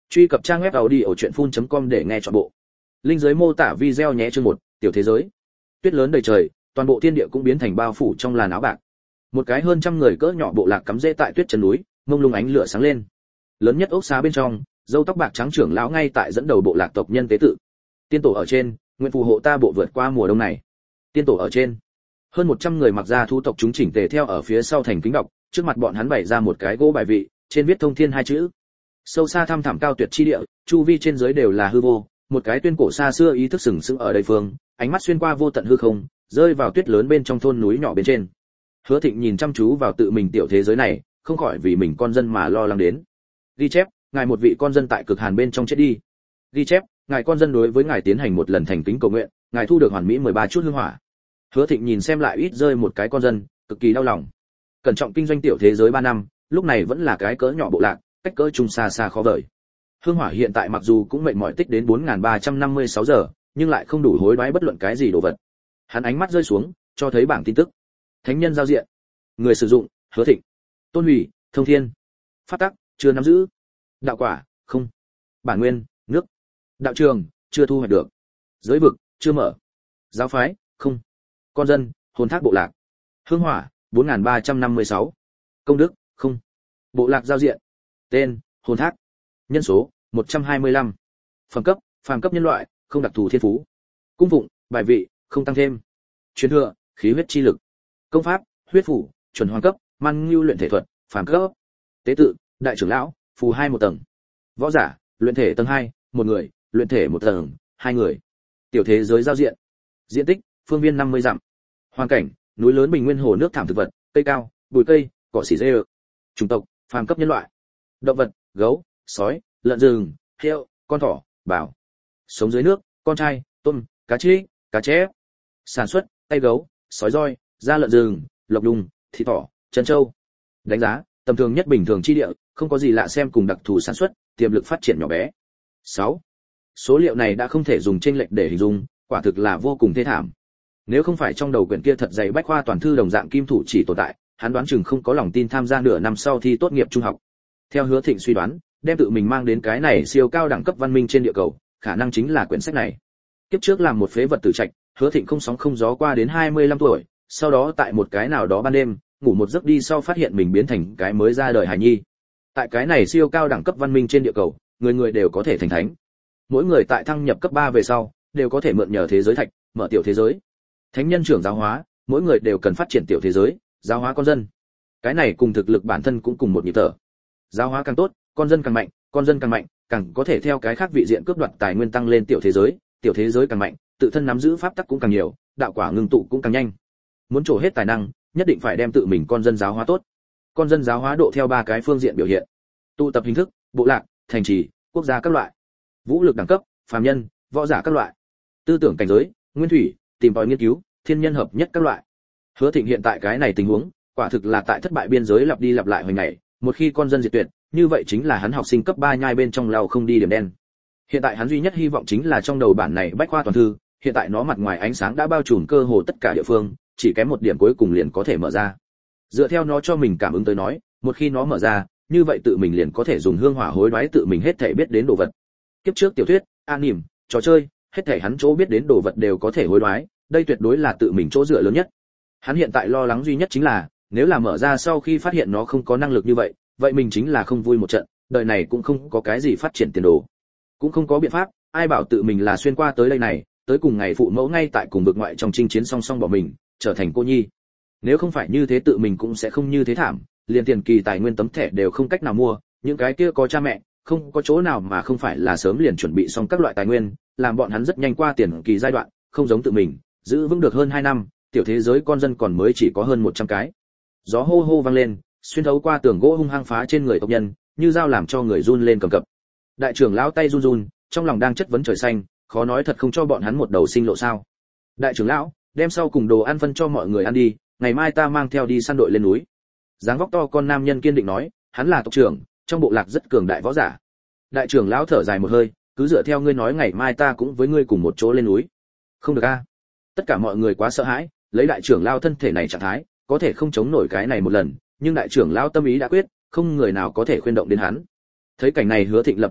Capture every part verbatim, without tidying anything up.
Truy cập trang web audiochuyenphun chấm com để nghe trọn bộ. Link dưới mô tả video nhé. Chương một, tiểu thế giới. Tuyết lớn đầy trời, toàn bộ thiên địa cũng biến thành bao phủ trong làn áo bạc. Một cái hơn trăm người cỡ nhỏ bộ lạc cắm rễ tại tuyết chân núi, mông lung ánh lửa sáng lên. Lớn nhất ốc xá bên trong, râu tóc bạc trắng trưởng lão ngay tại dẫn đầu bộ lạc tộc nhân tế tự. Tiên tổ ở trên, nguyện phù hộ ta bộ vượt qua mùa đông này. Tiên tổ ở trên. Hơn một trăm người mặc ra thu tộc chúng chỉnh tề theo ở phía sau thành kính đọc, trước mặt bọn hắn bày ra một cái gỗ bài vị, trên viết thông thiên hai chữ. Sâu xa thăm thẳm cao tuyệt chi địa, chu vi trên dưới đều là hư vô, một cái tuyên cổ xa xưa ý thức sừng sững ở đây phương, ánh mắt xuyên qua vô tận hư không, rơi vào tuyết lớn bên trong thôn núi nhỏ bên trên. Hứa Thịnh nhìn chăm chú vào tự mình tiểu thế giới này, không khỏi vì mình con dân mà lo lắng đến. Ghi chép, ngài một vị con dân tại cực hàn bên trong chết đi. Ghi chép, ngài con dân đối với ngài tiến hành một lần thành kính cầu nguyện, ngài thu được hoàn mỹ mười ba chút hương hỏa. Hứa Thịnh nhìn xem lại ít rơi một cái con dân, cực kỳ đau lòng. Cẩn trọng kinh doanh tiểu thế giới ba năm, lúc này vẫn là cái cỡ nhỏ bộ lạc, cách cỡ trung xa xa khó vời. Hương hỏa hiện tại mặc dù cũng mệt mỏi tích đến bốn nghìn ba trăm năm mươi sáu giờ, nhưng lại không đủ hối đoái bất luận cái gì đồ vật. Hắn ánh mắt rơi xuống, cho thấy bảng tin tức. Thánh nhân giao diện. Người sử dụng, Hứa Thịnh. Tôn hủy, thông thiên. Pháp tắc, chưa nắm giữ. Đạo quả, không. Bản nguyên, nước. Đạo trường, chưa thu hoạch được. Giới vực, chưa mở. Giáo phái, không. Con dân, hồn thác bộ lạc. Hương hỏa, bốn nghìn ba trăm năm mươi sáu. Công đức, không. Bộ lạc giao diện. Tên, hồn thác. Nhân số, một trăm hai mươi lăm. Phẩm cấp, phàm cấp nhân loại, không đặc thù thiên phú. Cung phụng, bài vị, không tăng thêm. Truyền thừa, khí huyết chi lực. Công pháp, huyết phủ, chuẩn hoàn cấp, man ngưu luyện thể thuật, phàm cấp. Tế tự, đại trưởng lão, phù hai một tầng. Võ giả, luyện thể tầng hai, một người, luyện thể một tầng, hai người. Tiểu thế giới giao diện. Diện tích, phương viên năm mươi dặm. Hoàn cảnh, núi lớn bình nguyên hồ nước thảm thực vật, cây cao, bụi cây, cỏ xỉ dê. Chủng tộc, phàm cấp nhân loại. Động vật, gấu, sói, lợn rừng, heo, con thỏ, bảo. Sống dưới nước, con trai, tôm, cá trích, cá chép. Sản xuất, tay gấu, sói roi, da lợn rừng, lộc đùng, thịt thỏ, chân trâu. Đánh giá, tầm thường nhất bình thường chi địa, không có gì lạ xem cùng đặc thù sản xuất, tiềm lực phát triển nhỏ bé. sáu. Số liệu này đã không thể dùng chênh lệch để hình dung, quả thực là vô cùng thê thảm. Nếu không phải trong đầu quyển kia thật dày bách khoa toàn thư đồng dạng kim thủ chỉ tồn tại, hắn đoán chừng không có lòng tin tham gia nửa năm sau thi tốt nghiệp trung học. Theo Hứa Thịnh suy đoán, đem tự mình mang đến cái này siêu cao đẳng cấp văn minh trên địa cầu, khả năng chính là quyển sách này. Kiếp trước làm một phế vật tử trạch, Hứa Thịnh không sóng không gió qua đến hai mươi lăm tuổi, sau đó tại một cái nào đó ban đêm, ngủ một giấc đi sau phát hiện mình biến thành cái mới ra đời hài nhi. Tại cái này siêu cao đẳng cấp văn minh trên địa cầu, người người đều có thể thành thánh. Mỗi người tại thăng nhập cấp ba về sau, đều có thể mượn nhờ thế giới thạch, mở tiểu thế giới. Thánh nhân trưởng giáo hóa, mỗi người đều cần phát triển tiểu thế giới, giáo hóa con dân. Cái này cùng thực lực bản thân cũng cùng một nhịp thở. Giáo hóa càng tốt, con dân càng mạnh, con dân càng mạnh, càng có thể theo cái khác vị diện cướp đoạt tài nguyên tăng lên tiểu thế giới, tiểu thế giới càng mạnh, tự thân nắm giữ pháp tắc cũng càng nhiều, đạo quả ngưng tụ cũng càng nhanh. Muốn trổ hết tài năng, nhất định phải đem tự mình con dân giáo hóa tốt. Con dân giáo hóa độ theo ba cái phương diện biểu hiện. Tụ tập hình thức, bộ lạc, thành trì, quốc gia các loại. Vũ lực đẳng cấp, phàm nhân, võ giả các loại. Tư tưởng cảnh giới, nguyên thủy, tìm tòi nghiên cứu, thiên nhân hợp nhất các loại. Hứa Thịnh hiện tại cái này tình huống, quả thực là tại thất bại biên giới lặp đi lặp lại hồi ngày, một khi con dân diệt tuyệt, như vậy chính là hắn học sinh cấp ba nhai bên trong lao không đi điểm đen. Hiện tại hắn duy nhất hy vọng chính là trong đầu bản này bách khoa toàn thư, hiện tại nó mặt ngoài ánh sáng đã bao trùm cơ hồ tất cả địa phương, chỉ kém một điểm cuối cùng liền có thể mở ra. Dựa theo nó cho mình cảm ứng tới nói, một khi nó mở ra, như vậy tự mình liền có thể dùng hương hỏa hối đoái tự mình hết thảy biết đến đồ vật. Kiếp trước tiểu thuyết, anime, trò chơi, hết thảy hắn chỗ biết đến đồ vật đều có thể hối đoái, đây tuyệt đối là tự mình chỗ dựa lớn nhất. Hắn hiện tại lo lắng duy nhất chính là, nếu là mở ra sau khi phát hiện nó không có năng lực như vậy, vậy mình chính là không vui một trận, đời này cũng không có cái gì phát triển tiền đồ. Cũng không có biện pháp, ai bảo tự mình là xuyên qua tới đây này, tới cùng ngày phụ mẫu ngay tại cùng vực ngoại trong chinh chiến song song bỏ mình, trở thành cô nhi. Nếu không phải như thế tự mình cũng sẽ không như thế thảm, liền tiền kỳ tài nguyên tấm thẻ đều không cách nào mua, những cái kia có cha mẹ, không có chỗ nào mà không phải là sớm liền chuẩn bị xong các loại tài nguyên, làm bọn hắn rất nhanh qua tiền kỳ giai đoạn, không giống tự mình, giữ vững được hơn hai năm, tiểu thế giới con dân còn mới chỉ có hơn một trăm cái. Gió hô hô vang lên, xuyên thấu qua tường gỗ hung hăng phá trên người tộc nhân, như dao làm cho người run lên cầm cập. Đại trưởng lão tay run run, trong lòng đang chất vấn trời xanh, khó nói thật không cho bọn hắn một đầu sinh lộ sao? Đại trưởng lão, đem sau cùng đồ ăn phân cho mọi người ăn đi, ngày mai ta mang theo đi săn đội lên núi. Dáng vóc to con nam nhân kiên định nói, hắn là tộc trưởng, trong bộ lạc rất cường đại võ giả. Đại trưởng lão thở dài một hơi, cứ dựa theo ngươi nói ngày mai ta cũng với ngươi cùng một chỗ lên núi. Không được a. Tất cả mọi người quá sợ hãi, lấy đại trưởng lão thân thể này trạng thái, có thể không chống nổi cái này một lần, nhưng đại trưởng lão tâm ý đã quyết, không người nào có thể khuyên động đến hắn. Thấy cảnh này Hứa Thịnh lập tức gấp,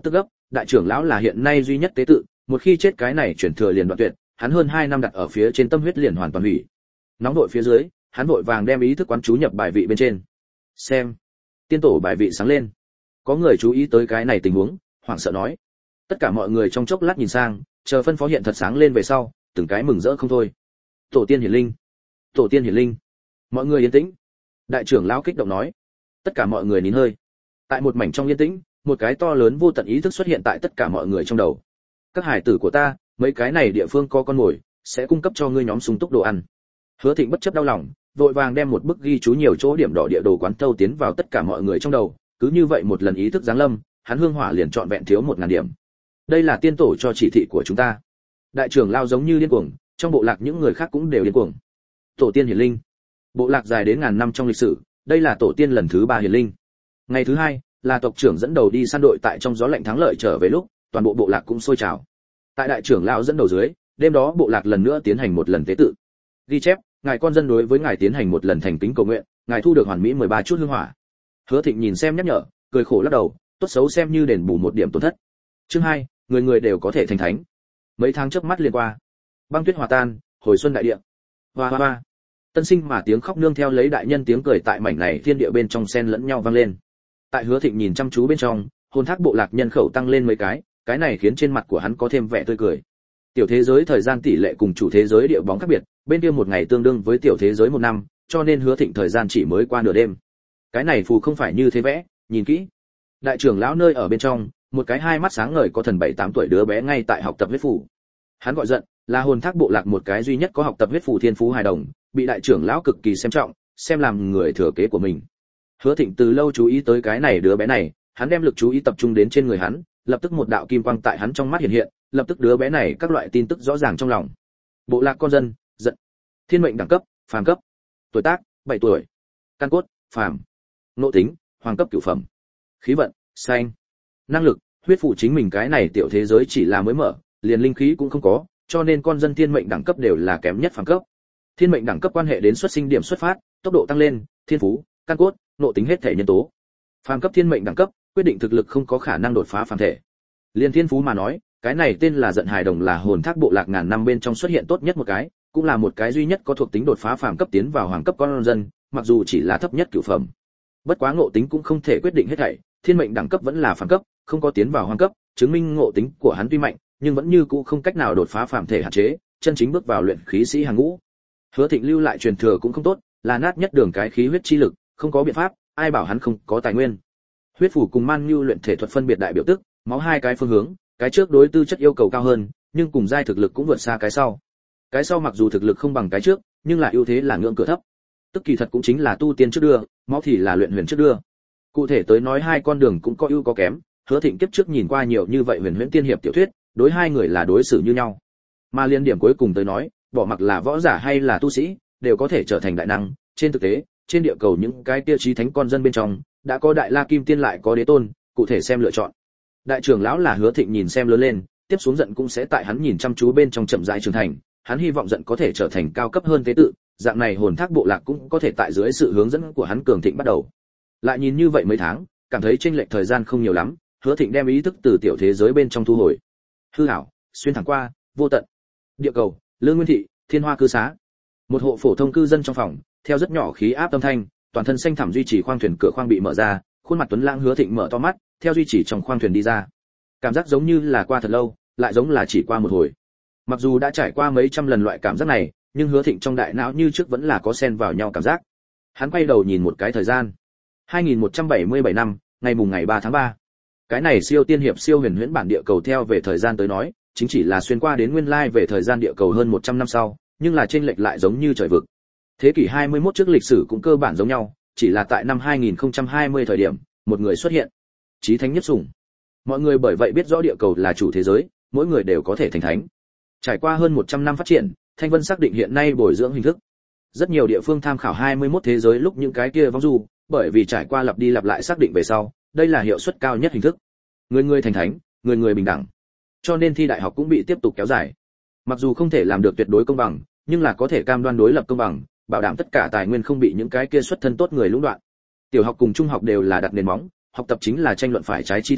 đại trưởng lão là hiện nay duy nhất tế tự, một khi chết cái này chuyển thừa liền đoạn tuyệt, hắn hơn hai năm đặt ở phía trên tâm huyết liền hoàn toàn hủy. Nóng vội phía dưới, hắn vội vàng đem ý thức quán chú nhập bài vị bên trên. Xem, tiên tổ bài vị sáng lên. Có người chú ý tới cái này tình huống, hoảng sợ nói. Tất cả mọi người trong chốc lát nhìn sang, chờ phân phó hiện thật sáng lên về sau, từng cái mừng rỡ không thôi. Tổ tiên hiển linh, tổ tiên hiển linh. Mọi người yên tĩnh. Đại trưởng lão kích động nói. Tất cả mọi người nín hơi. Tại một mảnh trong yên tĩnh, một cái to lớn vô tận ý thức xuất hiện tại tất cả mọi người trong đầu. Các hải tử của ta, mấy cái này địa phương có con mồi, sẽ cung cấp cho ngươi nhóm sung túc đồ ăn. Hứa Thịnh bất chấp đau lòng, vội vàng đem một bức ghi chú nhiều chỗ điểm đỏ địa đồ quán thâu tiến vào tất cả mọi người trong đầu, cứ như vậy một lần ý thức giáng lâm, hắn hương hỏa liền trọn vẹn thiếu một ngàn điểm. Đây là tiên tổ cho chỉ thị của chúng ta. Đại trưởng lao giống như điên cuồng, trong bộ lạc những người khác cũng đều điên cuồng. Tổ tiên hiển linh. Bộ lạc dài đến ngàn năm trong lịch sử, đây là tổ tiên lần thứ ba hiển linh. Ngày thứ hai, là tộc trưởng dẫn đầu đi săn đội tại trong gió lạnh thắng lợi trở về lúc, toàn bộ bộ lạc cũng sôi trào. Tại đại trưởng lão dẫn đầu dưới, đêm đó bộ lạc lần nữa tiến hành một lần tế tự. Ghi chép, ngài con dân đối với ngài tiến hành một lần thành kính cầu nguyện, ngài thu được hoàn mỹ mười ba chút hương hỏa. Hứa Thịnh nhìn xem nhắc nhở, cười khổ lắc đầu, tốt xấu xem như đền bù một điểm tổn thất. Chương hai, người người đều có thể thành thánh. Mấy tháng chớp mắt liền qua, băng tuyết hòa tan, hồi xuân đại địa. Hoa hoa hoa. Tân sinh mà tiếng khóc nương theo lấy đại nhân tiếng cười tại mảnh này thiên địa bên trong xen lẫn nhau vang lên. Tại Hứa Thịnh nhìn chăm chú bên trong, hồn thác bộ lạc nhân khẩu tăng lên mấy cái, cái này khiến trên mặt của hắn có thêm vẻ tươi cười. Tiểu thế giới thời gian tỷ lệ cùng chủ thế giới địa bóng khác biệt, bên kia một ngày tương đương với tiểu thế giới một năm, cho nên Hứa Thịnh thời gian chỉ mới qua nửa đêm. Cái này phù không phải như thế vẽ, nhìn kỹ. Đại trưởng lão nơi ở bên trong, một cái hai mắt sáng ngời có thần bảy tám tuổi đứa bé ngay tại học tập huyết phù. Hắn gọi giận, là hồn thác bộ lạc một cái duy nhất có học tập huyết phù thiên phú hài đồng, bị đại trưởng lão cực kỳ xem trọng, xem làm người thừa kế của mình. Hứa Thịnh từ lâu chú ý tới cái này đứa bé này, hắn đem lực chú ý tập trung đến trên người hắn, lập tức một đạo kim quang tại hắn trong mắt hiện hiện, lập tức đứa bé này các loại tin tức rõ ràng trong lòng. Bộ lạc con dân, giận. Thiên mệnh đẳng cấp, phàm cấp. Tuổi tác, bảy tuổi. Căn cốt, phàm. Nội tính, hoàng cấp cửu phẩm. Khí vận, xanh. Năng lực, huyết phụ chính mình cái này tiểu thế giới chỉ là mới mở, liền linh khí cũng không có, cho nên con dân thiên mệnh đẳng cấp đều là kém nhất phàm cấp. Thiên mệnh đẳng cấp quan hệ đến xuất sinh điểm xuất phát, tốc độ tăng lên, thiên phú, căn cốt, nội tính hết thể nhân tố. Phàm cấp thiên mệnh đẳng cấp, quyết định thực lực không có khả năng đột phá phàm thể. Liên thiên phú mà nói, cái này tên là giận hài đồng là hồn thác bộ lạc ngàn năm bên trong xuất hiện tốt nhất một cái, cũng là một cái duy nhất có thuộc tính đột phá phàm cấp tiến vào hoàng cấp con dân, mặc dù chỉ là thấp nhất cửu phẩm. Bất quá ngộ tính cũng không thể quyết định hết thảy, thiên mệnh đẳng cấp vẫn là phàm cấp, không có tiến vào hoàng cấp, chứng minh ngộ tính của hắn tuy mạnh, nhưng vẫn như cũ không cách nào đột phá phàm thể hạn chế, chân chính bước vào luyện khí sĩ hàng ngũ. Hứa Thịnh lưu lại truyền thừa cũng không tốt, là nát nhất đường cái khí huyết chi lực, không có biện pháp, ai bảo hắn không có tài nguyên. Huyết phủ cùng man nhu luyện thể thuật phân biệt đại biểu tức, máu hai cái phương hướng, cái trước đối tư chất yêu cầu cao hơn, nhưng cùng giai thực lực cũng vượt xa cái sau. Cái sau mặc dù thực lực không bằng cái trước, nhưng là ưu thế là ngưỡng cửa thấp. Tức kỳ thật cũng chính là tu tiên trước đưa, máu thì là luyện huyền trước đưa. Cụ thể tới nói hai con đường cũng có ưu có kém, Hứa Thịnh kiếp trước nhìn qua nhiều như vậy huyền huyễn tiên hiệp tiểu thuyết, đối hai người là đối xử như nhau. Mà liên điểm cuối cùng tới nói, bỏ mặc là võ giả hay là tu sĩ, đều có thể trở thành đại năng, trên thực tế, trên địa cầu những cái kia chí thánh con dân bên trong, đã có đại la kim tiên lại có đế tôn, cụ thể xem lựa chọn. Đại trưởng lão là Hứa Thịnh nhìn xem lớn lên, tiếp xuống giận cũng sẽ tại hắn nhìn chăm chú bên trong chậm rãi trưởng thành, hắn hy vọng giận có thể trở thành cao cấp hơn tế tự, dạng này hồn thác bộ lạc cũng có thể tại dưới sự hướng dẫn của hắn cường thịnh bắt đầu. Lại nhìn như vậy mấy tháng, cảm thấy chênh lệch thời gian không nhiều lắm, Hứa Thịnh đem ý thức từ tiểu thế giới bên trong thu hồi. Hư ảo, xuyên thẳng qua, vô tận. Địa cầu, Lương Nguyên thị, Thiên Hoa cư xá. Một hộ phổ thông cư dân trong phòng, theo rất nhỏ khí áp âm thanh, toàn thân xanh thẳm duy trì khoang thuyền cửa khoang bị mở ra, khuôn mặt tuấn lãng Hứa Thịnh mở to mắt, theo duy trì trong khoang thuyền đi ra. Cảm giác giống như là qua thật lâu, lại giống là chỉ qua một hồi. Mặc dù đã trải qua mấy trăm lần loại cảm giác này, nhưng Hứa Thịnh trong đại não như trước vẫn là có xen vào nhau cảm giác. Hắn quay đầu nhìn một cái thời gian. hai nghìn một trăm bảy mươi bảy năm, ngày mùng ngày ba tháng ba. Cái này siêu tiên hiệp siêu huyền huyễn bản địa cầu theo về thời gian tới nói, chính chỉ là xuyên qua đến nguyên lai về thời gian địa cầu hơn một trăm năm sau, nhưng là chênh lệch lại giống như trời vực. Thế kỷ hai mươi mốt trước lịch sử cũng cơ bản giống nhau, chỉ là tại năm hai nghìn không trăm hai mươi thời điểm, một người xuất hiện. Chí thánh nhất sủng. Mọi người bởi vậy biết rõ địa cầu là chủ thế giới, mỗi người đều có thể thành thánh. Trải qua hơn một trăm năm phát triển, Thanh Vân xác định hiện nay bồi dưỡng hình thức. Rất nhiều địa phương tham khảo hai mươi mốt thế giới lúc những cái kia vong du, bởi vì trải qua lặp đi lặp lại xác định về sau, đây là hiệu suất cao nhất hình thức. Người người thành thánh, người người bình đẳng. Cho nên thi đại học cũng bị tiếp tục kéo dài. Mặc dù không thể làm được tuyệt đối công bằng, nhưng là có thể cam đoan đối lập công bằng, bảo đảm tất cả tài nguyên không bị những cái kia xuất thân tốt người lũng đoạn. Tiểu học cùng trung học đều là đặt nền móng, học tập chính là tranh luận phải trái tri thức,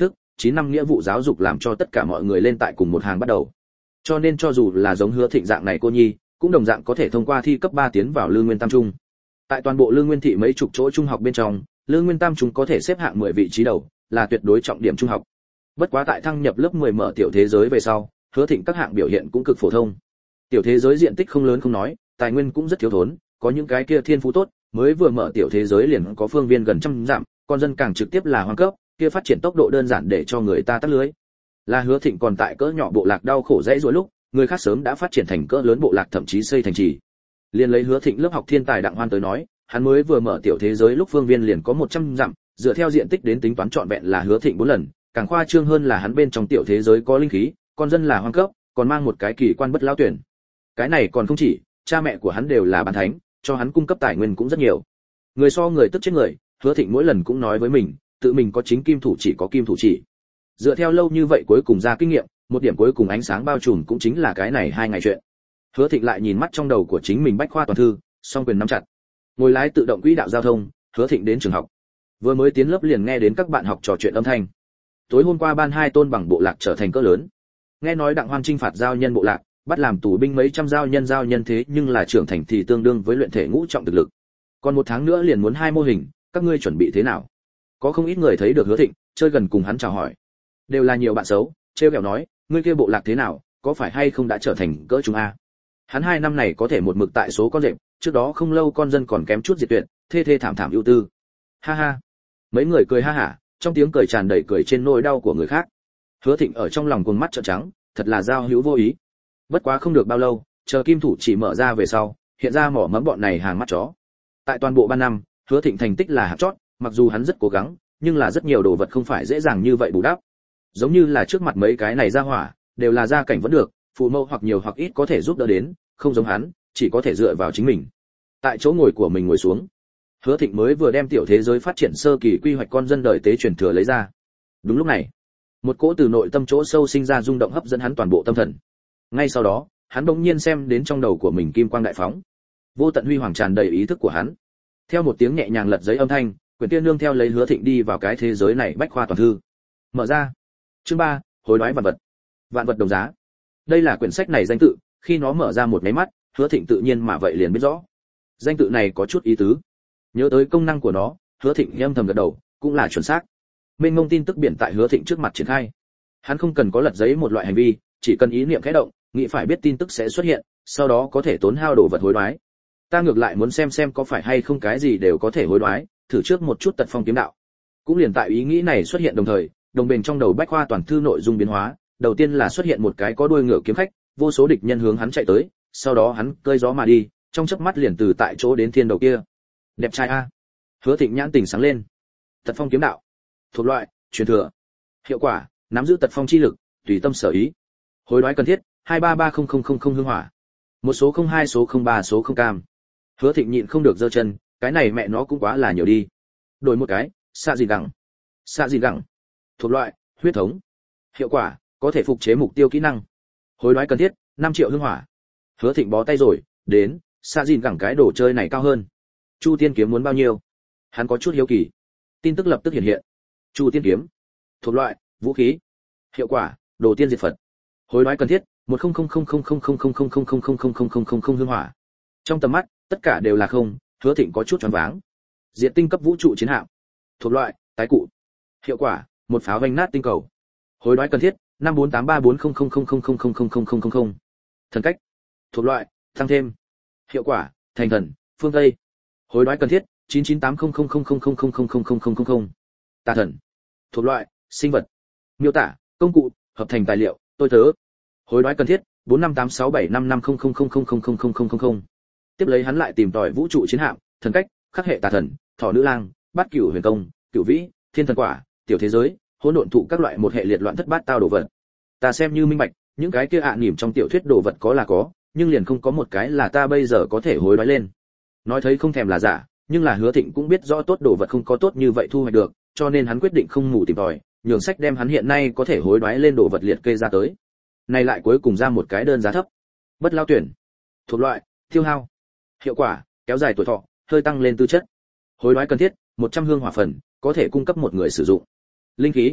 chín năm nghĩa vụ giáo dục làm cho tất cả mọi người lên tại cùng một hàng bắt đầu. Cho nên cho dù là giống Hứa Thịnh dạng này cô nhi, cũng đồng dạng có thể thông qua thi cấp ba tiến vào Lương Nguyên Tam Trung. Tại toàn bộ Lương Nguyên thị mấy chục chỗ trung học bên trong, Lương Nguyên Tam Trung có thể xếp hạng mười vị trí đầu, là tuyệt đối trọng điểm trung học. Bất quá tại thăng nhập lớp mười mở tiểu thế giới về sau, Hứa Thịnh các hạng biểu hiện cũng cực phổ thông. Tiểu thế giới diện tích không lớn không nói, tài nguyên cũng rất thiếu thốn, có những cái kia thiên phú tốt, mới vừa mở tiểu thế giới liền có phương viên gần trăm dặm, con dân càng trực tiếp là hoang cấp, kia phát triển tốc độ đơn giản để cho người ta tắt lưới. Là Hứa Thịnh còn tại cỡ nhỏ bộ lạc đau khổ dãy rủa lúc, người khác sớm đã phát triển thành cỡ lớn bộ lạc, thậm chí xây thành trì. Liên lấy Hứa Thịnh lớp học thiên tài Đặng Hoan tới nói, hắn mới vừa mở tiểu thế giới lúc phương viên liền có một trăm dặm, dựa theo diện tích đến tính toán trọn vẹn là Hứa Thịnh bốn lần, càng khoa trương hơn là hắn bên trong tiểu thế giới có linh khí, con dân là hoang cấp, còn mang một cái kỳ quan bất lão tuyển. Cái này còn không chỉ, cha mẹ của hắn đều là bán thánh, cho hắn cung cấp tài nguyên cũng rất nhiều. Người so người tức chết người, Hứa Thịnh mỗi lần cũng nói với mình, tự mình có chính kim thủ chỉ có kim thủ chỉ. Dựa theo lâu như vậy cuối cùng ra kinh nghiệm, một điểm cuối cùng ánh sáng bao trùm cũng chính là cái này hai ngày chuyện. Hứa Thịnh lại nhìn mắt trong đầu của chính mình bách khoa toàn thư, song quyền nắm chặt. Ngồi lái tự động quỹ đạo giao thông, Hứa Thịnh đến trường học. Vừa mới tiến lớp liền nghe đến các bạn học trò chuyện âm thanh. Tối hôm qua ban hai tôn bằng bộ lạc trở thành cỡ lớn. Nghe nói Đặng Hoan chinh phạt giao nhân bộ lạc, bắt làm tù binh mấy trăm giao nhân giao nhân thế nhưng là trưởng thành thì tương đương với luyện thể ngũ trọng thực lực. Còn một tháng nữa liền muốn hai mô hình, các ngươi chuẩn bị thế nào? Có không ít người thấy được Hứa Thịnh, chơi gần cùng hắn chào hỏi. Đều là nhiều bạn xấu, trêu ghẹo nói, ngươi kia bộ lạc thế nào, có phải hay không đã trở thành cỡ chúng a? Hắn hai năm này có thể một mực tại số con rệp, trước đó không lâu con dân còn kém chút diệt tuyệt, thê thê thảm thảm ưu tư. Ha ha. Mấy người cười ha hả, trong tiếng cười tràn đầy cười trên nỗi đau của người khác. Hứa Thịnh ở trong lòng cuồng mắt trợn trắng, thật là giao hữu vô ý. Bất quá không được bao lâu, chờ kim thủ chỉ mở ra về sau, hiện ra mỏ mẫm bọn này hàng mắt chó. Tại toàn bộ ban năm, Hứa Thịnh thành tích là hạng chót, mặc dù hắn rất cố gắng, nhưng là rất nhiều đồ vật không phải dễ dàng như vậy bù đắp. Giống như là trước mặt mấy cái này ra hỏa, đều là gia cảnh vẫn được, phụ mẫu hoặc nhiều hoặc ít có thể giúp đỡ đến, không giống hắn, chỉ có thể dựa vào chính mình. Tại chỗ ngồi của mình ngồi xuống, Hứa Thịnh mới vừa đem tiểu thế giới phát triển sơ kỳ quy hoạch con dân đời tế truyền thừa lấy ra. Đúng lúc này, một cỗ từ nội tâm chỗ sâu sinh ra rung động hấp dẫn hắn toàn bộ tâm thần. Ngay sau đó, hắn bỗng nhiên xem đến trong đầu của mình kim quang đại phóng, vô tận huy hoàng tràn đầy ý thức của hắn. Theo một tiếng nhẹ nhàng lật giấy âm thanh, quyển tiên nương theo lấy Hứa Thịnh đi vào cái thế giới này bách khoa toàn thư. Mở ra. Chương ba, hối đoái vạn vật. Vạn vật đồng giá. Đây là quyển sách này danh tự, khi nó mở ra một cái mắt, Hứa Thịnh tự nhiên mà vậy liền biết rõ. Danh tự này có chút ý tứ. Nhớ tới công năng của nó, Hứa Thịnh âm thầm gật đầu, cũng là chuẩn xác. Mênh mông tin tức biển tại Hứa Thịnh trước mặt triển khai. Hắn không cần có lật giấy một loại hành vi, chỉ cần ý niệm khẽ động, nghĩ phải biết tin tức sẽ xuất hiện, sau đó có thể tốn hao đồ vật hối đoái. Ta ngược lại muốn xem xem có phải hay không cái gì đều có thể hối đoái, thử trước một chút tật phong kiếm đạo. Cũng liền tại ý nghĩ này xuất hiện đồng thời, đồng bền trong đầu bách khoa toàn thư nội dung biến hóa, đầu tiên là xuất hiện một cái có đuôi ngựa kiếm khách, vô số địch nhân hướng hắn chạy tới, sau đó hắn cơi gió mà đi, trong chớp mắt liền từ tại chỗ đến thiên đầu kia. Đẹp trai a. Hứa Thịnh nhãn tình sáng lên. Tật phong kiếm đạo. Thuộc loại, truyền thừa. Hiệu quả, nắm giữ tật phong chi lực, tùy tâm sở ý. Hối đoái cần thiết, hai ba ba không không không không hương hỏa. Một số không hai số không ba số không cam. Hứa Thịnh nhịn không được giơ chân, cái này mẹ nó cũng quá là nhiều đi. Đổi một cái, xạ gì gẳng. Xạ gì gẳng. Thuộc loại, huyết thống. Hiệu quả, có thể phục chế mục tiêu kỹ năng. Hối đoái cần thiết, năm triệu hương hỏa. Hứa Thịnh bó tay rồi, đến, xạ gì gẳng cái đồ chơi này cao hơn. Chu tiên kiếm muốn bao nhiêu? Hắn có chút hiếu kỳ. Tin tức lập tức hiện hiện. Chu tiên kiếm. Thuộc loại, vũ khí. Hiệu quả, đồ tiên diệt Phật. Hối đoái cần thiết, một không không không không không không không không không không không không không không không không hương hỏa. Trong tầm mắt, tất cả đều là không, Hứa Thịnh có chút choáng váng. Diệt tinh cấp vũ trụ chiến hạm. Thuộc loại, tái cụ. Hiệu quả, một pháo vành nát tinh cầu. Hối đoái cần thiết, năm bốn tám ba bốn không không không không không không không không không không không. Thần cách. Thuộc loại, tăng thêm. Hiệu quả, thành thần, phương Tây. Hối đoái cần thiết, chín chín tám không không không không không không không không không không không không. Tà thần. Thuộc loại, sinh vật. Miêu tả, công cụ, hợp thành tài liệu, tôi tớ. Hối đoái cần thiết, bốn năm tám sáu bảy năm năm không không không không không không không không không không. Tiếp lấy hắn lại tìm tòi vũ trụ chiến hạm, thần cách, khắc hệ tà thần, thỏ nữ lang, bát cửu huyền công, cửu vĩ, thiên thần quả, tiểu thế giới, hỗn độn thụ các loại một hệ liệt loạn thất bát tao đồ vật. Ta xem như minh bạch, những cái kia ạ à nỉm trong tiểu thuyết đồ vật có là có, nhưng liền không có một cái là ta bây giờ có thể hối đoái lên. Nói thấy không thèm là giả, nhưng là Hứa Thịnh cũng biết rõ tốt đồ vật không có tốt như vậy thu hoạch được, cho nên hắn quyết định không ngủ tìm tòi, nhường sách đem hắn hiện nay có thể hối đoái lên đồ vật liệt kê ra tới. Này lại cuối cùng ra một cái đơn giá thấp. Bất lao tuyển. Thuộc loại, tiêu hao. Hiệu quả, kéo dài tuổi thọ, hơi tăng lên tư chất. Hối đoái cần thiết, một trăm hương hỏa phần, có thể cung cấp một người sử dụng. Linh khí.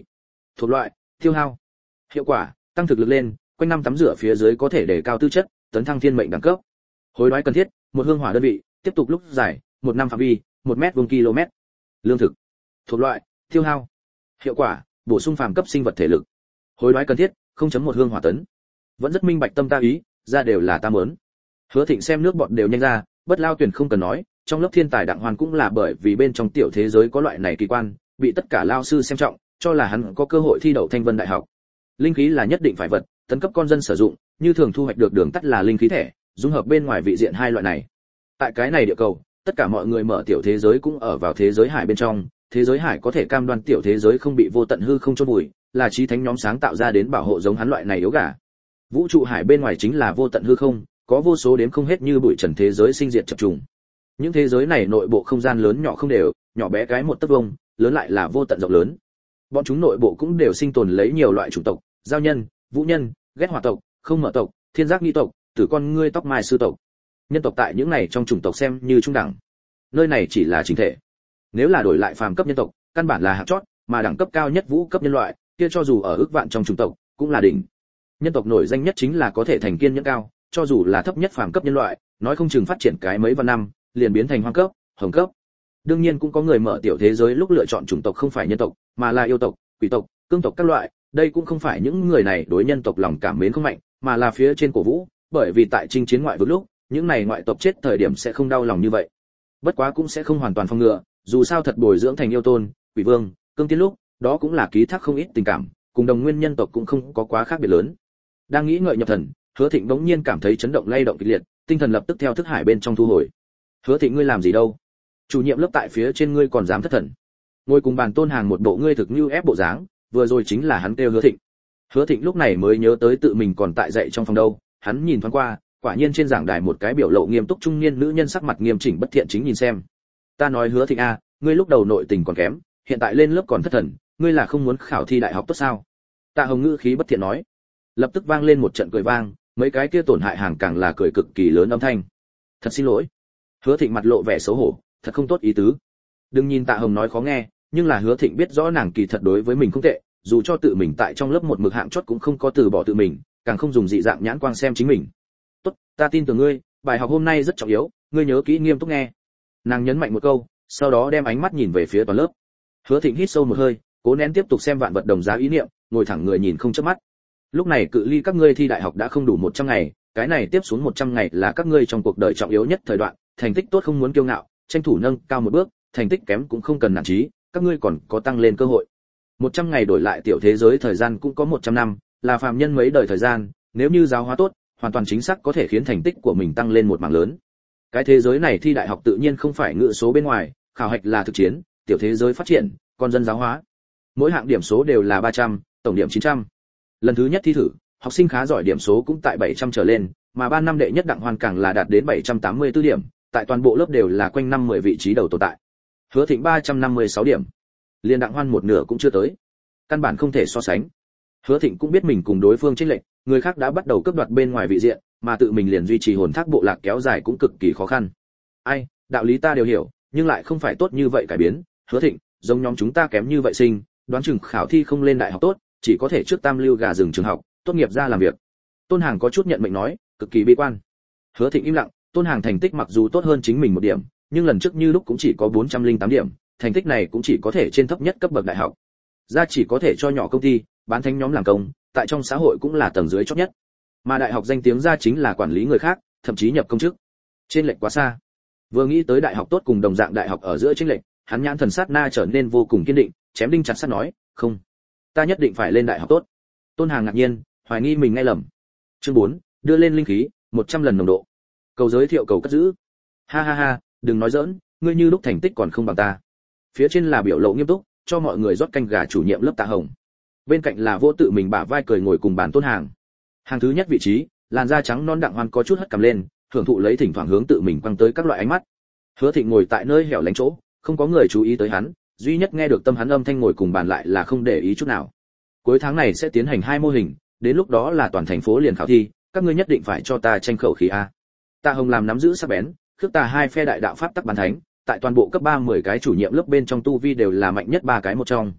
Thuộc loại: tiêu hao. Hiệu quả: tăng thực lực lên, quanh năm tắm rửa phía dưới có thể đề cao tư chất, tấn thăng thiên mệnh đẳng cấp. Hối đoái cần thiết: một hương hỏa đơn vị, tiếp tục lúc dài, một năm phạm vi, một mét vuông km. Lương thực. Thuộc loại: tiêu hao. Hiệu quả: bổ sung phàm cấp sinh vật thể lực. Hối đoái cần thiết: không chấm một hương hỏa tấn. Vẫn rất minh bạch tâm ta ý, ra đều là ta muốn. Hứa Thịnh xem nước bọt đều nhanh ra, bất lao tuyển không cần nói, trong lớp thiên tài Đặng Hoan cũng là bởi vì bên trong tiểu thế giới có loại này kỳ quan, bị tất cả lao sư xem trọng, cho là hắn có cơ hội thi đậu Thanh Vân Đại học. Linh khí là nhất định phải vật, tấn cấp con dân sử dụng, như thường thu hoạch được đường tắt là linh khí thẻ, dung hợp bên ngoài vị diện hai loại này. Tại cái này địa cầu, tất cả mọi người mở tiểu thế giới cũng ở vào thế giới hải bên trong, thế giới hải có thể cam đoan tiểu thế giới không bị vô tận hư không chôn vùi, là chí thánh nhóm sáng tạo ra đến bảo hộ giống hắn loại này yếu gà. Vũ trụ hải bên ngoài chính là vô tận hư không, có vô số đếm không hết như bụi trần thế giới sinh diệt chập trùng. Những thế giới này nội bộ không gian lớn nhỏ không đều, nhỏ bé cái một tấc vuông, lớn lại là vô tận rộng lớn. Bọn chúng nội bộ cũng đều sinh tồn lấy nhiều loại chủng tộc, giao nhân, vũ nhân, ghét hỏa tộc, không mở tộc, thiên giác nghi tộc, tử con ngươi tóc mai sư tộc. Nhân tộc tại những này trong chủng tộc xem như trung đẳng. Nơi này chỉ là chính thể. Nếu là đổi lại phàm cấp nhân tộc, căn bản là hạng chót, mà đẳng cấp cao nhất vũ cấp nhân loại, kia cho dù ở ước vạn trong chủng tộc, cũng là đỉnh. Nhân tộc nổi danh nhất chính là có thể thành kiên nhẫn cao, cho dù là thấp nhất phàm cấp nhân loại, nói không chừng phát triển cái mấy vạn năm, liền biến thành hoang cấp, hồng cấp. Đương nhiên cũng có người mở tiểu thế giới lúc lựa chọn chủng tộc không phải nhân tộc, mà là yêu tộc, quỷ tộc, cương tộc các loại, đây cũng không phải những người này đối nhân tộc lòng cảm mến không mạnh, mà là phía trên cổ vũ, bởi vì tại chinh chiến ngoại vực lúc, những này ngoại tộc chết thời điểm sẽ không đau lòng như vậy. Bất quá cũng sẽ không hoàn toàn phòng ngừa, dù sao thật bồi dưỡng thành yêu tôn, quỷ vương, cương tiên lúc, đó cũng là ký thác không ít tình cảm, cùng đồng nguyên nhân tộc cũng không có quá khác biệt lớn. Đang nghĩ ngợi nhập thần, Hứa Thịnh bỗng nhiên cảm thấy chấn động lay động kịch liệt, tinh thần lập tức theo thức hải bên trong thu hồi. Hứa Thịnh ngươi làm gì đâu? Chủ nhiệm lớp tại phía trên ngươi còn dám thất thần. Ngồi cùng bàn Tôn Hàng một bộ ngươi thực như ép bộ dáng, vừa rồi chính là hắn kêu Hứa Thịnh. Hứa Thịnh lúc này mới nhớ tới tự mình còn tại dạy trong phòng đâu, hắn nhìn thoáng qua, quả nhiên trên giảng đài một cái biểu lộ nghiêm túc trung niên nữ nhân sắc mặt nghiêm chỉnh bất thiện chính nhìn xem. Ta nói Hứa Thịnh a, ngươi lúc đầu nội tình còn kém, hiện tại lên lớp còn thất thần, ngươi là không muốn khảo thi đại học tốt sao? Tạ Hồng ngữ khí bất thiện nói. Lập tức vang lên một trận cười vang, mấy cái kia tổn hại hàng càng là cười cực kỳ lớn âm thanh. Thật xin lỗi. Hứa Thịnh mặt lộ vẻ xấu hổ, thật không tốt ý tứ. Đừng nhìn Tạ Hồng nói khó nghe, nhưng là Hứa Thịnh biết rõ nàng kỳ thật đối với mình không tệ, dù cho tự mình tại trong lớp một mực hạng chót cũng không có từ bỏ tự mình, càng không dùng dị dạng nhãn quang xem chính mình. Tốt, ta tin tưởng ngươi, bài học hôm nay rất trọng yếu, ngươi nhớ kỹ nghiêm túc nghe. Nàng nhấn mạnh một câu, sau đó đem ánh mắt nhìn về phía toàn lớp. Hứa Thịnh hít sâu một hơi, cố nén tiếp tục xem vạn vật đồng giá ý niệm, ngồi thẳng người nhìn không chớp mắt. Lúc này cự ly các ngươi thi đại học đã không đủ một trăm ngày, cái này tiếp xuống một trăm ngày là các ngươi trong cuộc đời trọng yếu nhất thời đoạn, thành tích tốt không muốn kiêu ngạo, tranh thủ nâng cao một bước, thành tích kém cũng không cần nản chí, các ngươi còn có tăng lên cơ hội. một trăm ngày đổi lại tiểu thế giới thời gian cũng có một trăm năm, là phàm nhân mấy đời thời gian, nếu như giáo hóa tốt, hoàn toàn chính xác có thể khiến thành tích của mình tăng lên một mảng lớn. Cái thế giới này thi đại học tự nhiên không phải ngữ số bên ngoài, khảo hạch là thực chiến, tiểu thế giới phát triển, con dân giáo hóa. Mỗi hạng điểm số đều là ba trăm, tổng điểm chín trăm. Lần thứ nhất thi thử, học sinh khá giỏi điểm số cũng tại bảy trăm trở lên, mà ba năm đệ nhất Đặng Hoan càng là đạt đến bảy trăm tám mươi tư điểm, tại toàn bộ lớp đều là quanh năm mười vị trí đầu tồn tại. Hứa Thịnh ba trăm năm mươi sáu điểm, liền Đặng Hoan một nửa cũng chưa tới, căn bản không thể so sánh. Hứa Thịnh cũng biết mình cùng đối phương chênh lệch, người khác đã bắt đầu cướp đoạt bên ngoài vị diện, mà tự mình liền duy trì hồn thác bộ lạc kéo dài cũng cực kỳ khó khăn. Ai, đạo lý ta đều hiểu, nhưng lại không phải tốt như vậy cải biến. Hứa Thịnh, giống nhóm chúng ta kém như vậy sinh, đoán chừng khảo thi không lên đại học tốt, chỉ có thể trước tam lưu gà rừng trường học, tốt nghiệp ra làm việc. Tôn Hàng có chút nhận mệnh nói, cực kỳ bi quan. Hứa Thịnh im lặng, Tôn Hàng thành tích mặc dù tốt hơn chính mình một điểm, nhưng lần trước như lúc cũng chỉ có bốn trăm lẻ tám điểm, thành tích này cũng chỉ có thể trên thấp nhất cấp bậc đại học. Ra chỉ có thể cho nhỏ công ty, bán thánh nhóm làm công, tại trong xã hội cũng là tầng dưới chót nhất. Mà đại học danh tiếng ra chính là quản lý người khác, thậm chí nhập công chức. Trên lệch quá xa. Vừa nghĩ tới đại học tốt cùng đồng dạng đại học ở giữa chênh lệch, hắn nhãn thần sát na trở nên vô cùng kiên định, chém đinh chặt sắt nói, "Không, ta nhất định phải lên đại học tốt." Tôn Hàng ngạc nhiên, hoài nghi mình nghe lầm. Chương bốn, đưa lên linh khí, một trăm lần nồng độ. Cầu giới thiệu cầu cất giữ. Ha ha ha, đừng nói giỡn, ngươi như lúc thành tích còn không bằng ta. Phía trên là biểu lộ nghiêm túc, cho mọi người rót canh gà chủ nhiệm lớp Tạ Hồng. Bên cạnh là vô tự mình bả vai cười ngồi cùng bàn Tôn Hàng. Hàng thứ nhất vị trí, làn da trắng non Đặng Hoan có chút hất cằm lên, hưởng thụ lấy thỉnh thoảng hướng tự mình quăng tới các loại ánh mắt. Hứa Thịnh ngồi tại nơi hẻo lánh chỗ, không có người chú ý tới hắn, duy nhất nghe được tâm hắn âm thanh ngồi cùng bàn lại là không để ý chút nào. Cuối tháng này sẽ tiến hành hai mô hình, đến lúc đó là toàn thành phố liền khảo thi, các ngươi nhất định phải cho ta tranh khẩu khí a. Tạ Hồng làm nắm giữ sắc bén, khước tà hai phe đại đạo pháp tắc bán thánh, tại toàn bộ cấp ba mười cái chủ nhiệm lớp bên trong tu vi đều là mạnh nhất ba cái một trong.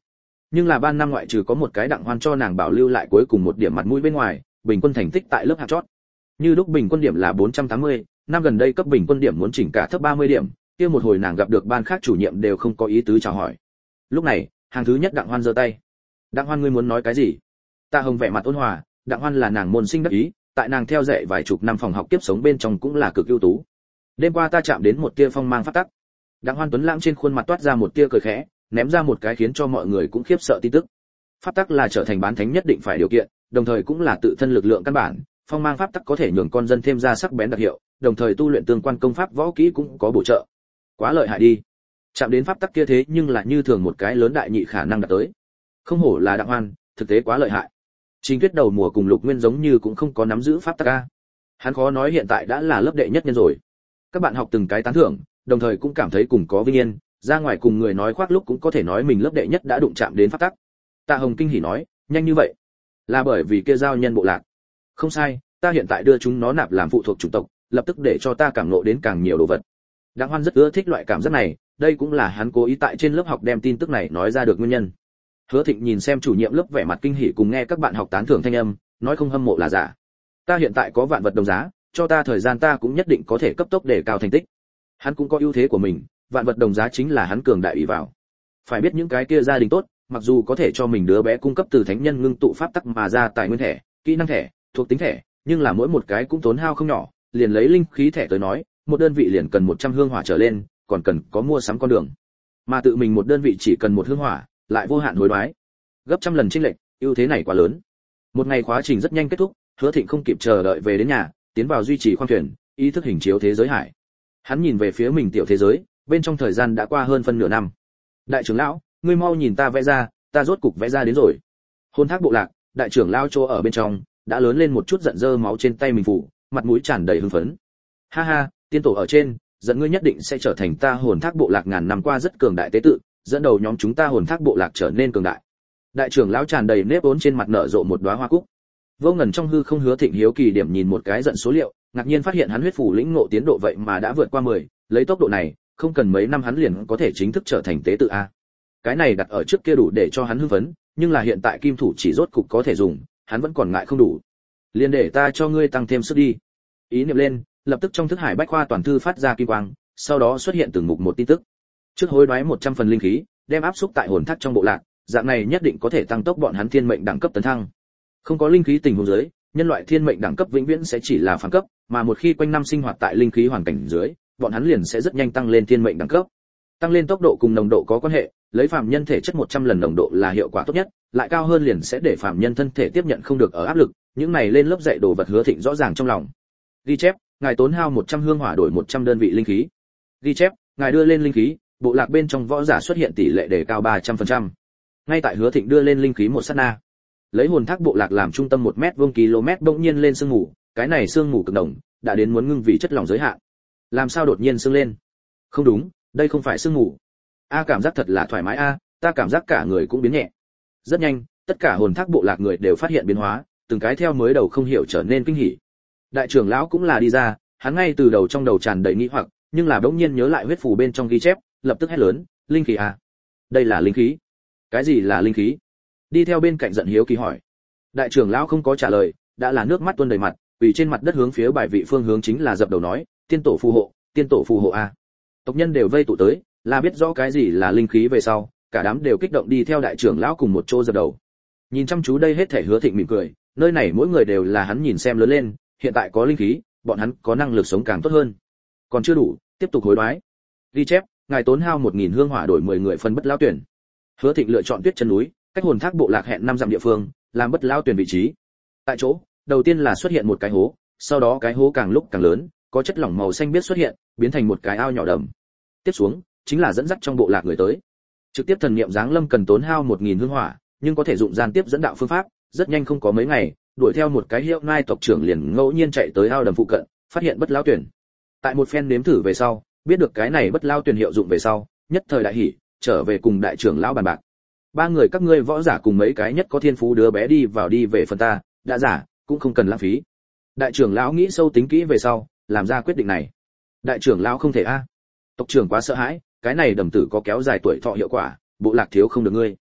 Nhưng là ban năm ngoại trừ có một cái Đặng Hoan cho nàng bảo lưu lại cuối cùng một điểm mặt mũi bên ngoài, bình quân thành tích tại lớp hạng chót. Như lúc bình quân điểm là bốn trăm tám mươi, năm gần đây cấp bình quân điểm muốn chỉnh cả thấp ba mươi điểm, kia một hồi nàng gặp được ban khác chủ nhiệm đều không có ý tứ chào hỏi. Lúc này, hàng thứ nhất Đặng Hoan giơ tay. "Đặng Hoan, ngươi muốn nói cái gì?" Tạ Hồng vẻ mặt ôn hòa, Đặng Hoan là nàng môn sinh đắc ý, tại nàng theo dạy vài chục năm phòng học kiếp sống bên trong cũng là cực ưu tú. Đêm qua ta chạm đến một tia phong mang pháp tắc. Đặng Hoan tuấn lãng trên khuôn mặt toát ra một tia cười khẽ, ném ra một cái khiến cho mọi người cũng khiếp sợ tin tức. Pháp tắc là trở thành bán thánh nhất định phải điều kiện, đồng thời cũng là tự thân lực lượng căn bản, phong mang pháp tắc có thể nhường con dân thêm ra sắc bén đặc hiệu, đồng thời tu luyện tương quan công pháp võ kỹ cũng có bổ trợ. Quá lợi hại đi. Chạm đến pháp tắc kia thế nhưng là như thường một cái lớn đại nhị khả năng đạt tới. Không hổ là Đặng Hoan, thực tế quá lợi hại. Trình Tuyết đầu mùa cùng Lục Nguyên giống như cũng không có nắm giữ pháp tắc a. Hắn khó nói hiện tại đã là lớp đệ nhất nhân rồi. Các bạn học từng cái tán thưởng, đồng thời cũng cảm thấy cùng có vinh yên, ra ngoài cùng người nói khoác lúc cũng có thể nói mình lớp đệ nhất đã đụng chạm đến pháp tắc. Tạ Hồng kinh hỉ nói, nhanh như vậy, là bởi vì kia giao nhân bộ lạc. Không sai, ta hiện tại đưa chúng nó nạp làm phụ thuộc chủng tộc, lập tức để cho ta cảm ngộ đến càng nhiều đồ vật. Đặng Hoan rất ưa thích loại cảm giác này, đây cũng là hắn cố ý tại trên lớp học đem tin tức này nói ra được nguyên nhân. Hứa Thịnh nhìn xem chủ nhiệm lớp vẻ mặt kinh hỉ cùng nghe các bạn học tán thưởng thanh âm, nói không hâm mộ là giả. Ta hiện tại có vạn vật đồng giá, cho ta thời gian ta cũng nhất định có thể cấp tốc để cao thành tích. Hắn cũng có ưu thế của mình, vạn vật đồng giá chính là hắn cường đại ủy vào. Phải biết những cái kia gia đình tốt, mặc dù có thể cho mình đứa bé cung cấp từ thánh nhân ngưng tụ pháp tắc mà ra tài nguyên thẻ, kỹ năng thẻ, thuộc tính thẻ, nhưng là mỗi một cái cũng tốn hao không nhỏ, liền lấy linh khí thẻ tới nói, một đơn vị liền cần một trăm hương hỏa trở lên, còn cần có mua sắm con đường. Mà tự mình một đơn vị chỉ cần một hương hỏa, lại vô hạn hối đoái. Gấp trăm lần chênh lệch, ưu thế này quá lớn. Một ngày khóa trình rất nhanh kết thúc, Hứa Thịnh không kịp chờ đợi về đến nhà, tiến vào duy trì khoang thuyền, ý thức hình chiếu thế giới hải. Hắn nhìn về phía mình tiểu thế giới, bên trong thời gian đã qua hơn phân nửa năm. Đại trưởng lão, ngươi mau nhìn ta vẽ ra, ta rốt cục vẽ ra đến rồi. Hồn thác bộ lạc, đại trưởng lão chỗ ở bên trong, đã lớn lên một chút giận dơ máu trên tay mình phủ, mặt mũi tràn đầy hưng phấn. Ha ha, tiên tổ ở trên, giận ngươi nhất định sẽ trở thành ta hồn thác bộ lạc ngàn năm qua rất cường đại tế tự, dẫn đầu nhóm chúng ta hồn thác bộ lạc trở nên cường đại. Đại trưởng lão tràn đầy nếp vốn trên mặt nở rộ một đóa hoa cúc. Vô Ngần trong hư không Hứa Thịnh hiếu kỳ điểm nhìn một cái giận số liệu, ngạc nhiên phát hiện hắn huyết phủ lĩnh ngộ tiến độ vậy mà đã vượt qua mười, lấy tốc độ này, không cần mấy năm hắn liền có thể chính thức trở thành tế tự a. Cái này đặt ở trước kia đủ để cho hắn hưng phấn, nhưng là hiện tại kim thủ chỉ rốt cục có thể dùng, hắn vẫn còn ngại không đủ. Liền để ta cho ngươi tăng thêm sức đi. Ý niệm lên, lập tức trong thức hải bách khoa toàn thư phát ra kim quang, sau đó xuất hiện từng mục một tin tức. Trước hối đoái một trăm phần linh khí, đem áp xúc tại hồn thác trong bộ lạc, dạng này nhất định có thể tăng tốc bọn hắn thiên mệnh đẳng cấp tấn thăng. Không có linh khí tình huống dưới, nhân loại thiên mệnh đẳng cấp vĩnh viễn sẽ chỉ là phản cấp, mà một khi quanh năm sinh hoạt tại linh khí hoàn cảnh dưới, bọn hắn liền sẽ rất nhanh tăng lên thiên mệnh đẳng cấp. Tăng lên tốc độ cùng nồng độ có quan hệ, lấy phàm nhân thể chất một trăm lần nồng độ là hiệu quả tốt nhất, lại cao hơn liền sẽ để phàm nhân thân thể tiếp nhận không được ở áp lực, những này lên lớp dạy đồ vật Hứa Thịnh rõ ràng trong lòng. Ghi chép, ngài tốn hao một trăm hương hỏa đổi một trăm đơn vị linh khí. Ghi chép, ngài đưa lên linh khí, bộ lạc bên trong võ giả xuất hiện tỷ lệ đề cao ba trăm phần trăm. Ngay tại Hứa Thịnh đưa lên linh khí một sát na, lấy hồn thác bộ lạc làm trung tâm một mét vuông km bỗng nhiên lên sương mù, cái này sương mù cực đồng, đã đến muốn ngưng vì chất lỏng giới hạn. Làm sao đột nhiên sương lên? Không đúng, đây không phải sương mù. A cảm giác thật là thoải mái a, ta cảm giác cả người cũng biến nhẹ. Rất nhanh, tất cả hồn thác bộ lạc người đều phát hiện biến hóa, từng cái theo mới đầu không hiểu trở nên kinh hỉ. Đại trưởng lão cũng là đi ra, hắn ngay từ đầu trong đầu tràn đầy nghi hoặc, nhưng là bỗng nhiên nhớ lại huyết phù bên trong ghi chép, lập tức hét lớn, linh khí a. Đây là linh khí. Cái gì là linh khí? Đi theo bên cạnh giận hiếu kỳ hỏi. Đại trưởng lão không có trả lời, đã là nước mắt tuôn đầy mặt, quỳ trên mặt đất hướng phía bài vị phương hướng chính là dập đầu nói, tiên tổ phù hộ, tiên tổ phù hộ a. Tộc nhân đều vây tụ tới, là biết rõ cái gì là linh khí về sau, cả đám đều kích động đi theo đại trưởng lão cùng một chỗ dập đầu. Nhìn chăm chú đây hết thể Hứa Thịnh mỉm cười, nơi này mỗi người đều là hắn nhìn xem lớn lên, hiện tại có linh khí, bọn hắn có năng lực sống càng tốt hơn. Còn chưa đủ, tiếp tục hối đoái. Ghi chép, ngài tốn hao một nghìn hương hỏa đổi mười người phân bất lão tuyển. Hứa Thịnh lựa chọn Tuyết chân núi, cách hồn thác bộ lạc hẹn năm dặm địa phương, làm bất lão tuyển vị trí. Tại chỗ, đầu tiên là xuất hiện một cái hố, sau đó cái hố càng lúc càng lớn, có chất lỏng màu xanh biếc xuất hiện, biến thành một cái ao nhỏ đầm. Tiếp xuống, chính là dẫn dắt trong bộ lạc người tới. Trực tiếp thần niệm giáng lâm cần tốn hao một nghìn hương hỏa, nhưng có thể dụng gian tiếp dẫn đạo phương pháp, rất nhanh không có mấy ngày, đuổi theo một cái hiệu nai tộc trưởng liền ngẫu nhiên chạy tới ao đầm phụ cận, phát hiện bất lão tuyển. Tại một phen nếm thử về sau, biết được cái này bất lão tuyển hiệu dụng về sau, nhất thời đại hỉ, trở về cùng đại trưởng lão bàn bạc. Ba người các ngươi võ giả cùng mấy cái nhất có thiên phú đứa bé đi vào đi về phần ta, đã giả, cũng không cần lãng phí. Đại trưởng lão nghĩ sâu tính kỹ về sau, làm ra quyết định này. Đại trưởng lão không thể a. Tộc trưởng quá sợ hãi, cái này đầm tử có kéo dài tuổi thọ hiệu quả, bộ lạc thiếu không được ngươi.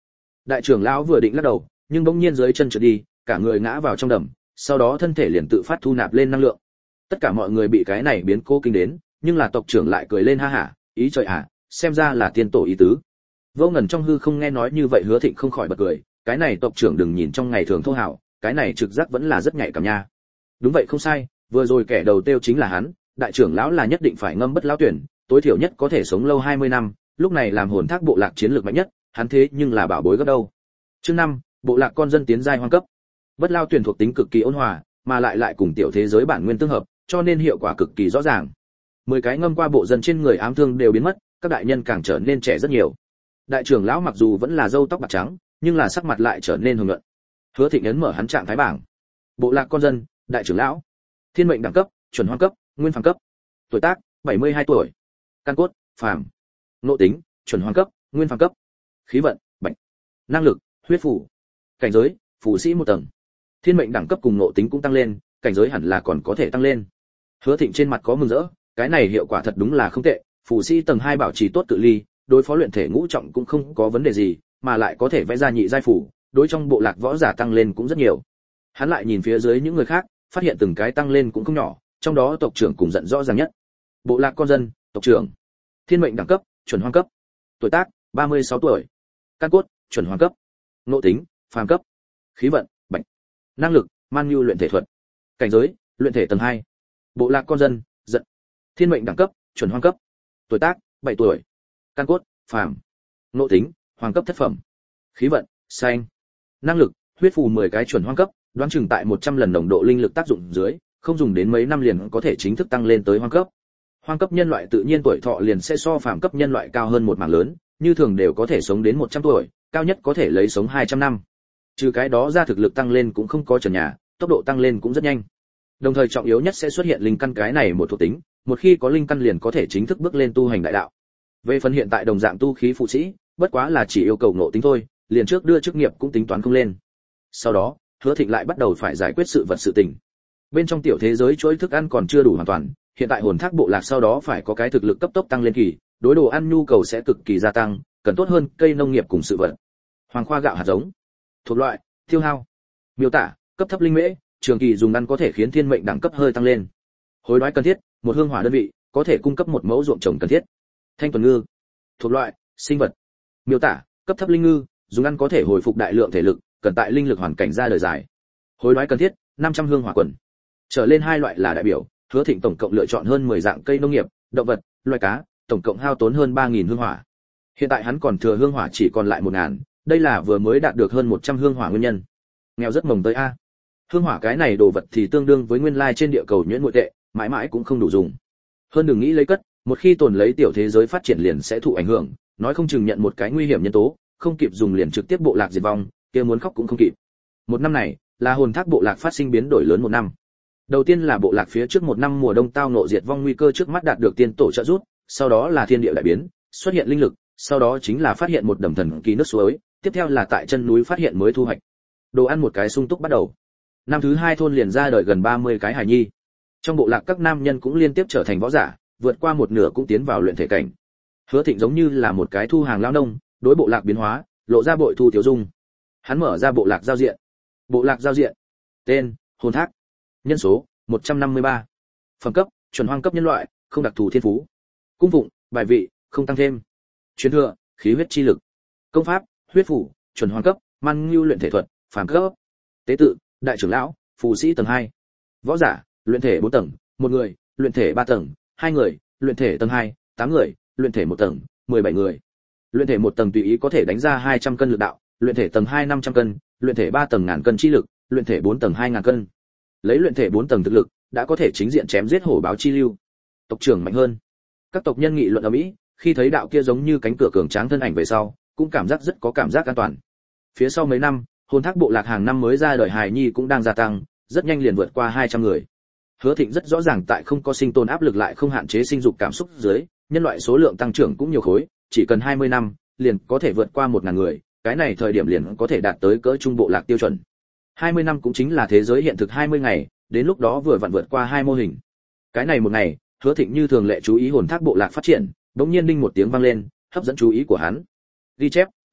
Đại trưởng lão vừa định lắc đầu, nhưng bỗng nhiên dưới chân trượt đi, cả người ngã vào trong đầm, sau đó thân thể liền tự phát thu nạp lên năng lượng. Tất cả mọi người bị cái này biến cố kinh đến, nhưng là tộc trưởng lại cười lên ha hả, ý trời ạ, xem ra là tiên tổ ý tứ. Vô Ngần trong hư không nghe nói như vậy Hứa Thịnh không khỏi bật cười, cái này tộc trưởng đừng nhìn trong ngày thường thô hào, cái này trực giác vẫn là rất nhạy cảm nha. Đúng vậy không sai, vừa rồi kẻ đầu tiêu chính là hắn, đại trưởng lão là nhất định phải ngâm bất lão tuyển, tối thiểu nhất có thể sống lâu hai mươi năm, lúc này làm hồn thác bộ lạc chiến lược mạnh nhất, hắn thế nhưng là bảo bối gấp đâu. Chương năm, bộ lạc con dân tiến giai hoang cấp. Bất lao tuyển thuộc tính cực kỳ ôn hòa, mà lại lại cùng tiểu thế giới bản nguyên tương hợp, cho nên hiệu quả cực kỳ rõ ràng. Mười cái ngâm qua bộ dân trên người ám thương đều biến mất, các đại nhân càng trở nên trẻ rất nhiều. Đại trưởng lão mặc dù vẫn là râu tóc bạc trắng, nhưng là sắc mặt lại trở nên hồng nhuận. Hứa Thịnh ấn mở hắn trạng thái bảng. Bộ lạc con dân, đại trưởng lão. Thiên mệnh đẳng cấp, chuẩn hoang cấp, nguyên phàm cấp. Tuổi tác, bảy mươi hai tuổi. Căn cốt, phàm. Nội tính, chuẩn hoang cấp, nguyên phàm cấp. Khí vận, bạch. Năng lực, huyết phủ. Cảnh giới, phù sĩ một tầng. Thiên mệnh đẳng cấp cùng nội tính cũng tăng lên, cảnh giới hẳn là còn có thể tăng lên. Hứa Thịnh trên mặt có mừng rỡ, cái này hiệu quả thật đúng là không tệ, phù sĩ tầng hai bảo trì tốt cự ly, đối phó luyện thể ngũ trọng cũng không có vấn đề gì, mà lại có thể vẽ ra nhị giai phủ, đối trong bộ lạc võ giả tăng lên cũng rất nhiều. Hắn lại nhìn phía dưới những người khác, phát hiện từng cái tăng lên cũng không nhỏ, trong đó tộc trưởng cùng giận rõ ràng nhất. Bộ lạc con dân, tộc trưởng. Thiên mệnh đẳng cấp, chuẩn hoang cấp. Tuổi tác, ba mươi sáu tuổi. Căn cốt, chuẩn hoang cấp. Nội tính, phàm cấp. Khí vận, bạch. Năng lực, man nhu luyện thể thuật. Cảnh giới, luyện thể tầng hai. Bộ lạc con dân, giận. Thiên mệnh đẳng cấp, chuẩn hoang cấp. Tuổi tác, bảy tuổi. Căn cốt, phàm. Nội tính, hoàng cấp thất phẩm. Khí vận, xanh. Năng lực, huyết phù mười cái chuẩn hoang cấp, đoán chừng tại một trăm lần nồng độ linh lực tác dụng dưới, không dùng đến mấy năm liền có thể chính thức tăng lên tới hoang cấp. Hoang cấp nhân loại tự nhiên tuổi thọ liền sẽ so phàm cấp nhân loại cao hơn một mảng lớn, như thường đều có thể sống đến một trăm tuổi, cao nhất có thể lấy sống hai trăm năm. Trừ cái đó ra thực lực tăng lên cũng không có trần nhà, tốc độ tăng lên cũng rất nhanh. Đồng thời trọng yếu nhất sẽ xuất hiện linh căn cái này một thuộc tính, một khi có linh căn liền có thể chính thức bước lên tu hành đại đạo. Về phần hiện tại đồng dạng tu khí phụ sĩ, bất quá là chỉ yêu cầu ngộ tính thôi, liền trước đưa chức nghiệp cũng tính toán không lên. Sau đó, Hứa Thịnh lại bắt đầu phải giải quyết sự vật sự tình. Bên trong tiểu thế giới chuỗi thức ăn còn chưa đủ hoàn toàn, hiện tại hồn thác bộ lạc sau đó phải có cái thực lực cấp tốc tăng lên kỳ, đối đồ ăn nhu cầu sẽ cực kỳ gia tăng, cần tốt hơn cây nông nghiệp cùng sự vật. Hoàng khoa gạo hạt giống. Thuộc loại, tiêu hao. Miêu tả, cấp thấp linh mễ, trường kỳ dùng ăn có thể khiến thiên mệnh đẳng cấp hơi tăng lên. Hối đoái cần thiết, một hương hỏa đơn vị, có thể cung cấp một mẫu ruộng trồng cần thiết. Thanh tuần ngư. Thuộc loại, sinh vật. Miêu tả, cấp thấp linh ngư, dùng ăn có thể hồi phục đại lượng thể lực, cần tại linh lực hoàn cảnh ra đời dài. Hối đoái cần thiết, năm trăm hương hỏa quần. Trở lên hai loại là đại biểu, Hứa Thịnh tổng cộng lựa chọn hơn mười dạng cây nông nghiệp, động vật, loài cá, tổng cộng hao tốn hơn ba nghìn hương hỏa. Hiện tại hắn còn thừa hương hỏa chỉ còn lại một nghìn, đây là vừa mới đạt được hơn một trăm hương hỏa nguyên nhân. Nghèo rất mồng tới a. Hương hỏa cái này đồ vật thì tương đương với nguyên lai trên địa cầu nhuyễn nội tệ, mãi mãi cũng không đủ dùng. Hơn đừng nghĩ lấy cất, một khi tồn lấy tiểu thế giới phát triển liền sẽ thụ ảnh hưởng, nói không chừng nhận một cái nguy hiểm nhân tố, không kịp dùng liền trực tiếp bộ lạc diệt vong, kia muốn khóc cũng không kịp. Một năm này, là hồn thác bộ lạc phát sinh biến đổi lớn một năm. Đầu tiên là bộ lạc phía trước một năm mùa đông tao ngộ diệt vong nguy cơ trước mắt đạt được tiên tổ trợ giúp, sau đó là thiên địa đại biến, xuất hiện linh lực, sau đó chính là phát hiện một đầm thần kỳ nước suối, tiếp theo là tại chân núi phát hiện mới thu hoạch. Đồ ăn một cái sung túc bắt đầu. Năm thứ hai thôn liền ra đời gần ba mươi cái hài nhi. Trong bộ lạc các nam nhân cũng liên tiếp trở thành võ giả, vượt qua một nửa cũng tiến vào luyện thể cảnh. Hứa Thịnh giống như là một cái thu hàng lao nông, đối bộ lạc biến hóa, lộ ra bội thu tiểu dung. Hắn mở ra bộ lạc giao diện. Bộ lạc giao diện. Tên: Hồn Thác. Nhân số: một trăm năm mươi ba. Phẩm cấp: chuẩn hoang cấp nhân loại, không đặc thù thiên phú. Cung phụng: bài vị, không tăng thêm. Truyền thừa: khí huyết chi lực. Công pháp: huyết phủ, chuẩn hoang cấp, man nhu luyện thể thuật, phàm cấp. Tế tự: đại trưởng lão, phù sĩ tầng hai. Võ giả: luyện thể bốn tầng, một người, luyện thể ba tầng, hai người, luyện thể tầng hai, tám người, luyện thể một tầng, mười bảy người. Luyện thể một tầng tùy ý có thể đánh ra hai trăm cân lực đạo, luyện thể tầng hai năm trăm cân, luyện thể ba tầng ngàn cân chi lực, luyện thể bốn tầng hai ngàn cân. Lấy luyện thể bốn tầng thực lực, đã có thể chính diện chém giết hổ báo chi lưu. Tộc trưởng mạnh hơn. Các tộc nhân nghị luận ầm ĩ, khi thấy đạo kia giống như cánh cửa cường tráng thân ảnh về sau, cũng cảm giác rất có cảm giác an toàn. Phía sau mấy năm, hồn thác bộ lạc hàng năm mới ra đời hài nhi cũng đang gia tăng, rất nhanh liền vượt qua hai trăm người. Hứa Thịnh rất rõ ràng tại không có sinh tồn áp lực lại không hạn chế sinh dục cảm xúc dưới, nhân loại số lượng tăng trưởng cũng nhiều khối, chỉ cần hai mươi năm, liền có thể vượt qua một ngàn người, cái này thời điểm liền có thể đạt tới cỡ trung bộ lạc tiêu chuẩn. hai mươi năm cũng chính là thế giới hiện thực hai mươi ngày, đến lúc đó vừa vặn vượt qua hai mô hình. Cái này một ngày, Hứa Thịnh như thường lệ chú ý hồn thác bộ lạc phát triển, bỗng nhiên đinh một tiếng vang lên, hấp dẫn chú ý của hắn. Ghi chép,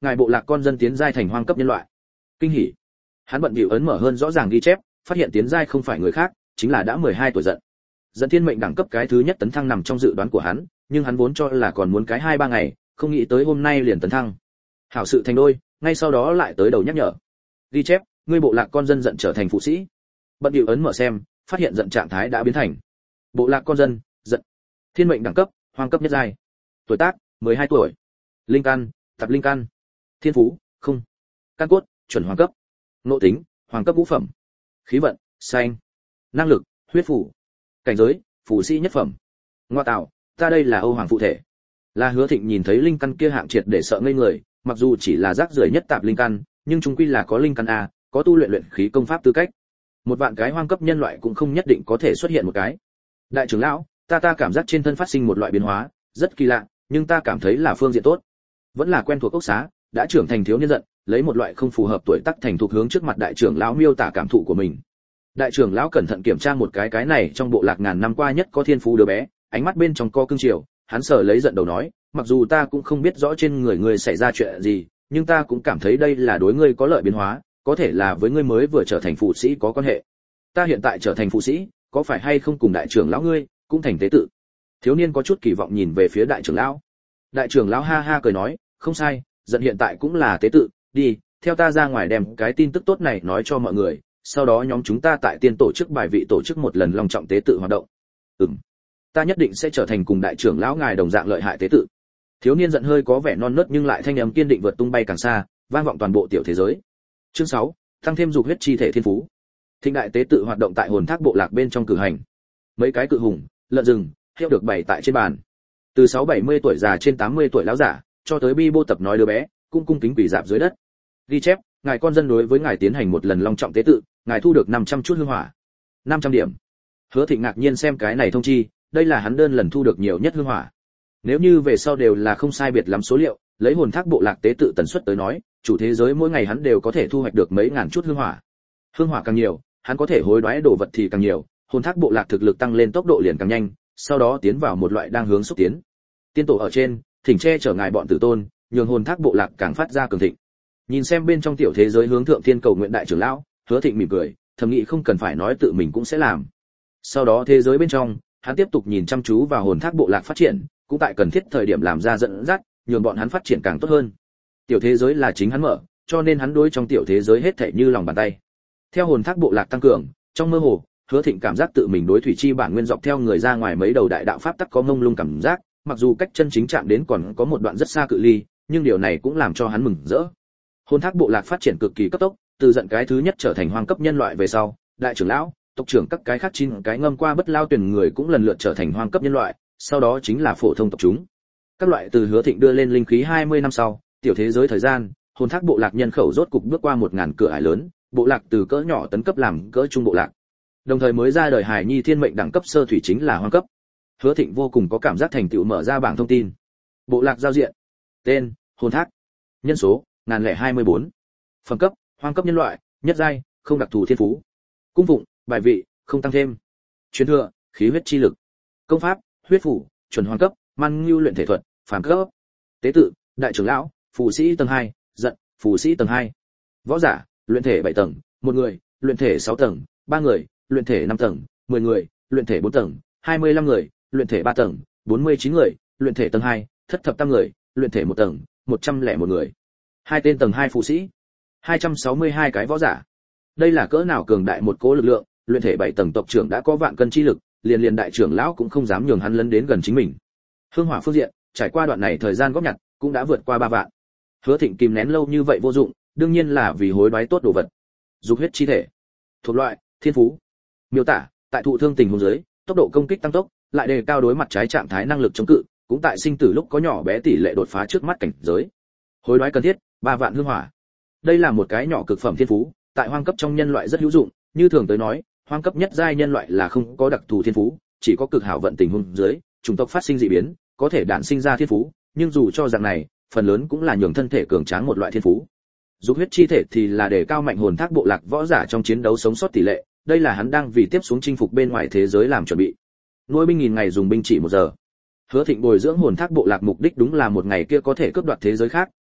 ngài bộ lạc con dân tiến giai thành hoang cấp nhân loại. Kinh hỉ. Hắn bận bịu ấn mở hơn rõ ràng ghi chép, phát hiện tiến giai không phải người khác, chính là đã mười hai tuổi giận. Dẫn thiên mệnh đẳng cấp cái thứ nhất tấn thăng nằm trong dự đoán của hắn, nhưng hắn vốn cho là còn muốn cái hai ba ngày, không nghĩ tới hôm nay liền tấn thăng. Hảo sự thành đôi, ngay sau đó lại tới đầu nhắc nhở. Ghi chép, ngươi bộ lạc con dân giận trở thành phụ sĩ. Bận bịu ấn mở xem, phát hiện giận trạng thái đã biến thành bộ lạc con dân, giận. Thiên mệnh đẳng cấp, hoang cấp nhất giai. Tuổi tác, mười hai tuổi. Linh căn, tập linh căn. Thiên phú, không. Căn cốt, chuẩn hoàng cấp. Nội tính, hoàng cấp ngũ phẩm. Khí vận, xanh. Năng lực, huyết phủ. Cảnh giới, phủ sĩ nhất phẩm. Ngoa tạo, ta đây là Âu Hoàng phụ thể. Là Hứa Thịnh nhìn thấy linh căn kia hạng triệt để sợ ngây người, mặc dù chỉ là rác rưởi nhất tạp linh căn, nhưng chúng quy là có linh căn a, có tu luyện luyện khí công pháp tư cách. Một vạn cái hoang cấp nhân loại cũng không nhất định có thể xuất hiện một cái. Đại trưởng lão, ta ta cảm giác trên thân phát sinh một loại biến hóa, rất kỳ lạ, nhưng ta cảm thấy là phương diện tốt. Vẫn là quen thuộc ốc xá, đã trưởng thành thiếu niên giận, lấy một loại không phù hợp tuổi tác thành thục hướng trước mặt đại trưởng lão miêu tả cảm thụ của mình. Đại trưởng lão cẩn thận kiểm tra một cái cái này trong bộ lạc ngàn năm qua nhất có thiên phú đứa bé, ánh mắt bên trong co cương triều, hắn sờ lấy giận đầu nói, mặc dù ta cũng không biết rõ trên người ngươi xảy ra chuyện gì, nhưng ta cũng cảm thấy đây là đối ngươi có lợi biến hóa, có thể là với ngươi mới vừa trở thành phụ sĩ có quan hệ. Ta hiện tại trở thành phụ sĩ, có phải hay không cùng đại trưởng lão ngươi cũng thành tế tự? Thiếu niên có chút kỳ vọng nhìn về phía đại trưởng lão. Đại trưởng lão ha ha cười nói, không sai, giận hiện tại cũng là tế tự, đi, theo ta ra ngoài đem cái tin tức tốt này nói cho mọi người, sau đó nhóm chúng ta tại tiên tổ chức bài vị tổ chức một lần long trọng tế tự hoạt động. Ừm, ta nhất định sẽ trở thành cùng đại trưởng lão ngài đồng dạng lợi hại tế tự. Thiếu niên giận hơi có vẻ non nớt nhưng lại thanh âm kiên định vượt tung bay càng xa, vang vọng toàn bộ tiểu thế giới. Chương sáu, tăng thêm dục huyết chi thể thiên phú. Thịnh đại tế tự hoạt động tại hồn thác bộ lạc bên trong cử hành. Mấy cái cự hùng, lợn rừng, heo được bày tại trên bàn. Từ sáu bảy mươi tuổi già trên tám mươi tuổi lão giả, cho tới bi bô tập nói đứa bé, cung cung kính quỳ dạp dưới đất. Ghi chép, ngài con dân đối với ngài tiến hành một lần long trọng tế tự, ngài thu được năm trăm chút hương hỏa. năm trăm điểm. Hứa Thịnh ngạc nhiên xem cái này thông chi, đây là hắn đơn lần thu được nhiều nhất hương hỏa. Nếu như về sau đều là không sai biệt lắm số liệu, lấy hồn thác bộ lạc tế tự tần suất tới nói, chủ thế giới mỗi ngày hắn đều có thể thu hoạch được mấy ngàn chút hương hỏa. Hương hỏa càng nhiều, hắn có thể hối đoái đồ vật thì càng nhiều, hồn thác bộ lạc thực lực tăng lên tốc độ liền càng nhanh, sau đó tiến vào một loại đang hướng xúc tiến. Tiên tổ ở trên, thỉnh che chở ngài bọn tử tôn, nhường hồn thác bộ lạc càng phát ra cường thịnh. Nhìn xem bên trong tiểu thế giới hướng thượng thiên cầu nguyện đại trưởng lão, Hứa Thịnh mỉm cười, thầm nghĩ không cần phải nói tự mình cũng sẽ làm. Sau đó thế giới bên trong, hắn tiếp tục nhìn chăm chú vào hồn thác bộ lạc phát triển, cũng tại cần thiết thời điểm làm ra dẫn dắt, nhường bọn hắn phát triển càng tốt hơn. Tiểu thế giới là chính hắn mở, cho nên hắn đối trong tiểu thế giới hết thảy như lòng bàn tay. Theo hồn thác bộ lạc tăng cường, trong mơ hồ, Hứa Thịnh cảm giác tự mình đối thủy chi bản nguyên dọc theo người ra ngoài mấy đầu đại đạo pháp tắc có mông lung cảm giác, mặc dù cách chân chính chạm đến còn có một đoạn rất xa cự ly, nhưng điều này cũng làm cho hắn mừng rỡ. Hồn thác bộ lạc phát triển cực kỳ cấp tốc, từ giận cái thứ nhất trở thành hoang cấp nhân loại về sau, đại trưởng lão, tộc trưởng các cái khác chín cái ngâm qua bất lao tuyển người cũng lần lượt trở thành hoang cấp nhân loại, sau đó chính là phổ thông tộc chúng. Các loại từ Hứa Thịnh đưa lên linh khí hai mươi năm sau, tiểu thế giới thời gian, hồn thác bộ lạc nhân khẩu rốt cục bước qua một ngàn cửa ải lớn, bộ lạc từ cỡ nhỏ tấn cấp làm cỡ trung bộ lạc. Đồng thời mới ra đời hài nhi thiên mệnh đẳng cấp sơ thủy chính là hoang cấp. Hứa Thịnh vô cùng có cảm giác thành tựu mở ra bảng thông tin. Bộ lạc giao diện. Tên: Hồn thác. Nhân số: một nghìn lẻ hai mươi bốn. Phẩm cấp: hoang cấp nhân loại, nhất giai, không đặc thù thiên phú. Cung phụng: bài vị, không tăng thêm. Truyền thừa: khí huyết chi lực. Công pháp: huyết phủ, chuẩn hoang cấp, man ngưu luyện thể thuật, phàm cấp. Tế tự: đại trưởng lão, phù sĩ tầng hai, giận, phù sĩ tầng hai. Võ giả: luyện thể bảy tầng, một người, luyện thể sáu tầng, ba người, luyện thể năm tầng, mười người, luyện thể bốn tầng, hai mươi lăm người, luyện thể ba tầng, bốn mươi chín người, luyện thể tầng hai, thất thập tam người, luyện thể một tầng, một trăm lẻ một người. Hai tên tầng hai phụ sĩ, hai trăm sáu mươi hai cái võ giả. Đây là cỡ nào cường đại một cỗ lực lượng, luyện thể bảy tầng tộc trưởng đã có vạn cân chi lực, liền liền đại trưởng lão cũng không dám nhường hắn lấn đến gần chính mình. Hương hỏa phương diện, trải qua đoạn này thời gian góp nhặt, cũng đã vượt qua ba vạn. Hứa Thịnh kìm nén lâu như vậy vô dụng, đương nhiên là vì hối đoái tốt đồ vật. Dục huyết chi thể. Thuộc loại: thiên phú. Miêu tả: tại thụ thương tình huống dưới, tốc độ công kích tăng tốc, lại đề cao đối mặt trái trạng thái năng lực chống cự, cũng tại sinh tử lúc có nhỏ bé tỷ lệ đột phá trước mắt cảnh giới. Hối đoái cần thiết: ba vạn hương hỏa. Đây là một cái nhỏ cực phẩm thiên phú, tại hoang cấp trong nhân loại rất hữu dụng, như thường tới nói, hoang cấp nhất giai nhân loại là không có đặc thù thiên phú, chỉ có cực hảo vận tình huống dưới, chủng tộc phát sinh dị biến, có thể đản sinh ra thiên phú, nhưng dù cho dạng này, phần lớn cũng là nhường thân thể cường tráng một loại thiên phú. Dục huyết chi thể thì là để cao mạnh hồn thác bộ lạc võ giả trong chiến đấu sống sót tỷ lệ, đây là hắn đang vì tiếp xuống chinh phục bên ngoài thế giới làm chuẩn bị. Nuôi binh nghìn ngày dùng binh chỉ một giờ. Hứa Thịnh bồi dưỡng hồn thác bộ lạc mục đích đúng là một ngày kia có thể cướp đoạt thế giới khác,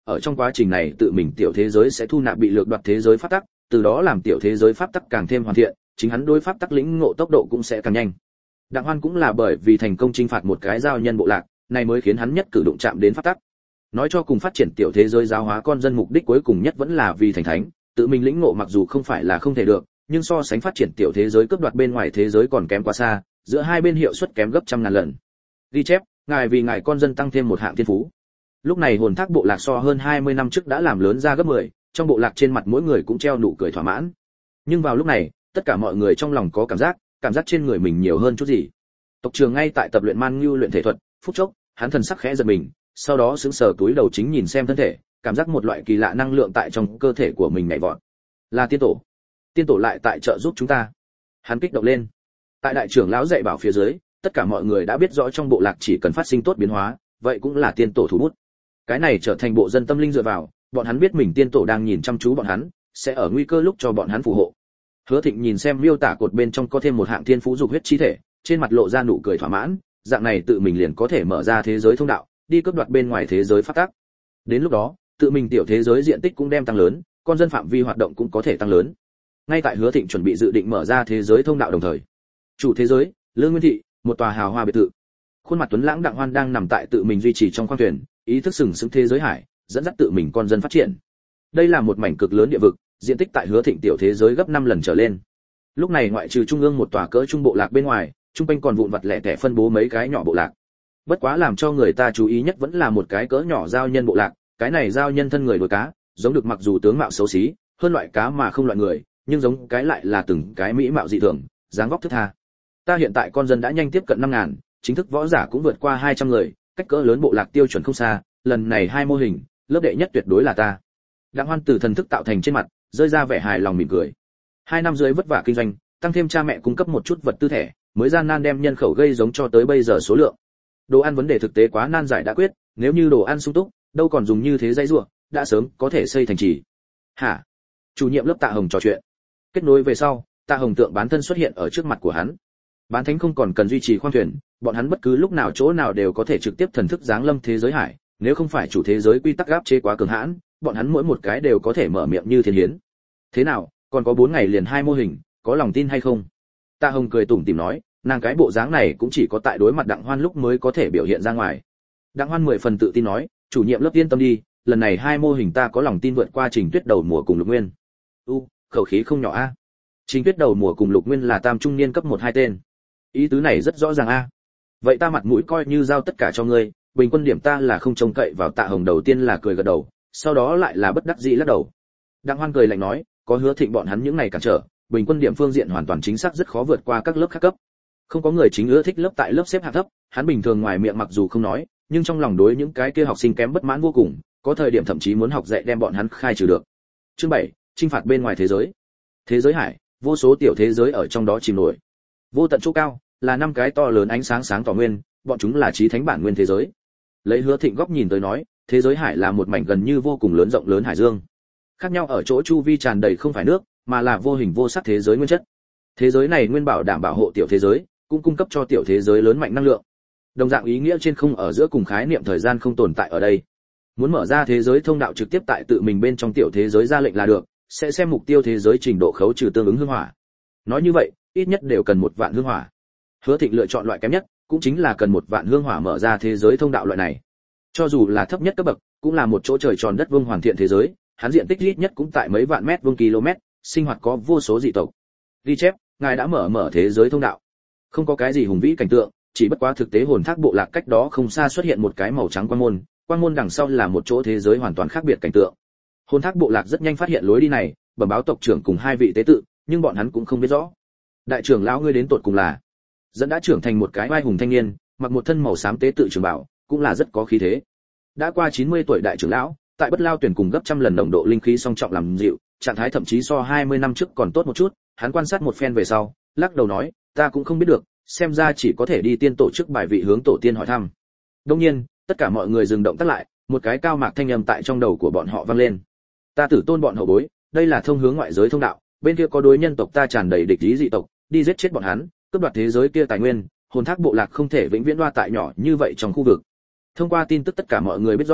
ở trong quá trình này tự mình tiểu thế giới sẽ thu nạp bị lược đoạt thế giới pháp tắc, từ đó làm tiểu thế giới pháp tắc càng thêm hoàn thiện, chính hắn đối pháp tắc lĩnh ngộ tốc độ cũng sẽ càng nhanh. Đặng Hoan cũng là bởi vì thành công chinh phạt một cái giao nhân bộ lạc, này mới khiến hắn nhất cử đụng chạm đến pháp tắc. Nói cho cùng phát triển tiểu thế giới giáo hóa con dân mục đích cuối cùng nhất vẫn là vì thành thánh, tự mình lĩnh ngộ mặc dù không phải là không thể được, nhưng so sánh phát triển tiểu thế giới cướp đoạt bên ngoài thế giới còn kém quá xa, giữa hai bên hiệu suất kém gấp trăm ngàn lần. Ghi chép, ngài vì ngài con dân tăng thêm một hạng thiên phú. Lúc này hồn thác bộ lạc so hơn hai mươi năm trước đã làm lớn ra gấp mười, trong bộ lạc trên mặt mỗi người cũng treo nụ cười thỏa mãn. Nhưng vào lúc này, tất cả mọi người trong lòng có cảm giác, cảm giác trên người mình nhiều hơn chút gì. Tộc trưởng ngay tại tập luyện man ngưu luyện thể thuật, phút chốc, hắn thần sắc khẽ giật mình, sau đó sững sờ túi đầu chính nhìn xem thân thể, cảm giác một loại kỳ lạ năng lượng tại trong cơ thể của mình nhảy vọt. Là tiên tổ. Tiên tổ lại tại trợ giúp chúng ta. Hắn kích động lên. Tại đại trưởng lão dạy bảo phía dưới, tất cả mọi người đã biết rõ trong bộ lạc chỉ cần phát sinh tốt biến hóa, vậy cũng là tiên tổ thủ bút. Cái này trở thành bộ dân tâm linh dựa vào, bọn hắn biết mình tiên tổ đang nhìn chăm chú bọn hắn, sẽ ở nguy cơ lúc cho bọn hắn phù hộ. Hứa Thịnh nhìn xem miêu tả cột bên trong có thêm một hạng thiên phú dục huyết chi thể, trên mặt lộ ra nụ cười thỏa mãn, dạng này tự mình liền có thể mở ra thế giới thông đạo, đi cướp đoạt bên ngoài thế giới pháp tắc. Đến lúc đó, tự mình tiểu thế giới diện tích cũng đem tăng lớn, con dân phạm vi hoạt động cũng có thể tăng lớn. Ngay tại Hứa Thịnh chuẩn bị dự định mở ra thế giới thông đạo đồng thời, chủ thế giới, Lương Nguyên thị, một tòa hào hoa biệt thự. Khuôn mặt tuấn lãng Đặng Hoan đang nằm tại tự mình duy trì trong khoang thuyền, ý thức sừng sững thế giới hải, dẫn dắt tự mình con dân phát triển. Đây là một mảnh cực lớn địa vực, diện tích tại Hứa Thịnh tiểu thế giới gấp năm lần trở lên. Lúc này ngoại trừ trung ương một tòa cỡ trung bộ lạc bên ngoài, trung quanh còn vụn vặt lẻ tẻ phân bố mấy cái nhỏ bộ lạc. Bất quá làm cho người ta chú ý nhất vẫn là một cái cỡ nhỏ giao nhân bộ lạc, cái này giao nhân thân người đuôi cá, giống được mặc dù tướng mạo xấu xí, hơn loại cá mà không loại người, nhưng giống cái lại là từng cái mỹ mạo dị thường, dáng vóc thướt tha. Ta hiện tại con dân đã nhanh tiếp cận năm ngàn, chính thức võ giả cũng vượt qua hai trăm người, cách cỡ lớn bộ lạc tiêu chuẩn không xa, lần này hai mô hình, lớp đệ nhất tuyệt đối là ta. Đặng Hoan từ thần thức tạo thành trên mặt, rơi ra vẻ hài lòng mỉm cười. Hai năm dưới vất vả kinh doanh, tăng thêm cha mẹ cung cấp một chút vật tư thẻ, mới gian nan đem nhân khẩu gây giống cho tới bây giờ số lượng. Đồ ăn vấn đề thực tế quá nan giải đã quyết, nếu như đồ ăn sung túc, đâu còn dùng như thế dây rủa, đã sớm có thể xây thành trì. Hả? Chủ nhiệm lớp Tạ Hồng trò chuyện. Kết nối về sau, Tạ Hồng tượng bán thân xuất hiện ở trước mặt của hắn. Bán thánh không còn cần duy trì khoang thuyền, bọn hắn bất cứ lúc nào chỗ nào đều có thể trực tiếp thần thức giáng lâm thế giới hải, nếu không phải chủ thế giới quy tắc áp chế quá cường hãn, bọn hắn mỗi một cái đều có thể mở miệng như thiên hiến. Thế nào, còn có bốn ngày liền hai mô hình, có lòng tin hay không? Tạ Hồng cười tủm tỉm nói, nàng cái bộ dáng này cũng chỉ có tại đối mặt Đặng Hoan lúc mới có thể biểu hiện ra ngoài. Đặng Hoan mười phần tự tin nói, chủ nhiệm lớp yên tâm đi, lần này hai mô hình ta có lòng tin vượt qua Trình Tuyết đầu mùa cùng Lục Nguyên. U, khẩu khí không nhỏ a. Trình Tuyết đầu mùa cùng Lục Nguyên là tam trung niên cấp một hai tên. Ý tứ này rất rõ ràng a. Vậy ta mặt mũi coi như giao tất cả cho ngươi, bình quân điểm ta là không trông cậy vào. Tạ Hồng đầu tiên là cười gật đầu, sau đó lại là bất đắc dĩ lắc đầu. Đặng Hoan cười lạnh nói, có Hứa Thịnh bọn hắn những này cản trở, bình quân điểm phương diện hoàn toàn chính xác rất khó vượt qua các lớp khác cấp. Không có người chính ưa thích lớp tại lớp xếp hạng thấp, hắn bình thường ngoài miệng mặc dù không nói, nhưng trong lòng đối những cái kia học sinh kém bất mãn vô cùng, có thời điểm thậm chí muốn học dạy đem bọn hắn khai trừ được. Chương bảy, chinh phạt bên ngoài thế giới. Thế giới hải, vô số tiểu thế giới ở trong đó chìm nổi. Vô tận chỗ cao, là năm cái to lớn ánh sáng sáng tỏ nguyên, bọn chúng là chí thánh bản nguyên thế giới. Lấy Hứa Thịnh góc nhìn tới nói, thế giới hải là một mảnh gần như vô cùng lớn rộng lớn hải dương. Khác nhau ở chỗ chu vi tràn đầy không phải nước, mà là vô hình vô sắc thế giới nguyên chất. Thế giới này nguyên bảo đảm bảo hộ tiểu thế giới, cũng cung cấp cho tiểu thế giới lớn mạnh năng lượng. Đồng dạng ý nghĩa trên không ở giữa cùng khái niệm thời gian không tồn tại ở đây. Muốn mở ra thế giới thông đạo trực tiếp tại tự mình bên trong tiểu thế giới ra lệnh là được, sẽ xem mục tiêu thế giới trình độ khấu trừ tương ứng hương hỏa. Nói như vậy, ít nhất đều cần một vạn hương hỏa. Hứa Thịnh lựa chọn loại kém nhất, cũng chính là cần một vạn hương hỏa mở ra thế giới thông đạo loại này. Cho dù là thấp nhất cấp bậc, cũng là một chỗ trời tròn đất vuông hoàn thiện thế giới, hắn diện tích ít nhất cũng tại mấy vạn mét vuông km, sinh hoạt có vô số dị tộc. Ghi chép, ngài đã mở mở thế giới thông đạo. Không có cái gì hùng vĩ cảnh tượng, chỉ bất quá thực tế hồn thác bộ lạc cách đó không xa xuất hiện một cái màu trắng quang môn, quang môn đằng sau là một chỗ thế giới hoàn toàn khác biệt cảnh tượng. Hồn thác bộ lạc rất nhanh phát hiện lối đi này, bẩm báo tộc trưởng cùng hai vị tế tự, nhưng bọn hắn cũng không biết rõ. Đại trưởng lão ngươi đến tột cùng là? Dẫn đã trưởng thành một cái oai hùng thanh niên, mặc một thân màu xám tế tự trưởng bảo, cũng là rất có khí thế. Đã qua chín mươi tuổi đại trưởng lão, tại Bất Lao tuyển cùng gấp trăm lần nồng độ linh khí song trọng làm dịu, trạng thái thậm chí so hai mươi năm trước còn tốt một chút, hắn quan sát một phen về sau, lắc đầu nói, ta cũng không biết được, xem ra chỉ có thể đi tiên tổ chức bài vị hướng tổ tiên hỏi thăm. Đương nhiên, tất cả mọi người dừng động tác lại, một cái cao mạc thanh âm tại trong đầu của bọn họ vang lên. Ta tử tôn bọn hậu bối, đây là thông hướng ngoại giới thông đạo, bên kia có đối nhân tộc ta tràn đầy địch ý dị tộc, đi giết chết bọn hắn, cướp đoạt thế giới kia tài nguyên, hồn thác bộ lạc không thể vĩnh viễn đoa tại nhỏ như vậy trong khu vực. Thông qua tin tức tất cả mọi người biết rõ,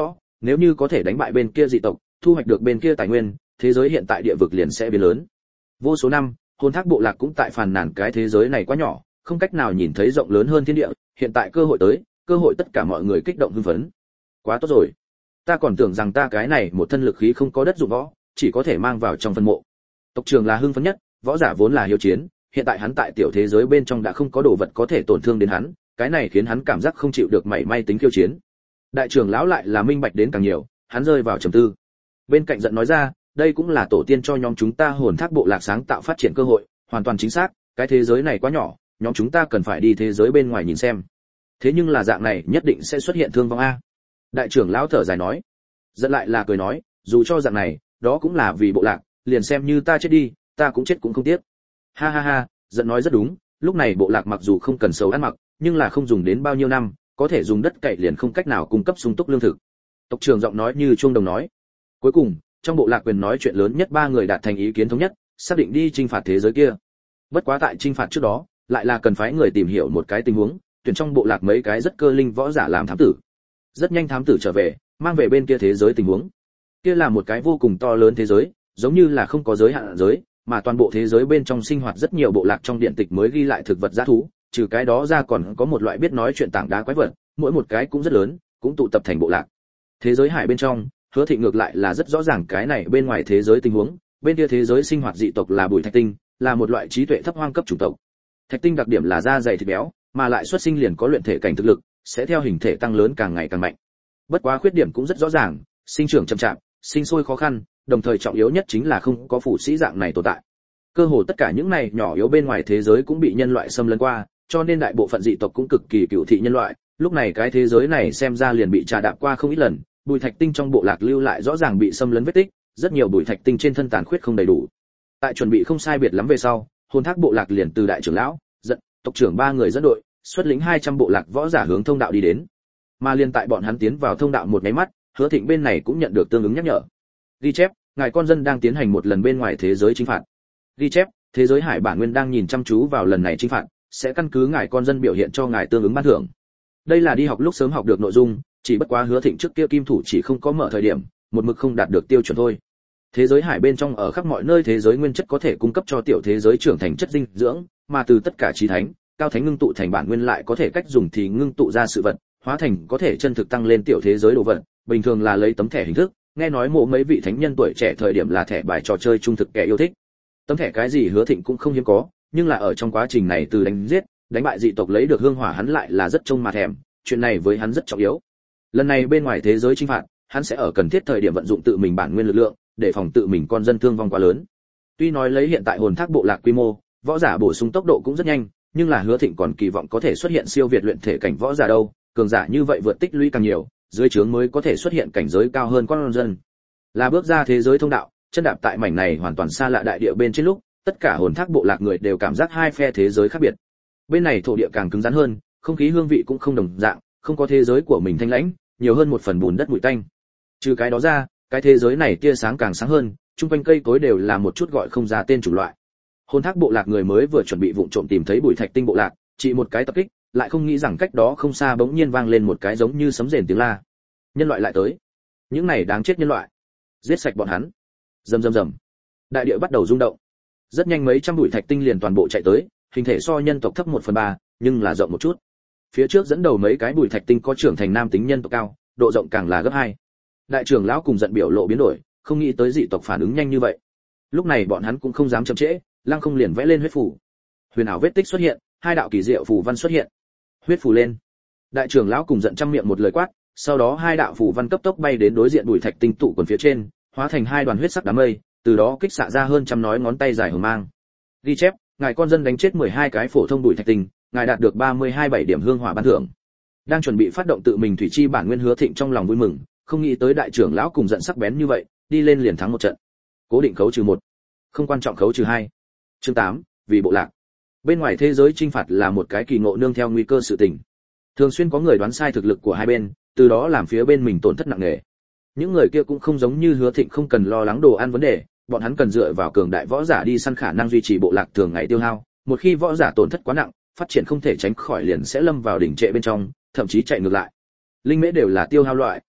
nếu như có thể đánh bại bên kia dị tộc, thu hoạch được bên kia tài nguyên, thế giới hiện tại địa vực liền sẽ biến lớn. Vô số năm, hồn thác bộ lạc cũng tại phàn nàn cái thế giới này quá nhỏ, không cách nào nhìn thấy rộng lớn hơn thiên địa, hiện tại cơ hội tới, cơ hội tất cả mọi người kích động hưng phấn. Quá tốt rồi. Ta còn tưởng rằng ta cái này một thân lực khí không có đất dụng võ, chỉ có thể mang vào trong phân mộ. Tộc trưởng là hưng phấn nhất, võ giả vốn là hiếu chiến, hiện tại hắn tại tiểu thế giới bên trong đã không có đồ vật có thể tổn thương đến hắn, cái này khiến hắn cảm giác không chịu được mảy may tính khiêu chiến. Đại trưởng lão lại là minh bạch đến càng nhiều, hắn rơi vào trầm tư. Bên cạnh giận nói ra, đây cũng là tổ tiên cho nhóm chúng ta hồn thác bộ lạc sáng tạo phát triển cơ hội, hoàn toàn chính xác, cái thế giới này quá nhỏ, nhóm chúng ta cần phải đi thế giới bên ngoài nhìn xem. Thế nhưng là dạng này nhất định sẽ xuất hiện thương vong a. Đại trưởng lão thở dài nói. Giận lại là cười nói, dù cho dạng này, đó cũng là vì bộ lạc, liền xem như ta chết đi, ta cũng chết cũng không tiếc. Ha ha ha, giận nói rất đúng, lúc này bộ lạc mặc dù không cần sầu ăn mặc, nhưng là không dùng đến bao nhiêu năm, có thể dùng đất cày liền không cách nào cung cấp sung túc lương thực. Tộc trưởng giọng nói như chuông đồng nói. Cuối cùng, trong bộ lạc quyền nói chuyện lớn nhất ba người đạt thành ý kiến thống nhất, xác định đi chinh phạt thế giới kia. Bất quá tại chinh phạt trước đó, lại là cần phái người tìm hiểu một cái tình huống, tuyển trong bộ lạc mấy cái rất cơ linh võ giả làm thám tử. Rất nhanh thám tử trở về, mang về bên kia thế giới tình huống. Kia là một cái vô cùng to lớn thế giới, giống như là không có giới hạn giới, mà toàn bộ thế giới bên trong sinh hoạt rất nhiều bộ lạc trong điện tịch mới ghi lại thực vật dã thú, trừ cái đó ra còn có một loại biết nói chuyện tảng đá quái vật, mỗi một cái cũng rất lớn, cũng tụ tập thành bộ lạc. Thế giới hải bên trong, Hứa Thịnh ngược lại là rất rõ ràng cái này bên ngoài thế giới tình huống, bên kia thế giới sinh hoạt dị tộc là bụi thạch tinh, là một loại trí tuệ thấp hoang cấp chủng tộc. Thạch tinh đặc điểm là da dày thịt béo, mà lại xuất sinh liền có luyện thể cảnh thực lực, sẽ theo hình thể tăng lớn càng ngày càng mạnh. Bất quá khuyết điểm cũng rất rõ ràng, sinh trưởng chậm chạp, sinh sôi khó khăn, đồng thời trọng yếu nhất chính là không có phụ sĩ dạng này tồn tại. Cơ hồ tất cả những này nhỏ yếu bên ngoài thế giới cũng bị nhân loại xâm lấn qua, cho nên đại bộ phận dị tộc cũng cực kỳ cựu thị nhân loại, lúc này cái thế giới này xem ra liền bị trà đạp qua không ít lần, bùi thạch tinh trong bộ lạc lưu lại rõ ràng bị xâm lấn vết tích, rất nhiều bùi thạch tinh trên thân tàn khuyết không đầy đủ. Tại chuẩn bị không sai biệt lắm về sau, hồn thác bộ lạc liền từ đại trưởng lão, giận, tộc trưởng ba người dẫn đội, xuất lĩnh hai trăm bộ lạc võ giả hướng thông đạo đi đến. Mà liên tại bọn hắn tiến vào thông đạo một cái mắt, Hứa Thịnh bên này cũng nhận được tương ứng nhắc nhở. Ghi chép, ngài con dân đang tiến hành một lần bên ngoài thế giới chinh phạt. Ghi chép, thế giới hải bản nguyên đang nhìn chăm chú vào lần này chinh phạt, sẽ căn cứ ngài con dân biểu hiện cho ngài tương ứng ban thưởng. Đây là đi học lúc sớm học được nội dung, chỉ bất quá Hứa Thịnh trước kia kim thủ chỉ không có mở thời điểm, một mực không đạt được tiêu chuẩn thôi. Thế giới hải bên trong ở khắp mọi nơi thế giới nguyên chất có thể cung cấp cho tiểu thế giới trưởng thành chất dinh dưỡng, mà từ tất cả chí thánh, cao thánh ngưng tụ thành bản nguyên lại có thể cách dùng thì ngưng tụ ra sự vật, hóa thành có thể chân thực tăng lên tiểu thế giới đồ vật, bình thường là lấy tấm thẻ hình thức, nghe nói mộ mấy vị thánh nhân tuổi trẻ thời điểm là thẻ bài trò chơi trung thực kẻ yêu thích. Tấm thẻ cái gì Hứa Thịnh cũng không hiếm có, nhưng là ở trong quá trình này từ đánh giết, đánh bại dị tộc lấy được hương hỏa hắn lại là rất trông mà thèm, chuyện này với hắn rất trọng yếu. Lần này bên ngoài thế giới chinh phạt, hắn sẽ ở cần thiết thời điểm vận dụng tự mình bản nguyên lực lượng, để phòng tự mình con dân thương vong quá lớn. Tuy nói lấy hiện tại hồn thác bộ lạc quy mô, võ giả bổ sung tốc độ cũng rất nhanh, nhưng là Hứa Thịnh còn kỳ vọng có thể xuất hiện siêu việt luyện thể cảnh võ giả đâu, cường giả như vậy vượt tích lũy càng nhiều, dưới trướng mới có thể xuất hiện cảnh giới cao hơn con dân. Là bước ra thế giới thông đạo, chân đạp tại mảnh này hoàn toàn xa lạ đại địa bên trên lúc, tất cả hồn thác bộ lạc người đều cảm giác hai phe thế giới khác biệt. Bên này thổ địa càng cứng rắn hơn, không khí hương vị cũng không đồng dạng, không có thế giới của mình thanh lãnh, nhiều hơn một phần bùn đất bụi tanh. Trừ cái đó ra, cái thế giới này tia sáng càng sáng hơn, chung quanh cây cối đều là một chút gọi không ra tên chủng loại. Hồn thác bộ lạc người mới vừa chuẩn bị vụng trộm tìm thấy bụi thạch tinh bộ lạc, chỉ một cái tập kích, lại không nghĩ rằng cách đó không xa bỗng nhiên vang lên một cái giống như sấm rền tiếng la. Nhân loại lại tới. Những này đáng chết nhân loại. Giết sạch bọn hắn. Rầm rầm rầm. Đại địa bắt đầu rung động. Rất nhanh mấy trăm bụi thạch tinh liền toàn bộ chạy tới, hình thể so nhân tộc thấp một phần ba, nhưng là rộng một chút. Phía trước dẫn đầu mấy cái bụi thạch tinh có trưởng thành nam tính nhân tộc cao, độ rộng càng là gấp hai. Đại trưởng lão cùng giận biểu lộ biến đổi, không nghĩ tới dị tộc phản ứng nhanh như vậy. Lúc này bọn hắn cũng không dám chậm trễ, lăng không liền vẽ lên huyết phù. Huyền ảo vết tích xuất hiện, hai đạo kỳ diệu phù văn xuất hiện. Huyết phù lên. Đại trưởng lão cùng giận trăm miệng một lời quát, sau đó hai đạo phù văn cấp tốc bay đến đối diện bụi thạch tinh tụ quần phía trên, hóa thành hai đoàn huyết sắc đám mây, từ đó kích xạ ra hơn trăm nói ngón tay dài hờ mang. Ghi chép, ngài con dân đánh chết mười hai cái phổ thông bụi thạch tinh, ngài đạt được ba mươi hai bảy điểm hương hỏa ban thưởng. Đang chuẩn bị phát động tự mình thủy chi bản nguyên Hứa Thịnh trong lòng vui mừng, không nghĩ tới đại trưởng lão cùng giận sắc bén như vậy, đi lên liền thắng một trận. Cố định khấu trừ một, không quan trọng khấu trừ hai. Chương tám, vì bộ lạc. Bên ngoài thế giới chinh phạt là một cái kỳ ngộ nương theo nguy cơ sự tình. Thường xuyên có người đoán sai thực lực của hai bên, từ đó làm phía bên mình tổn thất nặng nề. Những người kia cũng không giống như Hứa Thịnh không cần lo lắng đồ ăn vấn đề, bọn hắn cần dựa vào cường đại võ giả đi săn khả năng duy trì bộ lạc thường ngày tiêu hao, một khi võ giả tổn thất quá nặng, phát triển không thể tránh khỏi liền sẽ lâm vào đỉnh trệ bên trong, thậm chí chạy ngược lại. Linh mễ đều là tiêu hao loại,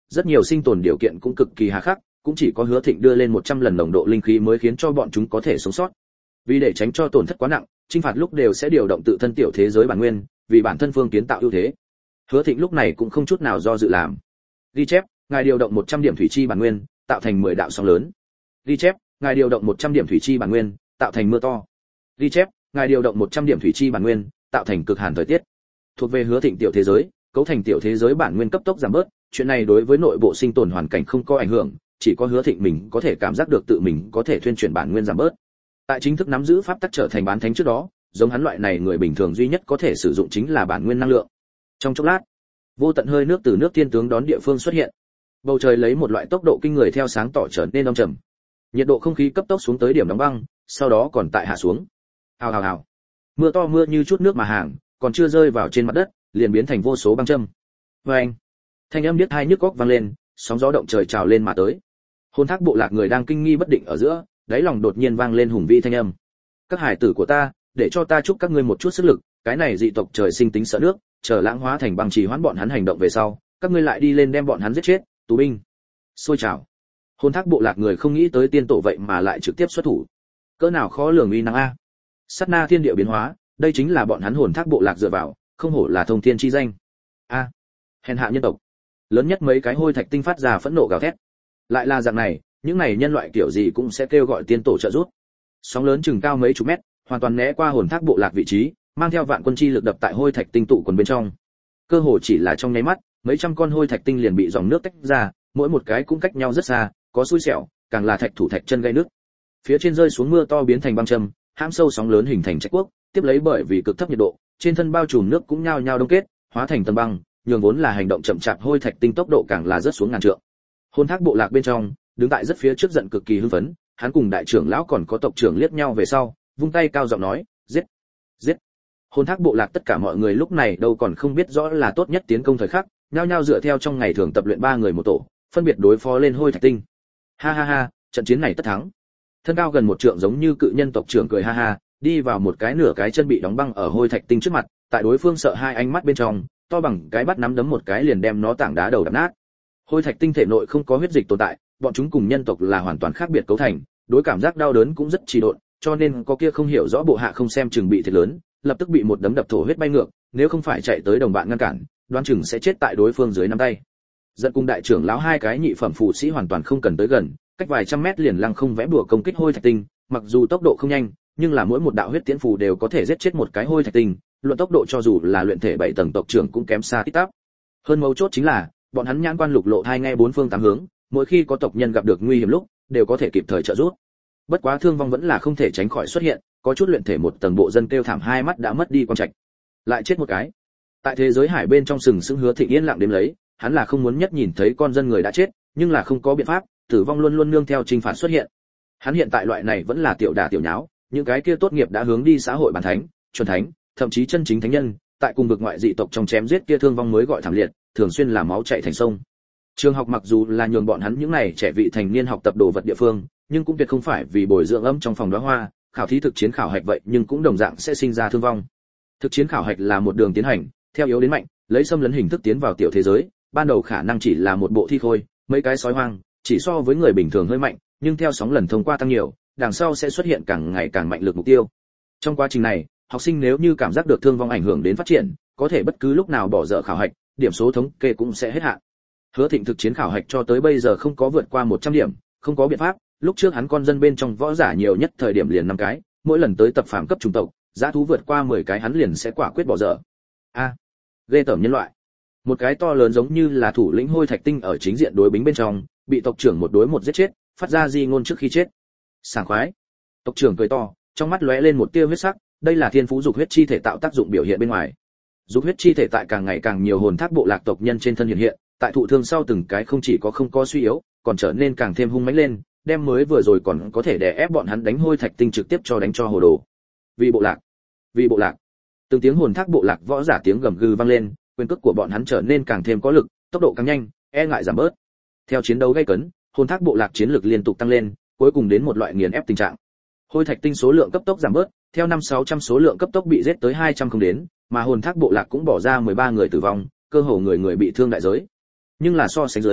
rất nhiều sinh tồn điều kiện cũng cực kỳ hà khắc, cũng chỉ có Hứa Thịnh đưa lên một trăm lần nồng độ linh khí mới khiến cho bọn chúng có thể sống sót. Vì để tránh cho tổn thất quá nặng, chinh phạt lúc đều sẽ điều động tự thân tiểu thế giới bản nguyên, vì bản thân phương kiến tạo ưu thế. Hứa Thịnh lúc này cũng không chút nào do dự làm. Ghi chép, ngài điều động một trăm điểm thủy chi bản nguyên, tạo thành mười đạo sóng lớn. Ghi chép, ngài điều động một trăm điểm thủy chi bản nguyên, tạo thành mưa to. Ghi chép, ngài điều động một trăm điểm thủy chi bản nguyên, tạo thành cực hàn thời tiết. Thuộc về Hứa Thịnh tiểu thế giới, cấu thành tiểu thế giới bản nguyên cấp tốc giảm bớt, chuyện này đối với nội bộ sinh tồn hoàn cảnh không có ảnh hưởng, chỉ có Hứa Thịnh mình có thể cảm giác được tự mình có thể thuyên chuyển bản nguyên giảm bớt. Tại chính thức nắm giữ pháp tắc trở thành bán thánh trước đó, giống hắn loại này người bình thường duy nhất có thể sử dụng chính là bản nguyên năng lượng. Trong chốc lát, vô tận hơi nước từ nước thiên tướng đón địa phương xuất hiện. Bầu trời lấy một loại tốc độ kinh người theo sáng tỏ trở nên âm trầm. Nhiệt độ không khí cấp tốc xuống tới điểm đóng băng, sau đó còn tại hạ xuống. Hào hào hào. Mưa to mưa như chút nước mà hàng, còn chưa rơi vào trên mặt đất, liền biến thành vô số băng châm. Oeng. Thanh âm điếc tai nhức óc vang lên, sóng gió động trời trào lên mà tới. Hồn Thác bộ lạc người đang kinh nghi bất định ở giữa, đáy lòng đột nhiên vang lên hùng vĩ thanh âm. Các hải tử của ta, để cho ta chúc các ngươi một chút sức lực, cái này dị tộc trời sinh tính sợ nước, chờ lãng hóa thành băng trì hoãn bọn hắn hành động về sau, các ngươi lại đi lên đem bọn hắn giết chết, tù binh. Xôi trào. Hồn Thác bộ lạc người không nghĩ tới tiên tổ vậy mà lại trực tiếp xuất thủ. Cỡ nào khó lường uy năng a. Sát na thiên địa biến hóa, đây chính là bọn hắn Hồn Thác bộ lạc dựa vào, không hổ là thông thiên chi danh. A. Hèn hạ nhân tộc. Lớn nhất mấy cái hôi thạch tinh phát ra phẫn nộ gào thét. Lại là dạng này, những này nhân loại kiểu gì cũng sẽ kêu gọi tiên tổ trợ giúp. Sóng lớn chừng cao mấy chục mét, hoàn toàn né qua Hồn Thác bộ lạc vị trí, mang theo vạn quân chi lực đập tại hôi thạch tinh tụ quần bên trong. Cơ hồ chỉ là trong nháy mắt, mấy trăm con hôi thạch tinh liền bị dòng nước tách ra, mỗi một cái cũng cách nhau rất xa, có xui xẻo, càng là thạch thủ thạch chân gây nước. Phía trên rơi xuống mưa to biến thành băng châm, hãm sâu sóng lớn hình thành trạch quốc, tiếp lấy bởi vì cực thấp nhiệt độ, trên thân bao trùm nước cũng nhao nhao đông kết, hóa thành tầng băng, nhường vốn là hành động chậm chạp hôi thạch tinh tốc độ càng là rất xuống ngàn trượng. Hồn Thác bộ lạc bên trong, đứng tại rất phía trước giận cực kỳ hưng phấn, hắn cùng đại trưởng lão còn có tộc trưởng liếc nhau về sau, vung tay cao giọng nói, giết, giết. Hồn Thác bộ lạc tất cả mọi người lúc này đâu còn không biết rõ là tốt nhất tiến công thời khắc, nhao nhao dựa theo trong ngày thường tập luyện ba người một tổ, phân biệt đối phó lên hôi thạch tinh. Ha ha ha, trận chiến này tất thắng. Thân cao gần một trượng giống như cự nhân tộc trưởng cười ha ha, đi vào một cái nửa cái chân bị đóng băng ở hôi thạch tinh trước mặt, tại đối phương sợ hai ánh mắt bên trong, to bằng cái bắt nắm đấm một cái liền đem nó tảng đá đầu đập nát. Hôi thạch tinh thể nội không có huyết dịch tồn tại, bọn chúng cùng nhân tộc là hoàn toàn khác biệt cấu thành, đối cảm giác đau đớn cũng rất trì độn, cho nên có kia không hiểu rõ bộ hạ không xem chừng bị thiệt lớn, lập tức bị một đấm đập thổ huyết bay ngược, nếu không phải chạy tới đồng bạn ngăn cản, đoán chừng sẽ chết tại đối phương dưới nắm tay. Giận cùng đại trưởng lão hai cái nhị phẩm phù sĩ hoàn toàn không cần tới gần, cách vài trăm mét liền lăng không vẽ bùa công kích hôi thạch tinh, mặc dù tốc độ không nhanh, nhưng là mỗi một đạo huyết tiễn phù đều có thể giết chết một cái hôi thạch tinh, luận tốc độ cho dù là luyện thể bảy tầng tộc trưởng cũng kém xa tít tắp. Hơn mấu chốt chính là, bọn hắn nhãn quan lục lộ hai nghe bốn phương tám hướng, mỗi khi có tộc nhân gặp được nguy hiểm lúc, đều có thể kịp thời trợ giúp. Bất quá thương vong vẫn là không thể tránh khỏi xuất hiện, có chút luyện thể một tầng bộ dân kêu thảm hai mắt đã mất đi quan trạch. Lại chết một cái. Tại thế giới hải bên trong sừng sững Hứa Thịnh yên lặng đếm lấy, hắn là không muốn nhất nhìn thấy con dân người đã chết, nhưng là không có biện pháp, tử vong luôn luôn nương theo trinh phạt xuất hiện. Hắn hiện tại loại này vẫn là tiểu đả tiểu nháo, những cái kia tốt nghiệp đã hướng đi xã hội bản thánh, chuẩn thánh, thậm chí chân chính thánh nhân, tại cùng vực ngoại dị tộc trong chém giết kia thương vong mới gọi thảm liệt, thường xuyên là máu chảy thành sông. Trường học mặc dù là nhường bọn hắn những này trẻ vị thành niên học tập đồ vật địa phương, nhưng cũng tuyệt không phải vì bồi dưỡng âm trong phòng đóa hoa, khảo thí thực chiến khảo hạch vậy nhưng cũng đồng dạng sẽ sinh ra thương vong. Thực chiến khảo hạch là một đường tiến hành, theo yếu đến mạnh, lấy xâm lấn hình thức tiến vào tiểu thế giới, ban đầu khả năng chỉ là một bộ thi khôi, mấy cái sói hoang, chỉ so với người bình thường hơi mạnh, nhưng theo sóng lần thông qua tăng nhiều, đằng sau sẽ xuất hiện càng ngày càng mạnh lực mục tiêu. Trong quá trình này, học sinh nếu như cảm giác được thương vong ảnh hưởng đến phát triển, có thể bất cứ lúc nào bỏ dở khảo hạch, điểm số thống kê cũng sẽ hết hạn. Hứa Thịnh thực chiến khảo hạch cho tới bây giờ không có vượt qua một trăm điểm, không có biện pháp, lúc trước hắn con dân bên trong võ giả nhiều nhất thời điểm liền năm cái, mỗi lần tới tập phàm cấp chủng tộc, giá thú vượt qua mười cái hắn liền sẽ quả quyết bỏ dở. A, à, ghê tởm nhân loại. Một cái to lớn giống như là thủ lĩnh hôi thạch tinh ở chính diện đối bính bên trong, bị tộc trưởng một đối một giết chết, phát ra di ngôn trước khi chết. Sảng khoái. Tộc trưởng cười to, trong mắt lóe lên một tia huyết sắc, đây là thiên phú dục huyết chi thể tạo tác dụng biểu hiện bên ngoài. Dục huyết chi thể tại càng ngày càng nhiều hồn thác bộ lạc tộc nhân trên thân hiện hiện, tại thụ thương sau từng cái không chỉ có không có suy yếu, còn trở nên càng thêm hung mãnh lên, đem mới vừa rồi còn có thể đè ép bọn hắn đánh hôi thạch tinh trực tiếp cho đánh cho hồ đồ. Vì bộ lạc, vì bộ lạc. Từng tiếng hồn thác bộ lạc võ giả tiếng gầm gừ vang lên, quyền cước của bọn hắn trở nên càng thêm có lực, tốc độ càng nhanh, e ngại giảm bớt. Theo chiến đấu gay cấn, hồn thác bộ lạc chiến lực liên tục tăng lên, cuối cùng đến một loại nghiền ép tình trạng. Hôi thạch tinh số lượng cấp tốc giảm bớt, theo năm sáu trăm số lượng cấp tốc bị giết tới hai trăm không đến, mà hồn thác bộ lạc cũng bỏ ra mười ba người tử vong, cơ hồ người người bị thương đại giới. Nhưng là so sánh dưới,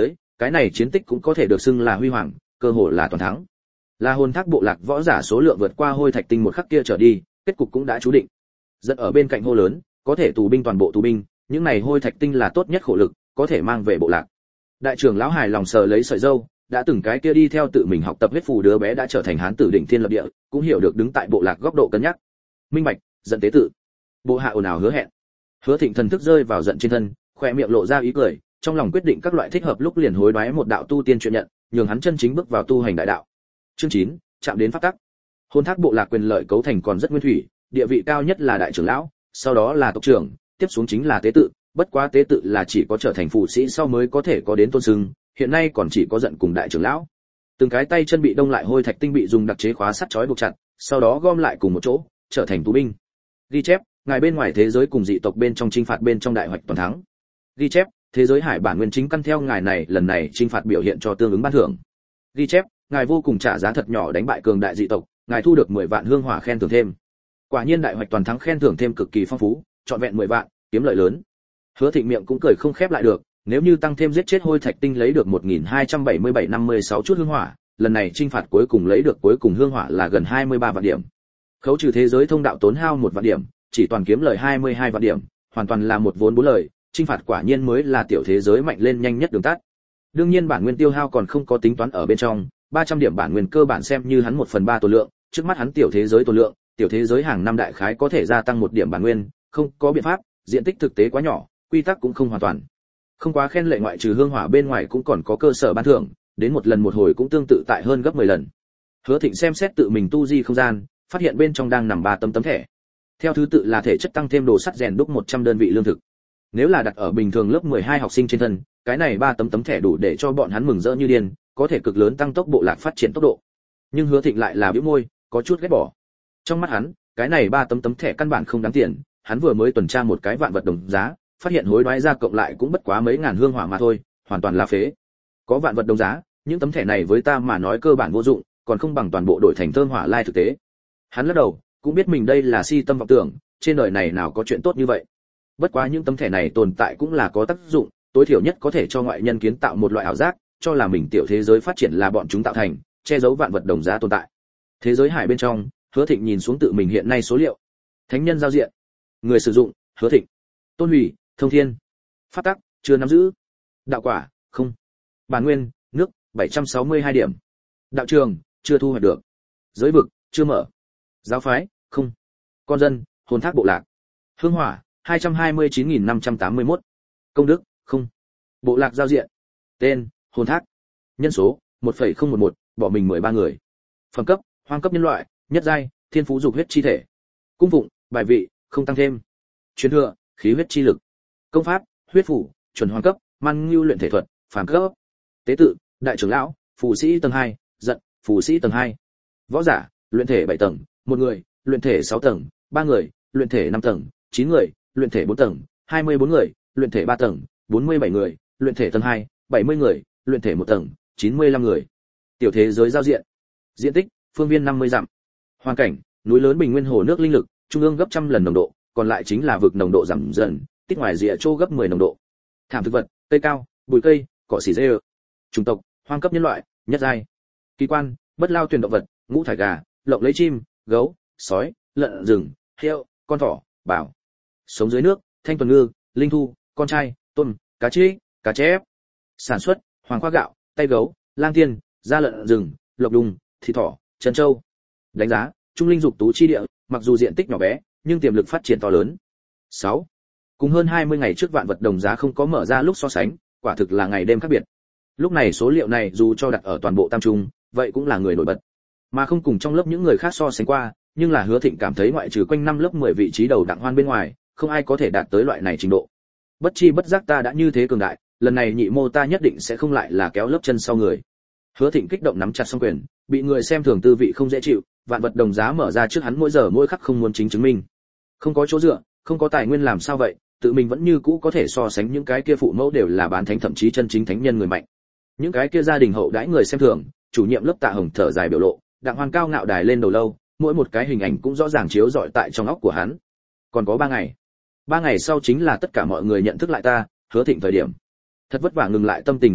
cái này chiến tích cũng có thể được xưng là huy hoàng, cơ hội là toàn thắng. Là hồn thác bộ lạc võ giả số lượng vượt qua hôi thạch tinh một khắc kia trở đi, kết cục cũng đã chú định. Dẫn ở bên cạnh hô lớn, có thể tù binh toàn bộ tù binh, những này hôi thạch tinh là tốt nhất khổ lực, có thể mang về bộ lạc. Đại trưởng lão hài lòng sờ lấy sợi râu, đã từng cái kia đi theo tự mình học tập huyết phù đứa bé đã trở thành hán tử đỉnh thiên lập địa, cũng hiểu được đứng tại bộ lạc góc độ cân nhắc. Minh bạch, giận tế tự. Bộ hạ ồn ào hứa hẹn. Hứa Thịnh thần thức rơi vào giận trên thân, khóe miệng lộ ra ý cười, trong lòng quyết định các loại thích hợp lúc liền hối đoái một đạo tu tiên chuyện nhận, nhường hắn chân chính bước vào tu hành đại đạo. Chương chín, chạm đến pháp tắc. Hôn thác bộ lạc quyền lợi cấu thành còn rất nguyên thủy, địa vị cao nhất là đại trưởng lão, sau đó là tộc trưởng, tiếp xuống chính là tế tự, bất quá tế tự là chỉ có trở thành phụ sĩ sau mới có thể có đến tôn xưng, hiện nay còn chỉ có giận cùng đại trưởng lão. Từng cái tay chân bị đông lại hôi thạch tinh bị dùng đặc chế khóa sắt trói buộc chặt, sau đó gom lại cùng một chỗ, trở thành tù binh. Ghi chép, ngài bên ngoài thế giới cùng dị tộc bên trong chinh phạt bên trong đại hoạch toàn thắng. Ghi chép, thế giới hải bản nguyên chính căn theo ngài này lần này chinh phạt biểu hiện cho tương ứng ban thưởng. Ghi chép, ngài vô cùng trả giá thật nhỏ đánh bại cường đại dị tộc, ngài thu được mười vạn hương hỏa khen thưởng thêm. Quả nhiên đại hoạch toàn thắng khen thưởng thêm cực kỳ phong phú, trọn vẹn mười vạn, kiếm lợi lớn. Hứa Thịnh miệng cũng cười không khép lại được, nếu như tăng thêm giết chết hôi thạch tinh lấy được một nghìn hai trăm bảy mươi bảy năm mươi sáu chút hương hỏa, lần này chinh phạt cuối cùng lấy được cuối cùng hương hỏa là gần hai mươi ba vạn điểm. Khấu trừ thế giới thông đạo tốn hao một vạn điểm, chỉ toàn kiếm lời hai mươi hai vạn điểm, hoàn toàn là một vốn bốn lời, chinh phạt quả nhiên mới là tiểu thế giới mạnh lên nhanh nhất đường tắt. Đương nhiên bản nguyên tiêu hao còn không có tính toán ở bên trong, ba trăm điểm bản nguyên cơ bản xem như hắn một phần ba tổ lượng, trước mắt hắn tiểu thế giới tổ lượng, tiểu thế giới hàng năm đại khái có thể gia tăng một điểm bản nguyên, không có biện pháp, diện tích thực tế quá nhỏ, quy tắc cũng không hoàn toàn. Không quá khen lệ ngoại trừ hương hỏa bên ngoài cũng còn có cơ sở ban thưởng, đến một lần một hồi cũng tương tự tại hơn gấp mười lần. Hứa Thịnh xem xét tự mình tu di không gian, phát hiện bên trong đang nằm ba tấm tấm thẻ. Theo thứ tự là thể chất tăng thêm đồ sắt rèn đúc một trăm đơn vị lương thực. Nếu là đặt ở bình thường lớp mười hai học sinh trên thân, cái này ba tấm tấm thẻ đủ để cho bọn hắn mừng rỡ như điên, có thể cực lớn tăng tốc bộ lạc phát triển tốc độ. Nhưng Hứa Thịnh lại là bĩu môi, có chút ghét bỏ. Trong mắt hắn, cái này ba tấm tấm thẻ căn bản không đáng tiền, hắn vừa mới tuần tra một cái vạn vật đồng giá, phát hiện hối đoái ra cộng lại cũng bất quá mấy ngàn hương hỏa mà thôi, hoàn toàn là phế. Có vạn vật đồng giá, những tấm thẻ này với ta mà nói cơ bản vô dụng, còn không bằng toàn bộ đổi thành thơm hỏa lai thực tế. Hắn lắc đầu, cũng biết mình đây là si tâm vọng tưởng, trên đời này nào có chuyện tốt như vậy. Bất quá những tấm thẻ này tồn tại cũng là có tác dụng, tối thiểu nhất có thể cho ngoại nhân kiến tạo một loại ảo giác, cho là mình tiểu thế giới phát triển là bọn chúng tạo thành, che giấu vạn vật đồng giá tồn tại. Thế giới hải bên trong, Hứa Thịnh nhìn xuống tự mình hiện nay số liệu. Thánh nhân giao diện, người sử dụng, Hứa Thịnh. Tôn hủy, thông thiên. Pháp tắc, chưa nắm giữ. Đạo quả, không. Bản nguyên, nước, bảy trăm sáu mươi hai điểm. Đạo trường, chưa thu hoạch được. Giới vực, chưa mở. Giáo phái, không. Con dân, hồn thác bộ lạc. Hương hỏa, hai trăm hai mươi chín nghìn năm trăm tám mươi mốt. Công đức, không. Bộ lạc giao diện. Tên, hồn thác. Nhân số, một phẩy không một một, bỏ mình mười ba người. Phẩm cấp, hoang cấp nhân loại, nhất giai, thiên phú dục huyết chi thể. Cung phụng, bài vị, không tăng thêm. Truyền thừa, khí huyết chi lực. Công pháp, huyết phủ, chuẩn hoàng cấp, man ngưu luyện thể thuật, phàm cấp. Tế tự, đại trưởng lão, phù sĩ tầng hai, giận, phù sĩ tầng hai. Võ giả, luyện thể bảy tầng, một người, luyện thể sáu tầng, ba người, luyện thể năm tầng, chín người, luyện thể bốn tầng, hai mươi bốn người, luyện thể ba tầng, bốn mươi bảy người, luyện thể tầng hai, bảy mươi người, luyện thể một tầng, chín mươi lăm người. Tiểu thế giới giao diện. Diện tích, phương viên năm mươi dặm. Hoàn cảnh, núi lớn bình nguyên hồ nước linh lực, trung ương gấp trăm lần nồng độ, còn lại chính là vực nồng độ giảm dần, tích ngoài rìa chỗ gấp mười nồng độ. Thảm thực vật, cây cao, bụi cây, cỏ xỉ dê. Chủng tộc, hoang cấp nhân loại, nhất giai. Kỳ quan, bất lao tuyển động vật, ngũ thải gà, lộng lấy chim, gấu, sói, lợn rừng, heo, con thỏ, bảo. Sống dưới nước, thanh tuần ngư, linh thu, con trai, tôm, cá trích, cá chép. Sản xuất, hoàng khoa gạo, tay gấu, lang tiên, da lợn rừng, lộc đùng, thịt thỏ, chân trâu. Đánh giá, trung linh dục tú chi địa, mặc dù diện tích nhỏ bé, nhưng tiềm lực phát triển to lớn. sáu. Cùng hơn hai mươi ngày trước vạn vật đồng giá không có mở ra lúc so sánh, quả thực là ngày đêm khác biệt. Lúc này số liệu này dù cho đặt ở toàn bộ tam trung, vậy cũng là người nổi bật. Mà không cùng trong lớp những người khác so sánh qua, nhưng là Hứa Thịnh cảm thấy ngoại trừ quanh năm lớp mười vị trí đầu đặng hoan bên ngoài, không ai có thể đạt tới loại này trình độ. Bất chi bất giác ta đã như thế cường đại, lần này nhị mô ta nhất định sẽ không lại là kéo lớp chân sau người. Hứa Thịnh kích động nắm chặt song quyền, bị người xem thường tư vị không dễ chịu, vạn vật đồng giá mở ra trước hắn mỗi giờ mỗi khắc không muốn chính chứng minh. Không có chỗ dựa, không có tài nguyên làm sao vậy, tự mình vẫn như cũ có thể so sánh những cái kia phụ mẫu đều là bán thánh thậm chí chân chính thánh nhân người mạnh. Những cái kia gia đình hậu đãi người xem thường, chủ nhiệm lớp Tạ Hồng thở dài biểu lộ, đặng hoan cao ngạo đài lên đầu lâu, mỗi một cái hình ảnh cũng rõ ràng chiếu rọi tại trong óc của hắn. Còn có ba ngày. Ba ngày sau chính là tất cả mọi người nhận thức lại ta, Hứa Thịnh thời điểm. Thật vất vả ngừng lại tâm tình kích động,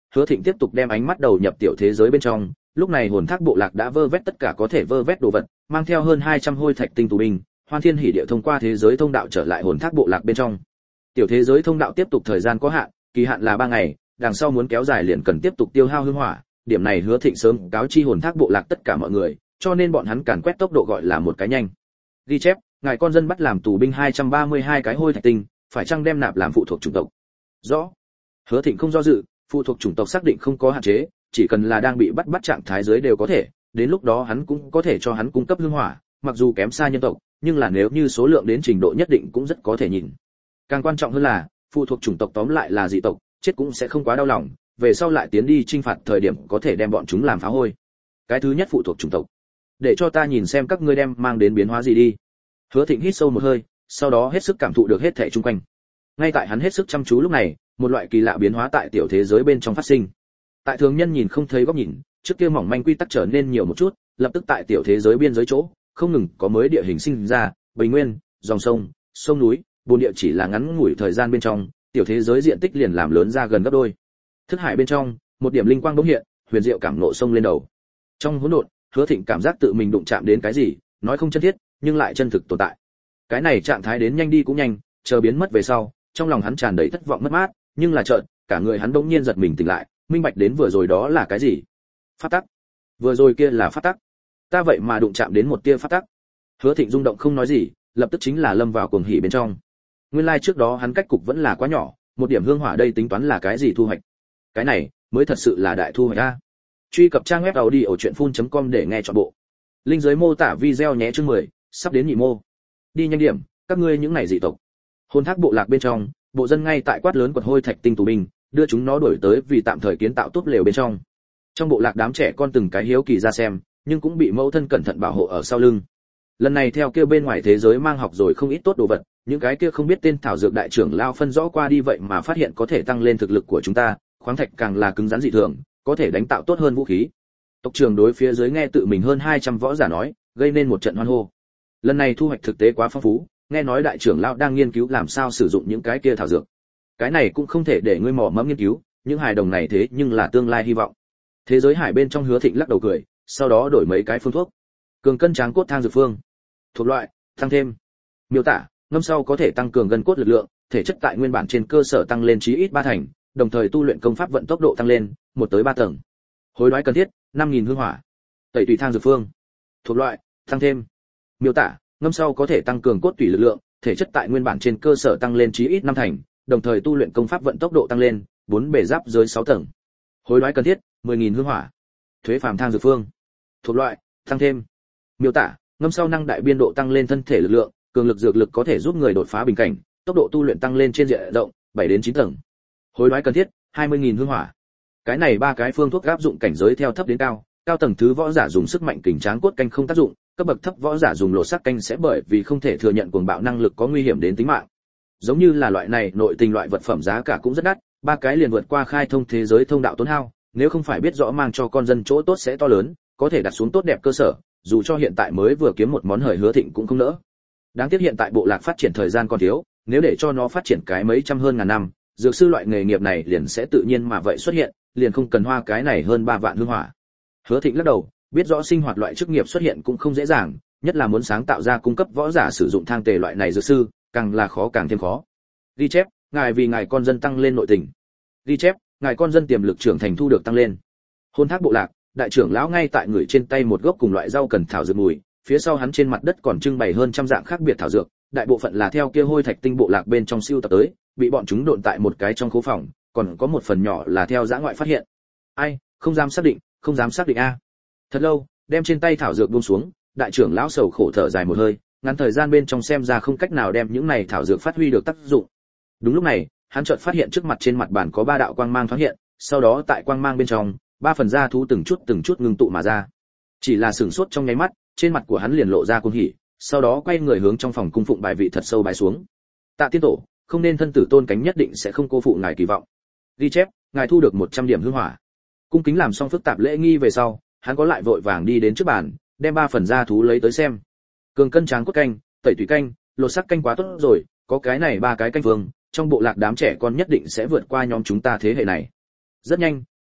Hứa Thịnh tiếp tục đem ánh mắt đầu nhập tiểu thế giới bên trong, lúc này hồn thác bộ lạc đã vơ vét tất cả có thể vơ vét đồ vật, mang theo hơn hai trăm hôi thạch tinh tù binh, hoan thiên hỉ địa thông qua thế giới thông đạo trở lại hồn thác bộ lạc bên trong. Tiểu thế giới thông đạo tiếp tục thời gian có hạn, kỳ hạn là ba ngày, đằng sau muốn kéo dài liền cần tiếp tục tiêu hao hương hỏa, điểm này Hứa Thịnh sớm cáo chi hồn thác bộ lạc tất cả mọi người, cho nên bọn hắn càn quét tốc độ gọi là một cái nhanh. Ghi chép, ngài con dân bắt làm tù binh hai trăm ba mươi hai cái hôi thạch tinh, phải chăng đem nạp làm phụ thuộc chủng tộc? Rõ. Hứa Thịnh không do dự, phụ thuộc chủng tộc xác định không có hạn chế, chỉ cần là đang bị bắt bắt trạng thái dưới đều có thể, đến lúc đó hắn cũng có thể cho hắn cung cấp hương hỏa, mặc dù kém xa nhân tộc, nhưng là nếu như số lượng đến trình độ nhất định cũng rất có thể nhìn. Càng quan trọng hơn là, phụ thuộc chủng tộc tóm lại là dị tộc, chết cũng sẽ không quá đau lòng, về sau lại tiến đi chinh phạt thời điểm có thể đem bọn chúng làm phá hôi. Cái thứ nhất phụ thuộc chủng tộc. Để cho ta nhìn xem các ngươi đem mang đến biến hóa gì đi. Hứa Thịnh hít sâu một hơi, sau đó hết sức cảm thụ được hết thảy xung quanh. Ngay tại hắn hết sức chăm chú lúc này, một loại kỳ lạ biến hóa tại tiểu thế giới bên trong phát sinh. Tại thường nhân nhìn không thấy góc nhìn, trước kia mỏng manh quy tắc trở nên nhiều một chút, lập tức tại tiểu thế giới biên giới chỗ, không ngừng có mới địa hình sinh ra, bình nguyên, dòng sông, sông núi, bồn địa chỉ là ngắn ngủi thời gian bên trong, tiểu thế giới diện tích liền làm lớn ra gần gấp đôi. Thức hải bên trong, một điểm linh quang bỗng hiện, huyền diệu cảm ngộ sông lên đầu. Trong hỗn độn, Hứa Thịnh cảm giác tự mình đụng chạm đến cái gì, nói không chân thiết, nhưng lại chân thực tồn tại. Cái này trạng thái đến nhanh đi cũng nhanh, chờ biến mất về sau, trong lòng hắn tràn đầy thất vọng mất mát, nhưng là chợt, cả người hắn bỗng nhiên giật mình tỉnh lại, minh bạch đến vừa rồi đó là cái gì? Pháp tắc. Vừa rồi kia là pháp tắc. Ta vậy mà đụng chạm đến một tia pháp tắc. Hứa Thịnh rung động không nói gì, lập tức chính là lâm vào cuồng hỉ bên trong. Nguyên lai like trước đó hắn cách cục vẫn là quá nhỏ, một điểm hương hỏa đây tính toán là cái gì thu hoạch? Cái này mới thật sự là đại thu hoạch a. Truy cập trang web audiochuyenphun chấm com để nghe trọn bộ. Link dưới mô tả video nhé chương mười, sắp đến nhị mô. Đi nhanh điểm, các ngươi những này dị tộc. Hồn thác bộ lạc bên trong, bộ dân ngay tại quát lớn quật hôi thạch tinh tù binh, đưa chúng nó đuổi tới vì tạm thời kiến tạo tốt lều bên trong. Trong bộ lạc đám trẻ con từng cái hiếu kỳ ra xem, nhưng cũng bị mẫu thân cẩn thận bảo hộ ở sau lưng. Lần này theo kia bên ngoài thế giới mang học rồi không ít tốt đồ vật, những cái kia không biết tên thảo dược đại trưởng lao phân rõ qua đi vậy mà phát hiện có thể tăng lên thực lực của chúng ta, khoáng thạch càng là cứng rắn dị thường, có thể đánh tạo tốt hơn vũ khí. Tộc trưởng đối phía dưới nghe tự mình hơn hai trăm võ giả nói, gây nên một trận hoan hô. Lần này thu hoạch thực tế quá phong phú, nghe nói đại trưởng lão đang nghiên cứu làm sao sử dụng những cái kia thảo dược. Cái này cũng không thể để ngươi mò mẫm nghiên cứu, những hài đồng này thế nhưng là tương lai hy vọng. Thế giới hải bên trong Hứa Thịnh lắc đầu cười, sau đó đổi mấy cái phương thuốc. Cường cân tráng cốt thang dược phương. Thuộc loại, tăng thêm. Miêu tả, ngâm sau có thể tăng cường gân cốt lực lượng, thể chất tại nguyên bản trên cơ sở tăng lên chí ít ba thành, đồng thời tu luyện công pháp vận tốc độ tăng lên một tới ba tầng. Hối đoái cần thiết, năm nghìn hương hỏa. Tẩy tùy thang dược phương. Thuộc loại, tăng thêm. Miêu tả, ngâm sau có thể tăng cường cốt tủy lực lượng, thể chất tại nguyên bản trên cơ sở tăng lên chí ít năm thành, đồng thời tu luyện công pháp vận tốc độ tăng lên bốn bề giáp dưới sáu tầng. Hối đoái cần thiết, mười nghìn hương hỏa. Thuế phàm thang dược phương. Thuộc loại, tăng thêm. Miêu tả, ngâm sau năng đại biên độ tăng lên thân thể lực lượng, cường lực dược lực có thể giúp người đột phá bình cảnh, tốc độ tu luyện tăng lên trên diện rộng bảy đến chín tầng. Hối đoái cần thiết, hai mươi nghìn hương hỏa. Cái này ba cái phương thuốc áp dụng cảnh giới theo thấp đến cao, cao tầng thứ võ giả dùng sức mạnh kình tráng cốt canh không tác dụng, cấp bậc thấp võ giả dùng lỗ sắc canh sẽ bởi vì không thể thừa nhận cuồng bạo năng lực có nguy hiểm đến tính mạng. Giống như là loại này nội tình loại vật phẩm giá cả cũng rất đắt, ba cái liền vượt qua khai thông thế giới thông đạo tốn hao, nếu không phải biết rõ mang cho con dân chỗ tốt sẽ to lớn, có thể đặt xuống tốt đẹp cơ sở, dù cho hiện tại mới vừa kiếm một món hời Hứa Thịnh cũng không nỡ. Đáng tiếc hiện tại bộ lạc phát triển thời gian còn thiếu, nếu để cho nó phát triển cái mấy trăm hơn ngàn năm, dược sư loại nghề nghiệp này liền sẽ tự nhiên mà vậy xuất hiện, liền không cần hoa cái này hơn ba vạn hương hỏa. Hứa Thịnh lắc đầu, biết rõ sinh hoạt loại chức nghiệp xuất hiện cũng không dễ dàng, nhất là muốn sáng tạo ra cung cấp võ giả sử dụng thang tề loại này dược sư, càng là khó càng thêm khó. Ghi chép, ngài vì ngài con dân tăng lên nội tình. Ghi chép, ngài con dân tiềm lực trưởng thành thu được tăng lên. Hôn thác bộ lạc, đại trưởng lão ngay tại người trên tay một gốc cùng loại rau cần thảo dược mùi, phía sau hắn trên mặt đất còn trưng bày hơn trăm dạng khác biệt thảo dược, đại bộ phận là theo kia hôi thạch tinh bộ lạc bên trong siêu tập tới, bị bọn chúng độn tại một cái trong khố phòng, còn có một phần nhỏ là theo dã ngoại phát hiện. Ai, không dám xác định, không dám xác định a. Thật lâu, đem trên tay thảo dược buông xuống, đại trưởng lão sầu khổ thở dài một hơi, ngắn thời gian bên trong xem ra không cách nào đem những này thảo dược phát huy được tác dụng. Đúng lúc này, hắn chợt phát hiện trước mặt trên mặt bàn có ba đạo quang mang thoáng hiện, sau đó tại quang mang bên trong, ba phần da thú từng chút từng chút ngưng tụ mà ra. Chỉ là sửng sốt trong nháy mắt, trên mặt của hắn liền lộ ra cuồng hỉ, sau đó quay người hướng trong phòng cung phụng bài vị thật sâu bài xuống. Tạ tiên tổ, không nên thân tử tôn cánh nhất định sẽ không cô phụ ngài kỳ vọng. Ghi chép, ngài thu được một trăm điểm hương hỏa. Cung kính làm xong phức tạp lễ nghi về sau, hắn có lại vội vàng đi đến trước bàn, đem ba phần da thú lấy tới xem. Cường cân tráng cốt canh, tẩy tùy canh, lột sắc canh quá tốt rồi, có cái này ba cái canh vương, trong bộ lạc đám trẻ con nhất định sẽ vượt qua nhóm chúng ta thế hệ này. Rất nhanh,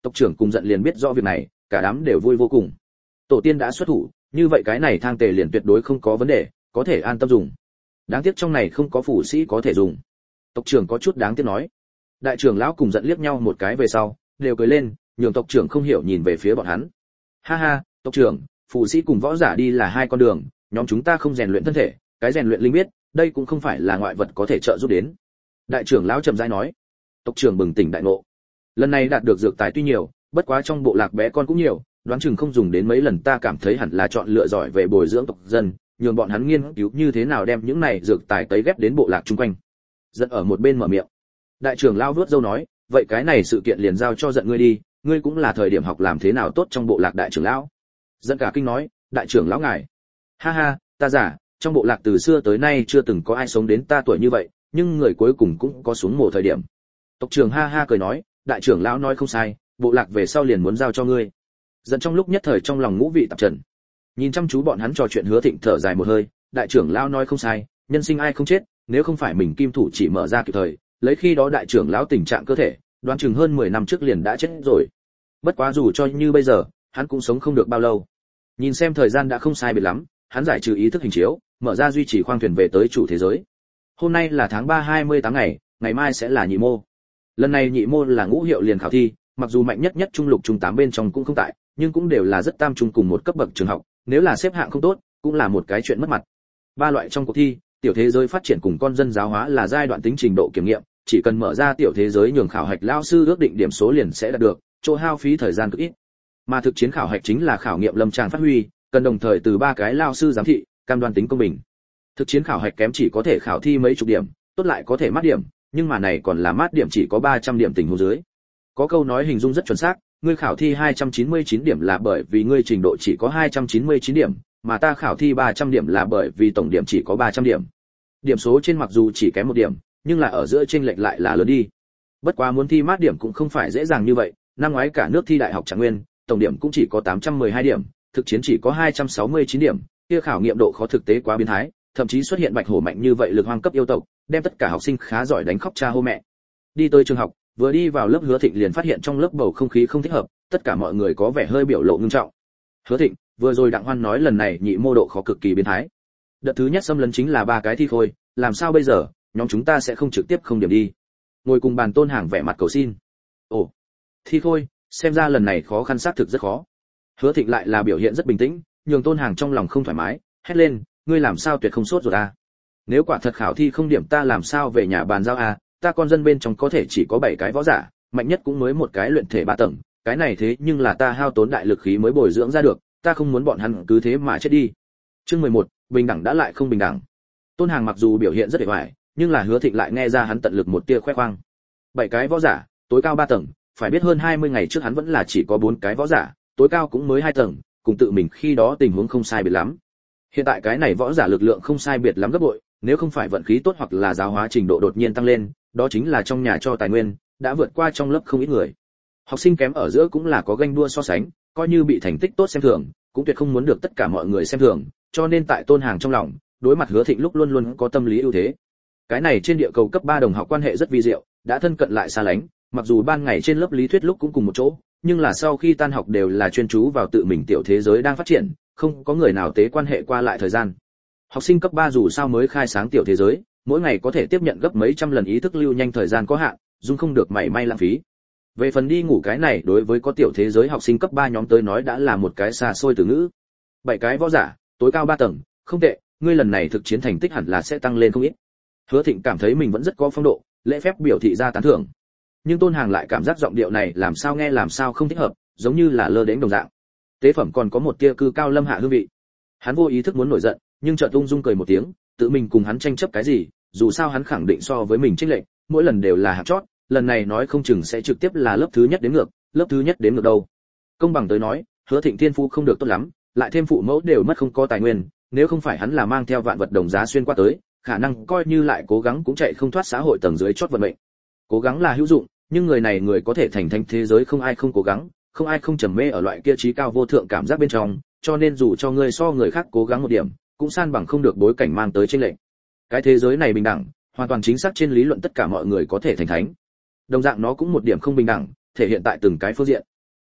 Tộc trưởng cùng giận liền biết rõ việc này, cả đám đều vui vô cùng. Tổ tiên đã xuất thủ, như vậy cái này thang tề liền tuyệt đối không có vấn đề, có thể an tâm dùng. Đáng tiếc trong này không có phủ sĩ có thể dùng. Tộc trưởng có chút đáng tiếc nói. Đại trưởng lão cùng giận liếc nhau một cái về sau, đều cười lên, nhường tộc trưởng không hiểu nhìn về phía bọn hắn. Ha ha, tộc trưởng, phủ sĩ cùng võ giả đi là hai con đường, nhóm chúng ta không rèn luyện thân thể, cái rèn luyện linh biết, đây cũng không phải là ngoại vật có thể trợ giúp đến. Đại trưởng lão trầm rãi nói. Tộc trưởng bừng tỉnh đại ngộ. Lần này đạt được dược tài tuy nhiều, bất quá trong bộ lạc bé con cũng nhiều, đoán chừng không dùng đến mấy lần, ta cảm thấy hẳn là chọn lựa giỏi về bồi dưỡng tộc dân, nhường bọn hắn nghiên cứu như thế nào đem những này dược tài tấy ghép đến bộ lạc chung quanh. Giận ở một bên mở miệng. Đại trưởng lão vuốt râu nói, vậy cái này sự kiện liền giao cho giận ngươi đi, ngươi cũng là thời điểm học làm thế nào tốt trong bộ lạc. Đại trưởng lão giận cả kinh nói, đại trưởng lão ngài, ha ha, ta giả, trong bộ lạc từ xưa tới nay chưa từng có ai sống đến ta tuổi như vậy, nhưng người cuối cùng cũng có xuống mồ thời điểm. Tộc trưởng ha ha cười nói, đại trưởng lão nói không sai, bộ lạc về sau liền muốn giao cho ngươi. Giận trong lúc nhất thời trong lòng ngũ vị tạp trần, nhìn chăm chú bọn hắn trò chuyện. Hứa Thịnh thở dài một hơi, đại trưởng lão nói không sai, nhân sinh ai không chết, nếu không phải mình kim thủ chỉ mở ra kịp thời, lấy khi đó đại trưởng lão tình trạng cơ thể, đoán chừng hơn mười năm trước liền đã chết rồi. Bất quá dù cho như bây giờ, hắn cũng sống không được bao lâu. Nhìn xem thời gian đã không sai biệt lắm, hắn giải trừ ý thức hình chiếu, mở ra duy trì khoang thuyền về tới chủ thế giới. Hôm nay là tháng ba hai mươi tám ngày, ngày mai sẽ là nhị mô. Lần này nhị mô là ngũ hiệu liền khảo thi, mặc dù mạnh nhất nhất trung lục trung tám bên trong cũng không tại, nhưng cũng đều là rất tam trung cùng một cấp bậc trường học, nếu là xếp hạng không tốt, cũng là một cái chuyện mất mặt. Ba loại trong cuộc thi, tiểu thế giới phát triển cùng con dân giáo hóa là giai đoạn tính trình độ kiểm nghiệm, chỉ cần mở ra tiểu thế giới nhường khảo hạch lao sư ước định điểm số liền sẽ đạt được, chỗ hao phí thời gian cực ít. Mà thực chiến khảo hạch chính là khảo nghiệm lâm tràng phát huy, cần đồng thời từ ba cái lao sư giám thị, cam đoan tính công bình. Thực chiến khảo hạch kém chỉ có thể khảo thi mấy chục điểm, tốt lại có thể mát điểm, nhưng mà này còn là mát điểm chỉ có ba trăm điểm tình huống dưới. Có câu nói hình dung rất chuẩn xác, ngươi khảo thi hai trăm chín mươi chín điểm là bởi vì ngươi trình độ chỉ có hai trăm chín mươi chín điểm, mà ta khảo thi ba trăm điểm là bởi vì tổng điểm chỉ có ba trăm điểm. Điểm số trên mặc dù chỉ kém một điểm, nhưng là ở giữa chênh lệch lại là lớn đi. Bất quá muốn thi mát điểm cũng không phải dễ dàng như vậy, năm ngoái cả nước thi đại học Trạng Nguyên, tổng điểm cũng chỉ có tám trăm mười hai điểm, thực chiến chỉ có hai trăm sáu mươi chín điểm, kia khảo nghiệm độ khó thực tế quá biến thái, thậm chí xuất hiện bạch hổ mạnh như vậy lực hoang cấp yêu tộc, đem tất cả học sinh khá giỏi đánh khóc cha hô mẹ. Đi tới trường học, vừa đi vào lớp Hứa Thịnh liền phát hiện trong lớp bầu không khí không thích hợp, tất cả mọi người có vẻ hơi biểu lộ nghiêm trọng. Hứa Thịnh, vừa rồi Đặng Hoan nói lần này nhị mô độ khó cực kỳ biến thái. Đợt thứ nhất xâm lấn chính là ba cái thi khôi, làm sao bây giờ, nhóm chúng ta sẽ không trực tiếp không điểm đi. Ngồi cùng bàn Tôn Hàng vẻ mặt cầu xin. Ồ, thi khôi, xem ra lần này khó khăn xác thực rất khó. Hứa Thịnh lại là biểu hiện rất bình tĩnh, nhường Tôn Hàng trong lòng không thoải mái, hét lên, ngươi làm sao tuyệt không sốt rồi ta? Nếu quả thật khảo thi không điểm ta làm sao về nhà bàn giao a, ta con dân bên trong có thể chỉ có bảy cái võ giả, mạnh nhất cũng mới một cái luyện thể ba tầng, cái này thế nhưng là ta hao tốn đại lực khí mới bồi dưỡng ra được, ta không muốn bọn hắn cứ thế mà chết đi. Chương mười một, bình đẳng đã lại không bình đẳng. Tôn Hàng mặc dù biểu hiện rất hề hoài, nhưng là Hứa Thịnh lại nghe ra hắn tận lực một tia khoe khoang. Bảy cái võ giả, tối cao ba tầng, phải biết hơn hai mươi ngày trước hắn vẫn là chỉ có bốn cái võ giả, tối cao cũng mới hai tầng, cùng tự mình khi đó tình huống không sai biệt lắm. Hiện tại cái này võ giả lực lượng không sai biệt lắm gấp bội, nếu không phải vận khí tốt hoặc là giáo hóa trình độ đột nhiên tăng lên, đó chính là trong nhà cho tài nguyên, đã vượt qua trong lớp không ít người. Học sinh kém ở giữa cũng là có ganh đua so sánh, coi như bị thành tích tốt xem thường, cũng tuyệt không muốn được tất cả mọi người xem thường, cho nên tại Tôn Hàng trong lòng, đối mặt Hứa Thịnh lúc luôn luôn có tâm lý ưu thế. Cái này trên địa cầu cấp ba đồng học quan hệ rất vi diệu, đã thân cận lại xa lánh, mặc dù ban ngày trên lớp lý thuyết lúc cũng cùng một chỗ, nhưng là sau khi tan học đều là chuyên chú vào tự mình tiểu thế giới đang phát triển, không có người nào tế quan hệ qua lại thời gian. Học sinh cấp ba dù sao mới khai sáng tiểu thế giới, mỗi ngày có thể tiếp nhận gấp mấy trăm lần ý thức lưu nhanh thời gian có hạn, dung không được mảy may lãng phí. Về phần đi ngủ cái này đối với có tiểu thế giới học sinh cấp ba nhóm tới nói đã là một cái xa xôi từ ngữ. Bảy cái võ giả, tối cao ba tầng, không tệ, ngươi lần này thực chiến thành tích hẳn là sẽ tăng lên không ít. Hứa Thịnh cảm thấy mình vẫn rất có phong độ, lễ phép biểu thị ra tán thưởng. Nhưng Tôn Hàng lại cảm giác giọng điệu này làm sao nghe làm sao không thích hợp, giống như là lơ đễnh đồng dạng. Tế phẩm còn có một tia cư cao lâm hạ hương vị. Hắn vô ý thức muốn nổi giận, nhưng chợt ung dung cười một tiếng, tự mình cùng hắn tranh chấp cái gì, dù sao hắn khẳng định so với mình chênh lệch, mỗi lần đều là hạng chót, lần này nói không chừng sẽ trực tiếp là lớp thứ nhất đến ngược, lớp thứ nhất đến ngược đâu. Công bằng tới nói, Hứa Thịnh thiên phú không được tốt lắm, lại thêm phụ mẫu đều mất không có tài nguyên, nếu không phải hắn là mang theo vạn vật đồng giá xuyên qua tới, khả năng coi như lại cố gắng cũng chạy không thoát xã hội tầng dưới chót vận mệnh. Cố gắng là hữu dụng, nhưng người này người có thể thành thánh thế giới không ai không cố gắng, không ai không trầm mê ở loại kia trí cao vô thượng cảm giác bên trong, cho nên dù cho ngươi so người khác cố gắng một điểm, cũng san bằng không được bối cảnh mang tới chênh lệch. Cái thế giới này bình đẳng, hoàn toàn chính xác trên lý luận tất cả mọi người có thể thành thánh. Đồng dạng nó cũng một điểm không bình đẳng, thể hiện tại từng cái phương diện,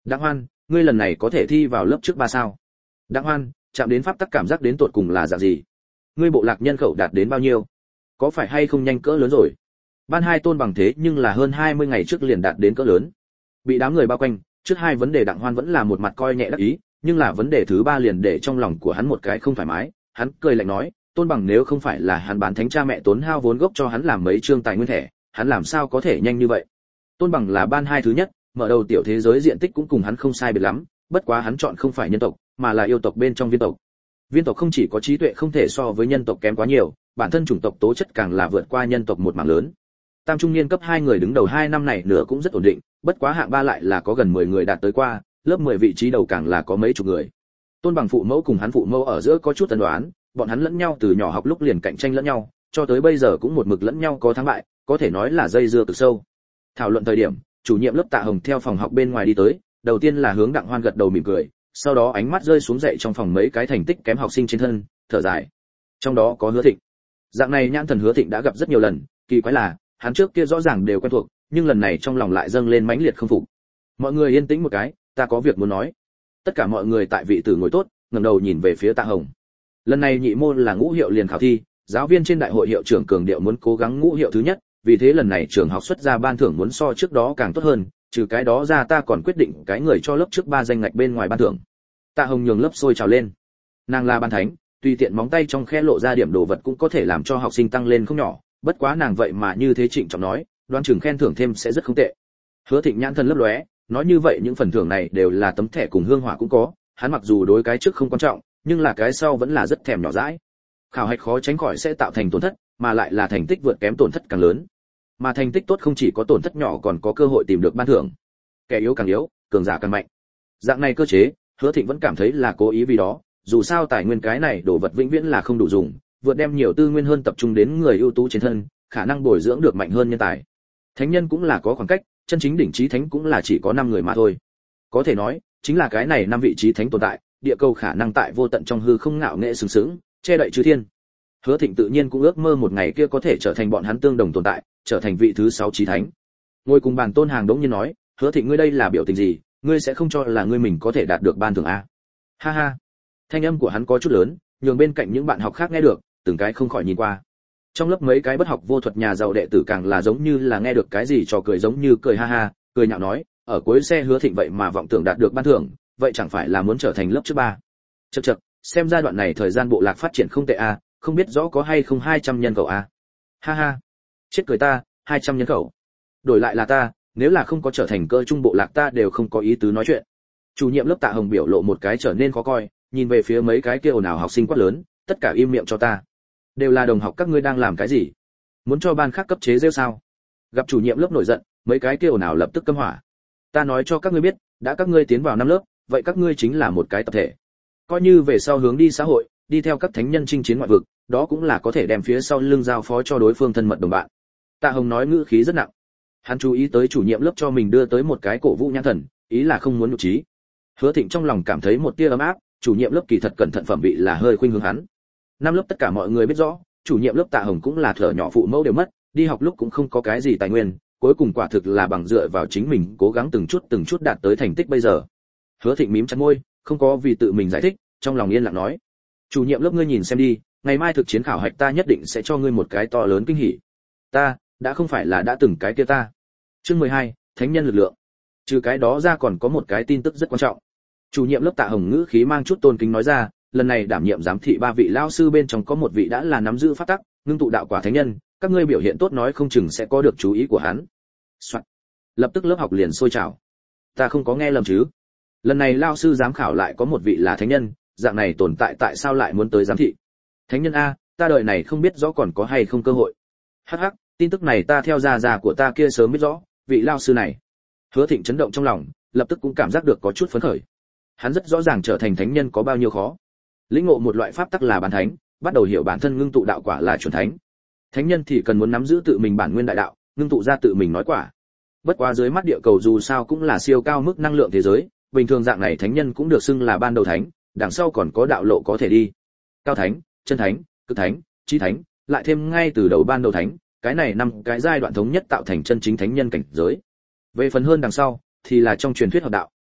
Đặng Hoan, ngươi lần này có thể thi vào lớp trước ba sao? Đặng Hoan, chạm đến pháp tắc cảm giác đến tột cùng là dạng gì? Ngươi bộ lạc nhân khẩu đạt đến bao nhiêu? Có phải hay không nhanh cỡ lớn rồi? Ban hai Tôn Bằng thế nhưng là hơn hai mươi ngày trước liền đạt đến cỡ lớn. Bị đám người bao quanh, trước hai vấn đề Đặng Hoan vẫn là một mặt coi nhẹ đắc ý, nhưng là vấn đề thứ ba liền để trong lòng của hắn một cái không thoải mái, hắn cười lạnh nói, Tôn Bằng nếu không phải là hắn bán thánh cha mẹ tốn hao vốn gốc cho hắn làm mấy chương tài nguyên thẻ, hắn làm sao có thể nhanh như vậy? Tôn Bằng là ban hai thứ nhất, mở đầu tiểu thế giới diện tích cũng cùng hắn không sai biệt lắm, bất quá hắn chọn không phải nhân tộc, mà là yêu tộc bên trong viên tộc. Viên tộc không chỉ có trí tuệ không thể so với nhân tộc kém quá nhiều, bản thân chủng tộc tố chất càng là vượt qua nhân tộc một mảng lớn. Tam trung niên cấp hai người đứng đầu hai năm này nửa cũng rất ổn định, bất quá hạng ba lại là có gần mười người đạt tới qua, lớp mười vị trí đầu càng là có mấy chục người. Tôn Bằng phụ mẫu cùng hắn phụ mẫu ở giữa có chút tần đoán, bọn hắn lẫn nhau từ nhỏ học lúc liền cạnh tranh lẫn nhau, cho tới bây giờ cũng một mực lẫn nhau có thắng bại, có thể nói là dây dưa cực sâu. Thảo luận thời điểm, chủ nhiệm lớp Tạ Hồng theo phòng học bên ngoài đi tới, đầu tiên là hướng Đặng Hoan gật đầu mỉm cười, sau đó ánh mắt rơi xuống dậy trong phòng mấy cái thành tích kém học sinh trên thân, thở dài. Trong đó có Hứa Thịnh. Dạng này nhãn thần Hứa Thịnh đã gặp rất nhiều lần, kỳ quái là, hắn trước kia rõ ràng đều quen thuộc, nhưng lần này trong lòng lại dâng lên mãnh liệt không phục. Mọi người yên tĩnh một cái, ta có việc muốn nói. Tất cả mọi người tại vị tử ngồi tốt, ngẩng đầu nhìn về phía Tạ Hồng. Lần này nhị môn là ngũ hiệu liền khảo thi, giáo viên trên đại hội hiệu trưởng cường điệu muốn cố gắng ngũ hiệu thứ nhất, vì thế lần này trường học xuất ra ban thưởng muốn so trước đó càng tốt hơn, trừ cái đó ra ta còn quyết định cái người cho lớp trước ba danh ngạch bên ngoài ban thưởng. Tạ Hồng nhường lớp sôi trào lên. Nàng là ban thánh, tùy tiện móng tay trong khe lộ ra điểm đồ vật cũng có thể làm cho học sinh tăng lên không nhỏ, bất quá nàng vậy mà như thế trịnh trọng nói, đoán chừng khen thưởng thêm sẽ rất không tệ. Hứa Thịnh nhãn thần lấp lóe, nói như vậy những phần thưởng này đều là tấm thẻ cùng hương hỏa cũng có, hắn mặc dù đối cái trước không quan trọng, nhưng là cái sau vẫn là rất thèm nhỏ dãi. Khảo hạch khó tránh khỏi sẽ tạo thành tổn thất, mà lại là thành tích vượt kém tổn thất càng lớn. Mà thành tích tốt không chỉ có tổn thất nhỏ còn có cơ hội tìm được ban thưởng. Kẻ yếu càng yếu, cường giả càng mạnh. Dạng này cơ chế, Hứa Thịnh vẫn cảm thấy là cố ý vì đó, dù sao tài nguyên cái này đồ vật vĩnh viễn là không đủ dùng, vượt đem nhiều tư nguyên hơn tập trung đến người ưu tú trên thân, khả năng bồi dưỡng được mạnh hơn nhân tài. Thánh nhân cũng là có khoảng cách, chân chính đỉnh chí thánh cũng là chỉ có năm người mà thôi. Có thể nói, chính là cái này năm vị trí thánh tồn tại, địa cầu khả năng tại vô tận trong hư không ngạo nghệ sừng sững, che đậy chư thiên. Hứa Thịnh tự nhiên cũng ước mơ một ngày kia có thể trở thành bọn hắn tương đồng tồn tại, trở thành vị thứ sáu chí thánh. Ngồi cùng bàn Tôn Hàng đống nhiên nói, Hứa Thịnh ngươi đây là biểu tình gì, ngươi sẽ không cho là ngươi mình có thể đạt được ban thưởng a? Ha ha. Thanh âm của hắn có chút lớn, nhường bên cạnh những bạn học khác nghe được, từng cái không khỏi nhìn qua. Trong lớp mấy cái bất học vô thuật nhà giàu đệ tử càng là giống như là nghe được cái gì trò cười giống như cười ha ha, cười nhạo nói, ở cuối xe Hứa Thịnh vậy mà vọng tưởng đạt được ban thưởng, vậy chẳng phải là muốn trở thành lớp trước ba. Chậc chậc, xem giai đoạn này thời gian bộ lạc phát triển không tệ a, không biết rõ có hay không hai trăm nhân khẩu a. Ha ha. Chết cười ta, hai trăm nhân khẩu. Đổi lại là ta, nếu là không có trở thành cơ trung bộ lạc ta đều không có ý tứ nói chuyện. Chủ nhiệm lớp Tạ Hồng biểu lộ một cái trở nên khó coi, nhìn về phía mấy cái kia ồn ào học sinh quát lớn, tất cả im miệng cho ta. Đều là đồng học các ngươi đang làm cái gì? Muốn cho ban khác cấp chế rêu sao? Gặp chủ nhiệm lớp nổi giận, mấy cái kia ồn ào lập tức câm hỏa. Ta nói cho các ngươi biết, đã các ngươi tiến vào năm lớp, vậy các ngươi chính là một cái tập thể. Coi như về sau hướng đi xã hội, đi theo các thánh nhân chinh chiến ngoại vực, đó cũng là có thể đem phía sau lưng giao phó cho đối phương thân mật đồng bạn. Tạ Hồng nói ngữ khí rất nặng. Hắn chú ý tới chủ nhiệm lớp cho mình đưa tới một cái cổ vũ nhãn thần, ý là không muốn nhục trí. Hứa Thịnh trong lòng cảm thấy một tia ấm áp, chủ nhiệm lớp kỳ thật cẩn thận phẩm vị là hơi khuynh hướng hắn. Năm lớp tất cả mọi người biết rõ, chủ nhiệm lớp Tạ Hồng cũng là thở nhỏ phụ mẫu đều mất, đi học lúc cũng không có cái gì tài nguyên, cuối cùng quả thực là bằng dựa vào chính mình cố gắng từng chút từng chút đạt tới thành tích bây giờ. Hứa Thịnh mím chặt môi, không có vì tự mình giải thích, trong lòng yên lặng nói: "Chủ nhiệm lớp ngươi nhìn xem đi, ngày mai thực chiến khảo hạch ta nhất định sẽ cho ngươi một cái to lớn kinh hỉ." Ta, đã không phải là đã từng cái kia ta. Chương mười hai, Thánh nhân lực lượng. Trừ cái đó ra còn có một cái tin tức rất quan trọng. Chủ nhiệm lớp Tạ Hồng ngữ khí mang chút tôn kính nói ra, lần này đảm nhiệm giám thị ba vị lão sư bên trong có một vị đã là nắm giữ pháp tắc, ngưng tụ đạo quả thánh nhân, các ngươi biểu hiện tốt nói không chừng sẽ có được chú ý của hắn. Soạn. Lập tức lớp học liền sôi trào. Ta không có nghe lầm chứ? Lần này lão sư giám khảo lại có một vị là thánh nhân, dạng này tồn tại tại sao lại muốn tới giám thị? Thánh nhân a, ta đời này không biết rõ còn có hay không cơ hội. Hắc hắc, tin tức này ta theo gia già của ta kia sớm biết rõ, vị lão sư này. Hứa Thịnh chấn động trong lòng, lập tức cũng cảm giác được có chút phấn khởi. Hắn rất rõ ràng trở thành thánh nhân có bao nhiêu khó. Lĩnh ngộ một loại pháp tắc là bán thánh, bắt đầu hiểu bản thân ngưng tụ đạo quả là chuẩn thánh. Thánh nhân thì cần muốn nắm giữ tự mình bản nguyên đại đạo, ngưng tụ ra tự mình nói quả. Bất quá dưới mắt địa cầu dù sao cũng là siêu cao mức năng lượng thế giới, bình thường dạng này thánh nhân cũng được xưng là ban đầu thánh, đằng sau còn có đạo lộ có thể đi. Cao thánh, chân thánh, cực thánh, chí thánh, lại thêm ngay từ đầu ban đầu thánh, cái này năm cái giai đoạn thống nhất tạo thành chân chính thánh nhân cảnh giới. Về phần hơn đằng sau thì là trong truyền thuyết hợp đạo.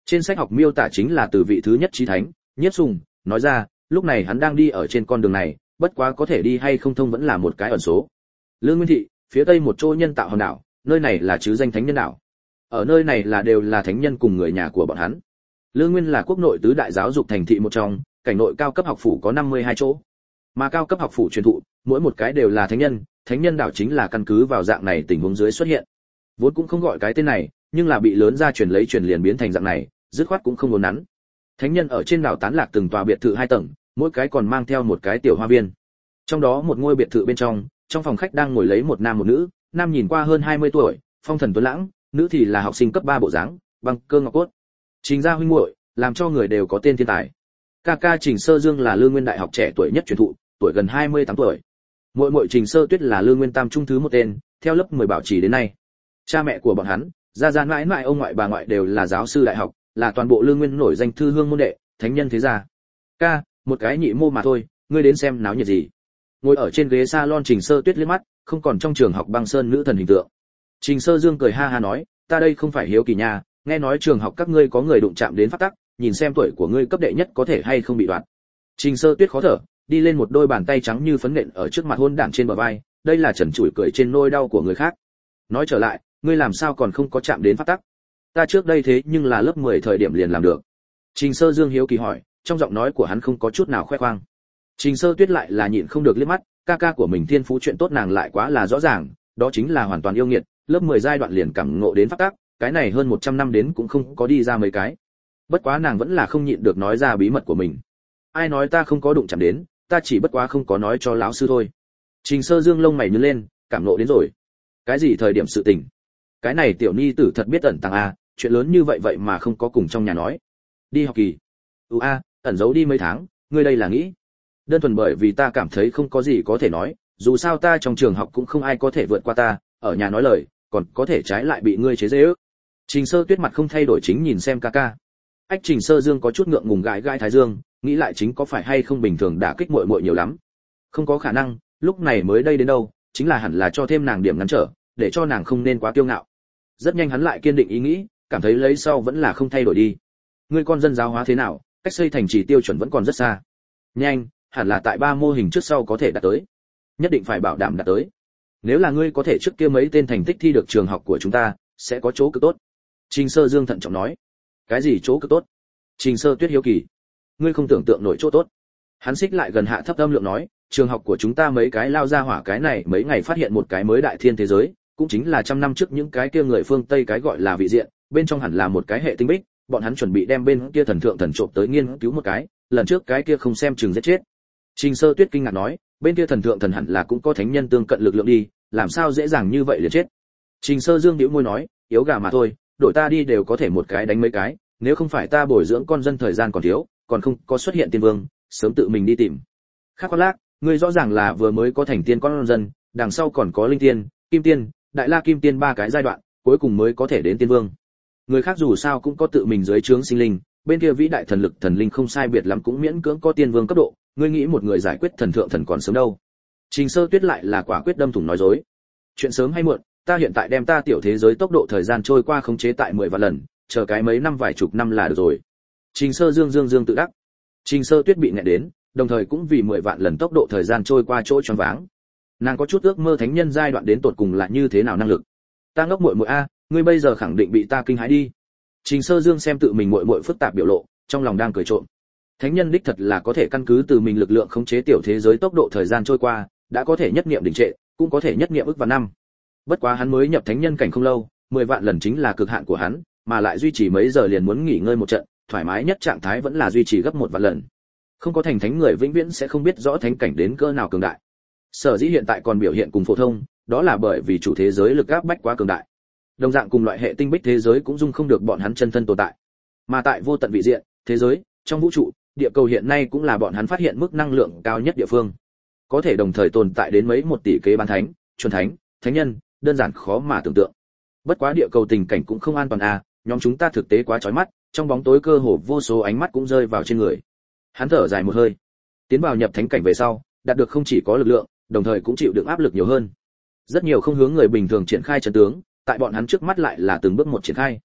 Trên sách học miêu tả chính là từ vị thứ nhất chí thánh, Nhiếp Sùng, nói ra, lúc này hắn đang đi ở trên con đường này, bất quá có thể đi hay không thông vẫn là một cái ẩn số. Lương Nguyên thị, phía tây một chỗ nhân tạo hòn đảo, nơi này là chứ danh thánh nhân đảo. Ở nơi này là đều là thánh nhân cùng người nhà của bọn hắn. Lương Nguyên là quốc nội tứ đại giáo dục thành thị một trong, cảnh nội cao cấp học phủ có năm mươi hai chỗ. Mà cao cấp học phủ truyền thụ, mỗi một cái đều là thánh nhân, thánh nhân đảo chính là căn cứ vào dạng này tình huống dưới xuất hiện. Vốn cũng không gọi cái tên này, nhưng là bị lớn ra truyền lấy truyền liền biến thành dạng này, dứt khoát cũng không muốn nắn. Thánh nhân ở trên đảo tán lạc từng tòa biệt thự hai tầng, mỗi cái còn mang theo một cái tiểu hoa viên. Trong đó một ngôi biệt thự bên trong, trong phòng khách đang ngồi lấy một nam một nữ, nam nhìn qua hơn hai mươi tuổi, phong thần tuấn lãng, nữ thì là học sinh cấp ba bộ dáng, băng cơ ngọc cốt. Trình gia huynh muội, làm cho người đều có tên thiên tài. Ca ca Trình Sơ Dương là Lương Nguyên đại học trẻ tuổi nhất truyền thụ, tuổi gần hai mươi tám tuổi. Muội muội Trình Sơ Tuyết là Lương Nguyên tam trung thứ một tên, theo lớp mười bảo trì đến nay. Cha mẹ của bọn hắn, gia gia mãi mãi ông ngoại bà ngoại đều là giáo sư đại học, là toàn bộ Lương Nguyên nổi danh thư hương môn đệ, thánh nhân thế gia. Ca, một cái nhị mô mà thôi, ngươi đến xem náo nhiệt gì? Ngồi ở trên ghế salon Trình Sơ Tuyết liếc mắt, không còn trong trường học băng sơn nữ thần hình tượng. Trình Sơ Dương cười ha ha nói, ta đây không phải hiếu kỳ nha, nghe nói trường học các ngươi có người đụng chạm đến pháp tắc, nhìn xem tuổi của ngươi cấp đệ nhất có thể hay không bị đoạt. Trình Sơ Tuyết khó thở, đi lên một đôi bàn tay trắng như phấn nện ở trước mặt hôn đản trên bờ vai, đây là trần trụi cười trên nỗi đau của người khác. Nói trở lại, ngươi làm sao còn không có chạm đến pháp tắc? Ta trước đây thế nhưng là lớp mười thời điểm liền làm được. Trình Sơ Dương hiếu kỳ hỏi, trong giọng nói của hắn không có chút nào khoe khoang. Trình Sơ Tuyết lại là nhịn không được liếc mắt, ca ca của mình thiên phú chuyện tốt nàng lại quá là rõ ràng, đó chính là hoàn toàn yêu nghiệt, lớp mười giai đoạn liền cảm ngộ đến pháp tắc, cái này hơn một trăm năm đến cũng không có đi ra mấy cái. Bất quá nàng vẫn là không nhịn được nói ra bí mật của mình. Ai nói ta không có đụng chạm đến, ta chỉ bất quá không có nói cho lão sư thôi. Trình Sơ Dương lông mày nhướng lên, cảm ngộ đến rồi. Cái gì thời điểm sự tình? Cái này tiểu ni tử thật biết ẩn tàng a, chuyện lớn như vậy vậy mà không có cùng trong nhà nói. Đi học kỳ. Ừ a, ẩn giấu đi mấy tháng, ngươi đây là nghĩ? Đơn thuần bởi vì ta cảm thấy không có gì có thể nói, dù sao ta trong trường học cũng không ai có thể vượt qua ta, ở nhà nói lời, còn có thể trái lại bị ngươi chế giễu. Trình Sơ Tuyết mặt không thay đổi chính nhìn xem ca ca. Ách Trình Sơ Dương có chút ngượng ngùng gãi gãi thái dương, nghĩ lại chính có phải hay không bình thường đả kích muội muội nhiều lắm. Không có khả năng, lúc này mới đây đến đâu, chính là hẳn là cho thêm nàng điểm ngăn trở, để cho nàng không nên quá kiêu ngạo. Rất nhanh hắn lại kiên định ý nghĩ, cảm thấy lấy sau vẫn là không thay đổi đi. Ngươi con dân giáo hóa thế nào, cách xây thành trì tiêu chuẩn vẫn còn rất xa. Nhanh, hẳn là tại ba mô hình trước sau có thể đạt tới. Nhất định phải bảo đảm đạt tới. Nếu là ngươi có thể trước kia mấy tên thành tích thi được trường học của chúng ta, sẽ có chỗ cực tốt. Trình Sơ Dương thận trọng nói. Cái gì chỗ cực tốt? Trình Sơ Tuyết hiếu kỳ. Ngươi không tưởng tượng nổi chỗ tốt. Hắn xích lại gần hạ thấp âm lượng nói, trường học của chúng ta mấy cái lao ra hỏa cái này mấy ngày phát hiện một cái mới đại thiên thế giới, cũng chính là trăm năm trước những cái kia người phương Tây cái gọi là vị diện, bên trong hẳn là một cái hệ tinh bích, bọn hắn chuẩn bị đem bên kia thần thượng thần trộm tới nghiên cứu một cái, lần trước cái kia không xem chừng giết chết. Trình Sơ Tuyết kinh ngạc nói, bên kia thần thượng thần hẳn là cũng có thánh nhân tương cận lực lượng đi, làm sao dễ dàng như vậy liền chết. Trình Sơ Dương nhíu môi nói, yếu gà mà thôi, đội ta đi đều có thể một cái đánh mấy cái, nếu không phải ta bồi dưỡng con dân thời gian còn thiếu, còn không có xuất hiện tiên vương, sớm tự mình đi tìm. Khác khoác lác, ngươi rõ ràng là vừa mới có thành tiên con dân, đằng sau còn có linh tiên, kim tiên, đại la kim tiên ba cái giai đoạn, cuối cùng mới có thể đến tiên vương. Người khác dù sao cũng có tự mình dưới trướng sinh linh, bên kia vĩ đại thần lực thần linh không sai biệt lắm cũng miễn cưỡng có tiên vương cấp độ, ngươi nghĩ một người giải quyết thần thượng thần còn sớm đâu. Trình Sơ Tuyết lại là quả quyết đâm thủng nói dối. Chuyện sớm hay muộn, ta hiện tại đem ta tiểu thế giới tốc độ thời gian trôi qua khống chế tại mười vạn lần, chờ cái mấy năm vài chục năm là được rồi. Trình Sơ Dương Dương Dương tự đắc. Trình Sơ Tuyết bị nghẹn đến, đồng thời cũng vì mười vạn lần tốc độ thời gian trôi qua chỗ choáng váng. Nàng có chút ước mơ thánh nhân giai đoạn đến tột cùng là như thế nào năng lực. Ta ngốc muội muội a, ngươi bây giờ khẳng định bị ta kinh hãi đi. Trình Sơ Dương xem tự mình muội muội phức tạp biểu lộ, trong lòng đang cười trộm. Thánh nhân đích thật là có thể căn cứ từ mình lực lượng khống chế tiểu thế giới tốc độ thời gian trôi qua, đã có thể nhất niệm đình trệ, cũng có thể nhất niệm ức vạn năm. Bất quá hắn mới nhập thánh nhân cảnh không lâu, mười vạn lần chính là cực hạn của hắn, mà lại duy trì mấy giờ liền muốn nghỉ ngơi một trận, thoải mái nhất trạng thái vẫn là duy trì gấp một vạn lần. Không có thành thánh người vĩnh viễn sẽ không biết rõ thánh cảnh đến cỡ nào cường đại. Sở dĩ hiện tại còn biểu hiện cùng phổ thông, đó là bởi vì chủ thế giới lực áp bách quá cường đại. Đồng dạng cùng loại hệ tinh bích thế giới cũng dung không được bọn hắn chân thân tồn tại. Mà tại vô tận vị diện, thế giới, trong vũ trụ, địa cầu hiện nay cũng là bọn hắn phát hiện mức năng lượng cao nhất địa phương. Có thể đồng thời tồn tại đến mấy một tỷ kế bán thánh, chuẩn thánh, thánh nhân, đơn giản khó mà tưởng tượng. Bất quá địa cầu tình cảnh cũng không an toàn à, nhóm chúng ta thực tế quá chói mắt, trong bóng tối cơ hồ vô số ánh mắt cũng rơi vào trên người. Hắn thở dài một hơi. Tiến vào nhập thánh cảnh về sau, đạt được không chỉ có lực lượng, đồng thời cũng chịu đựng áp lực nhiều hơn. Rất nhiều không hướng người bình thường triển khai trận tướng, tại bọn hắn trước mắt lại là từng bước một triển khai.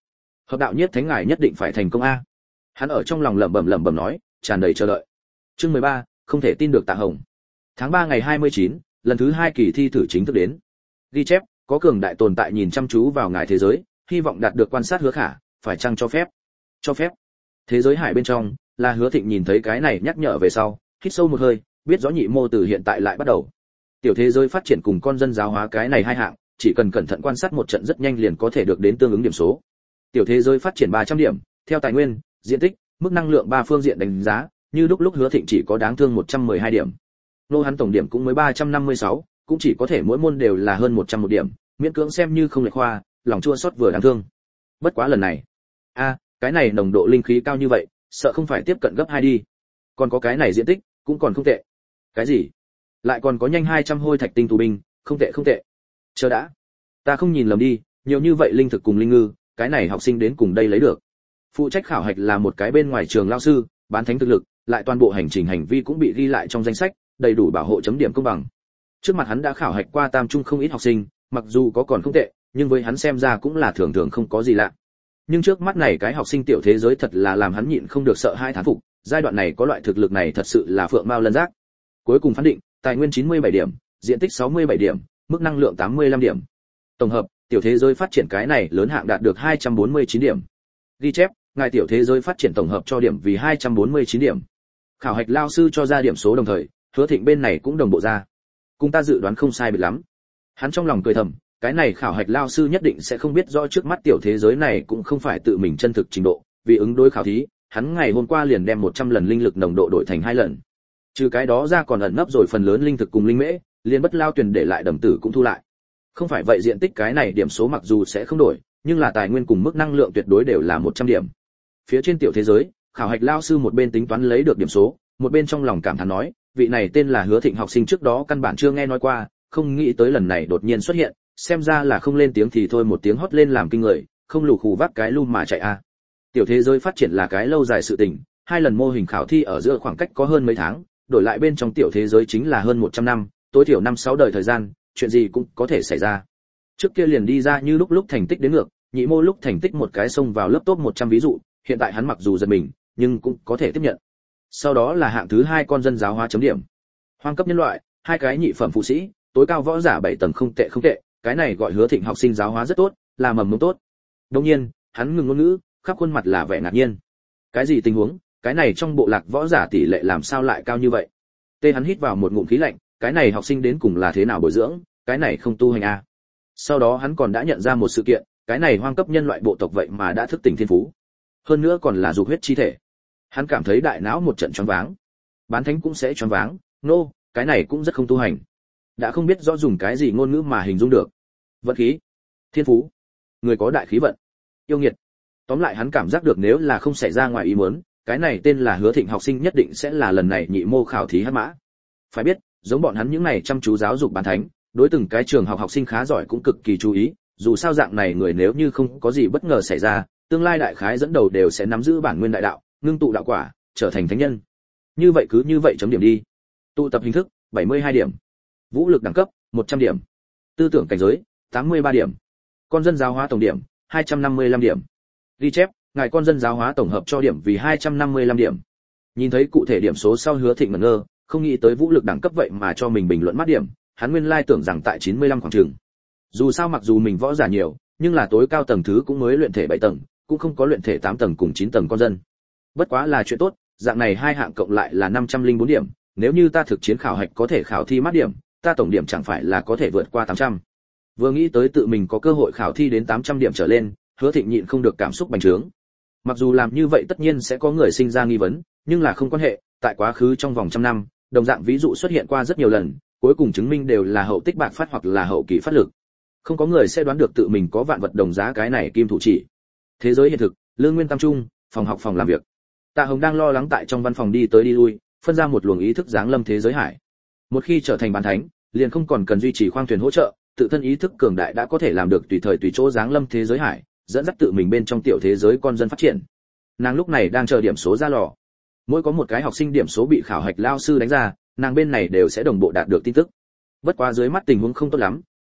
Hợp đạo nhất thánh ngài nhất định phải thành công a. Hắn ở trong lòng lẩm bẩm lẩm bẩm nói, tràn đầy chờ đợi. Chương mười ba, không thể tin được Tạ Hồng. Tháng ba ngày hai mươi chín, lần thứ hai kỳ thi thử chính thức đến. Ghi chép, có cường đại tồn tại nhìn chăm chú vào ngài thế giới, hy vọng đạt được quan sát Hứa Khả, phải chăng cho phép? Cho phép. Thế giới hải bên trong, là Hứa Thịnh nhìn thấy cái này nhắc nhở về sau, hít sâu một hơi, biết rõ nhị mô từ hiện tại lại bắt đầu. Tiểu thế giới phát triển cùng con dân giáo hóa cái này hai hạng, chỉ cần cẩn thận quan sát một trận rất nhanh liền có thể được đến tương ứng điểm số. Tiểu thế giới phát triển ba trăm điểm, theo tài nguyên, diện tích, mức năng lượng ba phương diện đánh giá, như lúc lúc Hứa Thịnh chỉ có đáng thương một trăm mười hai điểm. Nô hắn tổng điểm cũng mới ba trăm năm mươi sáu, cũng chỉ có thể mỗi môn đều là hơn một trăm một điểm, miễn cưỡng xem như không lệch khoa, lòng chua xót vừa đáng thương. Bất quá lần này, a, cái này nồng độ linh khí cao như vậy, sợ không phải tiếp cận gấp hai đi. Còn có cái này diện tích, cũng còn không tệ. Cái gì? Lại còn có nhanh hai trăm hôi thạch tinh tù binh, không tệ không tệ. Chờ đã, ta không nhìn lầm đi, nhiều như vậy linh thực cùng linh ngư, cái này học sinh đến cùng đây lấy được. Phụ trách khảo hạch là một cái bên ngoài trường lao sư, bán thánh thực lực, lại toàn bộ hành trình hành vi cũng bị ghi lại trong danh sách, đầy đủ bảo hộ chấm điểm công bằng. Trước mặt hắn đã khảo hạch qua tam trung không ít học sinh, mặc dù có còn không tệ, nhưng với hắn xem ra cũng là thường thường không có gì lạ. Nhưng trước mắt này cái học sinh tiểu thế giới thật là làm hắn nhịn không được sợ hai thán phục, giai đoạn này có loại thực lực này thật sự là phượng mao lân giác. Cuối cùng phán định, tài nguyên chín mươi bảy điểm, diện tích sáu mươi bảy điểm, mức năng lượng tám mươi lăm điểm. Tổng hợp, tiểu thế giới phát triển cái này lớn hạng đạt được hai trăm bốn mươi chín điểm. Ghi chép, ngài tiểu thế giới phát triển tổng hợp cho điểm vì hai trăm bốn mươi chín điểm. Khảo hạch lao sư cho ra điểm số đồng thời, Hứa Thịnh bên này cũng đồng bộ ra. Cùng ta dự đoán không sai biệt lắm. Hắn trong lòng cười thầm, cái này khảo hạch lao sư nhất định sẽ không biết rõ trước mắt tiểu thế giới này cũng không phải tự mình chân thực trình độ, vì ứng đối khảo thí, hắn ngày hôm qua liền đem một trăm lần linh lực nồng độ đổi thành hai lần. Trừ cái đó ra còn ẩn nấp rồi phần lớn linh thực cùng linh mễ, liền bất lao tuyển để lại đầm tử cũng thu lại. Không phải vậy diện tích cái này điểm số mặc dù sẽ không đổi, nhưng là tài nguyên cùng mức năng lượng tuyệt đối đều là một trăm điểm. Phía trên tiểu thế giới, khảo hạch lao sư một bên tính toán lấy được điểm số, một bên trong lòng cảm thán nói, vị này tên là Hứa Thịnh học sinh trước đó căn bản chưa nghe nói qua, không nghĩ tới lần này đột nhiên xuất hiện, xem ra là không lên tiếng thì thôi một tiếng hót lên làm kinh người, không lù khù vác cái lu mà chạy a. À. Tiểu thế giới phát triển là cái lâu dài sự tình, hai lần mô hình khảo thi ở giữa khoảng cách có hơn mấy tháng, đổi lại bên trong tiểu thế giới chính là hơn một trăm năm, tối thiểu năm sáu đời thời gian, chuyện gì cũng có thể xảy ra. Trước kia liền đi ra như lúc lúc thành tích đến ngược, nhị mô lúc thành tích một cái xông vào lớp top một trăm ví dụ, hiện tại hắn mặc dù giật mình, nhưng cũng có thể tiếp nhận. Sau đó là hạng thứ hai con dân giáo hóa chấm điểm. Hoang cấp nhân loại, hai cái nhị phẩm phụ sĩ, tối cao võ giả bảy tầng không tệ không tệ, cái này gọi Hứa Thịnh học sinh giáo hóa rất tốt, là mầm mống tốt. Đương nhiên, hắn ngừng ngôn ngữ, khắp khuôn mặt là vẻ ngạc nhiên. Cái gì tình huống, cái này trong bộ lạc võ giả tỷ lệ làm sao lại cao như vậy? Tê hắn hít vào một ngụm khí lạnh, cái này học sinh đến cùng là thế nào bồi dưỡng, cái này không tu hành a. À. Sau đó hắn còn đã nhận ra một sự kiện, cái này hoang cấp nhân loại bộ tộc vậy mà đã thức tỉnh thiên phú. Hơn nữa còn là dục huyết chi thể. Hắn cảm thấy đại não một trận choáng váng. Bán thánh cũng sẽ choáng váng, nô, no, cái này cũng rất không tu hành. Đã không biết rõ dùng cái gì ngôn ngữ mà hình dung được. Vận khí, thiên phú, người có đại khí vận, yêu nghiệt. Tóm lại hắn cảm giác được nếu là không xảy ra ngoài ý muốn, cái này tên là Hứa Thịnh học sinh nhất định sẽ là lần này nhị mô khảo thí hắc mã. Phải biết, giống bọn hắn những này chăm chú giáo dục bán thánh, đối từng cái trường học học sinh khá giỏi cũng cực kỳ chú ý, dù sao dạng này người nếu như không có gì bất ngờ xảy ra, tương lai đại khái dẫn đầu đều sẽ nắm giữ bản nguyên đại đạo, ngưng tụ đạo quả, trở thành thánh nhân. Như vậy cứ như vậy chấm điểm đi. Tụ tập hình thức, bảy mươi hai điểm. Vũ lực đẳng cấp, một trăm điểm. Tư tưởng cảnh giới, tám mươi ba điểm. Con dân giáo hóa tổng điểm, hai trăm năm mươi lăm điểm. Ghi chép, ngài con dân giáo hóa tổng hợp cho điểm vì hai trăm năm mươi lăm điểm. Nhìn thấy cụ thể điểm số sau Hứa Thịnh ngẩn ngơ, không nghĩ tới vũ lực đẳng cấp vậy mà cho mình bình luận mát điểm, hắn nguyên lai tưởng rằng tại chín mươi lăm khoảng chừng. Dù sao mặc dù mình võ giả nhiều, nhưng là tối cao tầng thứ cũng mới luyện thể bảy tầng, cũng không có luyện thể tám tầng cùng chín tầng con dân. Bất quá là chuyện tốt, dạng này hai hạng cộng lại là năm trăm lẻ bốn điểm, nếu như ta thực chiến khảo hạch có thể khảo thi mát điểm, ta tổng điểm chẳng phải là có thể vượt qua tám trăm. Vừa nghĩ tới tự mình có cơ hội khảo thi đến tám trăm điểm trở lên, Hứa Thịnh nhịn không được cảm xúc bành trướng. Mặc dù làm như vậy tất nhiên sẽ có người sinh ra nghi vấn, nhưng là không quan hệ, tại quá khứ trong vòng trăm năm, đồng dạng ví dụ xuất hiện qua rất nhiều lần, cuối cùng chứng minh đều là hậu tích bạc phát hoặc là hậu kỳ phát lực. Không có người sẽ đoán được tự mình có vạn vật đồng giá cái này kim thủ chỉ. Thế giới hiện thực, Lương Nguyên Tam Trung, phòng học phòng làm việc. Tạ Hồng đang lo lắng tại trong văn phòng đi tới đi lui, phân ra một luồng ý thức giáng lâm thế giới hải. Một khi trở thành bán thánh, liền không còn cần duy trì khoang thuyền hỗ trợ, tự thân ý thức cường đại đã có thể làm được tùy thời tùy chỗ giáng lâm thế giới hải, dẫn dắt tự mình bên trong tiểu thế giới con dân phát triển. Nàng lúc này đang chờ điểm số ra lò. Mỗi có một cái học sinh điểm số bị khảo hạch lao sư đánh ra, nàng bên này đều sẽ đồng bộ đạt được tin tức. Bất quá dưới mắt tình huống không tốt lắm,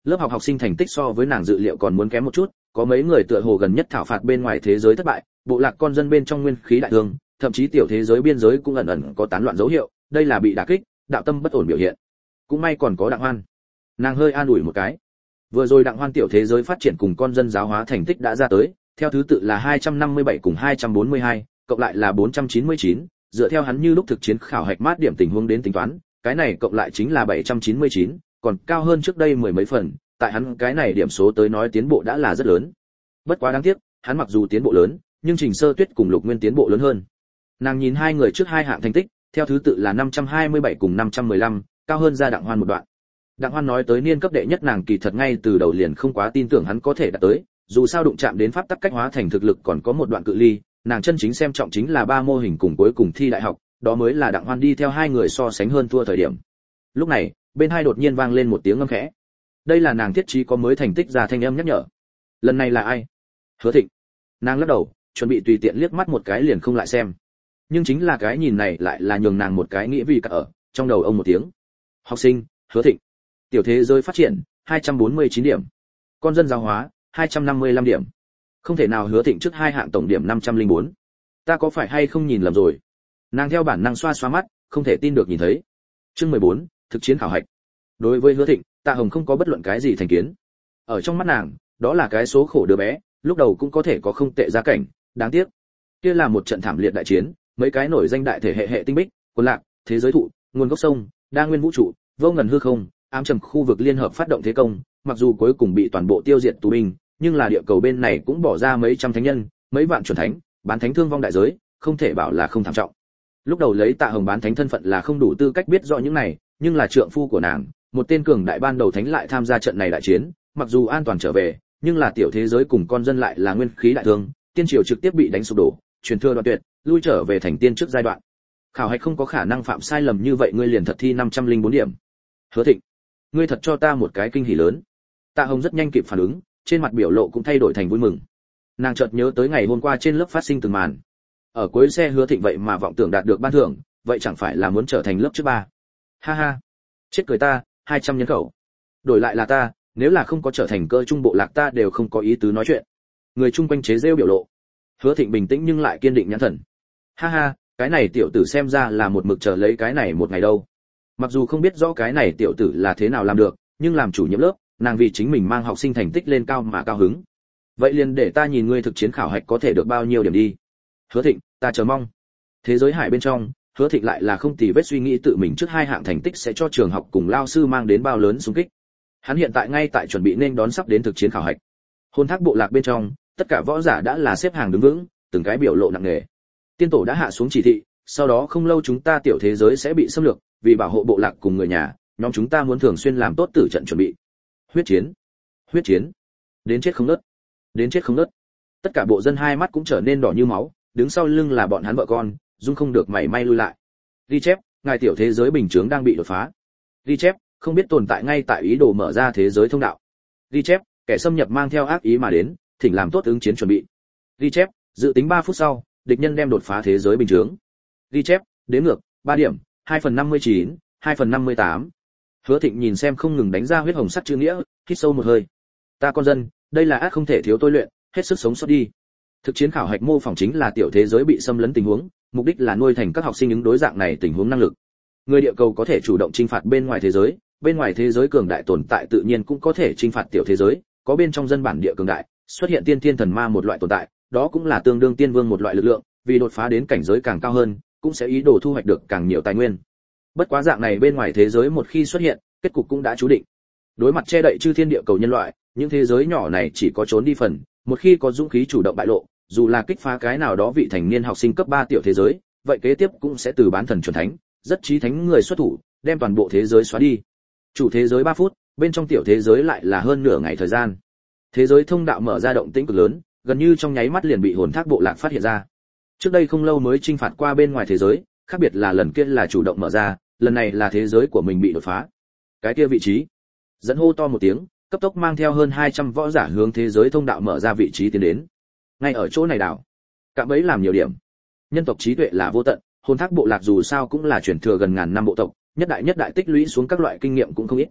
lớp học học sinh thành tích so với nàng dự liệu còn muốn kém một chút, có mấy người tựa hồ gần nhất thảo phạt bên ngoài thế giới thất bại, bộ lạc con dân bên trong nguyên khí đại thương, thậm chí tiểu thế giới biên giới cũng ẩn ẩn có tán loạn dấu hiệu, đây là bị đả kích, đạo tâm bất ổn biểu hiện. Cũng may còn có Đặng Hoan. Nàng hơi an ủi một cái. Vừa rồi Đặng Hoan tiểu thế giới phát triển cùng con dân giáo hóa thành tích đã ra tới, theo thứ tự là hai trăm năm mươi bảy cùng hai trăm bốn mươi hai, cộng lại là bốn trăm chín mươi chín, dựa theo hắn như lúc thực chiến khảo hạch mát điểm tình huống đến tính toán, cái này cộng lại chính là bảy trăm chín mươi chín, còn cao hơn trước đây mười mấy phần, tại hắn cái này điểm số tới nói tiến bộ đã là rất lớn. Bất quá đáng tiếc, hắn mặc dù tiến bộ lớn, nhưng Trình Sơ Tuyết cùng Lục Nguyên tiến bộ lớn hơn. Nàng nhìn hai người trước hai hạng thành tích, theo thứ tự là năm trăm hai mươi bảy cùng năm trăm mười lăm, cao hơn ra Đặng Hoan một đoạn. Đặng Hoan nói tới niên cấp đệ nhất nàng kỳ thật ngay từ đầu liền không quá tin tưởng hắn có thể đạt tới, dù sao đụng chạm đến pháp tắc cách hóa thành thực lực còn có một đoạn cự ly, nàng chân chính xem trọng chính là ba mô hình cùng cuối cùng thi đại học, đó mới là Đặng Hoan đi theo hai người so sánh hơn thua thời điểm. Lúc này, bên hai đột nhiên vang lên một tiếng ngâm khẽ. Đây là nàng thiết trí có mới thành tích ra thanh âm nhắc nhở. Lần này là ai? Hứa Thịnh. Nàng lắc đầu, chuẩn bị tùy tiện liếc mắt một cái liền không lại xem. Nhưng chính là cái nhìn này lại là nhường nàng một cái nghĩ vì cả ở, trong đầu ông một tiếng. Học sinh, Hứa Thịnh. Tiểu thế giới phát triển, hai trăm bốn mươi chín điểm. Con dân giáo hóa, hai trăm năm mươi lăm điểm. Không thể nào Hứa Thịnh trước hai hạng tổng điểm năm trăm lẻ bốn. Ta có phải hay không nhìn lầm rồi? Nàng theo bản năng xoa xoa mắt, không thể tin được nhìn thấy. Chương mười bốn, thực chiến khảo hạch. Đối với Hứa Thịnh, Tạ Hồng không có bất luận cái gì thành kiến. Ở trong mắt nàng, đó là cái số khổ đứa bé, lúc đầu cũng có thể có không tệ gia cảnh, đáng tiếc. Kia là một trận thảm liệt đại chiến, mấy cái nổi danh đại thể hệ hệ tinh bích, quân lạc, thế giới thụ, nguồn gốc sông, đa nguyên vũ trụ, vô ngần hư không, ám trầm khu vực liên hợp phát động thế công, mặc dù cuối cùng bị toàn bộ tiêu diệt tù binh, nhưng là địa cầu bên này cũng bỏ ra mấy trăm thánh nhân, mấy vạn chuẩn thánh, bán thánh thương vong đại giới, không thể bảo là không thảm trọng. Lúc đầu lấy Tạ Hồng bán thánh thân phận là không đủ tư cách biết rõ những này, nhưng là trượng phu của nàng, một tên cường đại ban đầu thánh lại tham gia trận này đại chiến, mặc dù an toàn trở về, nhưng là tiểu thế giới cùng con dân lại là nguyên khí đại thương, tiên triều trực tiếp bị đánh sụp đổ, truyền thừa đoạn tuyệt, lui trở về thành tiên trước giai đoạn. Khảo hạch không có khả năng phạm sai lầm như vậy, ngươi liền thật thi năm trăm lẻ bốn điểm. Hứa Thịnh, ngươi thật cho ta một cái kinh hỉ lớn. Tạ Hồng rất nhanh kịp phản ứng, trên mặt biểu lộ cũng thay đổi thành vui mừng. Nàng chợt nhớ tới ngày hôm qua trên lớp phát sinh từng màn. Ở cuối xe Hứa Thịnh vậy mà vọng tưởng đạt được ban thưởng, vậy chẳng phải là muốn trở thành lớp trước ba. Ha ha, chết cười ta, hai trăm nhân khẩu. Đổi lại là ta, nếu là không có trở thành cơ trung bộ lạc ta đều không có ý tứ nói chuyện. Người chung quanh chế giễu biểu lộ. Hứa Thịnh bình tĩnh nhưng lại kiên định nhãn thần. Ha ha, cái này tiểu tử xem ra là một mực chờ lấy cái này một ngày đâu. Mặc dù không biết rõ cái này tiểu tử là thế nào làm được, nhưng làm chủ nhiệm lớp, nàng vì chính mình mang học sinh thành tích lên cao mà cao hứng. Vậy liền để ta nhìn ngươi thực chiến khảo hạch có thể được bao nhiêu điểm đi. Hứa Thịnh, ta chờ mong. Thế giới hải bên trong, Hứa Thịnh lại là không tì vết suy nghĩ tự mình trước hai hạng thành tích sẽ cho trường học cùng lao sư mang đến bao lớn xung kích. Hắn hiện tại ngay tại chuẩn bị nên đón sắp đến thực chiến khảo hạch. Hôn thác bộ lạc bên trong, tất cả võ giả đã là xếp hàng đứng vững, từng cái biểu lộ nặng nề. Tiên tổ đã hạ xuống chỉ thị, sau đó không lâu chúng ta tiểu thế giới sẽ bị xâm lược, vì bảo hộ bộ lạc cùng người nhà, nhóm chúng ta muốn thường xuyên làm tốt tử trận chuẩn bị. Huyết chiến, huyết chiến, đến chết không ngớt, đến chết không ngớt. Tất cả bộ dân hai mắt cũng trở nên đỏ như máu, đứng sau lưng là bọn hắn vợ con, dung không được mảy may lui lại. Ghi chép, ngài tiểu thế giới bình chướng đang bị đột phá. Ghi chép, không biết tồn tại ngay tại ý đồ mở ra thế giới thông đạo. Ghi chép, kẻ xâm nhập mang theo ác ý mà đến, thỉnh làm tốt ứng chiến chuẩn bị. Ghi chép, dự tính ba phút sau, địch nhân đem đột phá thế giới bình chướng. Ghi chép, đếm ngược, ba điểm, hai phần năm mươi chín, hai phần năm mươi tám. Hứa Thịnh nhìn xem không ngừng đánh ra huyết hồng sắc chữ nghĩa, hít sâu một hơi. Ta con dân, đây là ác không thể thiếu tôi luyện, hết sức sống sót đi. Thực chiến khảo hạch mô phỏng chính là tiểu thế giới bị xâm lấn tình huống, mục đích là nuôi thành các học sinh ứng đối dạng này tình huống năng lực. Người địa cầu có thể chủ động chinh phạt bên ngoài thế giới, bên ngoài thế giới cường đại tồn tại tự nhiên cũng có thể chinh phạt tiểu thế giới, có bên trong dân bản địa cường đại, xuất hiện tiên thiên thần ma một loại tồn tại, đó cũng là tương đương tiên vương một loại lực lượng, vì đột phá đến cảnh giới càng cao hơn, cũng sẽ ý đồ thu hoạch được càng nhiều tài nguyên. Bất quá dạng này bên ngoài thế giới một khi xuất hiện, kết cục cũng đã chú định. Đối mặt che đậy chư thiên địa cầu nhân loại, những thế giới nhỏ này chỉ có trốn đi phần, một khi có dũng khí chủ động bại lộ, dù là kích phá cái nào đó vị thành niên học sinh cấp ba tiểu thế giới, vậy kế tiếp cũng sẽ từ bán thần chuẩn thánh, rất chí thánh người xuất thủ, đem toàn bộ thế giới xóa đi. Chủ thế giới ba phút, bên trong tiểu thế giới lại là hơn nửa ngày thời gian. Thế giới thông đạo mở ra động tĩnh cực lớn, gần như trong nháy mắt liền bị hồn thác bộ lạc phát hiện ra. Trước đây không lâu mới chinh phạt qua bên ngoài thế giới, khác biệt là lần kia là chủ động mở ra, lần này là thế giới của mình bị đột phá. Cái kia vị trí, dẫn hô to một tiếng, cấp tốc mang theo hơn hai trăm võ giả hướng thế giới thông đạo mở ra vị trí tiến đến. Ngay ở chỗ này đảo, cạm bẫy làm nhiều điểm. Nhân tộc trí tuệ là vô tận, hồn thác bộ lạc dù sao cũng là truyền thừa gần ngàn năm bộ tộc, nhất đại nhất đại tích lũy xuống các loại kinh nghiệm cũng không ít.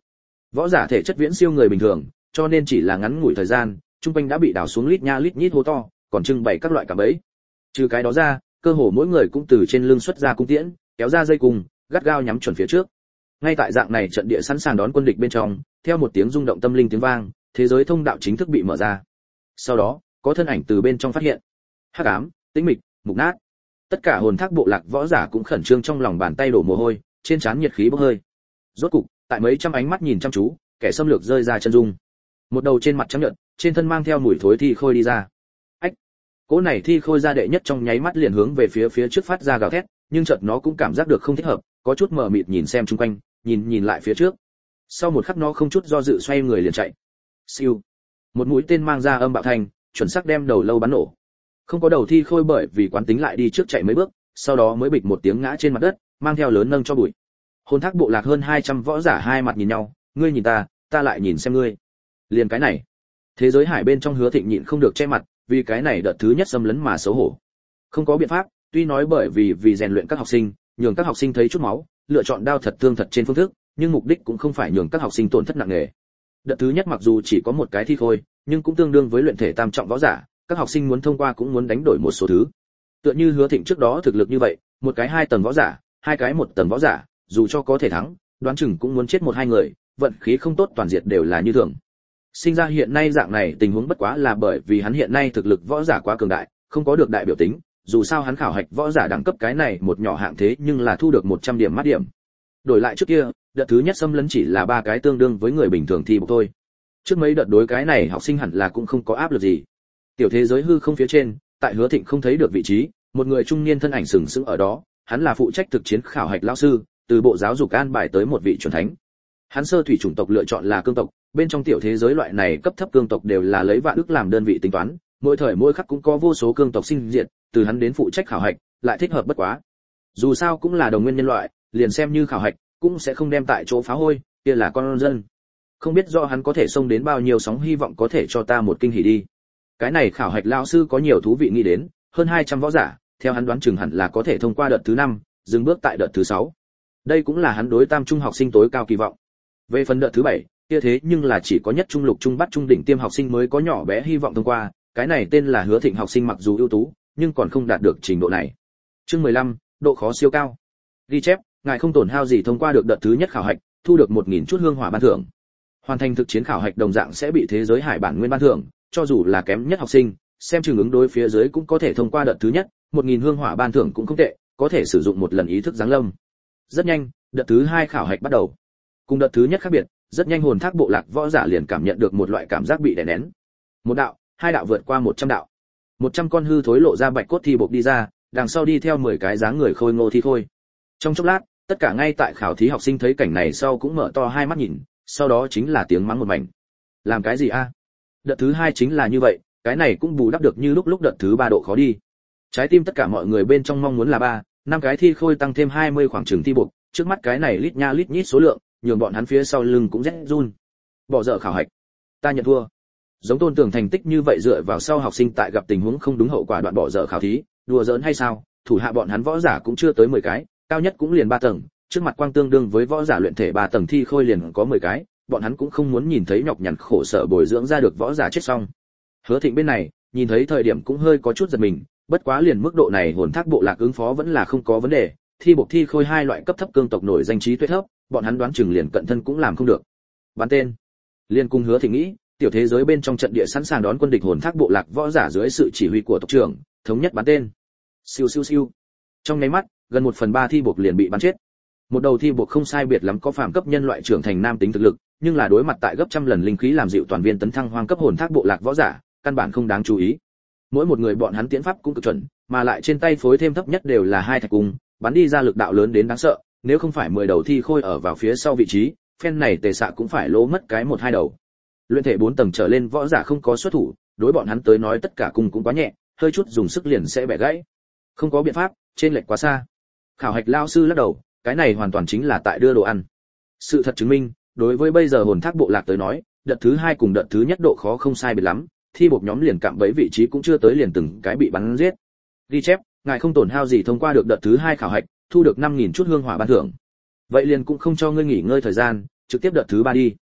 Võ giả thể chất viễn siêu người bình thường, cho nên chỉ là ngắn ngủi thời gian, trung quanh đã bị đào xuống lít nha lít nhít hố to, còn trưng bày các loại cạm bẫy. Trừ cái đó ra, cơ hồ mỗi người cũng từ trên lưng xuất ra cung tiễn, kéo ra dây cung, gắt gao nhắm chuẩn phía trước. Ngay tại dạng này trận địa sẵn sàng đón quân địch bên trong, theo một tiếng rung động tâm linh tiếng vang, thế giới thông đạo chính thức bị mở ra. Sau đó, có thân ảnh từ bên trong phát hiện. Hắc ám, tĩnh mịch, mục nát. Tất cả hồn thác bộ lạc võ giả cũng khẩn trương trong lòng bàn tay đổ mồ hôi, trên trán nhiệt khí bốc hơi. Rốt cục, tại mấy trăm ánh mắt nhìn chăm chú, kẻ xâm lược rơi ra chân dung. Một đầu trên mặt trắng nhợt, trên thân mang theo mùi thối thi khôi đi ra. Ách! Cỗ này thi khôi ra đệ nhất trong nháy mắt liền hướng về phía phía trước phát ra gào thét, nhưng chợt nó cũng cảm giác được không thích hợp, có chút mờ mịt nhìn xem xung quanh, nhìn nhìn lại phía trước. Sau một khắc nó không chút do dự xoay người liền chạy. Siêu! Một mũi tên mang ra âm bạo thành, chuẩn xác đem đầu lâu bắn nổ. Không có đầu thi khôi bởi vì quán tính lại đi trước chạy mấy bước, sau đó mới bịch một tiếng ngã trên mặt đất, mang theo lớn nâng cho bụi. Hồn thác bộ lạc hơn hai trăm võ giả hai mặt nhìn nhau, ngươi nhìn ta, ta lại nhìn xem ngươi. Liền cái này, thế giới hải bên trong Hứa Thịnh nhịn không được che mặt, vì cái này đợt thứ nhất xâm lấn mà xấu hổ. Không có biện pháp, tuy nói bởi vì vì rèn luyện các học sinh, nhường các học sinh thấy chút máu, lựa chọn đao thật thương thật trên phương thức, nhưng mục đích cũng không phải nhường các học sinh tổn thất nặng nề. Đợt thứ nhất mặc dù chỉ có một cái thi khôi, nhưng cũng tương đương với luyện thể tam trọng võ giả, các học sinh muốn thông qua cũng muốn đánh đổi một số thứ. Tựa như Hứa Thịnh trước đó thực lực như vậy, một cái hai tầng võ giả, hai cái một tầng võ giả, dù cho có thể thắng, đoán chừng cũng muốn chết một hai người, vận khí không tốt toàn diệt đều là như thường. Sinh ra hiện nay dạng này tình huống bất quá là bởi vì hắn hiện nay thực lực võ giả quá cường đại, không có được đại biểu tính, dù sao hắn khảo hạch võ giả đẳng cấp cái này một nhỏ hạng thế nhưng là thu được một trăm điểm mắt điểm. Đổi lại trước kia, đợt thứ nhất xâm lấn chỉ là ba cái tương đương với người bình thường thi bộc thôi. Trước mấy đợt đối cái này học sinh hẳn là cũng không có áp lực gì. Tiểu thế giới hư không phía trên, tại Hứa Thịnh không thấy được vị trí, một người trung niên thân ảnh sừng sững ở đó, hắn là phụ trách thực chiến khảo hạch lão sư, từ bộ giáo dục an bài tới một vị chuẩn thánh. Hắn sơ thủy chủng tộc lựa chọn là cương tộc, bên trong tiểu thế giới loại này cấp thấp cương tộc đều là lấy vạn ức làm đơn vị tính toán, mỗi thời mỗi khắc cũng có vô số cương tộc sinh diệt, từ hắn đến phụ trách khảo hạch, lại thích hợp bất quá. Dù sao cũng là đồng nguyên nhân loại, liền xem như khảo hạch, cũng sẽ không đem tại chỗ phá hôi, kia là con dân. Không biết do hắn có thể xông đến bao nhiêu sóng hy vọng có thể cho ta một kinh hỉ đi. Cái này khảo hạch lão sư có nhiều thú vị nghĩ đến, hơn hai trăm võ giả, theo hắn đoán chừng hẳn là có thể thông qua đợt thứ năm, dừng bước tại đợt thứ sáu. Đây cũng là hắn đối tam trung học sinh tối cao kỳ vọng. Về phần đợt thứ bảy, kia thế nhưng là chỉ có nhất trung lục trung bắt trung đỉnh tiêm học sinh mới có nhỏ bé hy vọng thông qua, cái này tên là Hứa Thịnh học sinh mặc dù ưu tú, nhưng còn không đạt được trình độ này. Chương mười lăm, độ khó siêu cao. Ghi chép, ngài không tổn hao gì thông qua được đợt thứ nhất khảo hạch, thu được một nghìn chút hương hỏa ban thưởng. Hoàn thành thực chiến khảo hạch đồng dạng sẽ bị thế giới hải bản nguyên ban thưởng, cho dù là kém nhất học sinh, xem chừng ứng đối phía dưới cũng có thể thông qua đợt thứ nhất, một nghìn hương hỏa ban thưởng cũng không tệ, có thể sử dụng một lần ý thức giáng lâm. Rất nhanh, đợt thứ hai khảo hạch bắt đầu. Cùng đợt thứ nhất khác biệt, rất nhanh hồn thác bộ lạc võ giả liền cảm nhận được một loại cảm giác bị đè nén. Một đạo, hai đạo vượt qua một trăm đạo. một trăm con hư thối lộ ra bạch cốt thi bộc đi ra, đằng sau đi theo mười cái dáng người khôi ngô thi khôi. Trong chốc lát, tất cả ngay tại khảo thí học sinh thấy cảnh này sau cũng mở to hai mắt nhìn, sau đó chính là tiếng mắng một mảnh. Làm cái gì a? Đợt thứ hai chính là như vậy, cái này cũng bù đắp được như lúc lúc đợt thứ ba độ khó đi. Trái tim tất cả mọi người bên trong mong muốn là ba, năm cái thi khôi tăng thêm hai mươi khoảng trường thi buộc, trước mắt cái này lít nha lít nhít số lượng, nhường bọn hắn phía sau lưng cũng rét run. Bỏ dở khảo hạch, ta nhận thua. Giống Tôn Tường thành tích như vậy dựa vào sau học sinh tại gặp tình huống không đúng hậu quả đoạn bỏ dở khảo thí, đùa giỡn hay sao? Thủ hạ bọn hắn võ giả cũng chưa tới mười cái, cao nhất cũng liền ba tầng, trước mặt quang tương đương với võ giả luyện thể ba tầng thi khôi liền có mười cái, bọn hắn cũng không muốn nhìn thấy nhọc nhằn khổ sở bồi dưỡng ra được võ giả chết xong. Hứa Thịnh bên này, nhìn thấy thời điểm cũng hơi có chút giật mình, bất quá liền mức độ này hồn thác bộ lạc ứng phó vẫn là không có vấn đề, thi buộc thi khôi hai loại cấp thấp cương tộc nổi danh trí tuệ thấp, bọn hắn đoán chừng liền cận thân cũng làm không được. Bắn tên. Liên cung Hứa Thịnh nghĩ, tiểu thế giới bên trong trận địa sẵn sàng đón quân địch hồn thác bộ lạc võ giả dưới sự chỉ huy của tộc trưởng, thống nhất bắn tên. Siêu siêu siêu. Trong nháy mắt, gần một phần ba thi buộc liền bị bắn chết. Một đầu thi buộc không sai biệt lắm có phàm cấp nhân loại trưởng thành nam tính thực lực, nhưng là đối mặt tại gấp trăm lần linh khí làm dịu toàn viên tấn thăng hoang cấp hồn thác bộ lạc võ giả, căn bản không đáng chú ý. Mỗi một người bọn hắn tiến pháp cũng cực chuẩn, mà lại trên tay phối thêm thấp nhất đều là hai thạch cung, bắn đi ra lực đạo lớn đến đáng sợ, nếu không phải mười đầu thi khôi ở vào phía sau vị trí, phen này tề xạ cũng phải lỗ mất cái một hai đầu. Luyện thể bốn tầng trở lên võ giả không có xuất thủ, đối bọn hắn tới nói tất cả cung cũng quá nhẹ, hơi chút dùng sức liền sẽ bẻ gãy. Không có biện pháp, trên lệch quá xa. Khảo hạch lao sư lắc đầu, cái này hoàn toàn chính là tại đưa đồ ăn. Sự thật chứng minh, đối với bây giờ hồn thác bộ lạc tới nói, đợt thứ hai cùng đợt thứ nhất độ khó không sai biệt lắm, thi buộc nhóm liền cạm bẫy vị trí cũng chưa tới liền từng cái bị bắn giết. Ghi chép, ngài không tổn hao gì thông qua được đợt thứ hai khảo hạch, thu được năm nghìn chút hương hỏa ban thưởng. Vậy liền cũng không cho ngươi nghỉ ngơi thời gian, trực tiếp đợt thứ ba đi.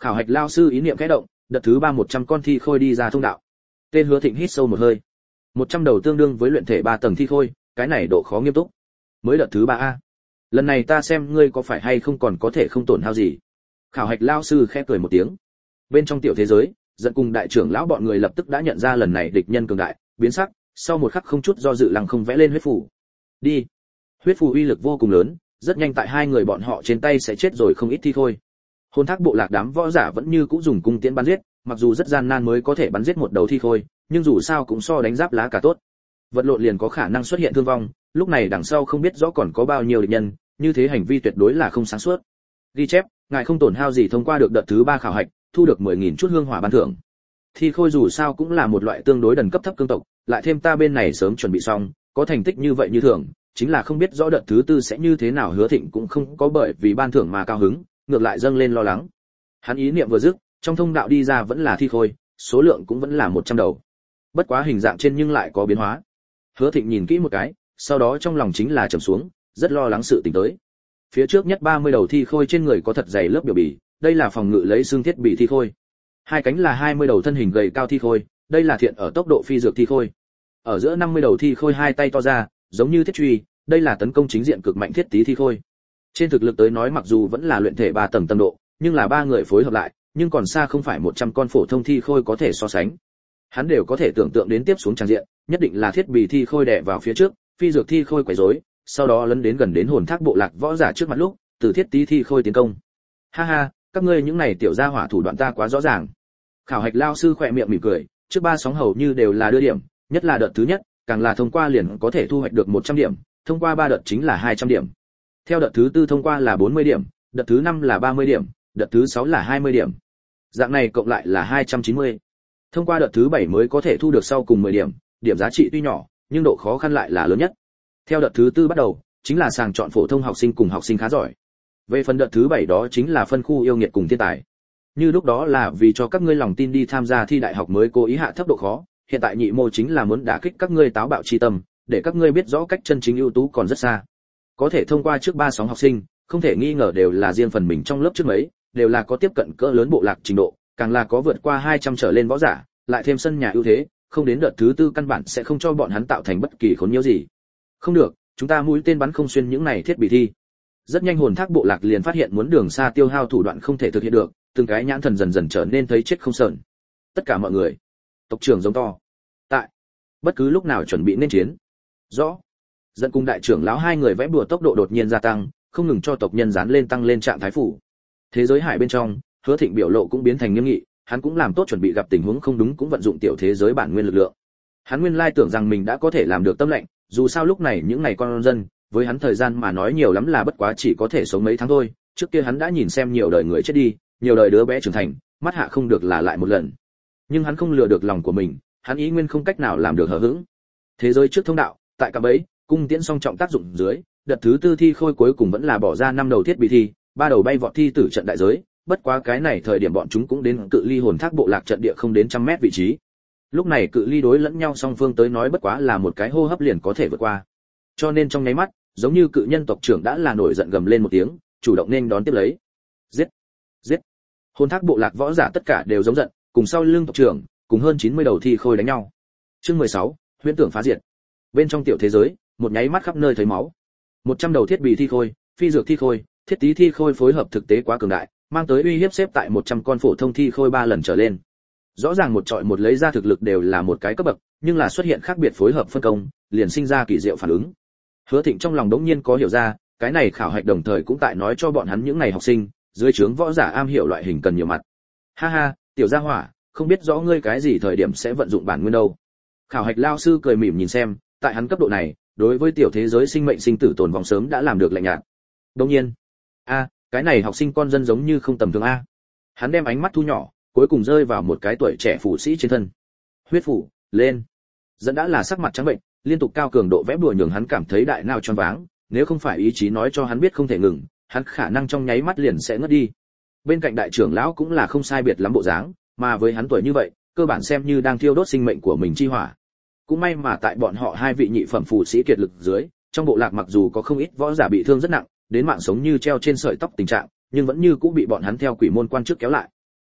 Khảo hạch lao sư ý niệm khẽ động, đợt thứ ba một trăm con thi khôi đi ra thông đạo. Tên Hứa Thịnh hít sâu một hơi. một trăm đầu tương đương với luyện thể ba tầng thi khôi, cái này độ khó nghiêm túc. Mới đợt thứ ba a. Lần này ta xem ngươi có phải hay không còn có thể không tổn hao gì. Khảo hạch lao sư khẽ cười một tiếng. Bên trong tiểu thế giới, dẫn cùng đại trưởng lão bọn người lập tức đã nhận ra lần này địch nhân cường đại, biến sắc, sau một khắc không chút do dự lăng không vẽ lên huyết phù. Đi. Huyết phù uy lực vô cùng lớn, rất nhanh tại hai người bọn họ trên tay sẽ chết rồi không ít thi khôi. Hồn thác bộ lạc đám võ giả vẫn như cũ dùng cung tiễn bắn giết, mặc dù rất gian nan mới có thể bắn giết một đầu thi khôi, nhưng dù sao cũng so đánh giáp lá cả tốt. Vật lộn liền có khả năng xuất hiện thương vong, lúc này đằng sau không biết rõ còn có bao nhiêu địch nhân, như thế hành vi tuyệt đối là không sáng suốt. Ghi chép, ngài không tổn hao gì thông qua được đợt thứ ba khảo hạch, thu được mười nghìn chút hương hỏa ban thưởng. Thi khôi dù sao cũng là một loại tương đối đần cấp thấp cương tộc, lại thêm ta bên này sớm chuẩn bị xong, có thành tích như vậy như thường, chính là không biết rõ đợt thứ tư sẽ như thế nào. Hứa Thịnh cũng không có bởi vì ban thưởng mà cao hứng, ngược lại dâng lên lo lắng. Hắn ý niệm vừa dứt, trong thông đạo đi ra vẫn là thi khôi, số lượng cũng vẫn là một trăm đầu. Bất quá hình dạng trên nhưng lại có biến hóa. Hứa Thịnh nhìn kỹ một cái, sau đó trong lòng chính là trầm xuống, rất lo lắng sự tình tới. Phía trước nhất ba mươi đầu thi khôi trên người có thật dày lớp biểu bì, đây là phòng ngự lấy xương thiết bị thi khôi. Hai cánh là hai mươi đầu thân hình gầy cao thi khôi, đây là thiện ở tốc độ phi dược thi khôi. Ở giữa năm mươi đầu thi khôi hai tay to ra, giống như thiết truy, đây là tấn công chính diện cực mạnh thiết tí thi khôi. Trên thực lực tới nói mặc dù vẫn là luyện thể ba tầng tâm độ, nhưng là ba người phối hợp lại, nhưng còn xa không phải một trăm con phổ thông thi khôi có thể so sánh. Hắn đều có thể tưởng tượng đến tiếp xuống trang diện, nhất định là thiết bị thi khôi đè vào phía trước, phi dược thi khôi quấy rối, sau đó lấn đến gần đến hồn thác bộ lạc võ giả trước mặt lúc, từ thiết tí thi khôi tiến công. Ha ha, các ngươi những này tiểu gia hỏa thủ đoạn ta quá rõ ràng. Khảo hạch lao sư khỏe miệng mỉm cười, trước ba sóng hầu như đều là đưa điểm, nhất là đợt thứ nhất, càng là thông qua liền có thể thu hoạch được một trăm điểm, thông qua ba đợt chính là hai trăm điểm. Theo đợt thứ tư thông qua là bốn mươi điểm, đợt thứ năm là ba mươi điểm, đợt thứ sáu là hai mươi điểm. Dạng này cộng lại là hai trăm chín mươi. Thông qua đợt thứ bảy mới có thể thu được sau cùng mười điểm, điểm giá trị tuy nhỏ, nhưng độ khó khăn lại là lớn nhất. Theo đợt thứ tư bắt đầu, chính là sàng chọn phổ thông học sinh cùng học sinh khá giỏi. Về phần đợt thứ bảy đó chính là phân khu yêu nghiệt cùng thiên tài. Như lúc đó là vì cho các ngươi lòng tin đi tham gia thi đại học mới cố ý hạ thấp độ khó, hiện tại nhị mô chính là muốn đả kích các ngươi táo bạo chi tâm, để các ngươi biết rõ cách chân chính ưu tú còn rất xa. Có thể thông qua trước ba sóng học sinh, không thể nghi ngờ đều là riêng phần mình trong lớp trước mấy, đều là có tiếp cận cỡ lớn bộ lạc trình độ, càng là có vượt qua hai trăm trở lên võ giả, lại thêm sân nhà ưu thế, không đến đợt thứ tư căn bản sẽ không cho bọn hắn tạo thành bất kỳ khốn nhiễu gì. Không được, chúng ta mũi tên bắn không xuyên những này thiết bị thi. Rất nhanh hồn thác bộ lạc liền phát hiện muốn đường xa tiêu hao thủ đoạn không thể thực hiện được, từng cái nhãn thần dần dần trở nên thấy chết không sờn. Tất cả mọi người, tộc trưởng giống to, tại bất cứ lúc nào chuẩn bị nên chiến. Rõ. Dẫn cùng đại trưởng lão hai người vẽ bùa tốc độ đột nhiên gia tăng, không ngừng cho tộc nhân dán lên tăng lên trạng thái phủ. Thế giới hải bên trong, Hứa Thịnh biểu lộ cũng biến thành nghiêm nghị, hắn cũng làm tốt chuẩn bị gặp tình huống không đúng cũng vận dụng tiểu thế giới bản nguyên lực lượng. Hắn nguyên lai tưởng rằng mình đã có thể làm được tâm lệnh, dù sao lúc này những ngày con dân, với hắn thời gian mà nói nhiều lắm là bất quá chỉ có thể sống mấy tháng thôi, trước kia hắn đã nhìn xem nhiều đời người chết đi, nhiều đời đứa bé trưởng thành, mắt hạ không được là lại một lần. Nhưng hắn không lừa được lòng của mình, hắn ý nguyên không cách nào làm được hờ hững. Thế giới trước thông đạo, tại cạm bẫy, cung tiễn song trọng tác dụng dưới, đợt thứ tư thi khôi cuối cùng vẫn là bỏ ra năm đầu thiết bị thi, ba đầu bay vọt thi tử trận đại giới, bất quá cái này thời điểm bọn chúng cũng đến cự ly hồn thác bộ lạc trận địa không đến trăm mét vị trí. Lúc này cự ly đối lẫn nhau song phương tới nói bất quá là một cái hô hấp liền có thể vượt qua. Cho nên trong nháy mắt, giống như cự nhân tộc trưởng đã là nổi giận gầm lên một tiếng, chủ động nên đón tiếp lấy. Giết! Giết! Hồn thác bộ lạc võ giả tất cả đều giống giận, cùng sau lưng tộc trưởng, cùng hơn chín mươi đầu thi khôi đánh nhau. Chương mười sáu, huyễn tưởng phá diệt. Bên trong tiểu thế giới, một nháy mắt khắp nơi thấy máu. một trăm đầu thiết bị thi khôi, phi dược thi khôi, thiết tí thi khôi phối hợp thực tế quá cường đại, mang tới uy hiếp xếp tại một trăm con phổ thông thi khôi ba lần trở lên. Rõ ràng một trọi một lấy ra thực lực đều là một cái cấp bậc, nhưng là xuất hiện khác biệt phối hợp phân công, liền sinh ra kỳ diệu phản ứng. Hứa Thịnh trong lòng đống nhiên có hiểu ra, cái này khảo hạch đồng thời cũng tại nói cho bọn hắn những này học sinh, dưới trướng võ giả am hiểu loại hình cần nhiều mặt. Ha ha, tiểu gia hỏa, không biết rõ ngươi cái gì thời điểm sẽ vận dụng bản nguyên đâu. Khảo hạch lao sư cười mỉm nhìn xem, tại hắn cấp độ này, đối với tiểu thế giới sinh mệnh sinh tử tồn vong sớm đã làm được lạnh nhạt. Đương nhiên, a, cái này học sinh con dân giống như không tầm thường a. Hắn đem ánh mắt thu nhỏ, cuối cùng rơi vào một cái tuổi trẻ phụ sĩ trên thân. Huyết phủ, lên. Dẫn đã là sắc mặt trắng bệnh, liên tục cao cường độ vẽ bùa nhường hắn cảm thấy đại não choáng váng, nếu không phải ý chí nói cho hắn biết không thể ngừng, hắn khả năng trong nháy mắt liền sẽ ngất đi. Bên cạnh đại trưởng lão cũng là không sai biệt lắm bộ dáng, mà với hắn tuổi như vậy, cơ bản xem như đang thiêu đốt sinh mệnh của mình chi hỏa. Cũng may mà tại bọn họ hai vị nhị phẩm phù sĩ kiệt lực dưới, trong bộ lạc mặc dù có không ít võ giả bị thương rất nặng, đến mạng sống như treo trên sợi tóc tình trạng, nhưng vẫn như cũng bị bọn hắn theo quỷ môn quan trước kéo lại.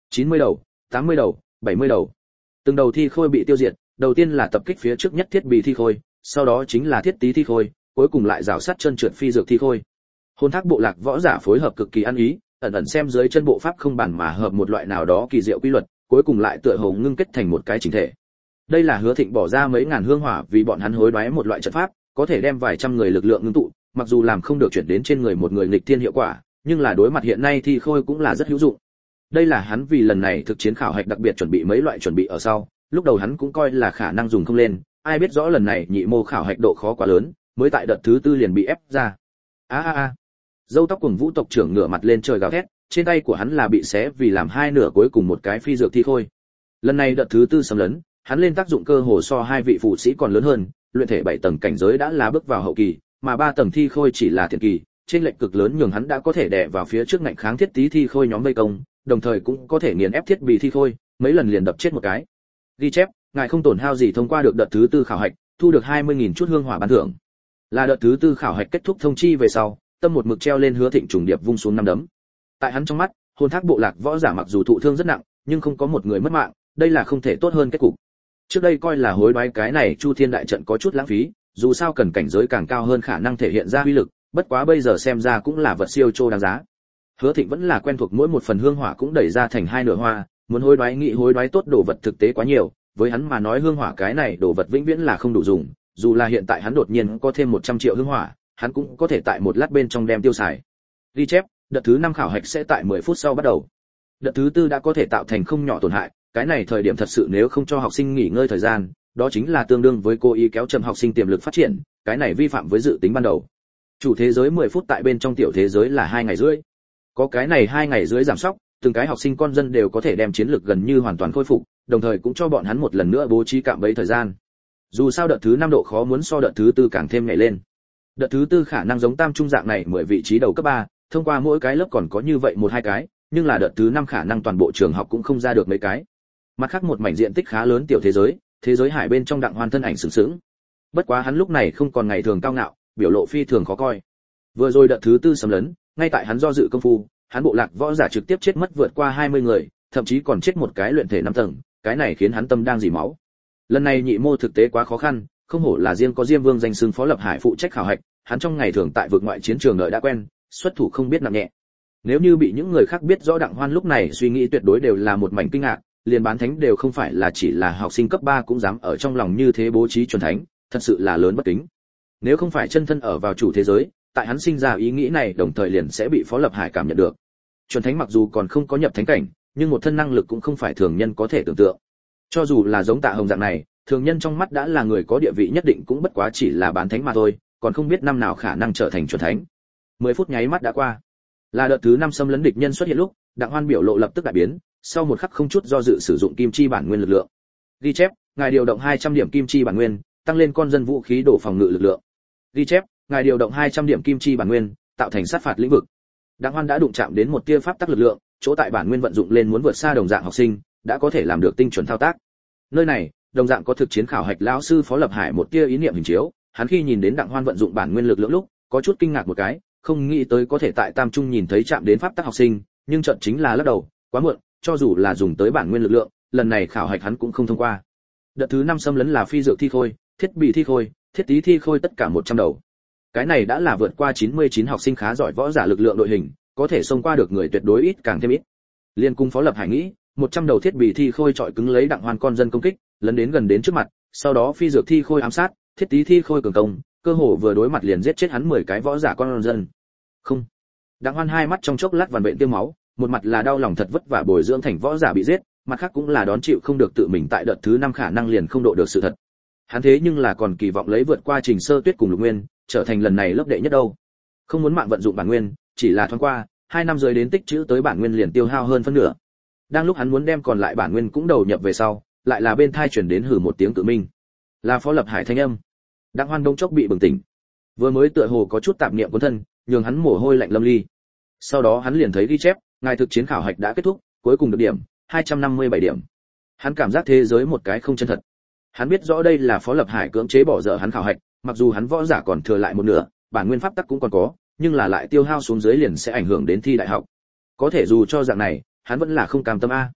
chín mươi đầu, tám mươi đầu, bảy mươi đầu. Từng đầu thi khôi bị tiêu diệt, đầu tiên là tập kích phía trước nhất thiết bị thi khôi, sau đó chính là thiết tí thi khôi, cuối cùng lại rào sát chân trượt phi dược thi khôi. Hồn thác bộ lạc võ giả phối hợp cực kỳ ăn ý, ẩn ẩn xem dưới chân bộ pháp không bản mà hợp một loại nào đó kỳ diệu quy luật, cuối cùng lại tựa hồ ngưng kết thành một cái chỉnh thể. Đây là Hứa Thịnh bỏ ra mấy ngàn hương hỏa vì bọn hắn hối đoái một loại trận pháp, có thể đem vài trăm người lực lượng ngưng tụ, mặc dù làm không được chuyển đến trên người một người nghịch thiên hiệu quả, nhưng là đối mặt hiện nay thì khôi cũng là rất hữu dụng. Đây là hắn vì lần này thực chiến khảo hạch đặc biệt chuẩn bị mấy loại chuẩn bị ở sau, lúc đầu hắn cũng coi là khả năng dùng không lên, ai biết rõ lần này nhị mô khảo hạch độ khó quá lớn, mới tại đợt thứ tư liền bị ép ra. A a a. Dâu tóc cùng Vũ tộc trưởng ngửa mặt lên trời gào thét, trên tay của hắn là bị xé vì làm hai nửa cuối cùng một cái phi dược thi khôi. Lần này đợt thứ tư xâm lấn, hắn lên tác dụng cơ hồ so hai vị phụ sĩ còn lớn hơn, luyện thể bảy tầng cảnh giới đã là bước vào hậu kỳ, mà ba tầng thi khôi chỉ là tiền kỳ, trên lệnh cực lớn nhường hắn đã có thể đè vào phía trước ngạnh kháng thiết tí thi khôi nhóm vây công, đồng thời cũng có thể nghiền ép thiết bị thi khôi, mấy lần liền đập chết một cái. Ghi chép, ngài không tổn hao gì thông qua được đợt thứ tư khảo hạch, thu được hai mươi nghìn chút hương hỏa ban thưởng. Là đợt thứ tư khảo hạch kết thúc thông chi về sau, tâm một mực treo lên Hứa Thịnh trùng điệp vung xuống năm đấm. Tại hắn trong mắt, hồn thác bộ lạc võ giả mặc dù thụ thương rất nặng, nhưng không có một người mất mạng, đây là không thể tốt hơn kết cục. Trước đây coi là hối đoái cái này Chu Thiên đại trận có chút lãng phí, dù sao cần cảnh giới càng cao hơn khả năng thể hiện ra uy lực, bất quá bây giờ xem ra cũng là vật siêu trô đáng giá. Hứa Thịnh vẫn là quen thuộc mỗi một phần hương hỏa cũng đẩy ra thành hai nửa hoa, muốn hối đoái nghị hối đoái tốt đồ vật thực tế quá nhiều, với hắn mà nói hương hỏa cái này đồ vật vĩnh viễn là không đủ dùng, dù là hiện tại hắn đột nhiên có thêm một trăm triệu hương hỏa, hắn cũng có thể tại một lát bên trong đem tiêu xài. Ghi chép, đợt thứ năm khảo hạch sẽ tại mười phút sau bắt đầu. Đợt thứ tư đã có thể tạo thành không nhỏ tổn hại, cái này thời điểm thật sự nếu không cho học sinh nghỉ ngơi thời gian, đó chính là tương đương với cố ý kéo chậm học sinh tiềm lực phát triển, cái này vi phạm với dự tính ban đầu. Chủ thế giới mười phút tại bên trong tiểu thế giới là hai ngày rưỡi. Có cái này hai ngày rưỡi giảm sóc, từng cái học sinh con dân đều có thể đem chiến lược gần như hoàn toàn khôi phục, đồng thời cũng cho bọn hắn một lần nữa bố trí cạm bẫy thời gian. Dù sao đợt thứ năm độ khó muốn so đợt thứ tư càng thêm nhảy lên. Đợt thứ tư khả năng giống tam trung dạng này mười vị trí đầu cấp ba, thông qua mỗi cái lớp còn có như vậy một hai cái, nhưng là đợt thứ năm khả năng toàn bộ trường học cũng không ra được mấy cái. Mặt khác một mảnh diện tích khá lớn tiểu thế giới, thế giới hải bên trong Đặng Hoan thân ảnh sừng sững. Bất quá hắn lúc này không còn ngày thường cao ngạo, biểu lộ phi thường khó coi. Vừa rồi đợt thứ tư xâm lấn, ngay tại hắn do dự công phu, hắn bộ lạc võ giả trực tiếp chết mất vượt qua hai mươi người, thậm chí còn chết một cái luyện thể năm tầng, cái này khiến hắn tâm đang dỉ máu. Lần này nhị mô thực tế quá khó khăn, không hổ là riêng có Diêm Vương danh xưng Phó Lập Hải phụ trách khảo hạch, hắn trong ngày thường tại vực ngoại chiến trường đợi đã quen, xuất thủ không biết nặng nhẹ. Nếu như bị những người khác biết rõ Đặng Hoan lúc này suy nghĩ tuyệt đối đều là một mảnh kinh ngạc, liền bán thánh đều không phải là chỉ là học sinh cấp ba cũng dám ở trong lòng như thế bố trí chuẩn thánh, thật sự là lớn bất kính. Nếu không phải chân thân ở vào chủ thế giới, tại hắn sinh ra ý nghĩ này đồng thời liền sẽ bị Phó Lập Hải cảm nhận được. Chuẩn thánh mặc dù còn không có nhập thánh cảnh, nhưng một thân năng lực cũng không phải thường nhân có thể tưởng tượng. Cho dù là giống Tạ Hồng dạng này, thường nhân trong mắt đã là người có địa vị nhất định cũng bất quá chỉ là bán thánh mà thôi, còn không biết năm nào khả năng trở thành chuẩn thánh. mười phút nháy mắt đã qua. Là đợt thứ năm xâm lấn địch nhân xuất hiện lúc, Đặng Hoan biểu lộ lập tức đại biến, sau một khắc không chút do dự sử dụng kim chi bản nguyên lực lượng. Ghi chép, ngài điều động hai trăm điểm kim chi bản nguyên, tăng lên con dân vũ khí đổ phòng ngự lực lượng. Ghi chép, ngài điều động hai trăm điểm kim chi bản nguyên, tạo thành sát phạt lĩnh vực. Đặng Hoan đã đụng chạm đến một tia pháp tắc lực lượng, chỗ tại bản nguyên vận dụng lên muốn vượt xa đồng dạng học sinh, đã có thể làm được tinh chuẩn thao tác. Nơi này, đồng dạng có thực chiến khảo hạch lão sư Phó Lập Hải một tia ý niệm hình chiếu, hắn khi nhìn đến Đặng Hoan vận dụng bản nguyên lực lượng lúc, có chút kinh ngạc một cái, không nghĩ tới có thể tại tam trung nhìn thấy chạm đến pháp tắc học sinh, nhưng trận chính là lắc đầu, quá muộn, cho dù là dùng tới bản nguyên lực lượng, lần này khảo hạch hắn cũng không thông qua. Đợt thứ năm xâm lấn là phi dược thi khôi, thiết bị thi khôi, thiết tí thi khôi tất cả một trăm đầu. Cái này đã là vượt qua chín mươi chín học sinh khá giỏi võ giả lực lượng đội hình, có thể xông qua được người tuyệt đối ít càng thêm ít. Liên cung Phó Lập Hải nghĩ, một trăm đầu thiết bị thi khôi trọi cứng lấy Đặng Hoan con dân công kích, lấn đến gần đến trước mặt, sau đó phi dược thi khôi ám sát, thiết tí thi khôi cường công, cơ hồ vừa đối mặt liền giết chết hắn mười cái võ giả con dân. Không. Đặng Hoan hai mắt trong chốc lát vằn vện tiêu máu, một mặt là đau lòng thật vất vả bồi dưỡng thành võ giả bị giết, mặt khác cũng là đón chịu không được tự mình tại đợt thứ năm khả năng liền không độ được sự thật. Hắn thế nhưng là còn kỳ vọng lấy vượt qua Trình Sơ Tuyết cùng Lục Nguyên, trở thành lần này lớp đệ nhất đâu. Không muốn mạng vận dụng bản nguyên, chỉ là thoáng qua, hai năm rưỡi đến tích trữ tới bản nguyên liền tiêu hao hơn phân nửa. Đang lúc hắn muốn đem còn lại bản nguyên cũng đầu nhập về sau, lại là bên tai truyền đến hử một tiếng cự minh. Là Phó Lập Hải thanh âm. Đặng Hoan đông chốc bị bừng tỉnh. Vừa mới tựa hồ có chút tạp niệm cuốn thân, nhường hắn mồ hôi lạnh lâm ly. Sau đó hắn liền thấy ghi chép, ngài thực chiến khảo hạch đã kết thúc, cuối cùng được điểm hai trăm năm mươi bảy điểm. Hắn cảm giác thế giới một cái không chân thật. Hắn biết rõ đây là Phó Lập Hải cưỡng chế bỏ dở hắn khảo hạch, mặc dù hắn võ giả còn thừa lại một nửa, bản nguyên pháp tắc cũng còn có, nhưng là lại tiêu hao xuống dưới liền sẽ ảnh hưởng đến thi đại học. Có thể dù cho dạng này, hắn vẫn là không cam tâm a.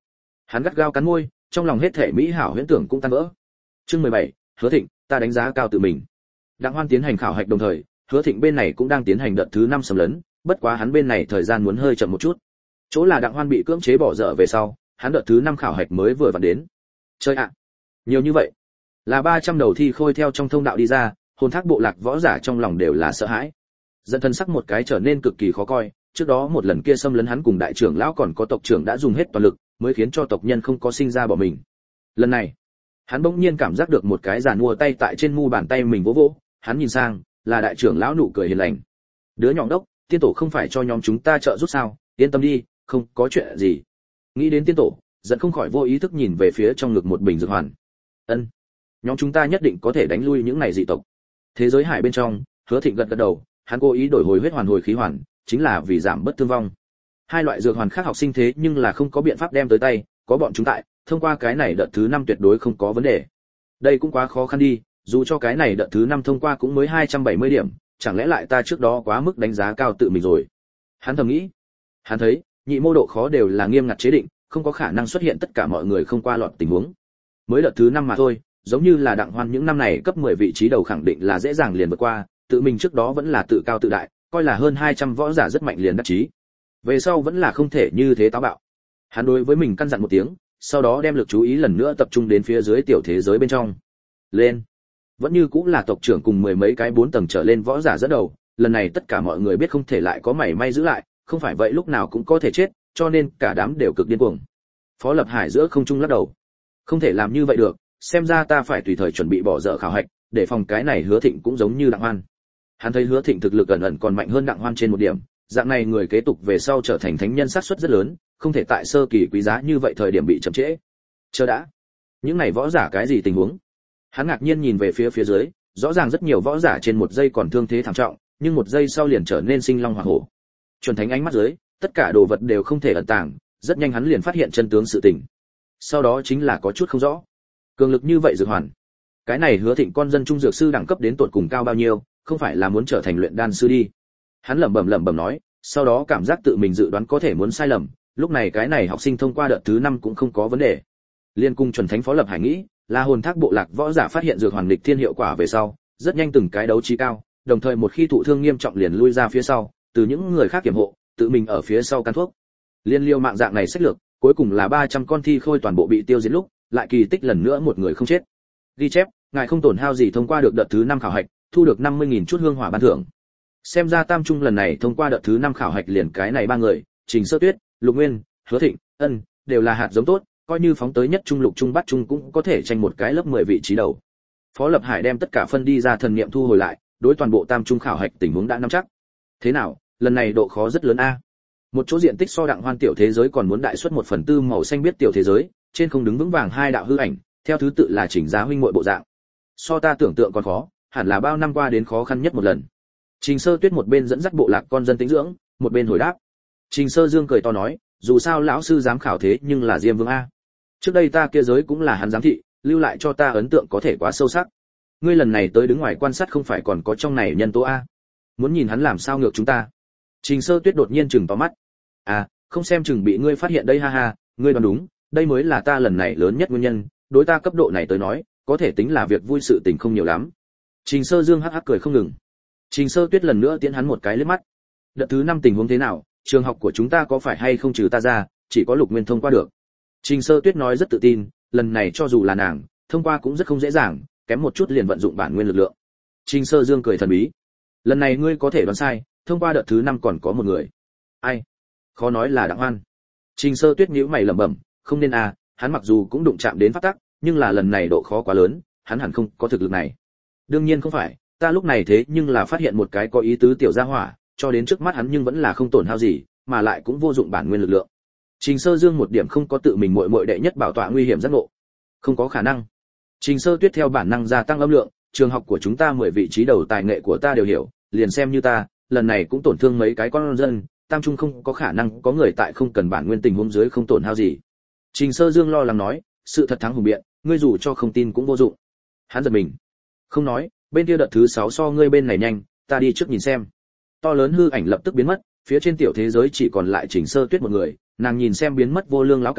Hắn gắt gao cắn môi, trong lòng hết thể mỹ hảo huyễn tưởng cũng tan vỡ. Chương mười bảy, Hứa Thịnh, ta đánh giá cao tự mình. Đặng Hoan tiến hành khảo hạch đồng thời, Hứa Thịnh bên này cũng đang tiến hành đợt thứ năm xâm lấn, bất quá hắn bên này thời gian muốn hơi chậm một chút. Chỗ là Đặng Hoan bị cưỡng chế bỏ dở về sau, hắn đợt thứ năm khảo hạch mới vừa vặn đến. Chơi ạ, nhiều như vậy. Là ba trăm đầu thi khôi theo trong thông đạo đi ra, hồn thác bộ lạc võ giả trong lòng đều là sợ hãi. Dẫn thân sắc một cái trở nên cực kỳ khó coi, trước đó một lần kia xâm lấn hắn cùng đại trưởng lão còn có tộc trưởng đã dùng hết toàn lực, mới khiến cho tộc nhân không có sinh ra bỏ mình. Lần này, hắn bỗng nhiên cảm giác được một cái giàn mua tay tại trên mu bàn tay mình vỗ vỗ, hắn nhìn sang, là đại trưởng lão nụ cười hiền lành. Đứa nhỏ đốc, tiên tổ không phải cho nhóm chúng ta trợ giúp sao, yên tâm đi, không có chuyện gì. Nghĩ đến tiên tổ, dẫn không khỏi vô ý thức nhìn về phía trong ngực một bình dược hoàn. Ân, nhóm chúng ta nhất định có thể đánh lui những này dị tộc. Thế giới hải bên trong, Hứa Thịnh gật gật đầu, hắn cố ý đổi hồi huyết hoàn hồi khí hoàn, chính là vì giảm bớt thương vong. Hai loại dược hoàn khác học sinh thế nhưng là không có biện pháp đem tới tay, có bọn chúng tại, thông qua cái này đợt thứ năm tuyệt đối không có vấn đề. Đây cũng quá khó khăn đi, dù cho cái này đợt thứ năm thông qua cũng mới hai trăm bảy mươi điểm, chẳng lẽ lại ta trước đó quá mức đánh giá cao tự mình rồi. Hắn thầm nghĩ. Hắn thấy, nhị mô độ khó đều là nghiêm ngặt chế định, không có khả năng xuất hiện tất cả mọi người không qua lọt tình huống. Mới đợt thứ năm mà thôi, giống như là Đặng Hoan những năm này cấp mười vị trí đầu khẳng định là dễ dàng liền vượt qua, tự mình trước đó vẫn là tự cao tự đại, coi là hơn hai trăm võ giả rất mạnh liền đắc chí. Về sau vẫn là không thể như thế táo bạo. Hắn đối với mình căn dặn một tiếng, sau đó đem lực chú ý lần nữa tập trung đến phía dưới tiểu thế giới bên trong. Lên. Vẫn như cũng là tộc trưởng cùng mười mấy cái bốn tầng trở lên võ giả dẫn đầu, lần này tất cả mọi người biết không thể lại có mảy may giữ lại, không phải vậy lúc nào cũng có thể chết, cho nên cả đám đều cực điên cuồng. Phó Lập Hải giữa không trung lắc đầu. Không thể làm như vậy được, xem ra ta phải tùy thời chuẩn bị bỏ dở khảo hạch, để phòng cái này Hứa Thịnh cũng giống như Đặng Hoan. Hắn thấy Hứa Thịnh thực lực ẩn ẩn còn mạnh hơn Đặng Hoan trên một điểm, dạng này người kế tục về sau trở thành thánh nhân xác suất rất lớn, không thể tại sơ kỳ quý giá như vậy thời điểm bị chậm trễ. Chờ đã, những này võ giả cái gì tình huống? Hắn ngạc nhiên nhìn về phía phía dưới, rõ ràng rất nhiều võ giả trên một giây còn thương thế thảm trọng, nhưng một giây sau liền trở nên sinh long hỏa hổ. Chuẩn thánh ánh mắt dưới, tất cả đồ vật đều không thể ẩn tàng, rất nhanh hắn liền phát hiện chân tướng sự tình. Sau đó chính là có chút không rõ. Cường lực như vậy dược hoàn, cái này Hứa Thịnh con dân trung dược sư đẳng cấp đến tột cùng cao bao nhiêu, không phải là muốn trở thành luyện đan sư đi. Hắn lẩm bẩm lẩm bẩm nói, sau đó cảm giác tự mình dự đoán có thể muốn sai lầm, lúc này cái này học sinh thông qua đợt thứ năm cũng không có vấn đề. Liên cung chuẩn thánh Phó Lập Hải nghĩ, là hồn thác bộ lạc võ giả phát hiện dược hoàn nghịch thiên hiệu quả về sau, rất nhanh từng cái đấu trí cao, đồng thời một khi thụ thương nghiêm trọng liền lui ra phía sau, từ những người khác kiểm hộ, tự mình ở phía sau can thuốc. Liên liêu mạng dạng này sách lược, cuối cùng là ba trăm con thi khôi toàn bộ bị tiêu diệt lúc, lại kỳ tích lần nữa một người không chết. Ghi chép, ngài không tổn hao gì thông qua được đợt thứ năm khảo hạch, thu được năm mươi nghìn chút hương hỏa ban thưởng. Xem ra Tam Trung lần này thông qua đợt thứ năm khảo hạch liền cái này ba người, Trình Sơ Tuyết, Lục Nguyên, Hứa Thịnh, Ân, đều là hạt giống tốt, coi như phóng tới nhất trung lục trung bắt trung cũng có thể tranh một cái lớp mười vị trí đầu. Phó Lập Hải đem tất cả phân đi ra thần niệm thu hồi lại, đối toàn bộ Tam Trung khảo hạch tình huống đã nắm chắc. Thế nào, lần này độ khó rất lớn a. Một chỗ diện tích so Đặng Hoan tiểu thế giới còn muốn đại suất một phần tư màu xanh biết tiểu thế giới, trên không đứng vững vàng hai đạo hư ảnh, theo thứ tự là Trình Giá huynh muội bộ dạng. So ta tưởng tượng còn khó, hẳn là bao năm qua đến khó khăn nhất một lần. Trình Sơ Tuyết một bên dẫn dắt bộ lạc con dân tĩnh dưỡng, một bên hồi đáp. Trình Sơ Dương cười to nói, dù sao lão sư dám khảo thế nhưng là Diêm Vương a. Trước đây ta kia giới cũng là hắn giám thị, lưu lại cho ta ấn tượng có thể quá sâu sắc. Ngươi lần này tới đứng ngoài quan sát không phải còn có trong này nhân tố a? Muốn nhìn hắn làm sao ngược chúng ta? Trình Sơ Tuyết đột nhiên chừng to mắt. À, không xem chừng bị ngươi phát hiện đây ha ha, ngươi đoán đúng, đây mới là ta lần này lớn nhất nguyên nhân, đối ta cấp độ này tới nói, có thể tính là việc vui sự tình không nhiều lắm. Trình Sơ Dương hắc hắc cười không ngừng. Trình Sơ Tuyết lần nữa tiễn hắn một cái liếc mắt. Đợt thứ năm tình huống thế nào, trường học của chúng ta có phải hay không trừ ta ra, chỉ có Lục Nguyên thông qua được. Trình Sơ Tuyết nói rất tự tin, lần này cho dù là nàng, thông qua cũng rất không dễ dàng, kém một chút liền vận dụng bản nguyên lực lượng. Trình Sơ Dương cười thần bí. Lần này ngươi có thể đoán sai, thông qua đợt thứ năm còn có một người. Ai? Khó nói là Đặng Hoan. Trình Sơ Tuyết nhíu mày lẩm bẩm, không nên à, hắn mặc dù cũng đụng chạm đến pháp tắc, nhưng là lần này độ khó quá lớn, hắn hẳn không có thực lực này. Đương nhiên không phải, ta lúc này thế nhưng là phát hiện một cái có ý tứ tiểu gia hỏa, cho đến trước mắt hắn nhưng vẫn là không tổn hao gì, mà lại cũng vô dụng bản nguyên lực lượng. Trình Sơ Dương một điểm không có tự mình muội muội đệ nhất bảo tọa nguy hiểm giác ngộ. Không có khả năng. Trình Sơ Tuyết theo bản năng gia tăng âm lượng, trường học của chúng ta mười vị trí đầu tài nghệ của ta đều hiểu, liền xem như ta, lần này cũng tổn thương mấy cái con dân, Tam Trung không có khả năng có người tại không cần bản nguyên tình huống dưới không tổn hao gì. Trình Sơ Dương lo lắng nói, sự thật thắng hùng biện, ngươi dù cho không tin cũng vô dụng. Hắn giật mình. Không nói, bên kia đợt thứ sáu so ngươi bên này nhanh, ta đi trước nhìn xem. To lớn hư ảnh lập tức biến mất, phía trên tiểu thế giới chỉ còn lại Trình Sơ Tuyết một người, nàng nhìn xem biến mất vô lương lão ca,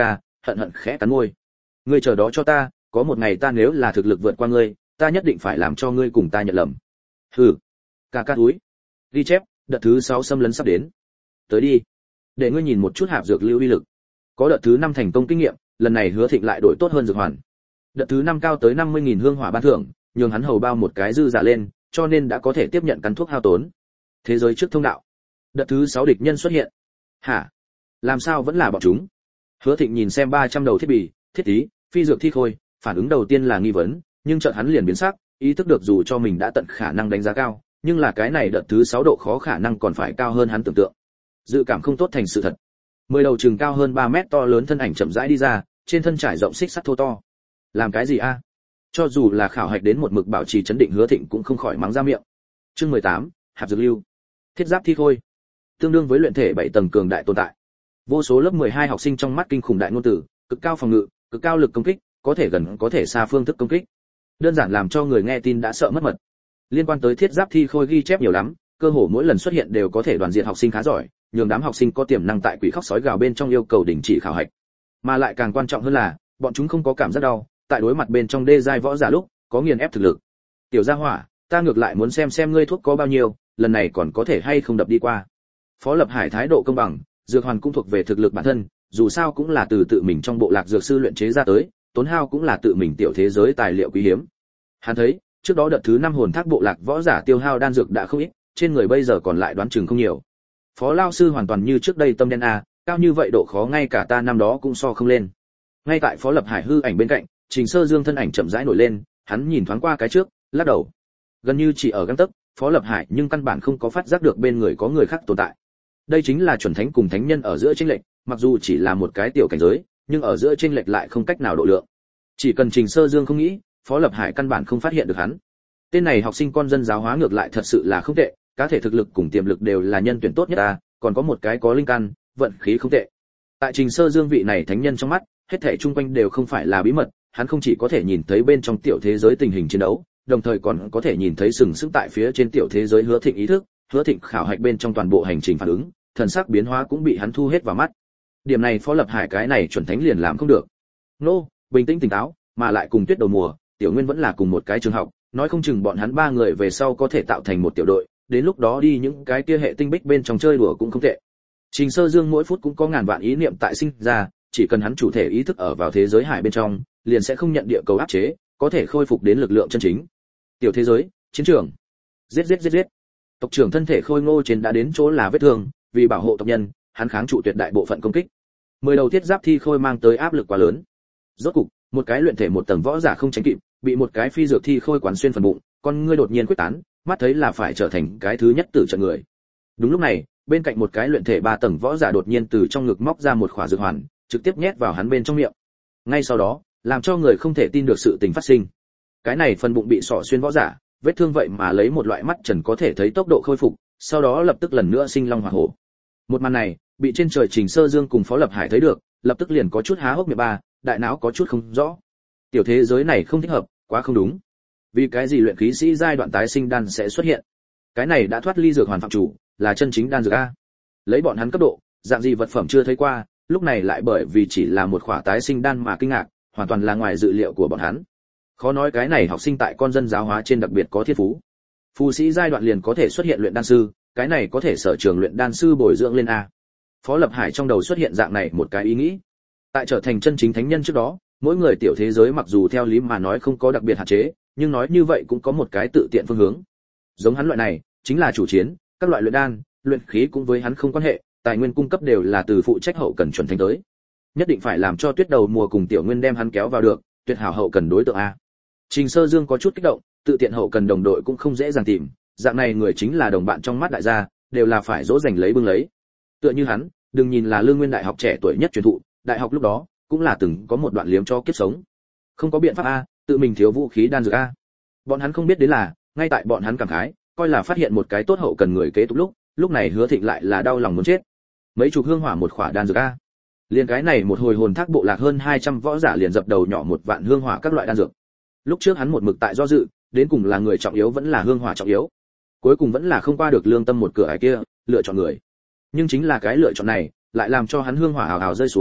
hận hận khẽ cắn môi. Ngươi chờ đó cho ta, có một ngày ta nếu là thực lực vượt qua ngươi, ta nhất định phải làm cho ngươi cùng ta nhận lầm. Hừ. Ca ca túi. Ghi chép, đợt thứ sáu xâm lấn sắp đến. Tới đi. Để ngươi nhìn một chút hạp dược lưu uy lực. Có đợt thứ năm thành công kinh nghiệm, lần này Hứa Thịnh lại đổi tốt hơn dược hoàn. Đợt thứ năm cao tới năm mươi nghìn hương hỏa ban thưởng, nhường hắn hầu bao một cái dư giả lên, cho nên đã có thể tiếp nhận cắn thuốc hao tốn. Thế giới trước thông đạo. Đợt thứ sáu địch nhân xuất hiện. Hả? Làm sao vẫn là bọn chúng? Hứa Thịnh nhìn xem ba trăm đầu thiết bị, thiết tí, phi dược thi khôi, phản ứng đầu tiên là nghi vấn, nhưng chợt hắn liền biến sắc, ý thức được dù cho mình đã tận khả năng đánh giá cao, nhưng là cái này đợt thứ sáu độ khó khả năng còn phải cao hơn hắn tưởng tượng. Dự cảm không tốt thành sự thật. Mười đầu chừng cao hơn ba mét to lớn thân ảnh chậm rãi đi ra, trên thân trải rộng xích sắt thô to. Làm cái gì a? Cho dù là khảo hạch đến một mực bảo trì chấn định Hứa Thịnh cũng không khỏi mắng ra miệng. Chương mười tám, hạp dược lưu. Thiết giáp thi khôi. Tương đương với luyện thể bảy tầng cường đại tồn tại. Vô số lớp mười hai học sinh trong mắt kinh khủng đại ngôn tử, cực cao phòng ngự, cực cao lực công kích, có thể gần có thể xa phương thức công kích. Đơn giản làm cho người nghe tin đã sợ mất mật. Liên quan tới thiết giáp thi khôi ghi chép nhiều lắm, cơ hồ mỗi lần xuất hiện đều có thể đoàn diện học sinh khá giỏi, nhường đám học sinh có tiềm năng tại quỷ khóc sói gào bên trong yêu cầu đình chỉ khảo hạch. Mà lại càng quan trọng hơn là, bọn chúng không có cảm giác đau, tại đối mặt bên trong đê giai võ giả lúc, có nghiền ép thực lực. Tiểu gia hỏa, ta ngược lại muốn xem xem ngươi thuốc có bao nhiêu, lần này còn có thể hay không đập đi qua. Phó Lập Hải thái độ công bằng, dược hoàn cũng thuộc về thực lực bản thân, dù sao cũng là từ tự mình trong bộ lạc dược sư luyện chế ra tới, tốn hao cũng là tự mình tiểu thế giới tài liệu quý hiếm. Hắn thấy, trước đó đợt thứ năm hồn thác bộ lạc võ giả tiêu hao đan dược đã không ít, trên người bây giờ còn lại đoán chừng không nhiều. Phó lão sư hoàn toàn như trước đây tâm đen a, cao như vậy độ khó ngay cả ta năm đó cũng so không lên. Ngay tại Phó Lập Hải hư ảnh bên cạnh, Trình Sơ Dương thân ảnh chậm rãi nổi lên, hắn nhìn thoáng qua cái trước, lắc đầu. Gần như chỉ ở gang tấc, Phó Lập Hải nhưng căn bản không có phát giác được bên người có người khác tồn tại. Đây chính là chuẩn thánh cùng thánh nhân ở giữa chênh lệch, mặc dù chỉ là một cái tiểu cảnh giới, nhưng ở giữa chênh lệch lại không cách nào độ lượng. Chỉ cần Trình Sơ Dương không nghĩ, Phó Lập Hải căn bản không phát hiện được hắn. Tên này học sinh con dân giáo hóa ngược lại thật sự là không tệ, cá thể thực lực cùng tiềm lực đều là nhân tuyển tốt nhất ta, còn có một cái có linh căn, vận khí không tệ. Tại Trình Sơ Dương vị này thánh nhân trong mắt, hết thảy chung quanh đều không phải là bí mật, hắn không chỉ có thể nhìn thấy bên trong tiểu thế giới tình hình chiến đấu, đồng thời còn có thể nhìn thấy sừng sững tại phía trên tiểu thế giới Hứa Thịnh ý thức, Hứa Thịnh khảo hạch bên trong toàn bộ hành trình phản ứng, thần sắc biến hóa cũng bị hắn thu hết vào mắt. Điểm này Phó Lập Hải cái này chuẩn thánh liền làm không được. Nô, bình tĩnh tỉnh táo, mà lại cùng Tuyết đầu mùa, Tiểu Nguyên vẫn là cùng một cái trường học, nói không chừng bọn hắn ba người về sau có thể tạo thành một tiểu đội, đến lúc đó đi những cái kia hệ tinh bích bên trong chơi đùa cũng không tệ. Trình Sơ Dương mỗi phút cũng có ngàn vạn ý niệm tại sinh ra, chỉ cần hắn chủ thể ý thức ở vào thế giới hải bên trong, liền sẽ không nhận địa cầu áp chế, có thể khôi phục đến lực lượng chân chính. Tiểu thế giới, chiến trường. Giết giết giết giết. Tộc trưởng thân thể khôi ngô trên đã đến chỗ là vết thương, vì bảo hộ tộc nhân, hắn kháng trụ tuyệt đại bộ phận công kích. Mười đầu thiết giáp thi khôi mang tới áp lực quá lớn. Rốt cục, một cái luyện thể một tầng võ giả không tránh kịp, bị một cái phi dược thi khôi quán xuyên phần bụng, con ngươi đột nhiên quyết tán, mắt thấy là phải trở thành cái thứ nhất tử trận người. Đúng lúc này, bên cạnh một cái luyện thể ba tầng võ giả đột nhiên từ trong ngực móc ra một khỏa dược hoàn, trực tiếp nhét vào hắn bên trong miệng. Ngay sau đó, làm cho người không thể tin được sự tình phát sinh. Cái này phần bụng bị sọ xuyên võ giả, vết thương vậy mà lấy một loại mắt trần có thể thấy tốc độ khôi phục, sau đó lập tức lần nữa sinh long hỏa hổ. Một màn này, bị trên trời Trình Sơ Dương cùng Phó Lập Hải thấy được, lập tức liền có chút há hốc miệng ba, đại não có chút không rõ. Tiểu thế giới này không thích hợp, quá không đúng. Vì cái gì luyện khí sĩ giai đoạn tái sinh đan sẽ xuất hiện? Cái này đã thoát ly dược hoàn phạm chủ, là chân chính đan dược a. Lấy bọn hắn cấp độ, dạng gì vật phẩm chưa thấy qua, lúc này lại bởi vì chỉ là một khỏa tái sinh đan mà kinh ngạc, hoàn toàn là ngoài dự liệu của bọn hắn. Khó nói cái này học sinh tại con dân giáo hóa trên đặc biệt có thiên phú. Phù sĩ giai đoạn liền có thể xuất hiện luyện đan sư, cái này có thể sở trường luyện đan sư bồi dưỡng lên a. Phó Lập Hải trong đầu xuất hiện dạng này một cái ý nghĩ. Tại trở thành chân chính thánh nhân trước đó, mỗi người tiểu thế giới mặc dù theo lý mà nói không có đặc biệt hạn chế, nhưng nói như vậy cũng có một cái tự tiện phương hướng. Giống hắn loại này, chính là chủ chiến, các loại luyện đan, luyện khí cũng với hắn không quan hệ, tài nguyên cung cấp đều là từ phụ trách hậu cần chuẩn thành tới. Nhất định phải làm cho Tuyết đầu mùa cùng Tiểu Nguyên đem hắn kéo vào được, tuyệt hảo hậu cần đối tượng a. Trình Sơ Dương có chút kích động, tự tiện hậu cần đồng đội cũng không dễ dàng tìm, dạng này người chính là đồng bạn trong mắt đại gia, đều là phải dỗ dành lấy bưng lấy. Tựa như hắn, đừng nhìn là Lương Nguyên đại học trẻ tuổi nhất truyền thụ, đại học lúc đó cũng là từng có một đoạn liếm cho kiếp sống. Không có biện pháp a, tự mình thiếu vũ khí đan dược a. Bọn hắn không biết đến là, ngay tại bọn hắn cảm khái, coi là phát hiện một cái tốt hậu cần người kế tục lúc, lúc này Hứa Thịnh lại là đau lòng muốn chết. Mấy chục hương hỏa một khỏa đan dược a. Liên cái này một hồi hồn thác bộ lạc hơn hai trăm võ giả liền dập đầu nhỏ một vạn hương hỏa các loại đan dược. Lúc trước hắn một mực tại do dự, đến cùng là người trọng yếu vẫn là hương hỏa trọng yếu. Cuối cùng vẫn là không qua được lương tâm một cửa ải kia, lựa chọn người. Nhưng chính là cái lựa chọn này, lại làm cho hắn hương hỏa hào hào rơi xuống,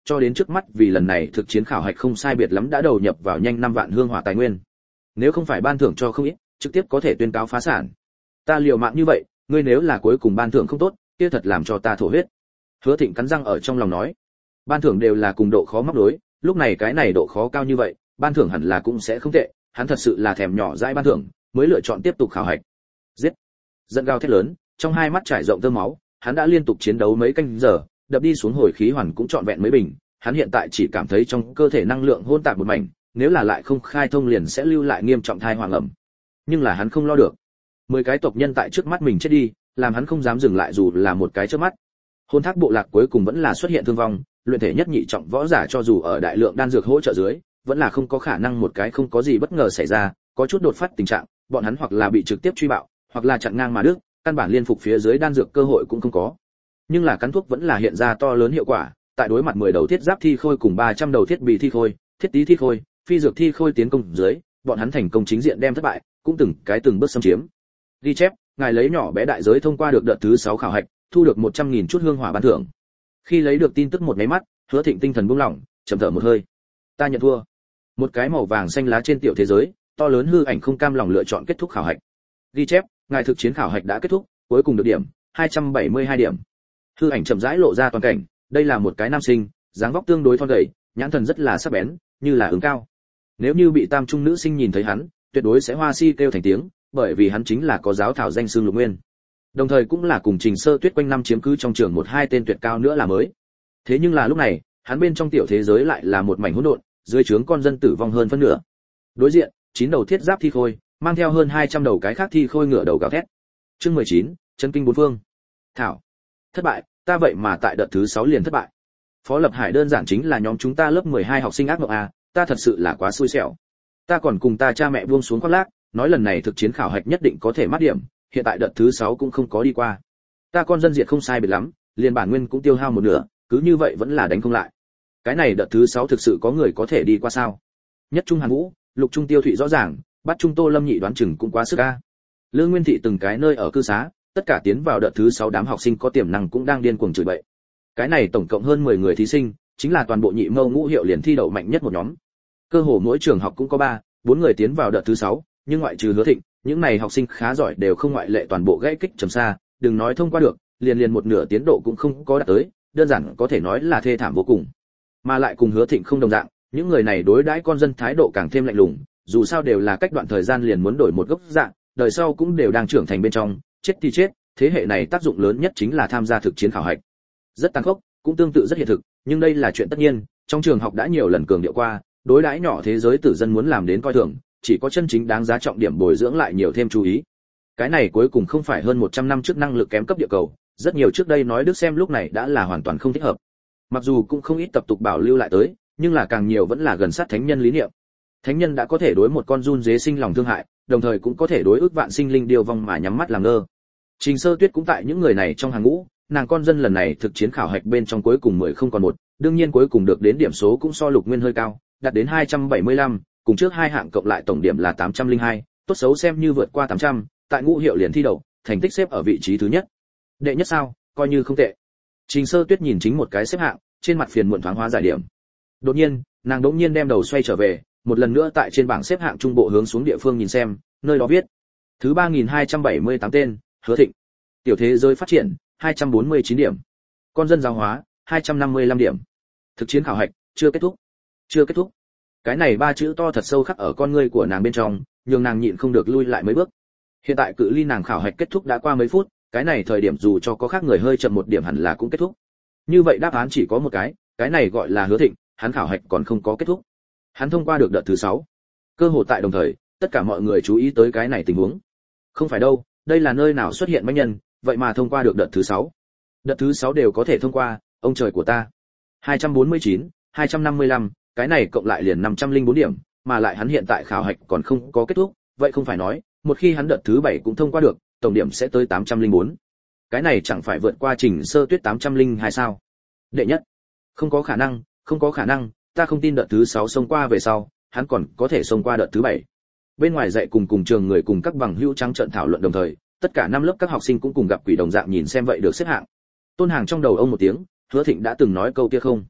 cho đến trước mắt vì lần này thực chiến khảo hạch không sai biệt lắm đã đầu nhập vào nhanh năm vạn hương hỏa tài nguyên. Nếu không phải ban thưởng cho không ít, trực tiếp có thể tuyên cáo phá sản. Ta liều mạng như vậy, ngươi nếu là cuối cùng ban thưởng không tốt, kia thật làm cho ta thổ huyết. Hứa Thịnh cắn răng ở trong lòng nói, ban thưởng đều là cùng độ khó móc đối, lúc này cái này độ khó cao như vậy, ban thưởng hẳn là cũng sẽ không tệ, hắn thật sự là thèm nhỏ dãi ban thưởng, mới lựa chọn tiếp tục khảo hạch. Giết! Giận gào thét lớn, trong hai mắt trải rộng tơ máu, hắn đã liên tục chiến đấu mấy canh giờ, đập đi xuống hồi khí hoàn cũng trọn vẹn mấy bình, hắn hiện tại chỉ cảm thấy trong cơ thể năng lượng hỗn tạp một mảnh, nếu là lại không khai thông liền sẽ lưu lại nghiêm trọng thai hoàng ẩm. Nhưng là hắn không lo được. Mười cái tộc nhân tại trước mắt mình chết đi, làm hắn không dám dừng lại dù là một cái chớp mắt. Hôn Thác bộ lạc cuối cùng vẫn là xuất hiện thương vong, luyện thể nhất nhị trọng võ giả cho dù ở đại lượng đan dược hỗ trợ dưới, vẫn là không có khả năng một cái không có gì bất ngờ xảy ra, có chút đột phát tình trạng, bọn hắn hoặc là bị trực tiếp truy bạo, hoặc là chặn ngang mà đứt, căn bản liên phục phía dưới đan dược cơ hội cũng không có. Nhưng là cắn thuốc vẫn là hiện ra to lớn hiệu quả, tại đối mặt mười đầu thiết giáp thi khôi cùng ba trăm đầu thiết bị thi khôi, thiết tí thi khôi, phi dược thi khôi tiến công dưới, bọn hắn thành công chính diện đem thất bại, cũng từng cái từng bước xâm chiếm. Ghi chép, ngài lấy nhỏ bé đại giới thông qua được đợt thứ sáu khảo hạch, thu được một trăm nghìn chút hương hỏa ban thưởng. Khi lấy được tin tức một cái mắt, Hứa Thịnh tinh thần buông lỏng, trầm thở một hơi. Ta nhận thua. Một cái màu vàng xanh lá trên tiểu thế giới, to lớn hư ảnh không cam lòng lựa chọn kết thúc khảo hạch. Ghi chép, ngài thực chiến khảo hạch đã kết thúc, cuối cùng được điểm hai trăm bảy mươi hai điểm. Hư ảnh chậm rãi lộ ra toàn cảnh, đây là một cái nam sinh, dáng vóc tương đối thon gầy, nhãn thần rất là sắc bén, như là ứng cao. Nếu như bị tam trung nữ sinh nhìn thấy hắn, tuyệt đối sẽ hoa si kêu thành tiếng, bởi vì hắn chính là có giáo thảo danh xưng Lục Nguyên. Đồng thời cũng là cùng Trình Sơ Tuyết quanh năm chiếm cứ trong trường một hai tên tuyệt cao nữa là mới. Thế nhưng là lúc này, hắn bên trong tiểu thế giới lại là một mảnh hỗn độn, dưới trướng con dân tử vong hơn phân nửa. Đối diện, chín đầu thiết giáp thi khôi, mang theo hơn hai trăm đầu cái khác thi khôi ngựa đầu gào thét. Chương mười chín, chân kinh bốn phương. Thảo. Thất bại, ta vậy mà tại đợt thứ sáu liền thất bại. Phó Lập Hải đơn giản chính là nhóm chúng ta lớp mười hai học sinh ác mộng a, ta thật sự là quá xui xẻo. Ta còn cùng ta cha mẹ buông xuống khoác lác, nói lần này thực chiến khảo hạch nhất định có thể mát điểm, hiện tại đợt thứ sáu cũng không có đi qua. Ta con dân diệt không sai biệt lắm, liền bản nguyên cũng tiêu hao một nửa, cứ như vậy vẫn là đánh không lại. Cái này đợt thứ sáu thực sự có người có thể đi qua sao? Nhất Trung Hàn Vũ, Lục Trung Tiêu Thụy rõ ràng, bắt Trung Tô Lâm Nhị đoán chừng cũng quá sức a. Lương Nguyên thị từng cái nơi ở cư xá, tất cả tiến vào đợt thứ sáu đám học sinh có tiềm năng cũng đang điên cuồng chửi bậy. Cái này tổng cộng hơn mười người thí sinh, chính là toàn bộ nhị mâu ngũ hiệu liền thi đậu mạnh nhất một nhóm. Cơ hồ mỗi trường học cũng có ba, bốn người tiến vào đợt thứ sáu, nhưng ngoại trừ Hứa Thịnh, những này học sinh khá giỏi đều không ngoại lệ toàn bộ gãy kích trầm xa, đừng nói thông qua được, liền liền một nửa tiến độ cũng không có đạt tới, đơn giản có thể nói là thê thảm vô cùng. Mà lại cùng Hứa Thịnh không đồng dạng, những người này đối đãi con dân thái độ càng thêm lạnh lùng, dù sao đều là cách đoạn thời gian liền muốn đổi một gốc dạng, đời sau cũng đều đang trưởng thành bên trong, chết thì chết, thế hệ này tác dụng lớn nhất chính là tham gia thực chiến khảo hạch. Rất tàn khốc, cũng tương tự rất hiện thực, nhưng đây là chuyện tất nhiên, trong trường học đã nhiều lần cường điệu qua, đối đãi nhỏ thế giới tử dân muốn làm đến coi thường, chỉ có chân chính đáng giá trọng điểm bồi dưỡng lại nhiều thêm chú ý. Cái này cuối cùng không phải hơn một trăm năm trước năng lực kém cấp địa cầu, rất nhiều trước đây nói Đức xem lúc này đã là hoàn toàn không thích hợp. Mặc dù cũng không ít tập tục bảo lưu lại tới, nhưng là càng nhiều vẫn là gần sát thánh nhân lý niệm. Thánh nhân đã có thể đối một con run dế sinh lòng thương hại, đồng thời cũng có thể đối ức vạn sinh linh điều vong mà nhắm mắt làm ngơ. Trình Sơ Tuyết cũng tại những người này trong hàng ngũ, nàng con dân lần này thực chiến khảo hạch bên trong cuối cùng mười không còn một, đương nhiên cuối cùng được đến điểm số cũng so Lục Nguyên hơi cao, đạt đến hai trăm bảy mươi lăm, cùng trước hai hạng cộng lại tổng điểm là tám trăm lẻ hai, tốt xấu xem như vượt qua tám trăm, tại ngũ hiệu liền thi đậu, thành tích xếp ở vị trí thứ nhất. Đệ nhất sao, coi như không tệ. Trình Sơ Tuyết nhìn chính một cái xếp hạng, trên mặt phiền muộn thoáng hóa giải điểm. Đột nhiên, nàng đột nhiên đem đầu xoay trở về, một lần nữa tại trên bảng xếp hạng trung bộ hướng xuống địa phương nhìn xem, nơi đó viết thứ ba nghìn hai trăm bảy mươi tám tên, Hứa Thịnh. Tiểu thế giới phát triển, hai trăm bốn mươi chín điểm. Con dân giáo hóa, hai trăm năm mươi lăm điểm. Thực chiến khảo hạch, chưa kết thúc. Chưa kết thúc. Cái này ba chữ to thật sâu khắc ở con ngươi của nàng bên trong, nhưng nàng nhịn không được lui lại mấy bước. Hiện tại cự ly nàng khảo hạch kết thúc đã qua mấy phút, cái này thời điểm dù cho có khác người hơi chậm một điểm hẳn là cũng kết thúc. Như vậy đáp án chỉ có một cái, cái này gọi là Hứa Thịnh, hắn khảo hạch còn không có kết thúc. Hắn thông qua được đợt thứ sáu. Cơ hội tại đồng thời, tất cả mọi người chú ý tới cái này tình huống. Không phải đâu, đây là nơi nào xuất hiện mãnh nhân, vậy mà thông qua được đợt thứ sáu. Đợt thứ sáu đều có thể thông qua, ông trời của ta. hai trăm bốn mươi chín, hai trăm năm mươi lăm, cái này cộng lại liền năm trăm lẻ bốn điểm, mà lại hắn hiện tại khảo hạch còn không có kết thúc, vậy không phải nói, một khi hắn đợt thứ bảy cũng thông qua được, tổng điểm sẽ tới tám trăm lẻ bốn. Cái này chẳng phải vượt qua Trình Sơ Tuyết tám trăm lẻ hai sao? Đệ nhất. Không có khả năng, không có khả năng, ta không tin đợt thứ sáu xông qua về sau, hắn còn có thể xông qua đợt thứ bảy. Bên ngoài dạy cùng cùng trường người cùng các bằng hữu trắng trợn thảo luận đồng thời, tất cả năm lớp các học sinh cũng cùng gặp quỷ đồng dạng nhìn xem vậy được xếp hạng. Tôn Hàng trong đầu ông một tiếng, Hứa Thịnh đã từng nói câu kia không.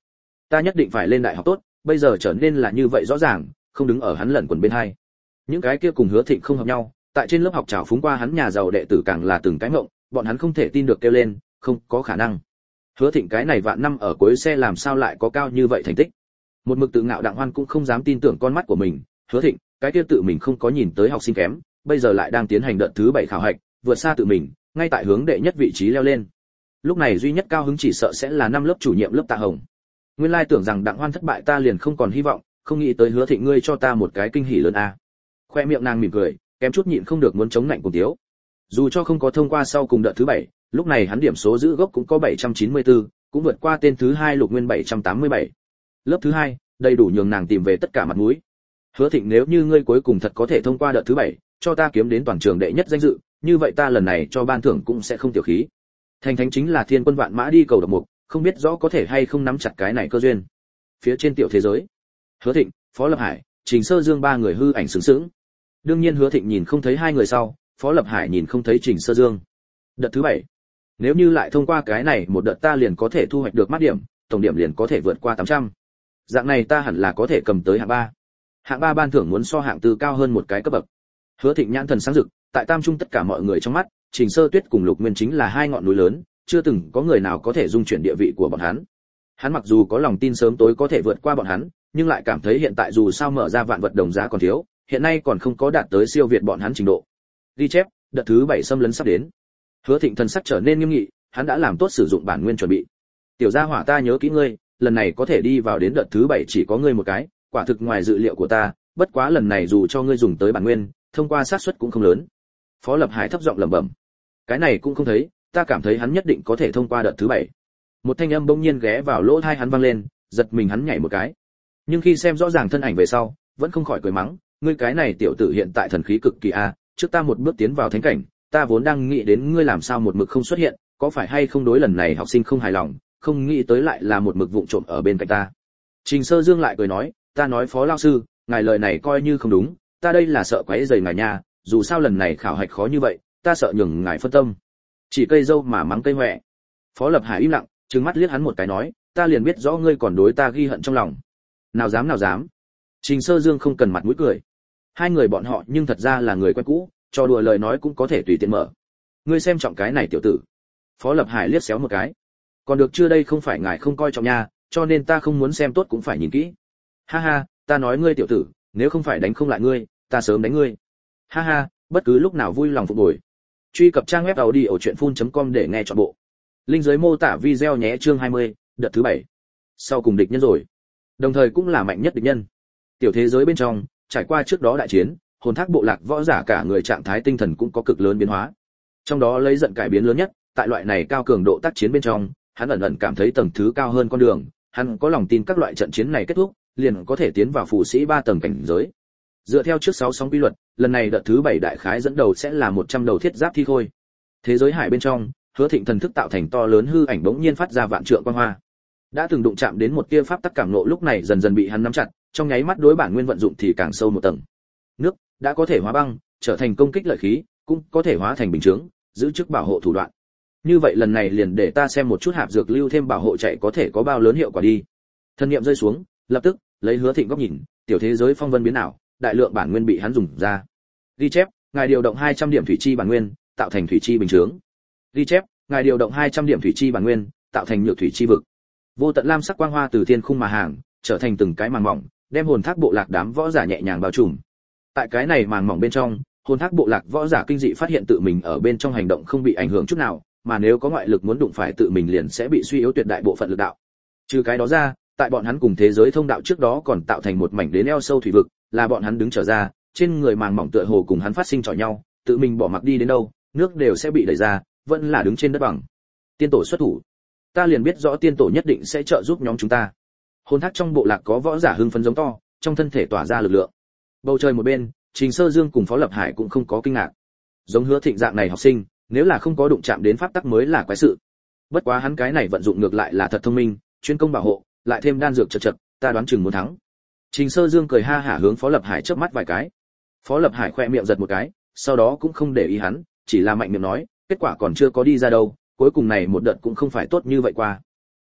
Ta nhất định phải lên đại học tốt, bây giờ trở nên là như vậy rõ ràng, không đứng ở hắn lẩn quẩn bên hai. Những cái kia cùng Hứa Thịnh không hợp nhau, tại trên lớp học trào phúng qua hắn nhà giàu đệ tử càng là từng cái mộng, bọn hắn không thể tin được kêu lên, không có khả năng. Hứa Thịnh cái này vạn năm ở cuối xe làm sao lại có cao như vậy thành tích. Một mực tự ngạo Đặng Hoan cũng không dám tin tưởng con mắt của mình, Hứa Thịnh, cái kia tự mình không có nhìn tới học sinh kém, bây giờ lại đang tiến hành đợt thứ bảy khảo hạch, vượt xa tự mình, ngay tại hướng đệ nhất vị trí leo lên. Lúc này duy nhất cao hứng chỉ sợ sẽ là năm lớp chủ nhiệm lớp Tạ Hồng. Nguyên lai tưởng rằng Đặng Hoan thất bại ta liền không còn hy vọng, không nghĩ tới Hứa Thịnh ngươi cho ta một cái kinh hỉ lớn a. Khoe miệng nàng mỉm cười, kém chút nhịn không được muốn chống nạnh cùng tiếu. Dù cho không có thông qua sau cùng đợt thứ bảy, lúc này hắn điểm số giữ gốc cũng có bảy trăm chín mươi tư, cũng vượt qua tên thứ hai Lục Nguyên bảy trăm tám mươi bảy. Lớp thứ hai, đầy đủ nhường nàng tìm về tất cả mặt mũi. Hứa Thịnh nếu như ngươi cuối cùng thật có thể thông qua đợt thứ bảy, cho ta kiếm đến toàn trường đệ nhất danh dự, như vậy ta lần này cho ban thưởng cũng sẽ không tiểu khí. Thành Thánh chính là thiên quân vạn mã đi cầu độc mục, không biết rõ có thể hay không nắm chặt cái này cơ duyên. Phía trên tiểu thế giới, Hứa Thịnh, Phó Lập Hải, Trình Sơ Dương ba người hư ảnh sướng sướng. Đương nhiên Hứa Thịnh nhìn không thấy hai người sau, Phó Lập Hải nhìn không thấy Trình Sơ Dương. Đợt thứ bảy, nếu như lại thông qua cái này một đợt ta liền có thể thu hoạch được mắt điểm, tổng điểm liền có thể vượt qua tám trăm. Dạng này ta hẳn là có thể cầm tới hạng ba. Hạng ba ban thưởng muốn so hạng tư cao hơn một cái cấp bậc. Hứa Thịnh nhãn thần sáng rực, tại Tam Trung tất cả mọi người trong mắt, Trình Sơ Tuyết cùng Lục Nguyên chính là hai ngọn núi lớn, chưa từng có người nào có thể dung chuyển địa vị của bọn hắn. Hắn mặc dù có lòng tin sớm tối có thể vượt qua bọn hắn, nhưng lại cảm thấy hiện tại dù sao mở ra vạn vật đồng giá còn thiếu, hiện nay còn không có đạt tới siêu việt bọn hắn trình độ. Ghi chép, đợt thứ bảy xâm lấn sắp đến. Hứa Thịnh thần sắc trở nên nghiêm nghị, hắn đã làm tốt sử dụng bản nguyên chuẩn bị. Tiểu gia hỏa ta nhớ kỹ ngươi, lần này có thể đi vào đến đợt thứ bảy chỉ có ngươi một cái, quả thực ngoài dự liệu của ta, bất quá lần này dù cho ngươi dùng tới bản nguyên, thông qua xác suất cũng không lớn. Phó Lập Hải thấp giọng lẩm bẩm. Cái này cũng không thấy, ta cảm thấy hắn nhất định có thể thông qua đợt thứ bảy. Một thanh âm bỗng nhiên ghé vào lỗ tai hắn vang lên, giật mình hắn nhảy một cái. Nhưng khi xem rõ ràng thân ảnh về sau, vẫn không khỏi cười mắng, ngươi cái này tiểu tử hiện tại thần khí cực kỳ a, trước ta một bước tiến vào thánh cảnh, ta vốn đang nghĩ đến ngươi làm sao một mực không xuất hiện, có phải hay không đối lần này học sinh không hài lòng, không nghĩ tới lại là một mực vụng trộm ở bên cạnh ta. Trình Sơ Dương lại cười nói, ta nói Phó lão sư, ngài lời này coi như không đúng, ta đây là sợ quấy rầy ngài nha, dù sao lần này khảo hạch khó như vậy, ta sợ nhường ngài phân tâm. Chỉ cây dâu mà mắng cây hoẹ. Phó Lập Hải im lặng, trừng mắt liếc hắn một cái nói, ta liền biết rõ ngươi còn đối ta ghi hận trong lòng. Nào dám nào dám. Trình Sơ Dương không cần mặt mũi cười. Hai người bọn họ nhưng thật ra là người quen cũ, trò đùa lời nói cũng có thể tùy tiện mở. Ngươi xem trọng cái này tiểu tử. Phó Lập Hải liếc xéo một cái. Còn được chưa, đây không phải ngài không coi trọng nha, cho nên ta không muốn xem tốt cũng phải nhìn kỹ. Ha ha, ta nói ngươi tiểu tử, nếu không phải đánh không lại ngươi, ta sớm đánh ngươi. Ha ha, bất cứ lúc nào vui lòng phục hồi. Truy cập trang web audiochuyenphun chấm com để nghe trọn bộ. Link dưới mô tả video nhé. Chương hai mươi, đợt thứ bảy. Sau cùng địch nhân rồi. Đồng thời cũng là mạnh nhất địch nhân. Tiểu thế giới bên trong, trải qua trước đó đại chiến, hồn thác bộ lạc võ giả cả người trạng thái tinh thần cũng có cực lớn biến hóa. Trong đó lấy giận cải biến lớn nhất, tại loại này cao cường độ tác chiến bên trong, hắn ẩn ẩn cảm thấy tầng thứ cao hơn con đường, hắn có lòng tin các loại trận chiến này kết thúc, liền có thể tiến vào phù sĩ ba tầng cảnh giới. Dựa theo trước sáu sóng quy luật, lần này đợt thứ bảy đại khái dẫn đầu sẽ là một trăm đầu thiết giáp thi khôi. Thế giới hải bên trong, Hứa Thịnh thần thức tạo thành to lớn hư ảnh bỗng nhiên phát ra vạn trượng quang hoa. Đã từng đụng chạm đến một tia pháp tắc cảm ngộ lúc này dần dần bị hắn nắm chặt, trong nháy mắt đối bản nguyên vận dụng thì càng sâu một tầng. Nước đã có thể hóa băng, trở thành công kích lợi khí, cũng có thể hóa thành bình chướng, giữ chức bảo hộ thủ đoạn. Như vậy lần này liền để ta xem một chút hạp dược lưu thêm bảo hộ chạy có thể có bao lớn hiệu quả đi. Thân niệm rơi xuống, lập tức lấy Hứa Thịnh góc nhìn, tiểu thế giới phong vân biến ảo, đại lượng bản nguyên bị hắn dùng ra. Ghi chép, ngài điều động hai trăm điểm thủy chi bản nguyên, tạo thành thủy chi bình chướng. Ghi chép, ngài điều động hai trăm điểm thủy chi bản nguyên, tạo thành nhược thủy chi vực. Vô tận lam sắc quang hoa từ thiên khung mà hàng, trở thành từng cái màng mỏng, đem hồn thác bộ lạc đám võ giả nhẹ nhàng bao trùm. Tại cái này màng mỏng bên trong, hồn thác bộ lạc võ giả kinh dị phát hiện tự mình ở bên trong hành động không bị ảnh hưởng chút nào, mà nếu có ngoại lực muốn đụng phải tự mình liền sẽ bị suy yếu tuyệt đại bộ phận lực đạo. Trừ cái đó ra, tại bọn hắn cùng thế giới thông đạo trước đó còn tạo thành một mảnh đến eo sâu thủy vực, là bọn hắn đứng trở ra, trên người màng mỏng tựa hồ cùng hắn phát sinh chọi nhau, tự mình bỏ mặc đi đến đâu, nước đều sẽ bị đẩy ra, vẫn là đứng trên đất bằng. Tiên tổ xuất thủ, ta liền biết rõ tiên tổ nhất định sẽ trợ giúp nhóm chúng ta. Hồn thác trong bộ lạc có võ giả hưng phấn giống to, trong thân thể tỏa ra lực lượng. Bầu trời một bên, Trình Sơ Dương cùng Phó Lập Hải cũng không có kinh ngạc. Giống Hứa Thịnh dạng này học sinh, nếu là không có đụng chạm đến pháp tắc mới là quái sự. Bất quá hắn cái này vận dụng ngược lại là thật thông minh, chuyên công bảo hộ, lại thêm đan dược chật chật, ta đoán chừng muốn thắng. Trình Sơ Dương cười ha hả hướng Phó Lập Hải chớp mắt vài cái. Phó Lập Hải khoe miệng giật một cái, sau đó cũng không để ý hắn, chỉ là mạnh miệng nói, kết quả còn chưa có đi ra đâu, cuối cùng này một đợt cũng không phải tốt như vậy qua.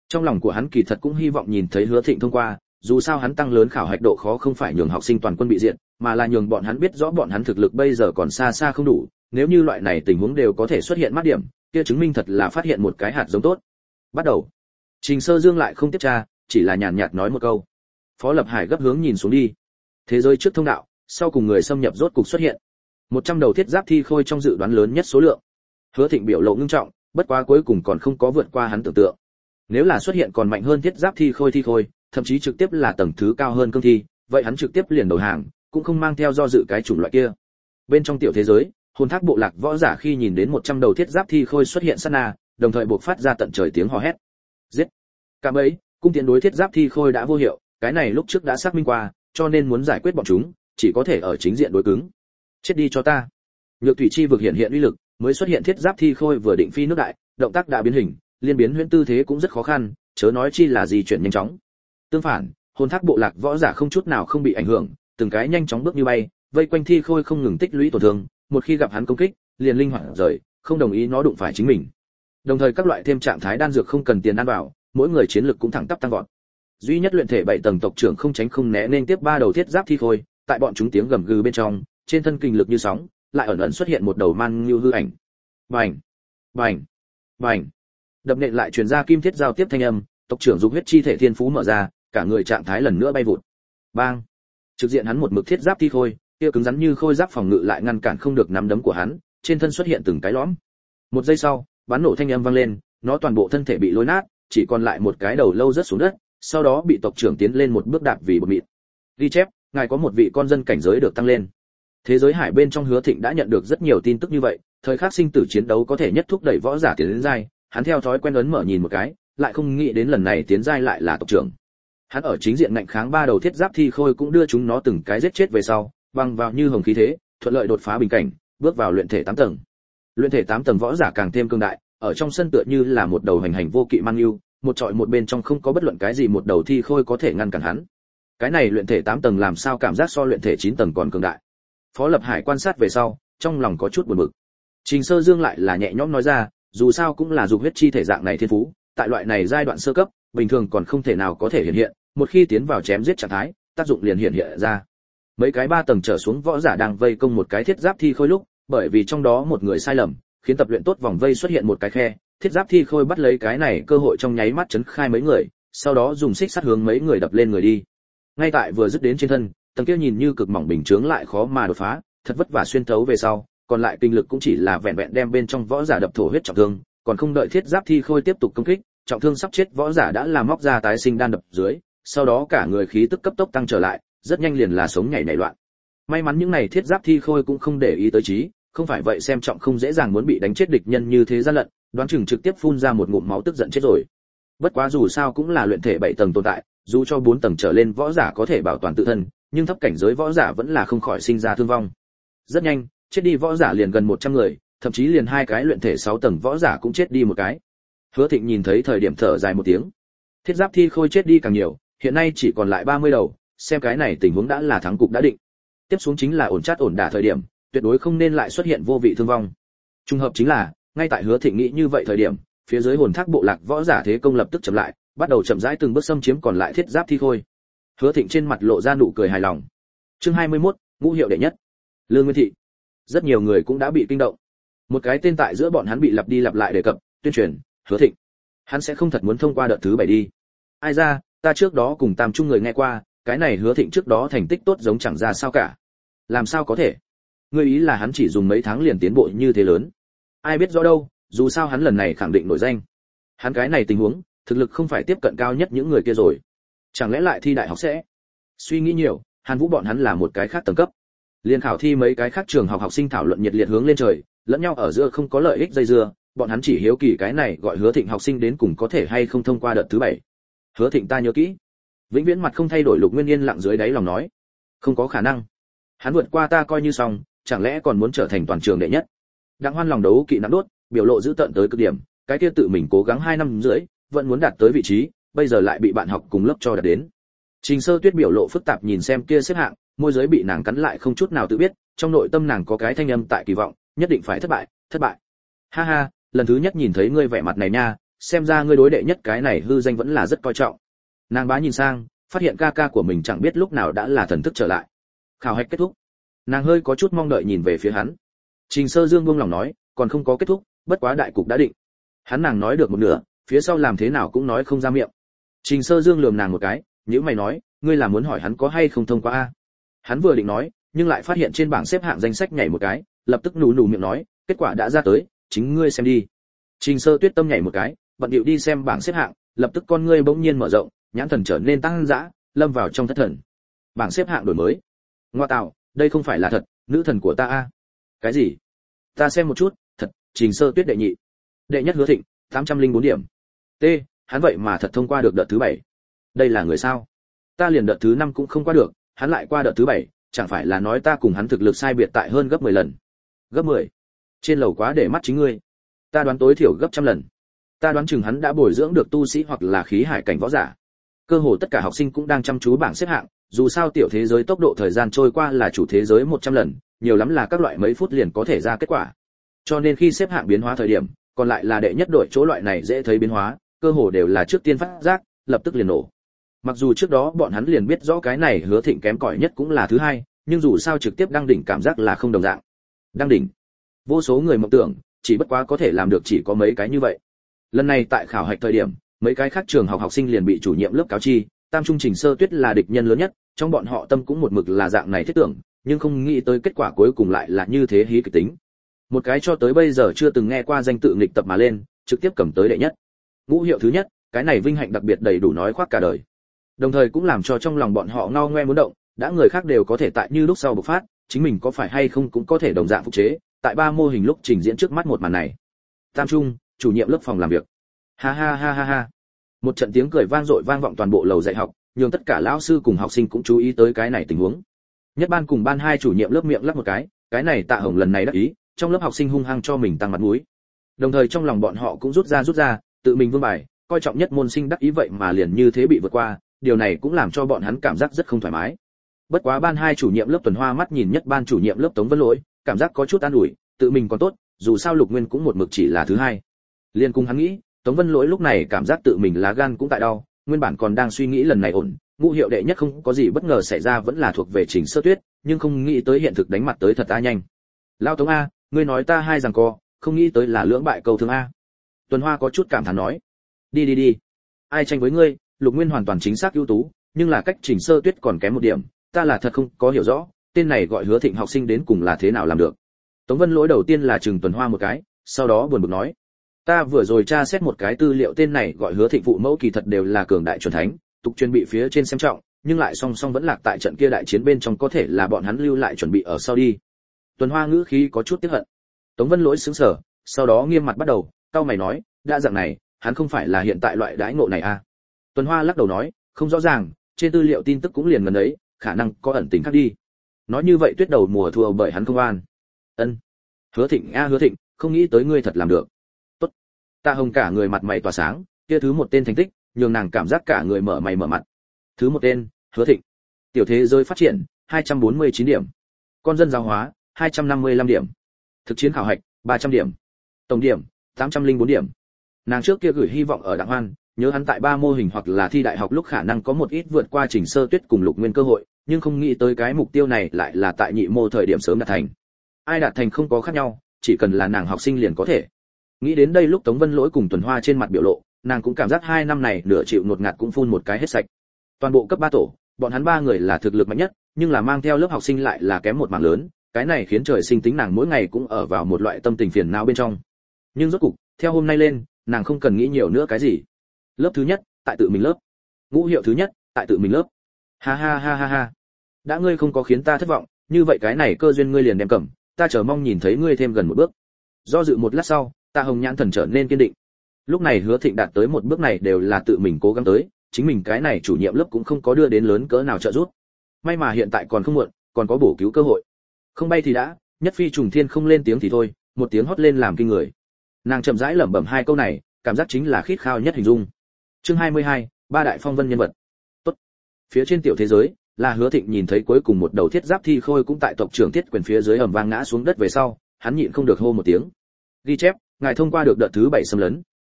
Trong lòng của hắn kỳ thật cũng hy vọng nhìn thấy Hứa Thịnh thông qua, dù sao hắn tăng lớn khảo hạch độ khó không phải nhường học sinh toàn quân bị diệt, mà là nhường bọn hắn biết rõ bọn hắn thực lực bây giờ còn xa xa không đủ, nếu như loại này tình huống đều có thể xuất hiện mát điểm, kia chứng minh thật là phát hiện một cái hạt giống tốt. Bắt đầu. Trình Sơ Dương lại không tiếp tra, chỉ là nhàn nhạt nói một câu. Phó Lập Hải gấp hướng nhìn xuống đi. Thế giới trước thông đạo, sau cùng người xâm nhập rốt cục xuất hiện. một trăm đầu thiết giáp thi khôi trong dự đoán lớn nhất số lượng. Hứa Thịnh biểu lộ ngưng trọng, bất quá cuối cùng còn không có vượt qua hắn tưởng tượng. Nếu là xuất hiện còn mạnh hơn thiết giáp thi khôi thi khôi, thậm chí trực tiếp là tầng thứ cao hơn cương thi, vậy hắn trực tiếp liền đầu hàng, cũng không mang theo do dự cái chủng loại kia. Bên trong tiểu thế giới, hồn thác bộ lạc võ giả khi nhìn đến một trăm đầu thiết giáp thi khôi xuất hiện sát na, đồng thời buộc phát ra tận trời tiếng hò hét. Giết! Cả mấy, cung tiến đối thiết giáp thi khôi đã vô hiệu, cái này lúc trước đã xác minh qua, cho nên muốn giải quyết bọn chúng, chỉ có thể ở chính diện đối cứng. Chết đi cho ta! Nhược thủy chi vực hiện hiện uy lực, mới xuất hiện thiết giáp thi khôi vừa định phi nước đại, động tác đã biến hình, liên biến huyễn tư thế cũng rất khó khăn, chớ nói chi là di chuyển nhanh chóng. Tương phản, hồn thác bộ lạc võ giả không chút nào không bị ảnh hưởng, từng cái nhanh chóng bước như bay, vây quanh thi khôi không ngừng tích lũy tổn thương, một khi gặp hắn công kích, liền linh hoạt rời, không đồng ý nó đụng phải chính mình. Đồng thời các loại thêm trạng thái đan dược không cần tiền ăn vào, mỗi người chiến lực cũng thẳng tắp tăng vọt. Duy nhất luyện thể bảy tầng tộc trưởng không tránh không né nên tiếp ba đầu thiết giáp thi khôi, tại bọn chúng tiếng gầm gừ bên trong, trên thân kinh lực như sóng, lại ẩn ẩn xuất hiện một đầu man như hư ảnh. Bành, bành, bành. Đập nện lại truyền ra kim thiết giao tiếp thanh âm, tộc trưởng dục huyết chi thể thiên phú mở ra, cả người trạng thái lần nữa bay vụt. Bang. Trực diện hắn một mực thiết giáp thi khôi, kia cứng rắn như khôi giáp phòng ngự lại ngăn cản không được nắm đấm của hắn, trên thân xuất hiện từng cái lõm. Một giây sau, bắn nổ thanh âm vang lên, nó toàn bộ thân thể bị lôi nát, chỉ còn lại một cái đầu lâu rớt xuống đất, sau đó bị tộc trưởng tiến lên một bước đạp vì bột mịn. Ghi chép, ngài có một vị con dân cảnh giới được tăng lên. Thế giới hải bên trong Hứa Thịnh đã nhận được rất nhiều tin tức như vậy, thời khắc sinh tử chiến đấu có thể nhất thúc đẩy võ giả tiến đến giai, hắn theo thói quen ấn mở nhìn một cái, lại không nghĩ đến lần này tiến giai lại là tộc trưởng. Hắn ở chính diện ngạnh kháng ba đầu thiết giáp thi khôi cũng đưa chúng nó từng cái giết chết về sau, băng vào như hồng khí thế, thuận lợi đột phá bình cảnh, bước vào luyện thể tám tầng. Luyện thể tám tầng võ giả càng thêm cương đại, ở trong sân tựa như là một đầu hành hành vô kỵ mang yêu, một trọi một bên trong không có bất luận cái gì một đầu thi khôi có thể ngăn cản hắn. Cái này luyện thể tám tầng làm sao cảm giác so luyện thể chín tầng còn cường đại. Phó Lập Hải quan sát về sau, trong lòng có chút buồn bực. Trình Sơ Dương lại là nhẹ nhõm nói ra, dù sao cũng là dục huyết chi thể dạng này thiên phú, tại loại này giai đoạn sơ cấp, bình thường còn không thể nào có thể hiện hiện, một khi tiến vào chém giết trạng thái, tác dụng liền hiện hiện ra. Mấy cái ba tầng trở xuống võ giả đang vây công một cái thiết giáp thi khôi lúc, bởi vì trong đó một người sai lầm, khiến tập luyện tốt vòng vây xuất hiện một cái khe, thiết giáp thi khôi bắt lấy cái này cơ hội trong nháy mắt chấn khai mấy người, sau đó dùng xích sắt hướng mấy người đập lên người đi. Ngay tại vừa dứt đến trên thân, tầng kia nhìn như cực mỏng bình chướng lại khó mà đột phá, thật vất vả xuyên thấu về sau, còn lại kinh lực cũng chỉ là vẹn vẹn đem bên trong võ giả đập thổ huyết trọng thương, còn không đợi thiết giáp thi khôi tiếp tục công kích, trọng thương sắp chết võ giả đã làm móc ra tái sinh đan đập dưới, sau đó cả người khí tức cấp tốc tăng trở lại, rất nhanh liền là sống nhảy nảy loạn. May mắn những này thiết giáp thi khôi cũng không để ý tới trí, không phải vậy xem trọng không dễ dàng muốn bị đánh chết địch nhân như thế gian lận, đoán chừng trực tiếp phun ra một ngụm máu tức giận chết rồi. Bất quá dù sao cũng là luyện thể bảy tầng tồn tại, dù cho bốn tầng trở lên võ giả có thể bảo toàn tự thân, nhưng thấp cảnh giới võ giả vẫn là không khỏi sinh ra thương vong. Rất nhanh, chết đi võ giả liền gần một trăm người, thậm chí liền hai cái luyện thể sáu tầng võ giả cũng chết đi một cái. Hứa Thịnh nhìn thấy thời điểm thở dài một tiếng. Thiết giáp thi khôi chết đi càng nhiều, hiện nay chỉ còn lại ba mươi đầu, xem cái này tình huống đã là thắng cục đã định. Tiếp xuống chính là ổn chát ổn đả thời điểm, tuyệt đối không nên lại xuất hiện vô vị thương vong. Trùng hợp chính là, ngay tại Hứa Thịnh nghĩ như vậy thời điểm, phía dưới hồn thác bộ lạc võ giả thế công lập tức chậm lại, bắt đầu chậm rãi từng bước xâm chiếm còn lại thiết giáp thi khôi. Hứa Thịnh trên mặt lộ ra nụ cười hài lòng. Chương hai mươi mốt, ngũ hiệu đệ nhất. Lương Nguyên thị. Rất nhiều người cũng đã bị kinh động. Một cái tên tại giữa bọn hắn bị lặp đi lặp lại đề cập, tuyên truyền, Hứa Thịnh. Hắn sẽ không thật muốn thông qua đợt thứ bảy đi. Ai ra, ta trước đó cùng Tam Trung người nghe qua, cái này Hứa Thịnh trước đó thành tích tốt giống chẳng ra sao cả. Làm sao có thể? Ngươi ý là hắn chỉ dùng mấy tháng liền tiến bộ như thế lớn? Ai biết rõ đâu, dù sao hắn lần này khẳng định nổi danh. Hắn cái này tình huống, thực lực không phải tiếp cận cao nhất những người kia rồi. Chẳng lẽ lại thi đại học sẽ? Suy nghĩ nhiều, Hàn Vũ bọn hắn là một cái khác tầng cấp. Liên khảo thi mấy cái khác trường học học sinh thảo luận nhiệt liệt hướng lên trời, lẫn nhau ở giữa không có lợi ích dây dưa, bọn hắn chỉ hiếu kỳ cái này gọi Hứa Thịnh học sinh đến cùng có thể hay không thông qua đợt thứ bảy. Hứa Thịnh ta nhớ kỹ. Vĩnh Viễn mặt không thay đổi Lục Nguyên Yên lặng dưới đáy lòng nói, không có khả năng. Hắn vượt qua ta coi như xong, chẳng lẽ còn muốn trở thành toàn trường đệ nhất? Đặng Hoan lòng đấu kỵ nắm đốt, biểu lộ dữ tợn tới cực điểm, cái kia tự mình cố gắng hai năm rưỡi, vẫn muốn đạt tới vị trí, bây giờ lại bị bạn học cùng lớp cho đạt đến. Trình Sơ Tuyết biểu lộ phức tạp nhìn xem kia xếp hạng, môi giới bị nàng cắn lại không chút nào tự biết, trong nội tâm nàng có cái thanh âm tại kỳ vọng, nhất định phải thất bại, thất bại. Ha ha, lần thứ nhất nhìn thấy ngươi vẻ mặt này nha, xem ra ngươi đối đệ nhất cái này hư danh vẫn là rất coi trọng. Nàng bá nhìn sang, phát hiện ca ca của mình chẳng biết lúc nào đã là thần thức trở lại. Khảo hạch kết thúc. Nàng hơi có chút mong đợi nhìn về phía hắn. Trình Sơ Dương buông lòng nói, còn không có kết thúc, bất quá đại cục đã định. Hắn nàng nói được một nửa, phía sau làm thế nào cũng nói không ra miệng. Trình Sơ Dương lườm nàng một cái, nhíu mày nói, ngươi là muốn hỏi hắn có hay không thông qua a? Hắn vừa định nói, nhưng lại phát hiện trên bảng xếp hạng danh sách nhảy một cái, lập tức nù nù miệng nói, kết quả đã ra tới, chính ngươi xem đi. Trình Sơ Tuyết tâm nhảy một cái, bận điệu đi xem bảng xếp hạng, lập tức con ngươi bỗng nhiên mở rộng, nhãn thần trở nên tăng dã, lâm vào trong thất thần. Bảng xếp hạng đổi mới. Ngoa tạo, đây không phải là thật, nữ thần của ta a. Cái gì? Ta xem một chút, thật, Trình Sơ Tuyết đệ nhị. Đệ nhất Hứa Thịnh, tám trăm lẻ bốn điểm. T, hắn vậy mà thật thông qua được đợt thứ bảy. Đây là người sao? Ta liền đợt thứ năm cũng không qua được, hắn lại qua đợt thứ bảy, chẳng phải là nói ta cùng hắn thực lực sai biệt tại hơn gấp mười lần. Gấp mười? Trên lầu quá để mắt chính ngươi. Ta đoán tối thiểu gấp trăm lần. Ta đoán chừng hắn đã bồi dưỡng được tu sĩ hoặc là khí hải cảnh võ giả. Cơ hồ tất cả học sinh cũng đang chăm chú bảng xếp hạng, dù sao tiểu thế giới tốc độ thời gian trôi qua là chủ thế giới một trăm lần, nhiều lắm là các loại mấy phút liền có thể ra kết quả. Cho nên khi xếp hạng biến hóa thời điểm, còn lại là đệ nhất đội chỗ loại này dễ thấy biến hóa, cơ hồ đều là trước tiên phát giác, lập tức liền nổ. Mặc dù trước đó bọn hắn liền biết rõ cái này Hứa Thịnh kém cỏi nhất cũng là thứ hai, nhưng dù sao trực tiếp đăng đỉnh cảm giác là không đồng dạng. Đăng đỉnh, vô số người mộng tưởng, chỉ bất quá có thể làm được chỉ có mấy cái như vậy. Lần này tại khảo hạch thời điểm, mấy cái khác trường học học sinh liền bị chủ nhiệm lớp cáo chi, Tam Trung Trình Sơ Tuyết là địch nhân lớn nhất, trong bọn họ tâm cũng một mực là dạng này thiết tưởng, nhưng không nghĩ tới kết quả cuối cùng lại là như thế hí kịch tính. Một cái cho tới bây giờ chưa từng nghe qua danh tự nghịch tập mà lên, trực tiếp cầm tới đệ nhất. Ngũ hiệu thứ nhất, cái này vinh hạnh đặc biệt đầy đủ nói khoác cả đời. Đồng thời cũng làm cho trong lòng bọn họ ngao ngoe muốn động, đã người khác đều có thể tại như lúc sau bộc phát, chính mình có phải hay không cũng có thể đồng dạng phục chế, tại ba mô hình lúc trình diễn trước mắt một màn này. Tam Trung, chủ nhiệm lớp phòng làm việc. Ha ha ha ha ha. Một trận tiếng cười vang dội vang vọng toàn bộ lầu dạy học, nhường tất cả lão sư cùng học sinh cũng chú ý tới cái này tình huống. Nhất ban cùng ban hai chủ nhiệm lớp miệng lắp một cái, cái này Tạ Hồng lần này đắc ý, trong lớp học sinh hung hăng cho mình tăng mặt mũi. Đồng thời trong lòng bọn họ cũng rút ra rút ra, tự mình vương bài, coi trọng nhất môn sinh đắc ý vậy mà liền như thế bị vượt qua, điều này cũng làm cho bọn hắn cảm giác rất không thoải mái. Bất quá ban hai chủ nhiệm lớp Tuần Hoa mắt nhìn nhất ban chủ nhiệm lớp Tống Vân Lỗi, cảm giác có chút an ủi, tự mình còn tốt, dù sao Lục Nguyên cũng một mực chỉ là thứ hai. Liên cùng hắn nghĩ, Tống Vân Lỗi lúc này cảm giác tự mình lá gan cũng tại đau, nguyên bản còn đang suy nghĩ lần này ổn, ngũ hiệu đệ nhất không có gì bất ngờ xảy ra vẫn là thuộc về Trình Sơ Tuyết, nhưng không nghĩ tới hiện thực đánh mặt tới thật a nhanh. Lao Tống a, ngươi nói ta hai rằng co, không nghĩ tới là lưỡng bại cầu thương a. Tuần Hoa có chút cảm thán nói, đi đi đi, ai tranh với ngươi, Lục Nguyên hoàn toàn chính xác ưu tú, nhưng là cách Trình Sơ Tuyết còn kém một điểm, ta là thật không có hiểu rõ, tên này gọi Hứa Thịnh học sinh đến cùng là thế nào làm được. Tống Vân Lỗi đầu tiên là chừng Tuần Hoa một cái, sau đó buồn bực nói, ta vừa rồi tra xét một cái tư liệu, tên này gọi Hứa Thịnh phụ mẫu kỳ thật đều là cường đại chuẩn thánh, tục truyền bị phía trên xem trọng, nhưng lại song song vẫn lạc tại trận kia đại chiến bên trong, có thể là bọn hắn lưu lại chuẩn bị ở sau đi. Tuần Hoa ngữ khí có chút tiếc hận. Tống Vân Lỗi sững sờ, sau đó nghiêm mặt bắt đầu, cau mày nói, đã dạng này, hắn không phải là hiện tại loại đãi ngộ này à? Tuần Hoa lắc đầu nói, không rõ ràng, trên tư liệu tin tức cũng liền gần đấy, khả năng có ẩn tình khác đi. Nói như vậy Tuyết đầu mùa thua bởi hắn không an. Ân. Hứa Thịnh a Hứa Thịnh, không nghĩ tới ngươi thật làm được. Tốt. Tạ Hồng cả người mặt mày tỏa sáng, kia thứ một tên thành tích, nhường nàng cảm giác cả người mở mày mở mặt. Thứ một tên, Hứa Thịnh. Tiểu thế giới phát triển, hai trăm bốn mươi chín điểm. Con dân giáo hóa, hai trăm năm mươi lăm điểm. Thực chiến khảo hạch, ba trăm điểm. Tổng điểm, tám trăm lẻ bốn điểm. Nàng trước kia gửi hy vọng ở Đặng Hoan, nhớ hắn tại ba mô hình hoặc là thi đại học lúc khả năng có một ít vượt qua Trình Sơ Tuyết cùng Lục Nguyên cơ hội, nhưng không nghĩ tới cái mục tiêu này lại là tại nhị mô thời điểm sớm đạt thành. Ai đạt thành không có khác nhau, chỉ cần là nàng học sinh liền có thể. Nghĩ đến đây lúc Tống Vân Lỗi cùng Tuần Hoa trên mặt biểu lộ, nàng cũng cảm giác hai năm này nửa chịu nuột ngạt cũng phun một cái hết sạch. Toàn bộ cấp ba tổ, bọn hắn ba người là thực lực mạnh nhất, nhưng là mang theo lớp học sinh lại là kém một mảng lớn, cái này khiến trời sinh tính nàng mỗi ngày cũng ở vào một loại tâm tình phiền não bên trong. Nhưng rốt cục, theo hôm nay lên, nàng không cần nghĩ nhiều nữa cái gì. Lớp thứ nhất, tại tự mình lớp. Ngũ hiệu thứ nhất, tại tự mình lớp. Ha ha ha ha ha. Đã ngươi không có khiến ta thất vọng, như vậy cái này cơ duyên ngươi liền đem cầm, ta chờ mong nhìn thấy ngươi thêm gần một bước. Do dự một lát sau, Tạ Hồng nhãn thần trở nên kiên định. Lúc này Hứa Thịnh đạt tới một bước này đều là tự mình cố gắng tới, chính mình cái này chủ nhiệm lớp cũng không có đưa đến lớn cỡ nào trợ giúp. May mà hiện tại còn không muộn, còn có bổ cứu cơ hội. Không bay thì đã, nhất phi trùng thiên không lên tiếng thì thôi, một tiếng hót lên làm kinh người. Nàng chậm rãi lẩm bẩm hai câu này, cảm giác chính là khít khao nhất hình dung. Chương hai mươi hai, ba đại phong vân nhân vật. Tốt. Phía trên tiểu thế giới, là Hứa Thịnh nhìn thấy cuối cùng một đầu thiết giáp thi khôi cũng tại tộc trưởng Thiết Quyền phía dưới ầm vang ngã xuống đất về sau, hắn nhịn không được hô một tiếng. Ghi chép, ngài thông qua được đợt thứ bảy xâm lấn,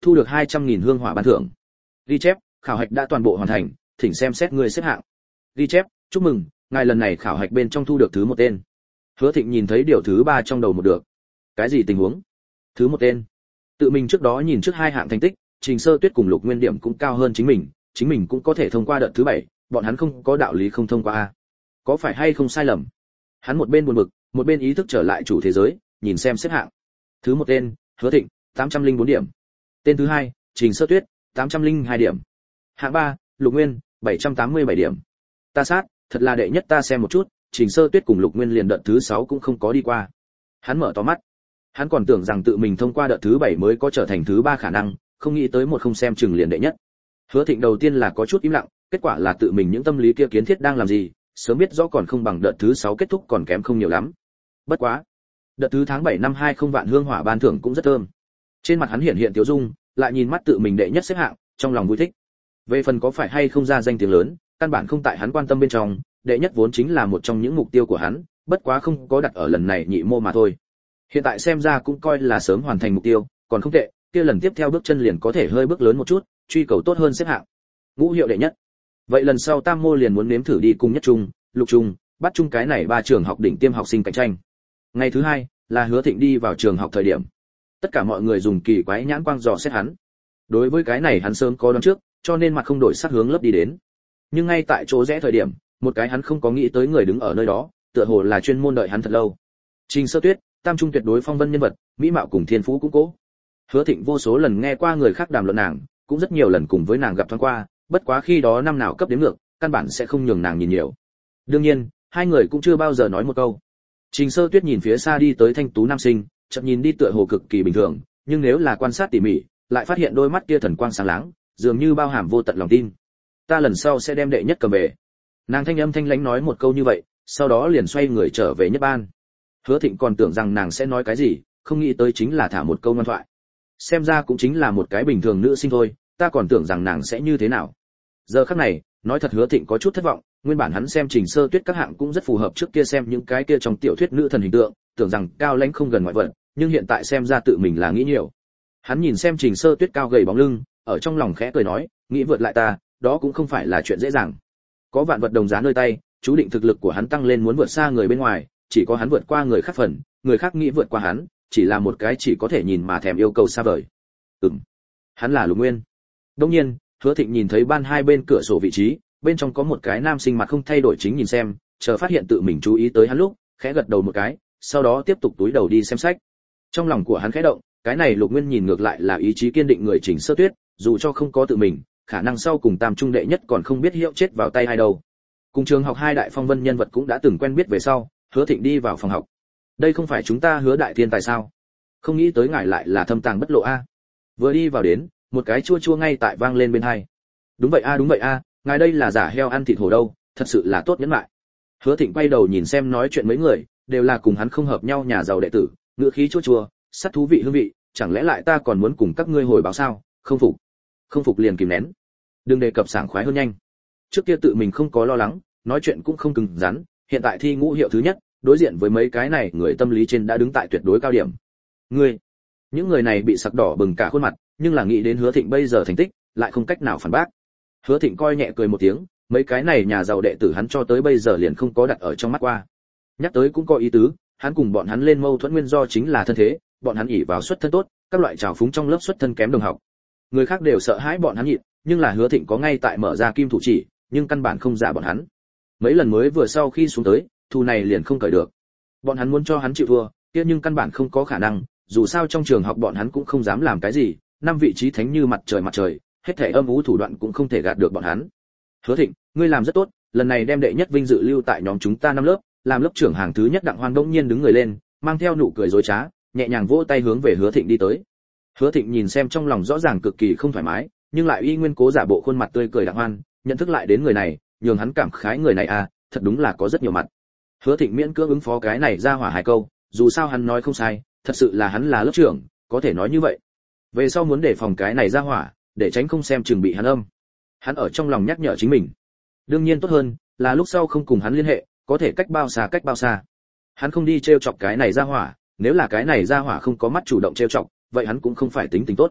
thu được hai trăm nghìn hương hỏa ban thưởng. Ghi chép, khảo hạch đã toàn bộ hoàn thành, thỉnh xem xét người xếp hạng. Ghi chép, chúc mừng, ngài lần này khảo hạch bên trong thu được thứ một tên. Hứa Thịnh nhìn thấy điều thứ ba trong đầu một được. Cái gì tình huống? Thứ một tên. Tự mình trước đó nhìn trước hai hạng thành tích, Trình Sơ Tuyết cùng Lục Nguyên điểm cũng cao hơn chính mình, chính mình cũng có thể thông qua đợt thứ bảy, bọn hắn không có đạo lý không thông qua a. Có phải hay không sai lầm? Hắn một bên buồn bực, một bên ý thức trở lại chủ thế giới, nhìn xem xếp hạng. Thứ một tên, Hứa Thịnh, tám trăm lẻ bốn điểm. Tên thứ hai, Trình Sơ Tuyết, tám trăm lẻ hai điểm. Hạng ba, Lục Nguyên, bảy trăm tám mươi bảy điểm. Ta sát, thật là đệ nhất ta xem một chút, Trình Sơ Tuyết cùng Lục Nguyên liền đợt thứ sáu cũng không có đi qua. Hắn mở to mắt. Hắn còn tưởng rằng tự mình thông qua đợt thứ bảy mới có trở thành thứ ba khả năng, không nghĩ tới một không xem chừng liền đệ nhất. Hứa Thịnh đầu tiên là có chút im lặng, kết quả là tự mình những tâm lý kia kiến thiết đang làm gì, sớm biết rõ còn không bằng đợt thứ sáu kết thúc còn kém không nhiều lắm. Bất quá, đợt thứ tháng bảy năm hai không vạn hương hỏa ban thưởng cũng rất thơm. Trên mặt hắn hiện hiện tiêu dung, lại nhìn mắt tự mình đệ nhất xếp hạng, trong lòng vui thích. Về phần có phải hay không ra danh tiếng lớn, căn bản không tại hắn quan tâm bên trong, đệ nhất vốn chính là một trong những mục tiêu của hắn, bất quá không có đặt ở lần này nhị mô mà thôi. Hiện tại xem ra cũng coi là sớm hoàn thành mục tiêu, còn không tệ, kia lần tiếp theo bước chân liền có thể hơi bước lớn một chút, truy cầu tốt hơn xếp hạng. Ngũ hiệu đệ nhất. Vậy lần sau tam mô liền muốn nếm thử đi cùng nhất trung, lục trung, bắt trung cái này ba trường học đỉnh tiêm học sinh cạnh tranh. Ngày thứ hai là Hứa Thịnh đi vào trường học thời điểm. Tất cả mọi người dùng kỳ quái nhãn quang dò xét hắn. Đối với cái này hắn sớm có đoán trước, cho nên mặt không đổi sắc hướng lớp đi đến. Nhưng ngay tại chỗ rẽ thời điểm, một cái hắn không có nghĩ tới người đứng ở nơi đó, tựa hồ là chuyên môn đợi hắn thật lâu. Trình Sơ Tuyết, tam trung tuyệt đối phong vân nhân vật, mỹ mạo cùng thiên phú cũng cố. Hứa Thịnh vô số lần nghe qua người khác đàm luận nàng, cũng rất nhiều lần cùng với nàng gặp thoáng qua, bất quá khi đó năm nào cấp đến ngược, căn bản sẽ không nhường nàng nhìn nhiều. Đương nhiên, hai người cũng chưa bao giờ nói một câu. Trình Sơ Tuyết nhìn phía xa đi tới thanh tú nam sinh, chợt nhìn đi tựa hồ cực kỳ bình thường, nhưng nếu là quan sát tỉ mỉ, lại phát hiện đôi mắt kia thần quang sáng láng, dường như bao hàm vô tận lòng tin. Ta lần sau sẽ đem đệ nhất cầm về. Nàng thanh âm thanh lãnh nói một câu như vậy, sau đó liền xoay người trở về nhất ban. Hứa Thịnh còn tưởng rằng nàng sẽ nói cái gì, không nghĩ tới chính là thả một câu ngoan thoại. Xem ra cũng chính là một cái bình thường nữ sinh thôi, ta còn tưởng rằng nàng sẽ như thế nào. Giờ khắc này, nói thật Hứa Thịnh có chút thất vọng, nguyên bản hắn xem Trình Sơ Tuyết các hạng cũng rất phù hợp trước kia xem những cái kia trong tiểu thuyết nữ thần hình tượng, tưởng rằng cao lãnh không gần ngoại vật, nhưng hiện tại xem ra tự mình là nghĩ nhiều. Hắn nhìn xem Trình Sơ Tuyết cao gầy bóng lưng, ở trong lòng khẽ cười nói, nghĩ vượt lại ta, đó cũng không phải là chuyện dễ dàng. Có vạn vật đồng giá nơi tay, chú định thực lực của hắn tăng lên muốn vượt xa người bên ngoài, chỉ có hắn vượt qua người khác phần, người khác nghĩ vượt qua hắn, chỉ là một cái chỉ có thể nhìn mà thèm yêu cầu xa vời. Ừm, hắn là Lục Nguyên. Đương nhiên, Hứa Thịnh nhìn thấy ban hai bên cửa sổ vị trí, bên trong có một cái nam sinh mặt không thay đổi chính nhìn xem, chờ phát hiện tự mình chú ý tới hắn lúc, khẽ gật đầu một cái, sau đó tiếp tục túi đầu đi xem sách. Trong lòng của hắn khẽ động, cái này Lục Nguyên nhìn ngược lại là ý chí kiên định người Trình Sơ Tuyết, dù cho không có tự mình, khả năng sau cùng tam trung đệ nhất còn không biết hiệu chết vào tay ai đâu. Cùng trường học hai đại phong vân nhân vật cũng đã từng quen biết về sau, Hứa Thịnh đi vào phòng học. Đây không phải chúng ta Hứa đại thiên tài sao? Không nghĩ tới ngài lại là thâm tàng bất lộ a. Vừa đi vào đến, một cái chua chua ngay tại vang lên bên hai. Đúng vậy a, đúng vậy a, ngài đây là giả heo ăn thịt hổ đâu, thật sự là tốt nhẫn lại. Hứa Thịnh quay đầu nhìn xem nói chuyện mấy người, đều là cùng hắn không hợp nhau nhà giàu đệ tử, ngữ khí chua chua, sắt thú vị hương vị, chẳng lẽ lại ta còn muốn cùng các ngươi hồi báo sao? Không phục. Không phục liền kìm nén. Đừng đề cập sảng khoái hơn nhanh. Trước kia tự mình không có lo lắng, nói chuyện cũng không cứng rắn, hiện tại thi ngũ hiệu thứ nhất, đối diện với mấy cái này người tâm lý trên đã đứng tại tuyệt đối cao điểm. Ngươi, những người này bị sặc đỏ bừng cả khuôn mặt, nhưng là nghĩ đến Hứa Thịnh bây giờ thành tích, lại không cách nào phản bác. Hứa Thịnh coi nhẹ cười một tiếng, mấy cái này nhà giàu đệ tử hắn cho tới bây giờ liền không có đặt ở trong mắt qua. Nhắc tới cũng có ý tứ, hắn cùng bọn hắn lên mâu thuẫn nguyên do chính là thân thế, bọn hắn ỷ vào xuất thân tốt, các loại trào phúng trong lớp xuất thân kém đồng học. Người khác đều sợ hãi bọn hắn nhịn, nhưng là Hứa Thịnh có ngay tại mở ra kim thủ chỉ, nhưng căn bản không giả bọn hắn. Mấy lần mới vừa sau khi xuống tới, thù này liền không cởi được. Bọn hắn muốn cho hắn chịu thua, kia nhưng căn bản không có khả năng, dù sao trong trường học bọn hắn cũng không dám làm cái gì, năm vị trí thánh như mặt trời mặt trời, hết thảy âm u thủ đoạn cũng không thể gạt được bọn hắn. Hứa Thịnh, ngươi làm rất tốt, lần này đem đệ nhất vinh dự lưu tại nhóm chúng ta năm lớp, làm lớp trưởng hàng thứ nhất Đặng Hoan đống nhiên đứng người lên, mang theo nụ cười dối trá, nhẹ nhàng vỗ tay hướng về Hứa Thịnh đi tới. Hứa Thịnh nhìn xem trong lòng rõ ràng cực kỳ không thoải mái, nhưng lại y nguyên cố giả bộ khuôn mặt tươi cười Đặng Hoan, nhận thức lại đến người này, nhường hắn cảm khái người này à, thật đúng là có rất nhiều mặt. Hứa Thịnh miễn cưỡng ứng phó cái này ra hỏa hai câu, dù sao hắn nói không sai, thật sự là hắn là lớp trưởng, có thể nói như vậy. Về sau muốn đề phòng cái này ra hỏa, để tránh không xem chừng bị hắn âm. Hắn ở trong lòng nhắc nhở chính mình. Đương nhiên tốt hơn là lúc sau không cùng hắn liên hệ, có thể cách bao xa cách bao xa. Hắn không đi trêu chọc cái này ra hỏa, nếu là cái này ra hỏa không có mắt chủ động trêu chọc, vậy hắn cũng không phải tính tình tốt.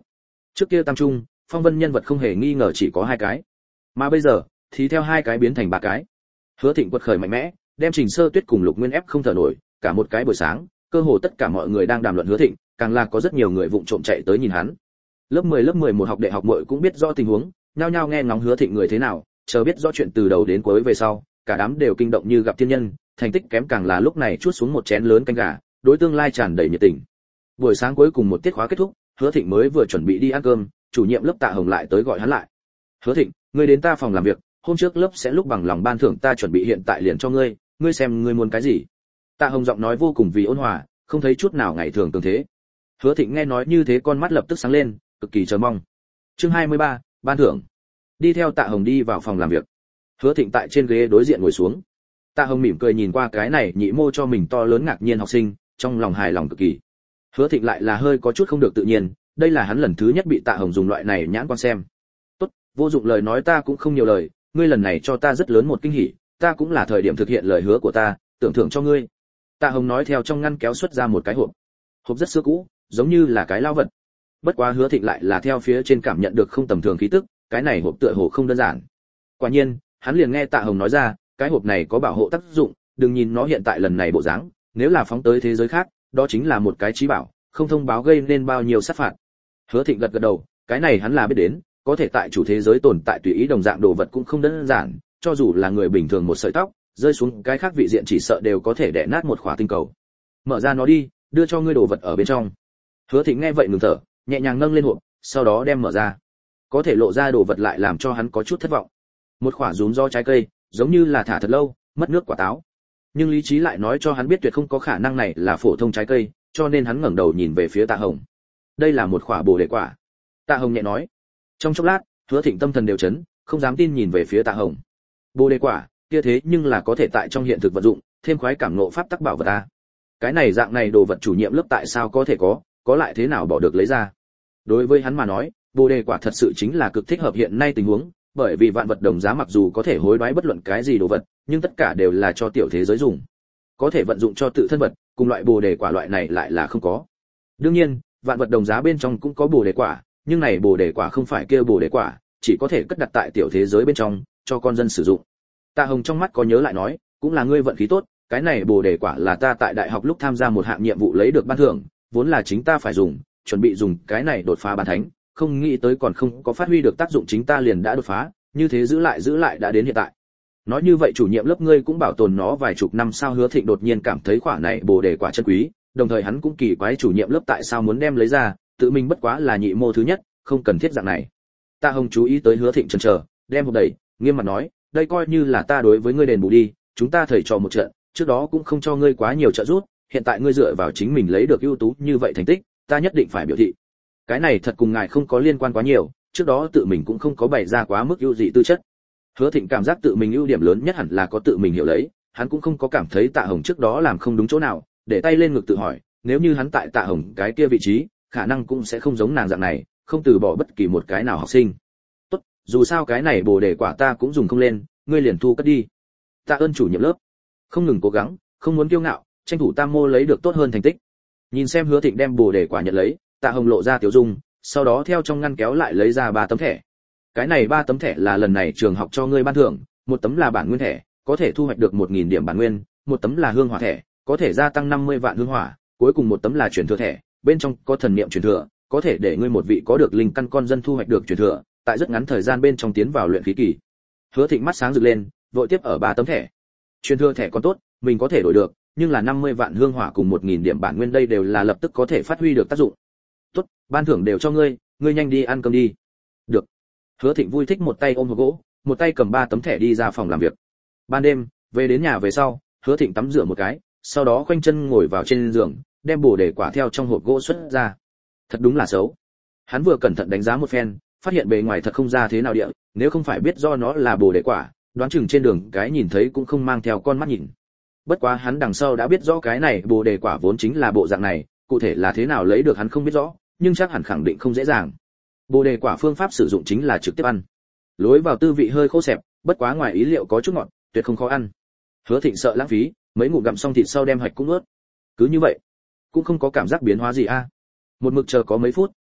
Trước kia tam trung, phong vân nhân vật không hề nghi ngờ chỉ có hai cái, mà bây giờ thì theo hai cái biến thành ba cái. Hứa Thịnh quật khởi mạnh mẽ, đem Trình Sơ Tuyết cùng Lục Nguyên ép không thở nổi, cả một cái buổi sáng, cơ hồ tất cả mọi người đang đàm luận Hứa Thịnh, càng là có rất nhiều người vụng trộm chạy tới nhìn hắn. Lớp mười lớp mười một học đệ học muội cũng biết rõ tình huống, nhao nhao nghe ngóng Hứa Thịnh người thế nào, chờ biết rõ chuyện từ đầu đến cuối về sau, cả đám đều kinh động như gặp thiên nhân, thành tích kém càng là lúc này chuốt xuống một chén lớn canh gà, đối tương lai tràn đầy nhiệt tình. Buổi sáng cuối cùng một tiết khóa kết thúc, Hứa Thịnh mới vừa chuẩn bị đi ăn cơm, chủ nhiệm lớp Tạ Hồng lại tới gọi hắn lại. "Hứa Thịnh, ngươi đến ta phòng làm việc, hôm trước lớp sẽ lúc bằng lòng ban thưởng ta chuẩn bị hiện tại liền cho ngươi, ngươi xem ngươi muốn cái gì?" Tạ Hồng giọng nói vô cùng vì ôn hòa, không thấy chút nào ngày thường tương thế. Hứa Thịnh nghe nói như thế con mắt lập tức sáng lên, cực kỳ chờ mong. Chương hai mươi ba, ban thưởng. Đi theo Tạ Hồng đi vào phòng làm việc. Hứa Thịnh tại trên ghế đối diện ngồi xuống. Tạ Hồng mỉm cười nhìn qua cái này nhị mô cho mình to lớn ngạc nhiên học sinh, trong lòng hài lòng cực kỳ. Hứa Thịnh lại là hơi có chút không được tự nhiên, đây là hắn lần thứ nhất bị Tạ Hồng dùng loại này nhãn quan xem. "Tốt, vô dụng lời nói ta cũng không nhiều lời, ngươi lần này cho ta rất lớn một kinh hỉ, ta cũng là thời điểm thực hiện lời hứa của ta, tưởng thưởng cho ngươi." Tạ Hồng nói theo trong ngăn kéo xuất ra một cái hộp. Hộp rất xưa cũ, giống như là cái lao vật. Bất quá Hứa Thịnh lại là theo phía trên cảm nhận được không tầm thường khí tức, cái này hộp tựa hồ không đơn giản. Quả nhiên, hắn liền nghe Tạ Hồng nói ra, cái hộp này có bảo hộ tác dụng, đừng nhìn nó hiện tại lần này bộ dáng, nếu là phóng tới thế giới khác, đó chính là một cái trí bảo, không thông báo gây nên bao nhiêu sát phạt. Hứa Thịnh gật gật đầu, cái này hắn là biết đến, có thể tại chủ thế giới tồn tại tùy ý đồng dạng đồ vật cũng không đơn giản, cho dù là người bình thường một sợi tóc, rơi xuống cái khác vị diện chỉ sợ đều có thể đè nát một khỏa tinh cầu. Mở ra nó đi, đưa cho ngươi đồ vật ở bên trong. Hứa Thịnh nghe vậy ngừng thở, nhẹ nhàng nâng lên hộp, sau đó đem mở ra. Có thể lộ ra đồ vật lại làm cho hắn có chút thất vọng. Một quả rúm do trái cây, giống như là thả thật lâu, mất nước quả táo. Nhưng lý trí lại nói cho hắn biết tuyệt không có khả năng này là phổ thông trái cây, cho nên hắn ngẩng đầu nhìn về phía Tạ Hồng. Đây là một quả bồ đề quả. Tạ Hồng nhẹ nói. Trong chốc lát, Hứa Thịnh tâm thần đều chấn, không dám tin nhìn về phía Tạ Hồng. Bồ đề quả, kia thế nhưng là có thể tại trong hiện thực vận dụng, thêm khoái cảm ngộ pháp tắc bảo vật ta. Cái này dạng này đồ vật chủ nhiệm lớp tại sao có thể có, có lại thế nào bỏ được lấy ra. Đối với hắn mà nói, bồ đề quả thật sự chính là cực thích hợp hiện nay tình huống, bởi vì vạn vật đồng giá mặc dù có thể hối đoái bất luận cái gì đồ vật, nhưng tất cả đều là cho tiểu thế giới dùng. Có thể vận dụng cho tự thân vật, cùng loại bồ đề quả loại này lại là không có. Đương nhiên, vạn vật đồng giá bên trong cũng có bồ đề quả, nhưng này bồ đề quả không phải kia bồ đề quả, chỉ có thể cất đặt tại tiểu thế giới bên trong, cho con dân sử dụng. Tạ Hồng trong mắt có nhớ lại nói, cũng là ngươi vận khí tốt, cái này bồ đề quả là ta tại đại học lúc tham gia một hạng nhiệm vụ lấy được ban thưởng, vốn là chính ta phải dùng, chuẩn bị dùng cái này đột phá bán thánh, không nghĩ tới còn không có phát huy được tác dụng chính ta liền đã đột phá, như thế giữ lại giữ lại đã đến hiện tại. Nói như vậy chủ nhiệm lớp ngươi cũng bảo tồn nó vài chục năm sao? Hứa Thịnh đột nhiên cảm thấy quả này bồ đề quả chân quý, đồng thời hắn cũng kỳ quái chủ nhiệm lớp tại sao muốn đem lấy ra, tự mình bất quá là nhị mô thứ nhất, không cần thiết dạng này. Tạ Hồng chú ý tới Hứa Thịnh chần chờ, đem hộp đẩy, nghiêm mặt nói, đây coi như là ta đối với ngươi đền bù đi, chúng ta thầy trò một trận, trước đó cũng không cho ngươi quá nhiều trợ giúp, hiện tại ngươi dựa vào chính mình lấy được ưu tú như vậy thành tích, ta nhất định phải biểu thị. Cái này thật cùng ngài không có liên quan quá nhiều, trước đó tự mình cũng không có bày ra quá mức ưu dị tư chất. Hứa Thịnh cảm giác tự mình ưu điểm lớn nhất hẳn là có tự mình hiểu lấy, hắn cũng không có cảm thấy Tạ Hồng trước đó làm không đúng chỗ nào, để tay lên ngực tự hỏi, nếu như hắn tại Tạ Hồng cái kia vị trí, khả năng cũng sẽ không giống nàng dạng này, không từ bỏ bất kỳ một cái nào học sinh. Tốt, dù sao cái này bồ đề quả ta cũng dùng không lên, ngươi liền thu cất đi. Tạ ơn chủ nhiệm lớp. Không ngừng cố gắng, không muốn kiêu ngạo, tranh thủ tam mô lấy được tốt hơn thành tích. Nhìn xem Hứa Thịnh đem bồ đề quả nhận lấy, Tạ Hồng lộ ra tiểu dung, sau đó theo trong ngăn kéo lại lấy ra ba tấm thẻ. Cái này ba tấm thẻ là lần này trường học cho ngươi ban thưởng, một tấm là bản nguyên thẻ, có thể thu hoạch được một nghìn điểm bản nguyên, một tấm là hương hỏa thẻ, có thể gia tăng năm mươi vạn hương hỏa, cuối cùng một tấm là truyền thừa thẻ, bên trong có thần niệm truyền thừa, có thể để ngươi một vị có được linh căn con dân thu hoạch được truyền thừa, tại rất ngắn thời gian bên trong tiến vào luyện khí kỳ. Hứa Thịnh mắt sáng rực lên, vội tiếp ở ba tấm thẻ. Truyền thừa thẻ còn tốt, mình có thể đổi được, nhưng là năm mươi vạn hương hỏa cùng một nghìn điểm bản nguyên đây đều là lập tức có thể phát huy được tác dụng. Tốt, ban thưởng đều cho ngươi, ngươi nhanh đi ăn cơm đi. Được. Hứa Thịnh vui thích một tay ôm hộp gỗ, một tay cầm ba tấm thẻ đi ra phòng làm việc. Ban đêm, về đến nhà về sau, Hứa Thịnh tắm rửa một cái, sau đó khoanh chân ngồi vào trên giường, đem bồ đề quả theo trong hộp gỗ xuất ra. Thật đúng là xấu. Hắn vừa cẩn thận đánh giá một phen, phát hiện bề ngoài thật không ra thế nào địa, nếu không phải biết do nó là bồ đề quả, đoán chừng trên đường cái nhìn thấy cũng không mang theo con mắt nhìn. Bất quá hắn đằng sau đã biết rõ cái này bồ đề quả vốn chính là bộ dạng này, cụ thể là thế nào lấy được hắn không biết rõ, nhưng chắc hẳn khẳng định không dễ dàng. Bồ đề quả phương pháp sử dụng chính là trực tiếp ăn. Lối vào tư vị hơi khô xẹp, bất quá ngoài ý liệu có chút ngọt, tuyệt không khó ăn. Hứa Thịnh sợ lãng phí, mấy ngụm gặm xong thịt sau đem hạch cũng ướt. Cứ như vậy, cũng không có cảm giác biến hóa gì a. Một mực chờ có mấy phút,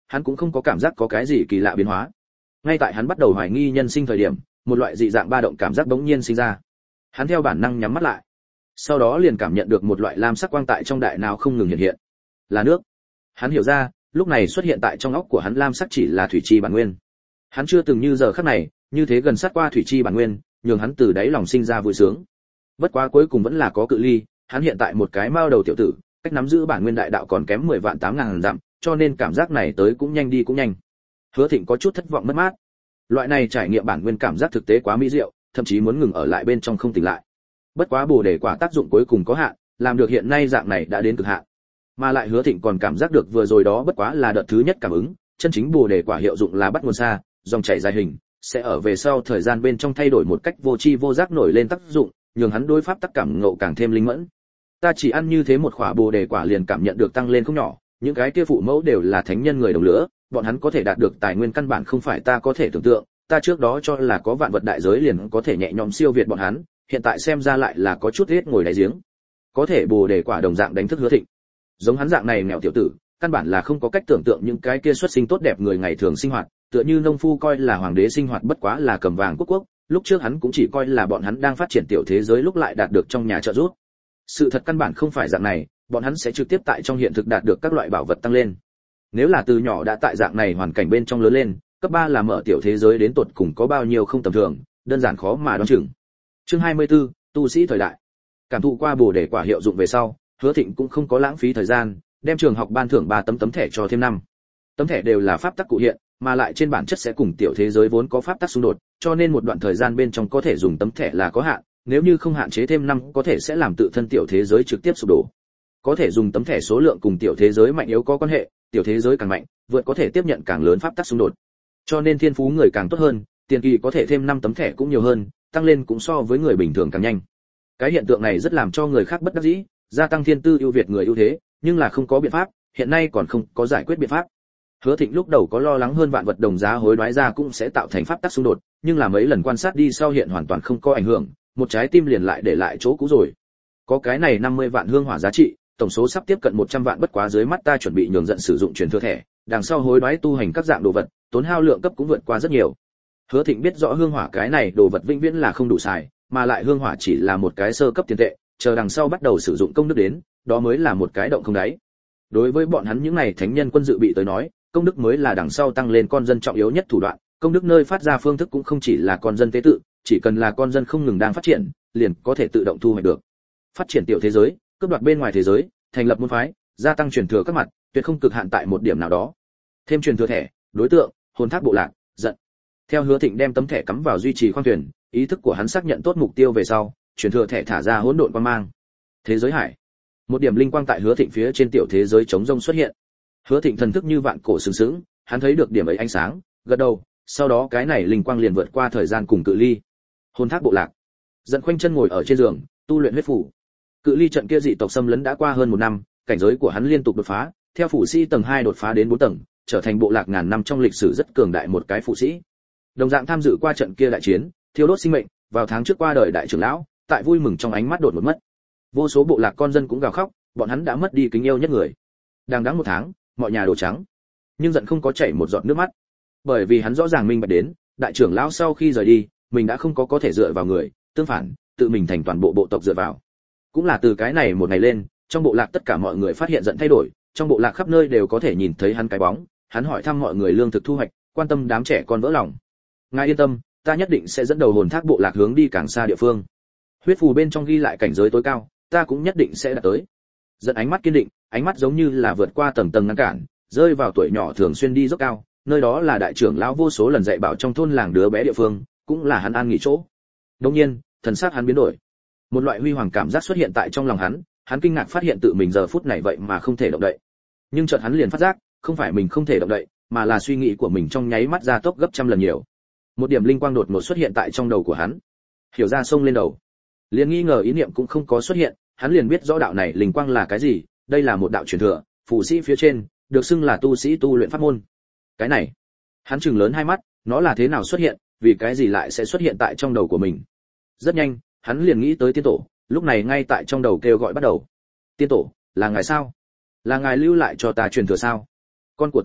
hắn cũng không có cảm giác có cái gì kỳ lạ biến hóa. Ngay tại hắn bắt đầu hoài nghi nhân sinh thời điểm, một loại dị dạng ba động cảm giác bỗng nhiên sinh ra. Hắn theo bản năng nhắm mắt lại, sau đó liền cảm nhận được một loại lam sắc quang tại trong đại não không ngừng hiện hiện, là nước. Hắn hiểu ra, lúc này xuất hiện tại trong óc của hắn lam sắc chỉ là thủy chi bản nguyên. Hắn chưa từng như giờ khắc này, như thế gần sát qua thủy chi bản nguyên, nhường hắn từ đáy lòng sinh ra vui sướng. Bất quá cuối cùng vẫn là có cự ly, hắn hiện tại một cái mao đầu tiểu tử, cách nắm giữ bản nguyên đại đạo còn kém mười vạn tám ngàn dặm, cho nên cảm giác này tới cũng nhanh đi cũng nhanh. Hứa Thịnh có chút thất vọng mất mát. Loại này trải nghiệm bản nguyên cảm giác thực tế quá mỹ diệu, thậm chí muốn ngừng ở lại bên trong không tỉnh lại. Bất quá bổ đề quả tác dụng cuối cùng có hạn, làm được hiện nay dạng này đã đến cực hạn. Mà lại Hứa Thịnh còn cảm giác được vừa rồi đó bất quá là đợt thứ nhất cảm ứng, chân chính bổ đề quả hiệu dụng là bắt nguồn xa, dòng chảy dài hình, sẽ ở về sau thời gian bên trong thay đổi một cách vô tri vô giác nổi lên tác dụng, nhường hắn đối pháp tắc cảm ngộ càng thêm linh mẫn. Ta chỉ ăn như thế một khỏa bồ đề quả liền cảm nhận được tăng lên không nhỏ, những cái kia phụ mẫu đều là thánh nhân người đồng lứa, bọn hắn có thể đạt được tài nguyên căn bản không phải ta có thể tưởng tượng, ta trước đó cho là có vạn vật đại giới liền có thể nhẹ nhõm siêu việt bọn hắn, hiện tại xem ra lại là có chút hết ngồi đáy giếng. Có thể bồ đề quả đồng dạng đánh thức Hứa Thịnh. Giống hắn dạng này nghèo tiểu tử, căn bản là không có cách tưởng tượng những cái kia xuất sinh tốt đẹp người ngày thường sinh hoạt, tựa như nông phu coi là hoàng đế sinh hoạt bất quá là cầm vàng quốc quốc, lúc trước hắn cũng chỉ coi là bọn hắn đang phát triển tiểu thế giới lúc lại đạt được trong nhà trợ giúp. Sự thật căn bản không phải dạng này, bọn hắn sẽ trực tiếp tại trong hiện thực đạt được các loại bảo vật tăng lên. Nếu là từ nhỏ đã tại dạng này hoàn cảnh bên trong lớn lên, cấp ba là mở tiểu thế giới đến tột cùng có bao nhiêu không tầm thường, đơn giản khó mà đoán chừng. Chương hai mươi tư, tu sĩ thời đại. Cảm thụ qua bổ đề quả hiệu dụng về sau, Hứa Thịnh cũng không có lãng phí thời gian, đem trường học ban thưởng ba tấm tấm thẻ cho thêm năm. Tấm thẻ đều là pháp tắc cụ hiện, mà lại trên bản chất sẽ cùng tiểu thế giới vốn có pháp tắc xung đột, cho nên một đoạn thời gian bên trong có thể dùng tấm thẻ là có hạn, nếu như không hạn chế thêm năm có thể sẽ làm tự thân tiểu thế giới trực tiếp sụp đổ. Có thể dùng tấm thẻ số lượng cùng tiểu thế giới mạnh yếu có quan hệ, tiểu thế giới càng mạnh, vượt có thể tiếp nhận càng lớn pháp tắc xung đột. Cho nên thiên phú người càng tốt hơn, tiền kỳ có thể thêm năm tấm thẻ cũng nhiều hơn, tăng lên cũng so với người bình thường càng nhanh. Cái hiện tượng này rất làm cho người khác bất đắc dĩ, gia tăng thiên tư ưu việt người ưu thế, nhưng là không có biện pháp, hiện nay còn không có giải quyết biện pháp. Hứa Thịnh lúc đầu có lo lắng hơn vạn vật đồng giá hối đoái ra cũng sẽ tạo thành pháp tắc xung đột, nhưng là mấy lần quan sát đi sau hiện hoàn toàn không có ảnh hưởng, một trái tim liền lại để lại chỗ cũ rồi. Có cái này năm mươi vạn hương hỏa giá trị, tổng số sắp tiếp cận một trăm vạn bất quá dưới mắt ta chuẩn bị nhường giận sử dụng truyền thừa thẻ, đằng sau hối đoái tu hành các dạng đồ vật, tốn hao lượng cấp cũng vượt qua rất nhiều. Hứa Thịnh biết rõ hương hỏa cái này đồ vật vĩnh viễn là không đủ xài, mà lại hương hỏa chỉ là một cái sơ cấp tiền tệ, chờ đằng sau bắt đầu sử dụng công đức đến, đó mới là một cái động không đáy. Đối với bọn hắn những này thánh nhân quân dự bị tới nói, công đức mới là đằng sau tăng lên con dân trọng yếu nhất thủ đoạn, công đức nơi phát ra phương thức cũng không chỉ là con dân tế tự, chỉ cần là con dân không ngừng đang phát triển, liền có thể tự động thu hoạch được. Phát triển tiểu thế giới, cướp đoạt bên ngoài thế giới, thành lập môn phái, gia tăng truyền thừa các mặt, tuyệt không cực hạn tại một điểm nào đó. Thêm truyền thừa thẻ, đối tượng, hồn thác bộ lạc, giận. Theo Hứa Thịnh đem tấm thẻ cắm vào duy trì khoang thuyền, ý thức của hắn xác nhận tốt mục tiêu về sau, truyền thừa thẻ thả ra hỗn độn quang mang. Thế giới hải. Một điểm linh quang tại Hứa Thịnh phía trên tiểu thế giới chống rông xuất hiện. Hứa Thịnh thần thức như vạn cổ sừng sững, hắn thấy được điểm ấy ánh sáng, gật đầu, sau đó cái này linh quang liền vượt qua thời gian cùng cự ly. Hồn thác bộ lạc. Dẫn khoanh chân ngồi ở trên giường, tu luyện huyết phủ. Cự ly trận kia dị tộc xâm lấn đã qua hơn một năm, cảnh giới của hắn liên tục đột phá, theo phủ sĩ tầng hai đột phá đến bốn tầng, trở thành bộ lạc ngàn năm trong lịch sử rất cường đại một cái phụ sĩ. Đồng dạng tham dự qua trận kia đại chiến, thiêu đốt sinh mệnh, vào tháng trước qua đời đại trưởng lão, tại vui mừng trong ánh mắt đột một mất. Vô số bộ lạc con dân cũng gào khóc, bọn hắn đã mất đi kính yêu nhất người. Đang đắng một tháng, mọi nhà đổ trắng, nhưng giận không có chảy một giọt nước mắt, bởi vì hắn rõ ràng minh bạch đến, đại trưởng lão sau khi rời đi, mình đã không có có thể dựa vào người, tương phản, tự mình thành toàn bộ bộ tộc dựa vào. Cũng là từ cái này một ngày lên, trong bộ lạc tất cả mọi người phát hiện giận thay đổi, trong bộ lạc khắp nơi đều có thể nhìn thấy hắn cái bóng, hắn hỏi thăm mọi người lương thực thu hoạch, quan tâm đám trẻ con vỡ lòng. Ngài yên tâm, ta nhất định sẽ dẫn đầu hồn thác bộ lạc hướng đi càng xa địa phương. Huyết phù bên trong ghi lại cảnh giới tối cao, ta cũng nhất định sẽ đạt tới. Giận ánh mắt kiên định, ánh mắt giống như là vượt qua tầng tầng ngăn cản, rơi vào tuổi nhỏ thường xuyên đi dốc cao, nơi đó là đại trưởng lão vô số lần dạy bảo trong thôn làng đứa bé địa phương, cũng là hắn an nghỉ chỗ. Đương nhiên, thần sắc hắn biến đổi. Một loại huy hoàng cảm giác xuất hiện tại trong lòng hắn, hắn kinh ngạc phát hiện tự mình giờ phút này vậy mà không thể động đậy. Nhưng chợt hắn liền phát giác, không phải mình không thể động đậy, mà là suy nghĩ của mình trong nháy mắt gia tốc gấp trăm lần nhiều. Một điểm linh quang đột ngột xuất hiện tại trong đầu của hắn. Hiểu ra xông lên đầu. Liền nghi ngờ ý niệm cũng không có xuất hiện, hắn liền biết rõ đạo này linh quang là cái gì, đây là một đạo truyền thừa, phù sĩ phía trên, được xưng là tu sĩ tu luyện pháp môn. Cái này, hắn trừng lớn hai mắt, nó là thế nào xuất hiện, vì cái gì lại sẽ xuất hiện tại trong đầu của mình. Rất nhanh, hắn liền nghĩ tới tiên tổ, lúc này ngay tại trong đầu kêu gọi bắt đầu. Tiên tổ, là ngài sao? Là ngài lưu lại cho ta truyền thừa sao? Con của ta,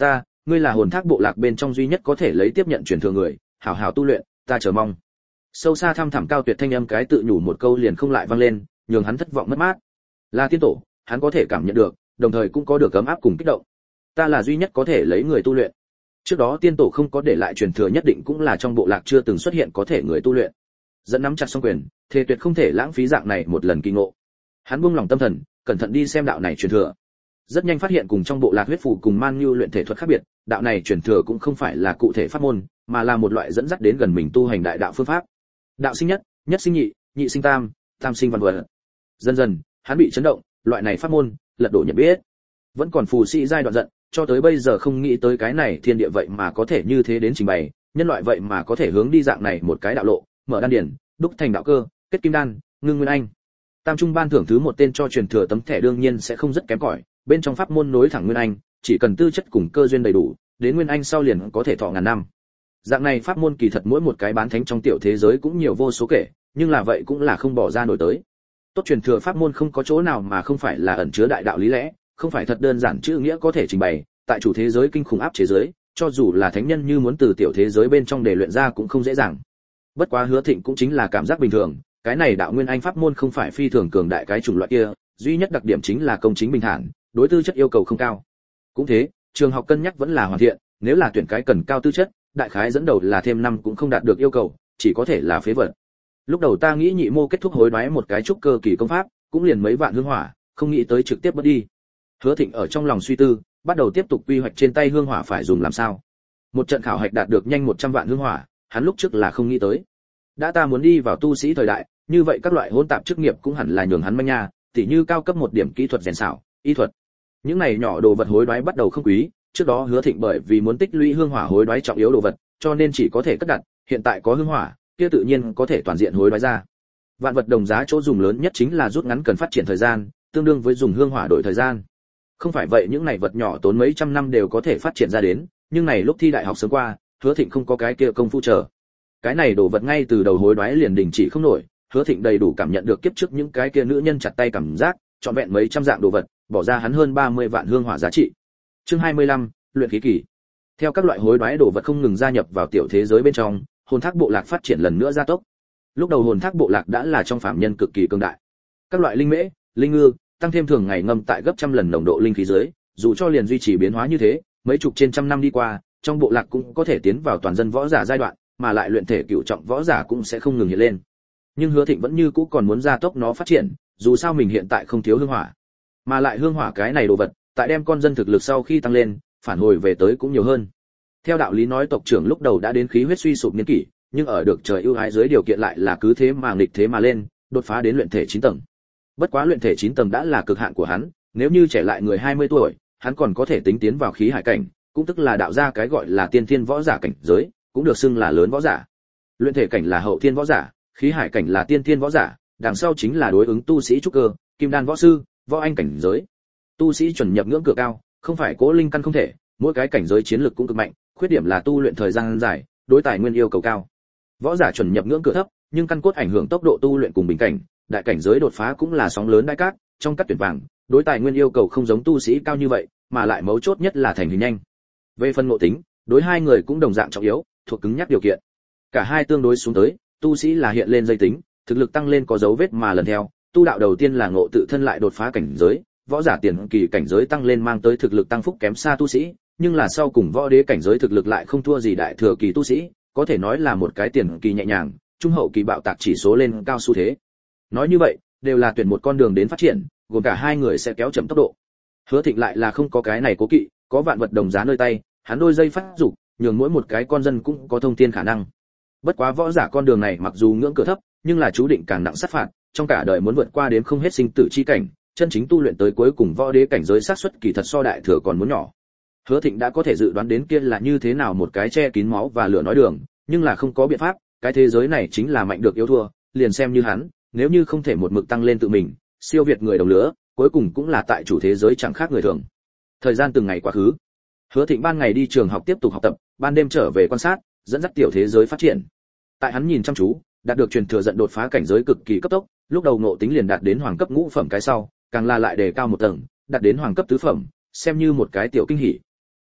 ngươi là hồn thác bộ lạc bên trong duy nhất có thể lấy tiếp nhận truyền thừa người, hảo hảo tu luyện, ta chờ mong. Sâu xa thăm thẳm cao tuyệt thanh âm cái tự nhủ một câu liền không lại vang lên, nhường hắn thất vọng mất mát. Là tiên tổ, hắn có thể cảm nhận được, đồng thời cũng có được ấm áp cùng kích động. Ta là duy nhất có thể lấy người tu luyện. Trước đó tiên tổ không có để lại truyền thừa nhất định cũng là trong bộ lạc chưa từng xuất hiện có thể người tu luyện. Dẫn nắm chặt song quyền, thề tuyệt không thể lãng phí dạng này một lần kỳ ngộ. Hắn buông lòng tâm thần, cẩn thận đi xem đạo này truyền thừa. Rất nhanh phát hiện cùng trong bộ lạc huyết phù cùng man nhu luyện thể thuật khác biệt, đạo này truyền thừa cũng không phải là cụ thể pháp môn, mà là một loại dẫn dắt đến gần mình tu hành đại đạo phương pháp. Đạo sinh nhất, nhất sinh nhị, nhị sinh tam, tam sinh văn vật. Dần dần, hắn bị chấn động, loại này pháp môn, lật đổ nhận biết. Vẫn còn phù sĩ giai đoạn giận, cho tới bây giờ không nghĩ tới cái này thiên địa vậy mà có thể như thế đến trình bày, nhân loại vậy mà có thể hướng đi dạng này một cái đạo lộ, mở đan điển, đúc thành đạo cơ, kết kim đan, ngưng nguyên anh. Tam trung ban thưởng thứ một tên cho truyền thừa tấm thẻ đương nhiên sẽ không rất kém cỏi, bên trong pháp môn nối thẳng nguyên anh, chỉ cần tư chất cùng cơ duyên đầy đủ, đến nguyên anh sau liền có thể thọ ngàn năm. Dạng này pháp môn kỳ thật mỗi một cái bán thánh trong tiểu thế giới cũng nhiều vô số kể, nhưng là vậy cũng là không bỏ ra nổi tới. Tốt truyền thừa pháp môn không có chỗ nào mà không phải là ẩn chứa đại đạo lý lẽ, không phải thật đơn giản chữ nghĩa có thể trình bày, tại chủ thế giới kinh khủng áp chế giới, cho dù là thánh nhân như muốn từ tiểu thế giới bên trong để luyện ra cũng không dễ dàng. Bất quá Hứa Thịnh cũng chính là cảm giác bình thường, cái này đạo nguyên anh pháp môn không phải phi thường cường đại cái chủng loại kia, duy nhất đặc điểm chính là công chính bình thản, đối tư chất yêu cầu không cao. Cũng thế, trường học cân nhắc vẫn là hoàn thiện, nếu là tuyển cái cần cao tư chất, đại khái dẫn đầu là thêm năm cũng không đạt được yêu cầu, chỉ có thể là phế vật. Lúc đầu ta nghĩ nhị mô kết thúc hối đoái một cái trúc cơ kỳ công pháp, cũng liền mấy vạn hương hỏa, không nghĩ tới trực tiếp mất đi. Hứa Thịnh ở trong lòng suy tư, bắt đầu tiếp tục quy hoạch trên tay hương hỏa phải dùng làm sao. Một trận khảo hạch đạt được nhanh một trăm vạn hương hỏa, hắn lúc trước là không nghĩ tới. Đã ta muốn đi vào tu sĩ thời đại, như vậy các loại hỗn tạp chức nghiệp cũng hẳn là nhường hắn manh nha, tỉ như cao cấp một điểm kỹ thuật rèn xảo, y thuật. Những này nhỏ đồ vật hối đoái bắt đầu không quý, trước đó Hứa Thịnh bởi vì muốn tích lũy hương hỏa hối đoái trọng yếu đồ vật, cho nên chỉ có thể cất đặt, hiện tại có hương hỏa, kia tự nhiên có thể toàn diện hối đoái ra. Vạn vật đồng giá chỗ dùng lớn nhất chính là rút ngắn cần phát triển thời gian, tương đương với dùng hương hỏa đổi thời gian. Không phải vậy những này vật nhỏ tốn mấy trăm năm đều có thể phát triển ra đến, nhưng này lúc thi đại học sớm qua, Hứa Thịnh không có cái kia công phu chờ. Cái này đồ vật ngay từ đầu hối đoái liền đình chỉ không nổi, Hứa Thịnh đầy đủ cảm nhận được kiếp trước những cái kia nữ nhân chặt tay cảm giác, chọn vẹn mấy trăm dạng đồ vật, bỏ ra hắn hơn ba mươi vạn hương hỏa giá trị. Chương hai mươi lăm, luyện khí kỳ. Theo các loại hối đoái đồ vật không ngừng gia nhập vào tiểu thế giới bên trong, hồn thác bộ lạc phát triển lần nữa gia tốc. Lúc đầu hồn thác bộ lạc đã là trong phạm nhân cực kỳ cường đại. Các loại linh mễ, linh ngư, tăng thêm thường ngày ngâm tại gấp trăm lần nồng độ linh khí dưới, dù cho liền duy trì biến hóa như thế, mấy chục trên trăm năm đi qua, trong bộ lạc cũng có thể tiến vào toàn dân võ giả giai đoạn, mà lại luyện thể cửu trọng võ giả cũng sẽ không ngừng hiện lên. Nhưng Hứa Thịnh vẫn như cũ còn muốn gia tốc nó phát triển, dù sao mình hiện tại không thiếu hương hỏa, mà lại hương hỏa cái này đồ vật, tại đem con dân thực lực sau khi tăng lên, phản hồi về tới cũng nhiều hơn. Theo đạo lý nói tộc trưởng lúc đầu đã đến khí huyết suy sụp niên kỷ, nhưng ở được trời ưu ái dưới điều kiện lại là cứ thế mà nghịch thế mà lên, đột phá đến luyện thể chín tầng. Bất quá luyện thể chín tầng đã là cực hạn của hắn, nếu như trẻ lại người hai mươi tuổi, hắn còn có thể tính tiến vào khí hải cảnh, cũng tức là đạo ra cái gọi là tiên thiên võ giả cảnh giới, cũng được xưng là lớn võ giả. Luyện thể cảnh là hậu thiên võ giả, khí hải cảnh là tiên thiên võ giả, đằng sau chính là đối ứng tu sĩ trúc cơ, kim đan võ sư, võ anh cảnh giới. Tu sĩ chuẩn nhập ngưỡng cửa cao, không phải cố linh căn không thể, mỗi cái cảnh giới chiến lực cũng cực mạnh, khuyết điểm là tu luyện thời gian dài, đối tài nguyên yêu cầu cao. Võ giả chuẩn nhập ngưỡng cửa thấp, nhưng căn cốt ảnh hưởng tốc độ tu luyện cùng bình cảnh, đại cảnh giới đột phá cũng là sóng lớn đại cát, trong các tuyển vàng, đối tài nguyên yêu cầu không giống tu sĩ cao như vậy, mà lại mấu chốt nhất là thành hình nhanh. Về phần ngộ tính, đối hai người cũng đồng dạng trọng yếu, thuộc cứng nhắc điều kiện. Cả hai tương đối xuống tới, tu sĩ là hiện lên dây tính, thực lực tăng lên có dấu vết mà lần theo, tu đạo đầu tiên là ngộ tự thân lại đột phá cảnh giới, võ giả tiền kỳ cảnh giới tăng lên mang tới thực lực tăng phúc kém xa tu sĩ, nhưng là sau cùng võ đế cảnh giới thực lực lại không thua gì đại thừa kỳ tu sĩ, có thể nói là một cái tiền kỳ nhẹ nhàng, trung hậu kỳ bạo tạc chỉ số lên cao xu thế. Nói như vậy, đều là tuyển một con đường đến phát triển, gồm cả hai người sẽ kéo chậm tốc độ. Hứa Thịnh lại là không có cái này cố kỵ, có vạn vật đồng giá nơi tay, hắn đôi dây phát dục, nhường mỗi một cái con dân cũng có thông thiên khả năng. Bất quá võ giả con đường này mặc dù ngưỡng cửa thấp, nhưng là chú định càng nặng sát phạt, trong cả đời muốn vượt qua đến không hết sinh tử chi cảnh, chân chính tu luyện tới cuối cùng võ đế cảnh giới xác suất kỳ thật so đại thừa còn muốn nhỏ. Hứa Thịnh đã có thể dự đoán đến kia là như thế nào một cái che kín máu và lửa nói đường, nhưng là không có biện pháp, cái thế giới này chính là mạnh được yếu thua, liền xem như hắn, nếu như không thể một mực tăng lên tự mình, siêu việt người đồng lứa, cuối cùng cũng là tại chủ thế giới chẳng khác người thường. Thời gian từng ngày quá khứ, Hứa Thịnh ban ngày đi trường học tiếp tục học tập, ban đêm trở về quan sát, dẫn dắt tiểu thế giới phát triển. Tại hắn nhìn chăm chú, đạt được truyền thừa giận đột phá cảnh giới cực kỳ cấp tốc, lúc đầu ngộ tính liền đạt đến hoàng cấp ngũ phẩm cái sau, càng là lại đề cao một tầng, đạt đến hoàng cấp tứ phẩm, xem như một cái tiểu kinh hỉ.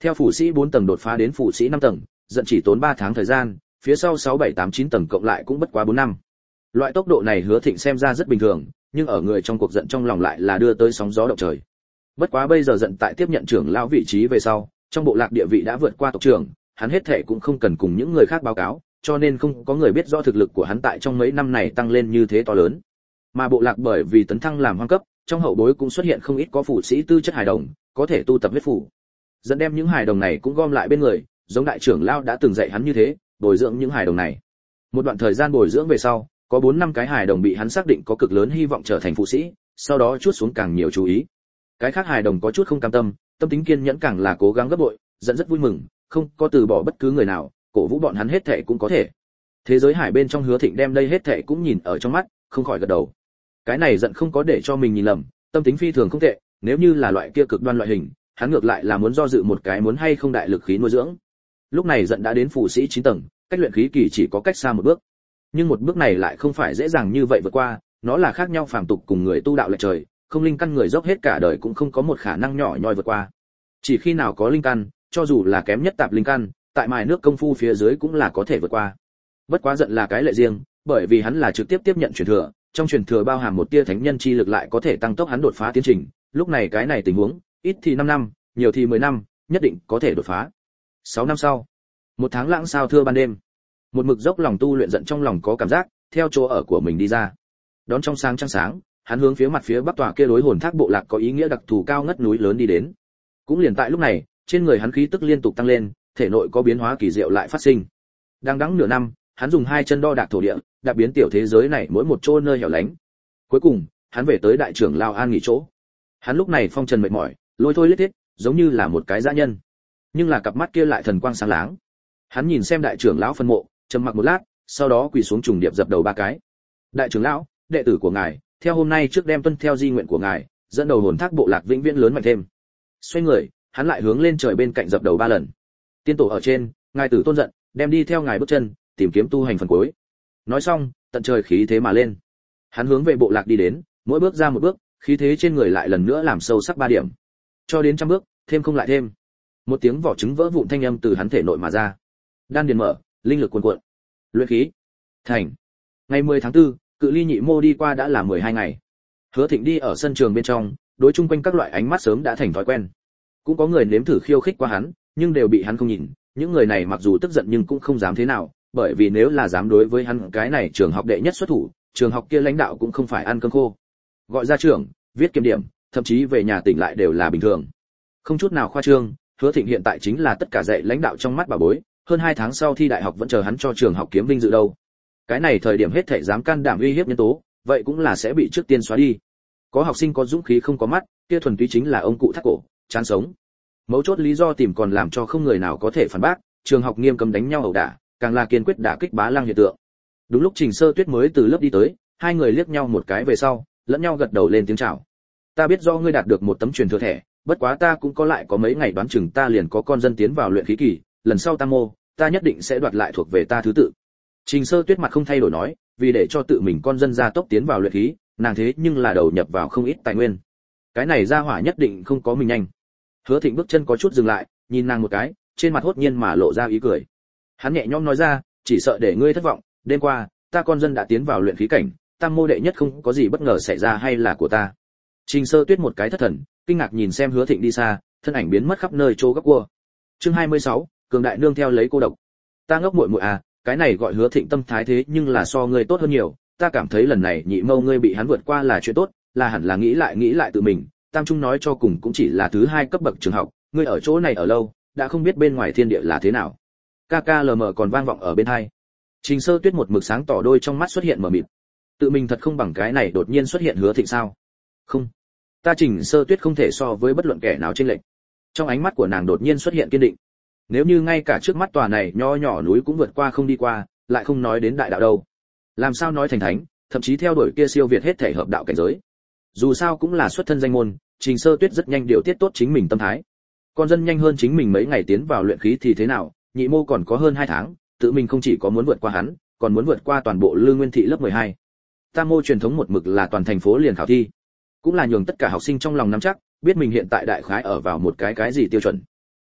Theo phủ sĩ bốn tầng đột phá đến phủ sĩ năm tầng, dẫn chỉ tốn ba tháng thời gian, phía sau sáu bảy tám chín tầng cộng lại cũng bất quá bốn năm. Loại tốc độ này Hứa Thịnh xem ra rất bình thường, nhưng ở người trong cuộc giận trong lòng lại là đưa tới sóng gió động trời. Bất quá bây giờ giận tại tiếp nhận trưởng lão vị trí về sau, trong bộ lạc địa vị đã vượt qua tộc trưởng, hắn hết thệ cũng không cần cùng những người khác báo cáo, cho nên không có người biết rõ thực lực của hắn tại trong mấy năm này tăng lên như thế to lớn. Mà bộ lạc bởi vì tấn thăng làm hoang cấp, trong hậu bối cũng xuất hiện không ít có phủ sĩ tư chất hài đồng, có thể tu tập huyết phủ. Dẫn đem những hài đồng này cũng gom lại bên người, giống đại trưởng lão đã từng dạy hắn như thế, bồi dưỡng những hài đồng này. Một đoạn thời gian bồi dưỡng về sau, có bốn năm cái hài đồng bị hắn xác định có cực lớn hy vọng trở thành phụ sĩ, sau đó chuốt xuống càng nhiều chú ý. Cái khác hài đồng có chút không cam tâm, tâm tính kiên nhẫn càng là cố gắng gấp bội, dẫn rất vui mừng, không có từ bỏ bất cứ người nào, cổ vũ bọn hắn hết thảy cũng có thể. Thế giới hải bên trong Hứa Thịnh đem đây hết thảy cũng nhìn ở trong mắt, không khỏi gật đầu. Cái này giận không có để cho mình nhìn lầm, tâm tính phi thường không tệ, nếu như là loại kia cực đoan loại hình, hắn ngược lại là muốn do dự một cái muốn hay không đại lực khí nuôi dưỡng. Lúc này giận đã đến phụ sĩ chín tầng, cách luyện khí kỳ chỉ có cách xa một bước. Nhưng một bước này lại không phải dễ dàng như vậy vượt qua, nó là khác nhau phàm tục cùng người tu đạo lệch trời, không linh căn người dốc hết cả đời cũng không có một khả năng nhỏ nhoi vượt qua. Chỉ khi nào có linh căn, cho dù là kém nhất tạp linh căn, tại mài nước công phu phía dưới cũng là có thể vượt qua. Bất quá giận là cái lệ riêng, bởi vì hắn là trực tiếp tiếp nhận truyền thừa, trong truyền thừa bao hàm một tia thánh nhân chi lực lại có thể tăng tốc hắn đột phá tiến trình, lúc này cái này tình huống, ít thì năm năm, nhiều thì mười năm, nhất định có thể đột phá. sáu năm sau, một tháng lãng sao thưa ban đêm, một mực dốc lòng tu luyện giận trong lòng có cảm giác, theo chỗ ở của mình đi ra. Đón trong sáng trăng sáng, hắn hướng phía mặt phía bắc tòa kia đối hồn thác bộ lạc có ý nghĩa đặc thù cao ngất núi lớn đi đến. Cũng liền tại lúc này, trên người hắn khí tức liên tục tăng lên, thể nội có biến hóa kỳ diệu lại phát sinh. Đang đắng nửa năm, hắn dùng hai chân đo đạc thổ địa, đạp biến tiểu thế giới này mỗi một chỗ nơi hẻo lánh. Cuối cùng, hắn về tới đại trưởng lao an nghỉ chỗ. Hắn lúc này phong trần mệt mỏi, lôi thôi lết thiết, giống như là một cái dã nhân. Nhưng là cặp mắt kia lại thần quang sáng láng. Hắn nhìn xem đại trưởng lão phân mộ, trầm mặc một lát, sau đó quỳ xuống trùng điệp dập đầu ba cái. Đại trưởng lão, đệ tử của ngài, theo hôm nay trước đem tuân theo di nguyện của ngài, dẫn đầu hồn thác bộ lạc vĩnh viễn lớn mạnh thêm. Xoay người, hắn lại hướng lên trời bên cạnh dập đầu ba lần. Tiên tổ ở trên, ngài tử tôn giận, đem đi theo ngài bước chân, tìm kiếm tu hành phần cuối. Nói xong, tận trời khí thế mà lên. Hắn hướng về bộ lạc đi đến, mỗi bước ra một bước, khí thế trên người lại lần nữa làm sâu sắc ba điểm. Cho đến trăm bước, thêm không lại thêm. Một tiếng vỏ trứng vỡ vụn thanh âm từ hắn thể nội mà ra. Đan điền mở, linh lực cuồn cuộn. Luyện khí thành. Ngày mười tháng tư, cự ly nhị mô đi qua đã là mười hai ngày. Hứa Thịnh đi ở sân trường bên trong, đối chung quanh các loại ánh mắt sớm đã thành thói quen. Cũng có người nếm thử khiêu khích qua hắn, nhưng đều bị hắn không nhìn. Những người này mặc dù tức giận nhưng cũng không dám thế nào, bởi vì nếu là dám đối với hắn cái này trường học đệ nhất xuất thủ, trường học kia lãnh đạo cũng không phải ăn cơm khô. Gọi ra trưởng, viết kiểm điểm, thậm chí về nhà tỉnh lại đều là bình thường. Không chút nào khoa trương, Hứa Thịnh hiện tại chính là tất cả dạy lãnh đạo trong mắt bà bối, hơn hai tháng sau thi đại học vẫn chờ hắn cho trường học kiếm vinh dự đâu. Cái này thời điểm hết thảy dám can đảm uy hiếp nhân tố, vậy cũng là sẽ bị trước tiên xóa đi. Có học sinh có dũng khí không có mắt, kia thuần túy chính là ông cụ thắt cổ, chán sống. Mấu chốt lý do tìm còn làm cho không người nào có thể phản bác, trường học nghiêm cấm đánh nhau ẩu đả, càng là kiên quyết đả kích bá lăng hiện tượng. Đúng lúc Trình Sơ Tuyết mới từ lớp đi tới, hai người liếc nhau một cái về sau, lẫn nhau gật đầu lên tiếng chào. Ta biết do ngươi đạt được một tấm truyền thừa thẻ, bất quá ta cũng có lại có mấy ngày đoán chừng ta liền có con dân tiến vào luyện khí kỳ, lần sau tam mô, ta nhất định sẽ đoạt lại thuộc về ta thứ tự. Trình Sơ Tuyết mặt không thay đổi nói, vì để cho tự mình con dân gia tốc tiến vào luyện khí, nàng thế nhưng là đầu nhập vào không ít tài nguyên. Cái này ra hỏa nhất định không có mình nhanh. Hứa Thịnh bước chân có chút dừng lại, nhìn nàng một cái, trên mặt hốt nhiên mà lộ ra ý cười. Hắn nhẹ nhõm nói ra, chỉ sợ để ngươi thất vọng, đêm qua, ta con dân đã tiến vào luyện khí cảnh, tam mô đệ nhất không có gì bất ngờ xảy ra hay là của ta. Trình Sơ Tuyết một cái thất thần, kinh ngạc nhìn xem Hứa Thịnh đi xa, thân ảnh biến mất khắp nơi chỗ góc cua. Chương hai mươi sáu, cường đại nương theo lấy cô độc. Ta ngốc muội muội à, cái này gọi Hứa Thịnh tâm thái thế nhưng là so ngươi tốt hơn nhiều, ta cảm thấy lần này nhị mâu ngươi bị hắn vượt qua là chuyện tốt, là hẳn là nghĩ lại nghĩ lại tự mình, tam trung nói cho cùng cũng chỉ là thứ hai cấp bậc trường học, ngươi ở chỗ này ở lâu, đã không biết bên ngoài thiên địa là thế nào. Ca ca lờ mờ còn vang vọng ở bên tai. Trình Sơ Tuyết một mực sáng tỏ đôi trong mắt xuất hiện mờ mịt. Tự mình thật không bằng cái này đột nhiên xuất hiện Hứa Thịnh sao? Không, ta Trình Sơ Tuyết không thể so với bất luận kẻ nào trên lệnh. Trong ánh mắt của nàng đột nhiên xuất hiện kiên định. Nếu như ngay cả trước mắt tòa này nho nhỏ núi cũng vượt qua không đi qua, lại không nói đến đại đạo đâu. Làm sao nói thành thánh, thậm chí theo đuổi kia siêu việt hết thể hợp đạo cảnh giới. Dù sao cũng là xuất thân danh môn, Trình Sơ Tuyết rất nhanh điều tiết tốt chính mình tâm thái. Con dân nhanh hơn chính mình mấy ngày tiến vào luyện khí thì thế nào, nhị mô còn có hơn hai tháng, tự mình không chỉ có muốn vượt qua hắn, còn muốn vượt qua toàn bộ Lư Nguyên thị lớp mười hai. Tam mô truyền thống một mực là toàn thành phố liền khảo thi, cũng là nhường tất cả học sinh trong lòng nắm chắc, biết mình hiện tại đại khái ở vào một cái cái gì tiêu chuẩn.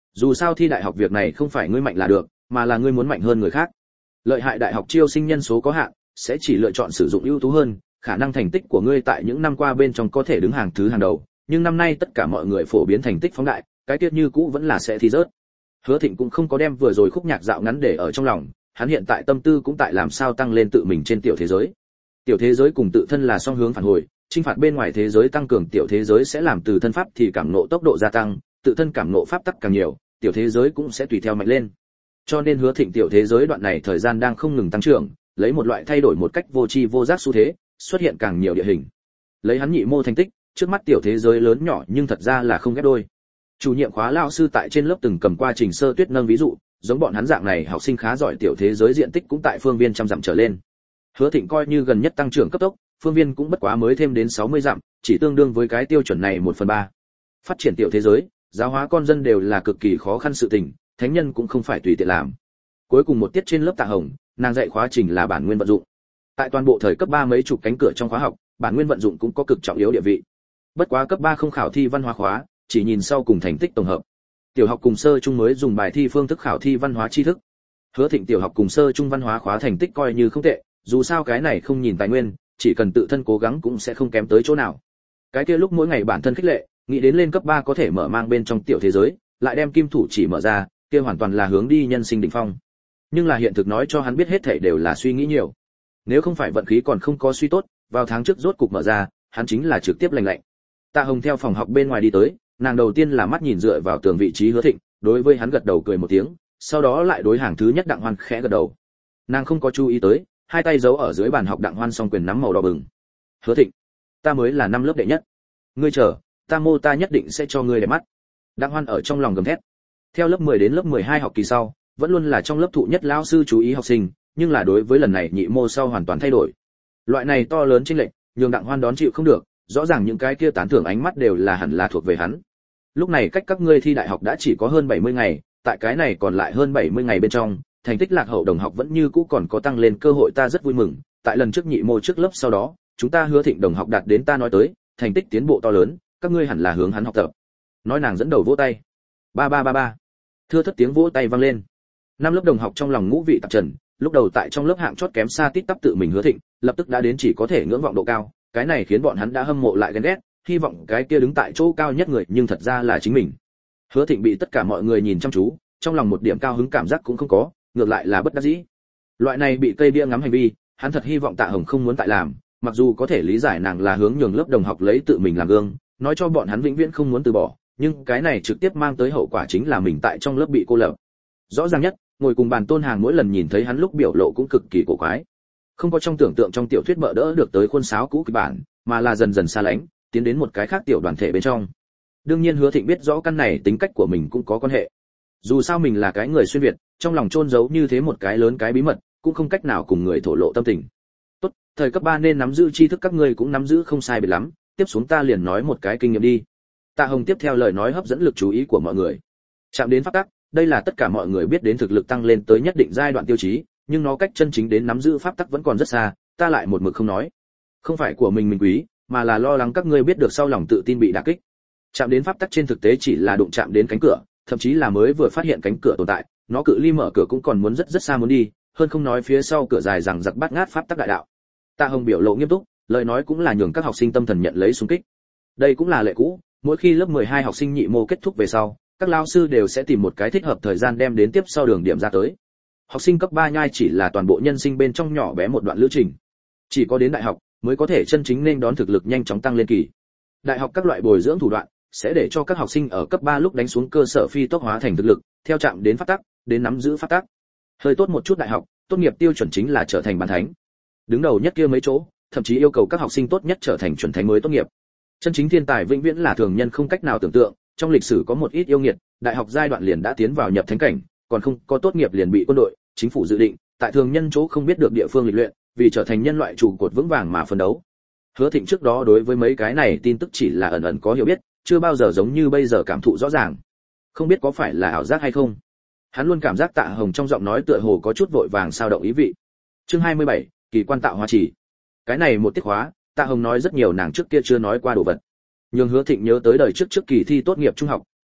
Dù sao thi đại học việc này không phải ngươi mạnh là được, mà là ngươi muốn mạnh hơn người khác. Lợi hại đại học chiêu sinh nhân số có hạn, sẽ chỉ lựa chọn sử dụng ưu tú hơn, khả năng thành tích của ngươi tại những năm qua bên trong có thể đứng hàng thứ hàng đầu, nhưng năm nay tất cả mọi người phổ biến thành tích phóng đại, cái tiết như cũ vẫn là sẽ thi rớt. Hứa Thịnh cũng không có đem vừa rồi khúc nhạc dạo ngắn để ở trong lòng, hắn hiện tại tâm tư cũng tại làm sao tăng lên tự mình trên tiểu thế giới. Tiểu thế giới cùng tự thân là song hướng phản hồi, chinh phạt bên ngoài thế giới tăng cường tiểu thế giới sẽ làm từ thân pháp thì cảm ngộ tốc độ gia tăng, tự thân cảm ngộ pháp tắc càng nhiều, tiểu thế giới cũng sẽ tùy theo mạnh lên. Cho nên Hứa Thịnh tiểu thế giới đoạn này thời gian đang không ngừng tăng trưởng, lấy một loại thay đổi một cách vô tri vô giác xu thế, xuất hiện càng nhiều địa hình. Lấy hắn nhị mô thành tích, trước mắt tiểu thế giới lớn nhỏ nhưng thật ra là không ghép đôi. Chủ nhiệm khóa lão sư tại trên lớp từng cầm qua Trình Sơ Tuyết nâng ví dụ, giống bọn hắn dạng này học sinh khá giỏi tiểu thế giới diện tích cũng tại phương viên trăm dặm trở lên. Hứa Thịnh coi như gần nhất tăng trưởng cấp tốc, phương viên cũng bất quá mới thêm đến sáu mươi dặm, chỉ tương đương với cái tiêu chuẩn này một phần ba. Phát triển tiểu thế giới, giáo hóa con dân đều là cực kỳ khó khăn sự tình, thánh nhân cũng không phải tùy tiện làm. Cuối cùng một tiết trên lớp Tạ Hồng, nàng dạy khóa trình là bản nguyên vận dụng. Tại toàn bộ thời cấp ba mấy chục cánh cửa trong khóa học, bản nguyên vận dụng cũng có cực trọng yếu địa vị. Bất quá cấp ba không khảo thi văn hóa khóa, chỉ nhìn sau cùng thành tích tổng hợp. Tiểu học cùng sơ trung mới dùng bài thi phương thức khảo thi văn hóa tri thức. Hứa Thịnh tiểu học cùng sơ trung văn hóa khóa thành tích coi như không tệ, dù sao cái này không nhìn tài nguyên, chỉ cần tự thân cố gắng cũng sẽ không kém tới chỗ nào. Cái kia lúc mỗi ngày bản thân khích lệ, nghĩ đến lên cấp ba có thể mở mang bên trong tiểu thế giới, lại đem kim thủ chỉ mở ra, kia hoàn toàn là hướng đi nhân sinh đỉnh phong. Nhưng là hiện thực nói cho hắn biết hết thảy đều là suy nghĩ nhiều. Nếu không phải vận khí còn không có suy tốt, vào tháng trước rốt cục mở ra, hắn chính là trực tiếp lành lạnh. Tạ Hồng theo phòng học bên ngoài đi tới, nàng đầu tiên là mắt nhìn dựa vào tường vị trí Hứa Thịnh, đối với hắn gật đầu cười một tiếng, sau đó lại đối hàng thứ nhất Đặng Hoan khẽ gật đầu. Nàng không có chú ý tới, hai tay giấu ở dưới bàn học Đặng Hoan song quyền nắm màu đỏ bừng. Hứa Thịnh, ta mới là năm lớp đệ nhất, ngươi chờ, ta mô ta nhất định sẽ cho ngươi đẹp mắt. Đặng Hoan ở trong lòng gầm thét. Theo lớp mười đến lớp mười hai học kỳ sau, vẫn luôn là trong lớp thụ nhất lão sư chú ý học sinh, nhưng là đối với lần này nhị mô sau hoàn toàn thay đổi. Loại này to lớn chênh lệch, nhường Đặng Hoan đón chịu không được, rõ ràng những cái kia tán thưởng ánh mắt đều là hẳn là thuộc về hắn. Lúc này cách các ngươi thi đại học đã chỉ có hơn bảy mươi ngày, tại cái này còn lại hơn bảy mươi ngày bên trong, thành tích lạc hậu đồng học vẫn như cũ còn có tăng lên cơ hội, ta rất vui mừng. Tại lần trước nhị mô trước lớp sau đó, chúng ta Hứa Thịnh đồng học đạt đến ta nói tới, thành tích tiến bộ to lớn, các ngươi hẳn là hướng hắn học tập. Nói nàng dẫn đầu vỗ tay. Ba ba ba ba. Thưa thất tiếng vỗ tay vang lên. Năm lớp đồng học trong lòng ngũ vị tạp trần, lúc đầu tại trong lớp hạng chót kém xa tít tắp tự mình Hứa Thịnh, lập tức đã đến chỉ có thể ngưỡng vọng độ cao, cái này khiến bọn hắn đã hâm mộ lại ghen ghét, hy vọng cái kia đứng tại chỗ cao nhất người nhưng thật ra là chính mình. Hứa Thịnh bị tất cả mọi người nhìn chăm chú, trong lòng một điểm cao hứng cảm giác cũng không có, ngược lại là bất đắc dĩ. Loại này bị cây bia ngắm hành vi, hắn thật hy vọng Tạ Hồng không muốn tại làm, mặc dù có thể lý giải nàng là hướng nhường lớp đồng học lấy tự mình làm gương, nói cho bọn hắn vĩnh viễn không muốn từ bỏ, nhưng cái này trực tiếp mang tới hậu quả chính là mình tại trong lớp bị cô lập. Rõ ràng nhất, ngồi cùng bàn Tôn Hàng mỗi lần nhìn thấy hắn lúc biểu lộ cũng cực kỳ cổ quái. Không có trong tưởng tượng trong tiểu thuyết bợ đỡ được tới khuôn sáo cũ kịch bản, mà là dần dần xa lánh, tiến đến một cái khác tiểu đoàn thể bên trong. Đương nhiên Hứa Thịnh biết rõ căn này tính cách của mình cũng có quan hệ. Dù sao mình là cái người xuyên việt, trong lòng chôn giấu như thế một cái lớn cái bí mật, cũng không cách nào cùng người thổ lộ tâm tình. Tốt, thời cấp ba nên nắm giữ tri thức các ngươi cũng nắm giữ không sai biệt lắm, tiếp xuống ta liền nói một cái kinh nghiệm đi. Tạ Hồng tiếp theo lời nói hấp dẫn lực chú ý của mọi người. Chạm đến pháp tắc, đây là tất cả mọi người biết đến thực lực tăng lên tới nhất định giai đoạn tiêu chí, nhưng nó cách chân chính đến nắm giữ pháp tắc vẫn còn rất xa, ta lại một mực không nói. Không phải của mình mình quý, mà là lo lắng các ngươi biết được sau lòng tự tin bị đả kích. Chạm đến pháp tắc trên thực tế chỉ là đụng chạm đến cánh cửa, thậm chí là mới vừa phát hiện cánh cửa tồn tại, nó cự ly mở cửa cũng còn muốn rất rất xa muốn đi, hơn không nói phía sau cửa dài rằng giặc bát ngát pháp tắc đại đạo. Tạ Hồng biểu lộ nghiêm túc, lời nói cũng là nhường các học sinh tâm thần nhận lấy xung kích. Đây cũng là lệ cũ, mỗi khi lớp mười hai học sinh nhị mô kết thúc về sau, các lao sư đều sẽ tìm một cái thích hợp thời gian đem đến tiếp sau đường điểm ra tới. Học sinh cấp ba nhai chỉ là toàn bộ nhân sinh bên trong nhỏ bé một đoạn lữ trình. Chỉ có đến đại học mới có thể chân chính nên đón thực lực nhanh chóng tăng lên kỳ. Đại học các loại bồi dưỡng thủ đoạn sẽ để cho các học sinh ở cấp ba lúc đánh xuống cơ sở phi tốc hóa thành thực lực, theo chạm đến pháp tắc, đến nắm giữ pháp tắc. Hơi tốt một chút đại học, tốt nghiệp tiêu chuẩn chính là trở thành bán thánh. Đứng đầu nhất kia mấy chỗ, thậm chí yêu cầu các học sinh tốt nhất trở thành chuẩn thánh mới tốt nghiệp. Chân chính thiên tài vĩnh viễn là thường nhân không cách nào tưởng tượng, trong lịch sử có một ít yêu nghiệt, đại học giai đoạn liền đã tiến vào nhập thánh cảnh, còn không có tốt nghiệp liền bị quân đội, chính phủ dự định, tại thường nhân chỗ không biết được địa phương lịch luyện, vì trở thành nhân loại trụ cột vững vàng mà phấn đấu. Hứa Thịnh trước đó đối với mấy cái này tin tức chỉ là ẩn ẩn có hiểu biết, chưa bao giờ giống như bây giờ cảm thụ rõ ràng. Không biết có phải là ảo giác hay không. Hắn luôn cảm giác Tạ Hồng trong giọng nói tựa hồ có chút vội vàng sao động ý vị. Chương hai mươi bảy, kỳ quan tạo hóa chỉ. Cái này một tiết khóa, Tạ Hồng nói rất nhiều nàng trước kia chưa nói qua đồ vật. Nhưng Hứa Thịnh nhớ tới đời trước trước kỳ thi tốt nghiệp trung học,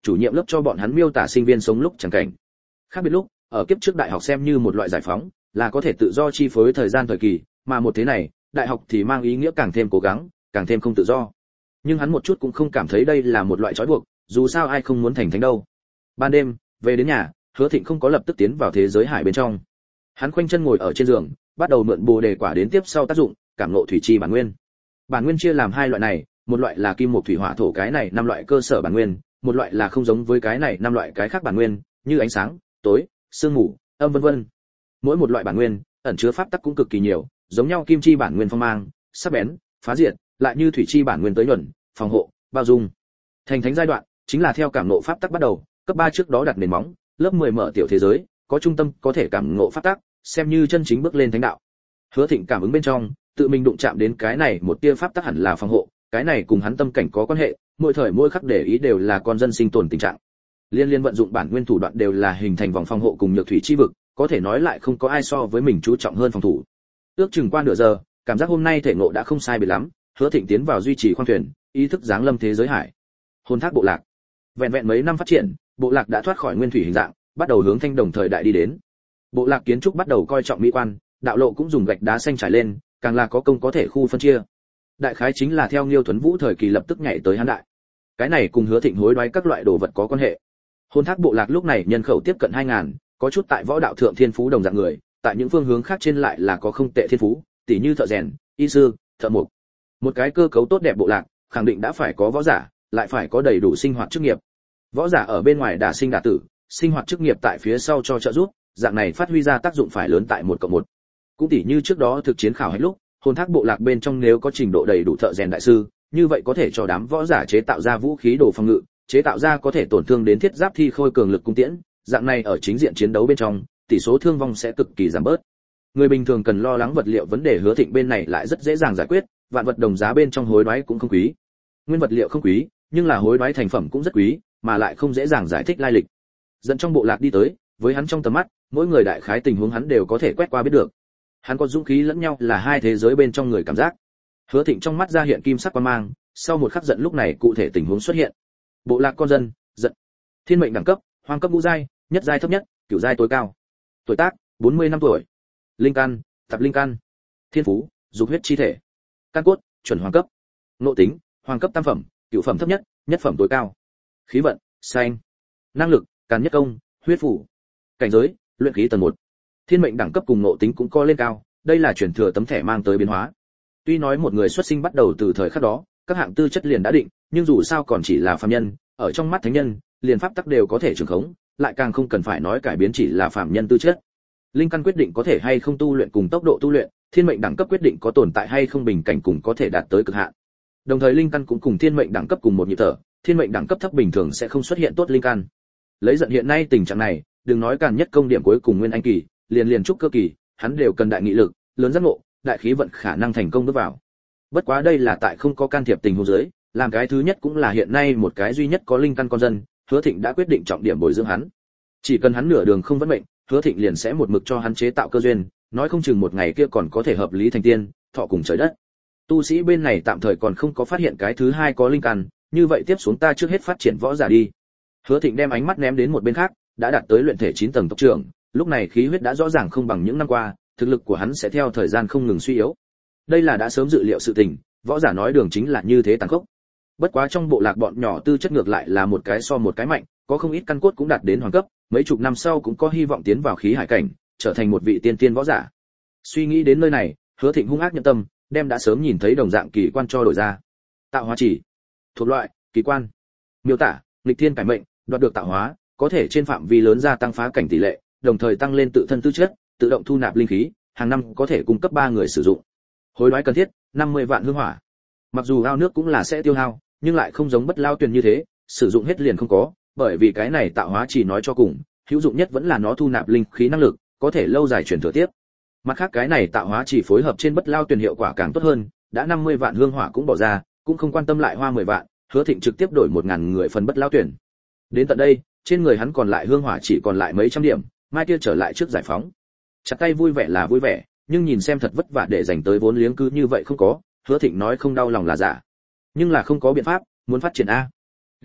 chủ nhiệm lớp cho bọn hắn miêu tả sinh viên sống lúc chẳng cảnh. Khác biệt lúc, ở kiếp trước đại học xem như một loại giải phóng, là có thể tự do chi phối thời gian thời kỳ, mà một thế này, đại học thì mang ý nghĩa càng thêm cố gắng, càng thêm không tự do. Nhưng hắn một chút cũng không cảm thấy đây là một loại trói buộc, dù sao ai không muốn thành thánh đâu. Ban đêm, về đến nhà, Hứa Thịnh không có lập tức tiến vào thế giới hải bên trong. Hắn khoanh chân ngồi ở trên giường, bắt đầu mượn bồ đề quả đến tiếp sau tác dụng, cảm ngộ thủy chi bản nguyên. Bản nguyên chia làm hai loại này, một loại là kim mộc thủy hỏa thổ cái này năm loại cơ sở bản nguyên, một loại là không giống với cái này năm loại cái khác bản nguyên, như ánh sáng, tối, sương mù, âm vân vân. Mỗi một loại bản nguyên ẩn chứa pháp tắc cũng cực kỳ nhiều, giống nhau kim chi bản nguyên phong mang, sắc bén, phá diệt, lại như thủy chi bản nguyên tới nhuần, phòng hộ, bao dung. Thành thánh giai đoạn chính là theo cảm ngộ pháp tắc bắt đầu, cấp ba trước đó đặt nền móng, lớp mười mở tiểu thế giới, có trung tâm có thể cảm ngộ pháp tắc, xem như chân chính bước lên thánh đạo. Hứa Thịnh cảm ứng bên trong, tự mình đụng chạm đến cái này một tia pháp tắc hẳn là phòng hộ, cái này cùng hắn tâm cảnh có quan hệ, mỗi thời mỗi khắc để ý đều là con dân sinh tồn tình trạng. Liên liên vận dụng bản nguyên thủ đoạn đều là hình thành vòng phòng hộ cùng nhược thủy chi vực, có thể nói lại không có ai so với mình chú trọng hơn phòng thủ. Ước chừng qua nửa giờ, cảm giác hôm nay thể ngộ đã không sai biệt lắm, Hứa Thịnh tiến vào duy trì khoang thuyền, ý thức giáng lâm thế giới hải. Hồn thác bộ lạc. Vẹn vẹn mấy năm phát triển, bộ lạc đã thoát khỏi nguyên thủy hình dạng, bắt đầu hướng thanh đồng thời đại đi đến. Bộ lạc kiến trúc bắt đầu coi trọng mỹ quan, đạo lộ cũng dùng gạch đá xanh trải lên, càng là có công có thể khu phân chia. Đại khái chính là theo Nghiêu Tuấn Vũ thời kỳ lập tức nhảy tới hán đại. Cái này cùng Hứa Thịnh hối đoái các loại đồ vật có quan hệ. Hồn thác bộ lạc lúc này nhân khẩu tiếp cận hai ngàn, có chút tại võ đạo thượng thiên phú đồng dạng người, tại những phương hướng khác trên lại là có không tệ thiên phú, tỉ như thợ rèn, y sư, thợ mộc. Một cái cơ cấu tốt đẹp bộ lạc, khẳng định đã phải có võ giả, lại phải có đầy đủ sinh hoạt chức nghiệp. Võ giả ở bên ngoài đả sinh đả tử, sinh hoạt chức nghiệp tại phía sau cho trợ giúp, dạng này phát huy ra tác dụng phải lớn tại một cộng một. Cũng tỉ như trước đó thực chiến khảo hạch lúc, hồn thác bộ lạc bên trong nếu có trình độ đầy đủ thợ rèn đại sư, như vậy có thể cho đám võ giả chế tạo ra vũ khí đồ phòng ngự, chế tạo ra có thể tổn thương đến thiết giáp thi khôi cường lực cung tiễn, dạng này ở chính diện chiến đấu bên trong, tỷ số thương vong sẽ cực kỳ giảm bớt. Người bình thường cần lo lắng vật liệu vấn đề, Hứa Thịnh bên này lại rất dễ dàng giải quyết, vạn vật đồng giá bên trong hối đoái cũng không quý. Nguyên vật liệu không quý, nhưng là hối đoái thành phẩm cũng rất quý, mà lại không dễ dàng giải thích lai lịch. Dẫn trong bộ lạc đi tới, với hắn trong tầm mắt, mỗi người đại khái tình huống hắn đều có thể quét qua biết được. Hắn có dũng khí lẫn nhau là hai thế giới bên trong người cảm giác. Hứa Thịnh trong mắt ra hiện kim sắc quang mang, sau một khắc giận lúc này cụ thể tình huống xuất hiện. Bộ lạc con dân, giận. Thiên mệnh đẳng cấp, hoàng cấp ngũ giai, nhất giai thấp nhất, cửu giai tối cao. Tuổi tác, bốn mươi năm tuổi. Linh căn, tập linh căn. Thiên phú, dục huyết chi thể. Căn cốt, chuẩn hoàng cấp. Nội tính, hoàng cấp tam phẩm, cửu phẩm thấp nhất, nhất phẩm tối cao. Khí vận, xanh. Năng lực, càn nhất công, huyết phủ. Cảnh giới, luyện khí tầng một. Thiên mệnh đẳng cấp cùng nội tính cũng co lên cao, đây là chuyển thừa tấm thẻ mang tới biến hóa. Tuy nói một người xuất sinh bắt đầu từ thời khắc đó, các hạng tư chất liền đã định, nhưng dù sao còn chỉ là phàm nhân, ở trong mắt thánh nhân, liền pháp tắc đều có thể trường khống, lại càng không cần phải nói cải biến chỉ là phàm nhân tư chất. Linh căn quyết định có thể hay không tu luyện cùng tốc độ tu luyện, thiên mệnh đẳng cấp quyết định có tồn tại hay không bình cảnh cùng có thể đạt tới cực hạn. Đồng thời linh căn cũng cùng thiên mệnh đẳng cấp cùng một nhịp thở, thiên mệnh đẳng cấp thấp bình thường sẽ không xuất hiện tốt linh căn. Lấy giận hiện nay tình trạng này, đừng nói càn nhất công điểm cuối cùng nguyên anh kỳ, liền liền trúc cơ kỳ, hắn đều cần đại nghị lực, lớn giác ngộ, đại khí vận khả năng thành công bước vào. Bất quá đây là tại không có can thiệp tình huống dưới, làm cái thứ nhất cũng là hiện nay một cái duy nhất có linh căn con dân, Hứa Thịnh đã quyết định trọng điểm bồi dưỡng hắn. Chỉ cần hắn nửa đường không vấn mệnh, Hứa Thịnh liền sẽ một mực cho hắn chế tạo cơ duyên, nói không chừng một ngày kia còn có thể hợp lý thành tiên, thọ cùng trời đất. Tu sĩ bên này tạm thời còn không có phát hiện cái thứ hai có linh căn, như vậy tiếp xuống ta trước hết phát triển võ giả đi. Hứa Thịnh đem ánh mắt ném đến một bên khác, đã đạt tới luyện thể chín tầng tốc trưởng, lúc này khí huyết đã rõ ràng không bằng những năm qua, thực lực của hắn sẽ theo thời gian không ngừng suy yếu. Đây là đã sớm dự liệu sự tình, võ giả nói đường chính là như thế tàn khốc. Bất quá trong bộ lạc bọn nhỏ tư chất ngược lại là một cái so một cái mạnh, có không ít căn cốt cũng đạt đến hoàng cấp, mấy chục năm sau cũng có hy vọng tiến vào khí hải cảnh, trở thành một vị tiên tiên võ giả. Suy nghĩ đến nơi này, Hứa Thịnh hung ác nhận tâm, đem đã sớm nhìn thấy đồng dạng kỳ quan cho đổi ra. Tạo hóa chỉ, thuộc loại kỳ quan, miêu tả nghịch thiên cải mệnh, đoạt được tạo hóa, có thể trên phạm vi lớn gia tăng phá cảnh tỷ lệ, đồng thời tăng lên tự thân tư chất, tự động thu nạp linh khí, hàng năm có thể cung cấp ba người sử dụng. Hối đoái cần thiết, năm mươi vạn hương hỏa. Mặc dù ao nước cũng là sẽ tiêu hao, nhưng lại không giống bất lao tuyền như thế, sử dụng hết liền không có, bởi vì cái này tạo hóa chỉ nói cho cùng, hữu dụng nhất vẫn là nó thu nạp linh khí năng lực, có thể lâu dài truyền thừa tiếp. Mặt khác cái này tạo hóa chỉ phối hợp trên bất lao tuyền hiệu quả càng tốt hơn, đã năm mươi vạn hương hỏa cũng bỏ ra, cũng không quan tâm lại hoa mười vạn, Hứa Thịnh trực tiếp đổi một ngàn người phần bất lao tuyền. Đến tận đây, trên người hắn còn lại hương hỏa chỉ còn lại mấy trăm điểm, mai kia trở lại trước giải phóng. Chặt tay vui vẻ là vui vẻ, nhưng nhìn xem thật vất vả để dành tới vốn liếng cứ như vậy không có, Hứa Thịnh nói không đau lòng là giả. Nhưng là không có biện pháp, muốn phát triển a. Ghi chép,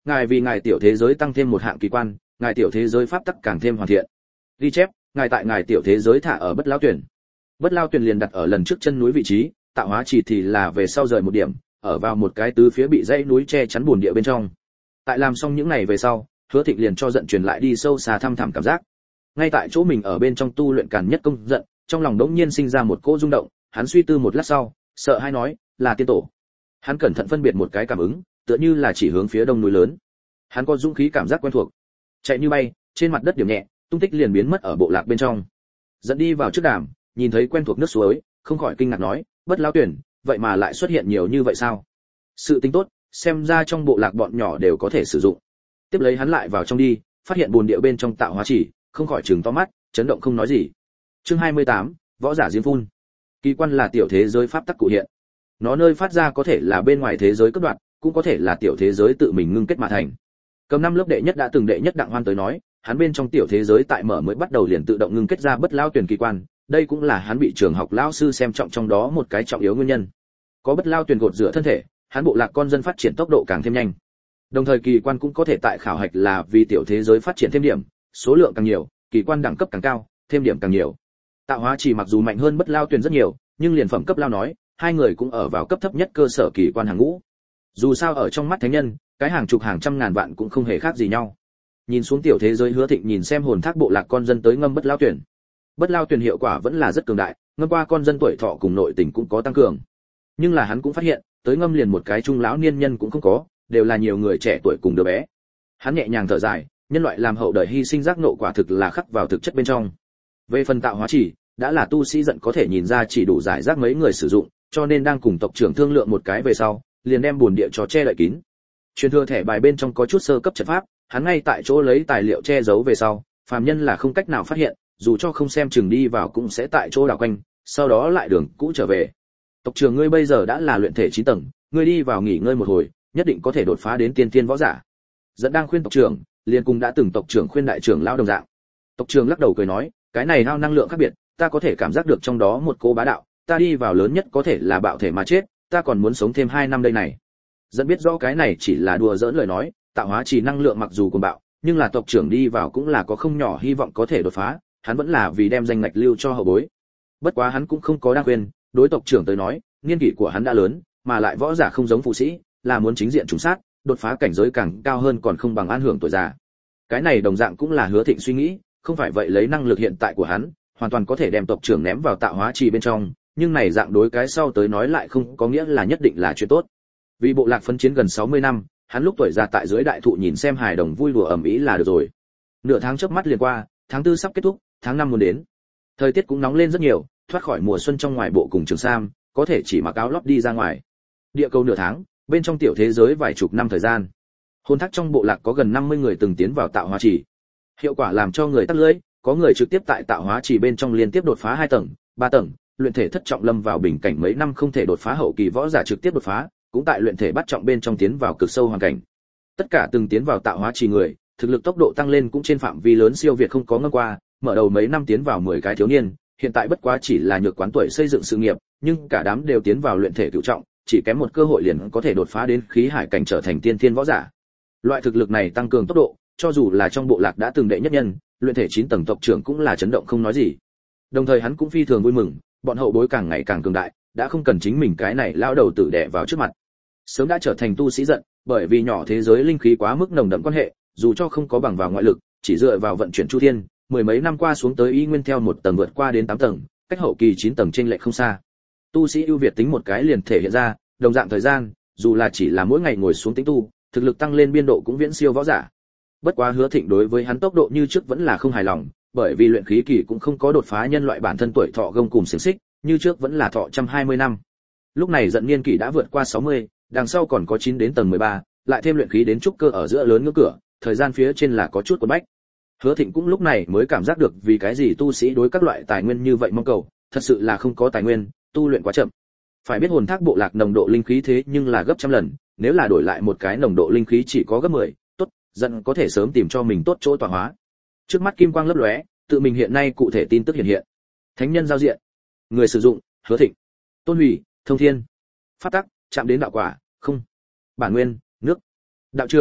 ngài vì ngài tiểu thế giới tăng thêm một hạng kỳ quan, ngài tiểu thế giới pháp tắc càng thêm hoàn thiện. Ghi chép, ngài tại ngài tiểu thế giới thả ở Bất Lao Tuyển. Bất Lao Tuyển liền đặt ở lần trước chân núi vị trí, tạo hóa chỉ thì là về sau rời một điểm, ở vào một cái tứ phía bị dãy núi che chắn bùn địa bên trong. Tại làm xong những này về sau, Hứa Thịnh liền cho giận truyền lại đi sâu xa thăm thẳm cảm giác. Ngay tại chỗ mình ở bên trong tu luyện càn nhất công giận, trong lòng đống nhiên sinh ra một cỗ rung động, hắn suy tư một lát sau, sợ hai nói, là tiên tổ. Hắn cẩn thận phân biệt một cái cảm ứng, tựa như là chỉ hướng phía đông núi lớn. Hắn có dũng khí cảm giác quen thuộc, chạy như bay, trên mặt đất điểm nhẹ, tung tích liền biến mất ở bộ lạc bên trong. Dẫn đi vào trước đàm, nhìn thấy quen thuộc nước suối, không khỏi kinh ngạc nói, Bất Lao Tuyển, vậy mà lại xuất hiện nhiều như vậy sao? Sự tính tốt, xem ra trong bộ lạc bọn nhỏ đều có thể sử dụng. Tiếp lấy hắn lại vào trong đi, phát hiện bùn địa bên trong tạo hóa chỉ, không khỏi trừng to mắt, chấn động không nói gì. Chương hai mươi tám, võ giả diêm phun. Kỳ quan là tiểu thế giới pháp tắc cụ hiện. Nó nơi phát ra có thể là bên ngoài thế giới cấp đoạn, cũng có thể là tiểu thế giới tự mình ngưng kết mà thành. Cầm năm lớp đệ nhất đã từng đệ nhất đặng hoan tới nói, hắn bên trong tiểu thế giới tại mở mới bắt đầu liền tự động ngưng kết ra Bất Lao Tuyển kỳ quan, đây cũng là hắn bị trường học lão sư xem trọng trong đó một cái trọng yếu nguyên nhân. Có Bất Lao Tuyển gột rửa thân thể, hắn bộ lạc con dân phát triển tốc độ càng thêm nhanh. Đồng thời kỳ quan cũng có thể tại khảo hạch là vì tiểu thế giới phát triển thêm điểm, số lượng càng nhiều, kỳ quan đẳng cấp càng cao, thêm điểm càng nhiều. Tạo hóa chỉ mặc dù mạnh hơn Bất Lao Tuyển rất nhiều, nhưng liền phẩm cấp lao nói, hai người cũng ở vào cấp thấp nhất cơ sở kỳ quan hàng ngũ. Dù sao ở trong mắt thánh nhân, cái hàng chục hàng trăm ngàn vạn cũng không hề khác gì nhau. Nhìn xuống tiểu thế giới Hứa Thịnh nhìn xem hồn thác bộ lạc con dân tới ngâm Bất Lao Tuyển. Bất Lao Tuyển hiệu quả vẫn là rất cường đại, ngâm qua con dân tuổi thọ cùng nội tình cũng có tăng cường. Nhưng là hắn cũng phát hiện, tới ngâm liền một cái trung lão niên nhân cũng không có, đều là nhiều người trẻ tuổi cùng đứa bé. Hắn nhẹ nhàng thở dài, nhân loại làm hậu đời hy sinh giác nộ quả thực là khắc vào thực chất bên trong. Về phần tạo hóa chỉ, đã là tu sĩ giận có thể nhìn ra chỉ đủ giải rác mấy người sử dụng, cho nên đang cùng tộc trưởng thương lượng một cái về sau, liền đem buồn địa cho che đậy kín. Truyền thừa thẻ bài bên trong có chút sơ cấp trận pháp, hắn ngay tại chỗ lấy tài liệu che giấu về sau, phàm nhân là không cách nào phát hiện, dù cho không xem chừng đi vào cũng sẽ tại chỗ đảo quanh, sau đó lại đường cũ trở về. Tộc trưởng ngươi bây giờ đã là luyện thể chín tầng, ngươi đi vào nghỉ ngơi một hồi, nhất định có thể đột phá đến tiên tiên võ giả. Dẫn đang khuyên tộc trưởng, liền cùng đã từng tộc trưởng khuyên đại trưởng lão đồng dạng. Tộc trưởng lắc đầu cười nói, cái này hao năng lượng khác biệt, ta có thể cảm giác được trong đó một cô bá đạo, ta đi vào lớn nhất có thể là bạo thể mà chết, ta còn muốn sống thêm hai năm đây này. Dẫn biết rõ cái này chỉ là đùa giỡn lời nói, tạo hóa chỉ năng lượng mặc dù cuồng bạo, nhưng là tộc trưởng đi vào cũng là có không nhỏ hy vọng có thể đột phá, hắn vẫn là vì đem danh ngạch lưu cho hậu bối. Bất quá hắn cũng không có đang khuyên, đối tộc trưởng tới nói, niên kỷ của hắn đã lớn, mà lại võ giả không giống phụ sĩ, là muốn chính diện trùng sát, đột phá cảnh giới càng cao hơn còn không bằng an hưởng tuổi già. Cái này đồng dạng cũng là Hứa Thịnh suy nghĩ, không phải vậy lấy năng lực hiện tại của hắn, hoàn toàn có thể đem tộc trưởng ném vào tạo hóa trì bên trong, nhưng này dạng đối cái sau tới nói lại không có nghĩa là nhất định là chuyện tốt. Vì bộ lạc phân chiến gần sáu mươi năm, hắn lúc tuổi già tại dưới đại thụ nhìn xem hài đồng vui đùa ầm ĩ là được rồi. Nửa tháng chớp mắt liền qua, tháng tư sắp kết thúc, tháng năm muốn đến. Thời tiết cũng nóng lên rất nhiều, thoát khỏi mùa xuân trong ngoài bộ cùng trường sam, có thể chỉ mặc áo lót đi ra ngoài. Địa cầu nửa tháng, bên trong tiểu thế giới vài chục năm thời gian. Hồn thác trong bộ lạc có gần năm mươi người từng tiến vào tạo hóa trì. Hiệu quả làm cho người tắc lưỡi, có người trực tiếp tại tạo hóa trì bên trong liên tiếp đột phá hai tầng, ba tầng, luyện thể thất trọng lâm vào bình cảnh mấy năm không thể đột phá hậu kỳ võ giả trực tiếp đột phá, cũng tại luyện thể bắt trọng bên trong tiến vào cực sâu hoàn cảnh. Tất cả từng tiến vào tạo hóa trì người, thực lực tốc độ tăng lên cũng trên phạm vi lớn siêu việt không có ngăn qua, mở đầu mấy năm tiến vào mười cái thiếu niên, hiện tại bất quá chỉ là nhược quán tuổi xây dựng sự nghiệp, nhưng cả đám đều tiến vào luyện thể cửu trọng, chỉ kém một cơ hội liền có thể đột phá đến khí hải cảnh trở thành tiên thiên võ giả. Loại thực lực này tăng cường tốc độ, cho dù là trong bộ lạc đã từng đệ nhất nhân, luyện thể chín tầng tộc trưởng cũng là chấn động không nói gì. Đồng thời hắn cũng phi thường vui mừng, bọn hậu bối càng ngày càng cường đại, đã không cần chính mình cái này lao đầu tử đè vào trước mặt. Sớm đã trở thành tu sĩ giận, bởi vì nhỏ thế giới linh khí quá mức nồng đậm quan hệ, dù cho không có bằng vào ngoại lực, chỉ dựa vào vận chuyển chu thiên, mười mấy năm qua xuống tới y nguyên theo một tầng vượt qua đến tám tầng, cách hậu kỳ chín tầng chênh lệch không xa. Tu sĩ ưu việt tính một cái liền thể hiện ra, đồng dạng thời gian, dù là chỉ là mỗi ngày ngồi xuống tĩnh tu, thực lực tăng lên biên độ cũng viễn siêu võ giả. Bất quá Hứa Thịnh đối với hắn tốc độ như trước vẫn là không hài lòng, bởi vì luyện khí kỳ cũng không có đột phá nhân loại bản thân tuổi thọ gông cùm xiềng xích, như trước vẫn là thọ một trăm hai mươi năm. Lúc này giận niên kỳ đã vượt qua sáu mươi, đằng sau còn có chín đến tầng mười ba, lại thêm luyện khí đến trúc cơ ở giữa lớn ngưỡng cửa, thời gian phía trên là có chút quấn bách. Hứa Thịnh cũng lúc này mới cảm giác được vì cái gì tu sĩ đối các loại tài nguyên như vậy mong cầu, thật sự là không có tài nguyên, tu luyện quá chậm. Phải biết hồn thác bộ lạc nồng độ linh khí thế nhưng là gấp trăm lần, nếu là đổi lại một cái nồng độ linh khí chỉ có gấp mười, tốt, giận có thể sớm tìm cho mình tốt chỗ tọa hóa. Trước mắt kim quang lấp lóe, tự mình hiện nay cụ thể tin tức hiện hiện. Thánh nhân giao diện. Người sử dụng, Hứa Thịnh. Tôn hủy, thông thiên. Pháp tắc, chạm đến đạo quả, không. Bản nguyên, nước. Đạo trường,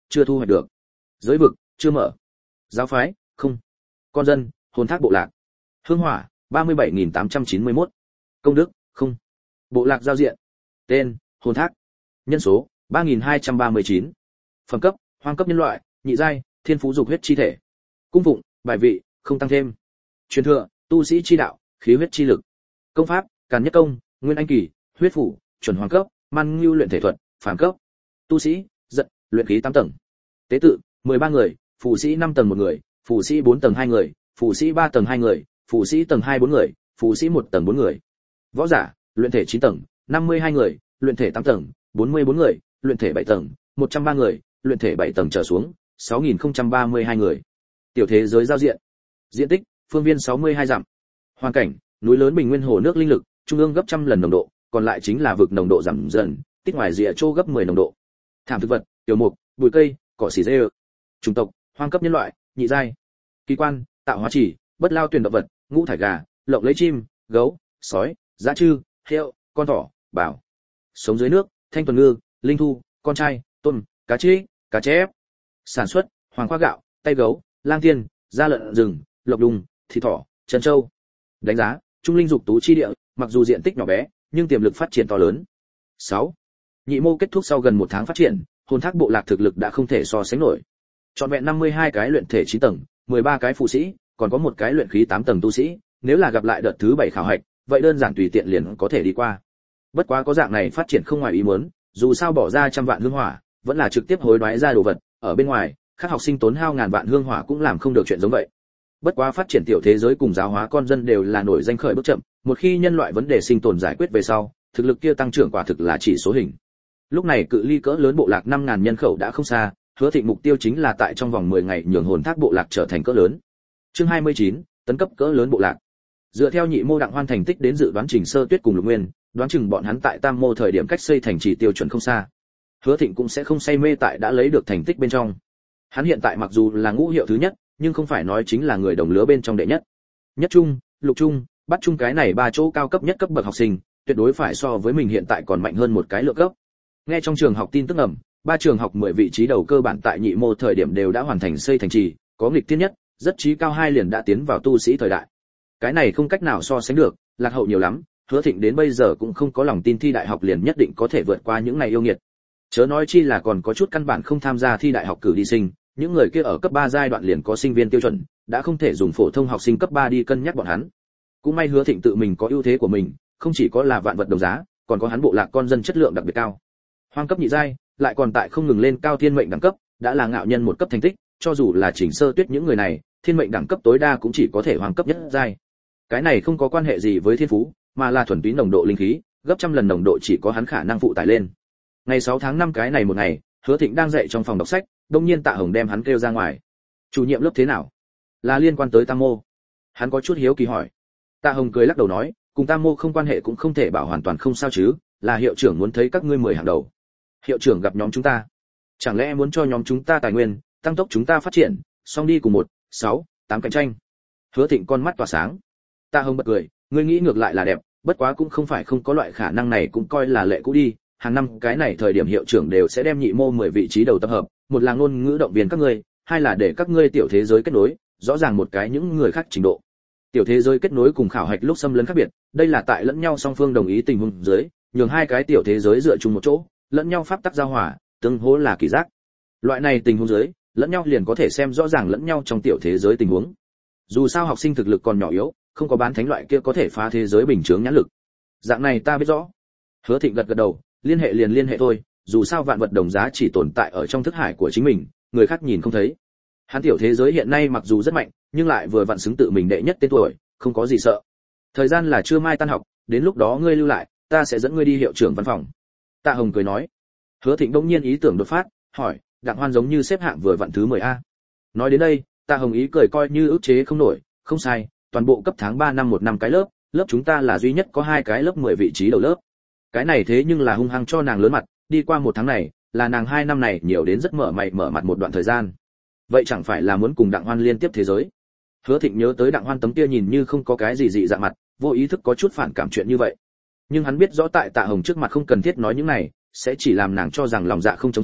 chưa thu hoạch được. Giới vực, chưa mở. Giáo phái, không. Con dân, hồn thác bộ lạc. Hương hỏa, ba mươi bảy nghìn tám trăm chín mươi mốt. Công đức, không. Bộ lạc giao diện. Tên, hồn thác. Nhân số, ba nghìn hai trăm ba mươi chín. Phẩm cấp, hoang cấp nhân loại, nhị giai, thiên phú dục huyết chi thể. Cung phụng, bài vị, không tăng thêm. Truyền thừa, tu sĩ chi đạo, khí huyết chi lực. Công pháp, càn nhất công, nguyên anh kỳ, huyết phủ, chuẩn hoàng cấp, man ngưu luyện thể thuật, phàm cấp. Tu sĩ, giận, luyện khí tám tầng. Tế tự, mười ba người, phù sĩ năm tầng một người, phù sĩ bốn tầng hai người, phù sĩ ba tầng hai người, phù sĩ tầng hai bốn người, phù sĩ một tầng bốn người. Võ giả, luyện thể chín tầng, năm mươi hai người, luyện thể tám tầng, bốn mươi bốn người, luyện thể bảy tầng, một trăm ba người, luyện thể bảy tầng trở xuống, sáu nghìn không trăm ba mươi hai người. Tiểu thế giới giao diện. Diện tích, phương viên sáu mươi hai dặm. Hoàn cảnh, núi lớn bình nguyên hồ nước linh lực, trung ương gấp trăm lần nồng độ, còn lại chính là vực nồng độ giảm dần, tích ngoài rìa châu gấp mười nồng độ. Thảm thực vật, tiểu mục, bụi cây, cỏ xỉ dê. Chủng tộc, hoang cấp nhân loại, nhị giai. Kỳ quan, tạo hóa chỉ, bất lao tuyển động vật, ngũ thải gà, lộng lấy chim, gấu, sói, dã trư, heo, con thỏ, bảo. Sống dưới nước, thanh tuần ngư, linh thu, con trai, tôm, cá trích, cá chép. Sản xuất, hoàng khoa gạo, tay gấu, lang tiên, da lợn rừng, lộc đùng, thịt thỏ, chân trâu. Đánh giá, trung linh dục tú chi địa, mặc dù diện tích nhỏ bé, nhưng tiềm lực phát triển to lớn. sáu. Nhị mô kết thúc sau gần một tháng phát triển, hồn thác bộ lạc thực lực đã không thể so sánh nổi. Trọn vẹn năm mươi hai cái luyện thể chín tầng, mười ba cái phụ sĩ, còn có một cái luyện khí tám tầng tu sĩ, nếu là gặp lại đợt thứ bảy khảo hạch, vậy đơn giản tùy tiện liền có thể đi qua. Bất quá có dạng này phát triển không ngoài ý muốn, dù sao bỏ ra trăm vạn hương hỏa, vẫn là trực tiếp hối đoái ra đồ vật, ở bên ngoài, các học sinh tốn hao ngàn vạn hương hỏa cũng làm không được chuyện giống vậy. Bất quá phát triển tiểu thế giới cùng giáo hóa con dân đều là nổi danh khởi bước chậm, một khi nhân loại vấn đề sinh tồn giải quyết về sau, thực lực kia tăng trưởng quả thực là chỉ số hình. Lúc này cự ly cỡ lớn bộ lạc năm ngàn nhân khẩu đã không xa, Hứa Thịnh mục tiêu chính là tại trong vòng mười ngày nhường hồn thác bộ lạc trở thành cỡ lớn. Chương hai mươi chín, tấn cấp cỡ lớn bộ lạc. Dựa theo nhị mô đặng hoan thành tích đến dự đoán Trình Sơ Tuyết cùng Lục Nguyên, đoán chừng bọn hắn tại tam mô thời điểm cách xây thành trì tiêu chuẩn không xa. Hứa Thịnh cũng sẽ không say mê tại đã lấy được thành tích bên trong. Hắn hiện tại mặc dù là ngũ hiệu thứ nhất, nhưng không phải nói chính là người đồng lứa bên trong đệ nhất. Nhất trung, lục trung, bắt trung cái này ba chỗ cao cấp nhất cấp bậc học sinh, tuyệt đối phải so với mình hiện tại còn mạnh hơn một cái lượng cấp. Nghe trong trường học tin tức ẩm, ba trường học mười vị trí đầu cơ bản tại nhị mô thời điểm đều đã hoàn thành xây thành trì, có nghịch thiên nhất, rất trí cao hai liền đã tiến vào tu sĩ thời đại. Cái này không cách nào so sánh được, lạc hậu nhiều lắm, Hứa Thịnh đến bây giờ cũng không có lòng tin thi đại học liền nhất định có thể vượt qua những này yêu nghiệt. Chớ nói chi là còn có chút căn bản không tham gia thi đại học cử đi sinh, những người kia ở cấp ba giai đoạn liền có sinh viên tiêu chuẩn, đã không thể dùng phổ thông học sinh cấp ba đi cân nhắc bọn hắn. Cũng may Hứa Thịnh tự mình có ưu thế của mình, không chỉ có là vạn vật đồng giá, còn có hắn bộ lạc con dân chất lượng đặc biệt cao. Hoang cấp nhị giai, lại còn tại không ngừng lên cao thiên mệnh đẳng cấp, đã là ngạo nhân một cấp thành tích, cho dù là Chỉnh Sơ Tuyết những người này, thiên mệnh đẳng cấp tối đa cũng chỉ có thể hoàng cấp nhất giai. Cái này không có quan hệ gì với thiên phú, mà là thuần túy nồng độ linh khí, gấp trăm lần nồng độ chỉ có hắn khả năng phụ tải lên. Ngày sáu tháng năm cái này một ngày, Hứa Thịnh đang dạy trong phòng đọc sách, đột nhiên Tạ Hồng đem hắn kêu ra ngoài. "Chủ nhiệm lớp thế nào?" "Là liên quan tới Tam mô." Hắn có chút hiếu kỳ hỏi. Tạ Hồng cười lắc đầu nói, "Cùng Tam mô không quan hệ cũng không thể bảo hoàn toàn không sao chứ, là hiệu trưởng muốn thấy các ngươi mười hàng đầu." "Hiệu trưởng gặp nhóm chúng ta, chẳng lẽ muốn cho nhóm chúng ta tài nguyên, tăng tốc chúng ta phát triển, song đi cùng một, sáu, tám cạnh tranh?" Hứa Thịnh con mắt tỏa sáng. Tạ Hồng bật cười, "Ngươi nghĩ ngược lại là đẹp, bất quá cũng không phải không có loại khả năng này, cũng coi là lệ cũ đi. Hàng năm cái này thời điểm hiệu trưởng đều sẽ đem nhị mô mười vị trí đầu tập hợp, một là ngôn ngữ động viên các ngươi, hai là để các ngươi tiểu thế giới kết nối, rõ ràng một cái những người khác trình độ. Tiểu thế giới kết nối cùng khảo hạch lúc xâm lấn khác biệt, đây là tại lẫn nhau song phương đồng ý tình huống dưới, nhường hai cái tiểu thế giới dựa chung một chỗ, lẫn nhau pháp tắc giao hòa, tương hỗ là kỳ giác. Loại này tình huống dưới, lẫn nhau liền có thể xem rõ ràng lẫn nhau trong tiểu thế giới tình huống. Dù sao học sinh thực lực còn nhỏ yếu, không có bán thánh loại kia có thể phá thế giới bình chướng nhãn lực. Dạng này ta biết rõ." Hứa Thịnh gật gật đầu, liên hệ liền liên hệ thôi, dù sao vạn vật đồng giá chỉ tồn tại ở trong thức hải của chính mình, người khác nhìn không thấy. Hắn tiểu thế giới hiện nay mặc dù rất mạnh, nhưng lại vừa vặn xứng tự mình đệ nhất tên tuổi, không có gì sợ. Thời gian là trưa mai tan học, đến lúc đó ngươi lưu lại, ta sẽ dẫn ngươi đi hiệu trưởng văn phòng." Tạ Hồng cười nói. Hứa Thịnh bỗng nhiên ý tưởng đột phát, hỏi, "Đặng Hoan giống như xếp hạng vừa vặn thứ mười a?" Nói đến đây, Tạ Hồng ý cười coi như ức chế không nổi, "Không sai, toàn bộ cấp tháng ba năm một năm cái lớp, lớp chúng ta là duy nhất có hai cái lớp mười vị trí đầu lớp." Cái này thế nhưng là hung hăng cho nàng lớn mặt, đi qua một tháng này, là nàng hai năm này nhiều đến rất mở mày mở mặt một đoạn thời gian. Vậy chẳng phải là muốn cùng Đặng Hoan liên tiếp thế giới? Hứa Thịnh nhớ tới Đặng Hoan tấm kia nhìn như không có cái gì dị dạng mặt, vô ý thức có chút phản cảm chuyện như vậy. Nhưng hắn biết rõ tại Tạ Hồng trước mặt không cần thiết nói những này, sẽ chỉ làm nàng cho rằng lòng dạ không chống trải,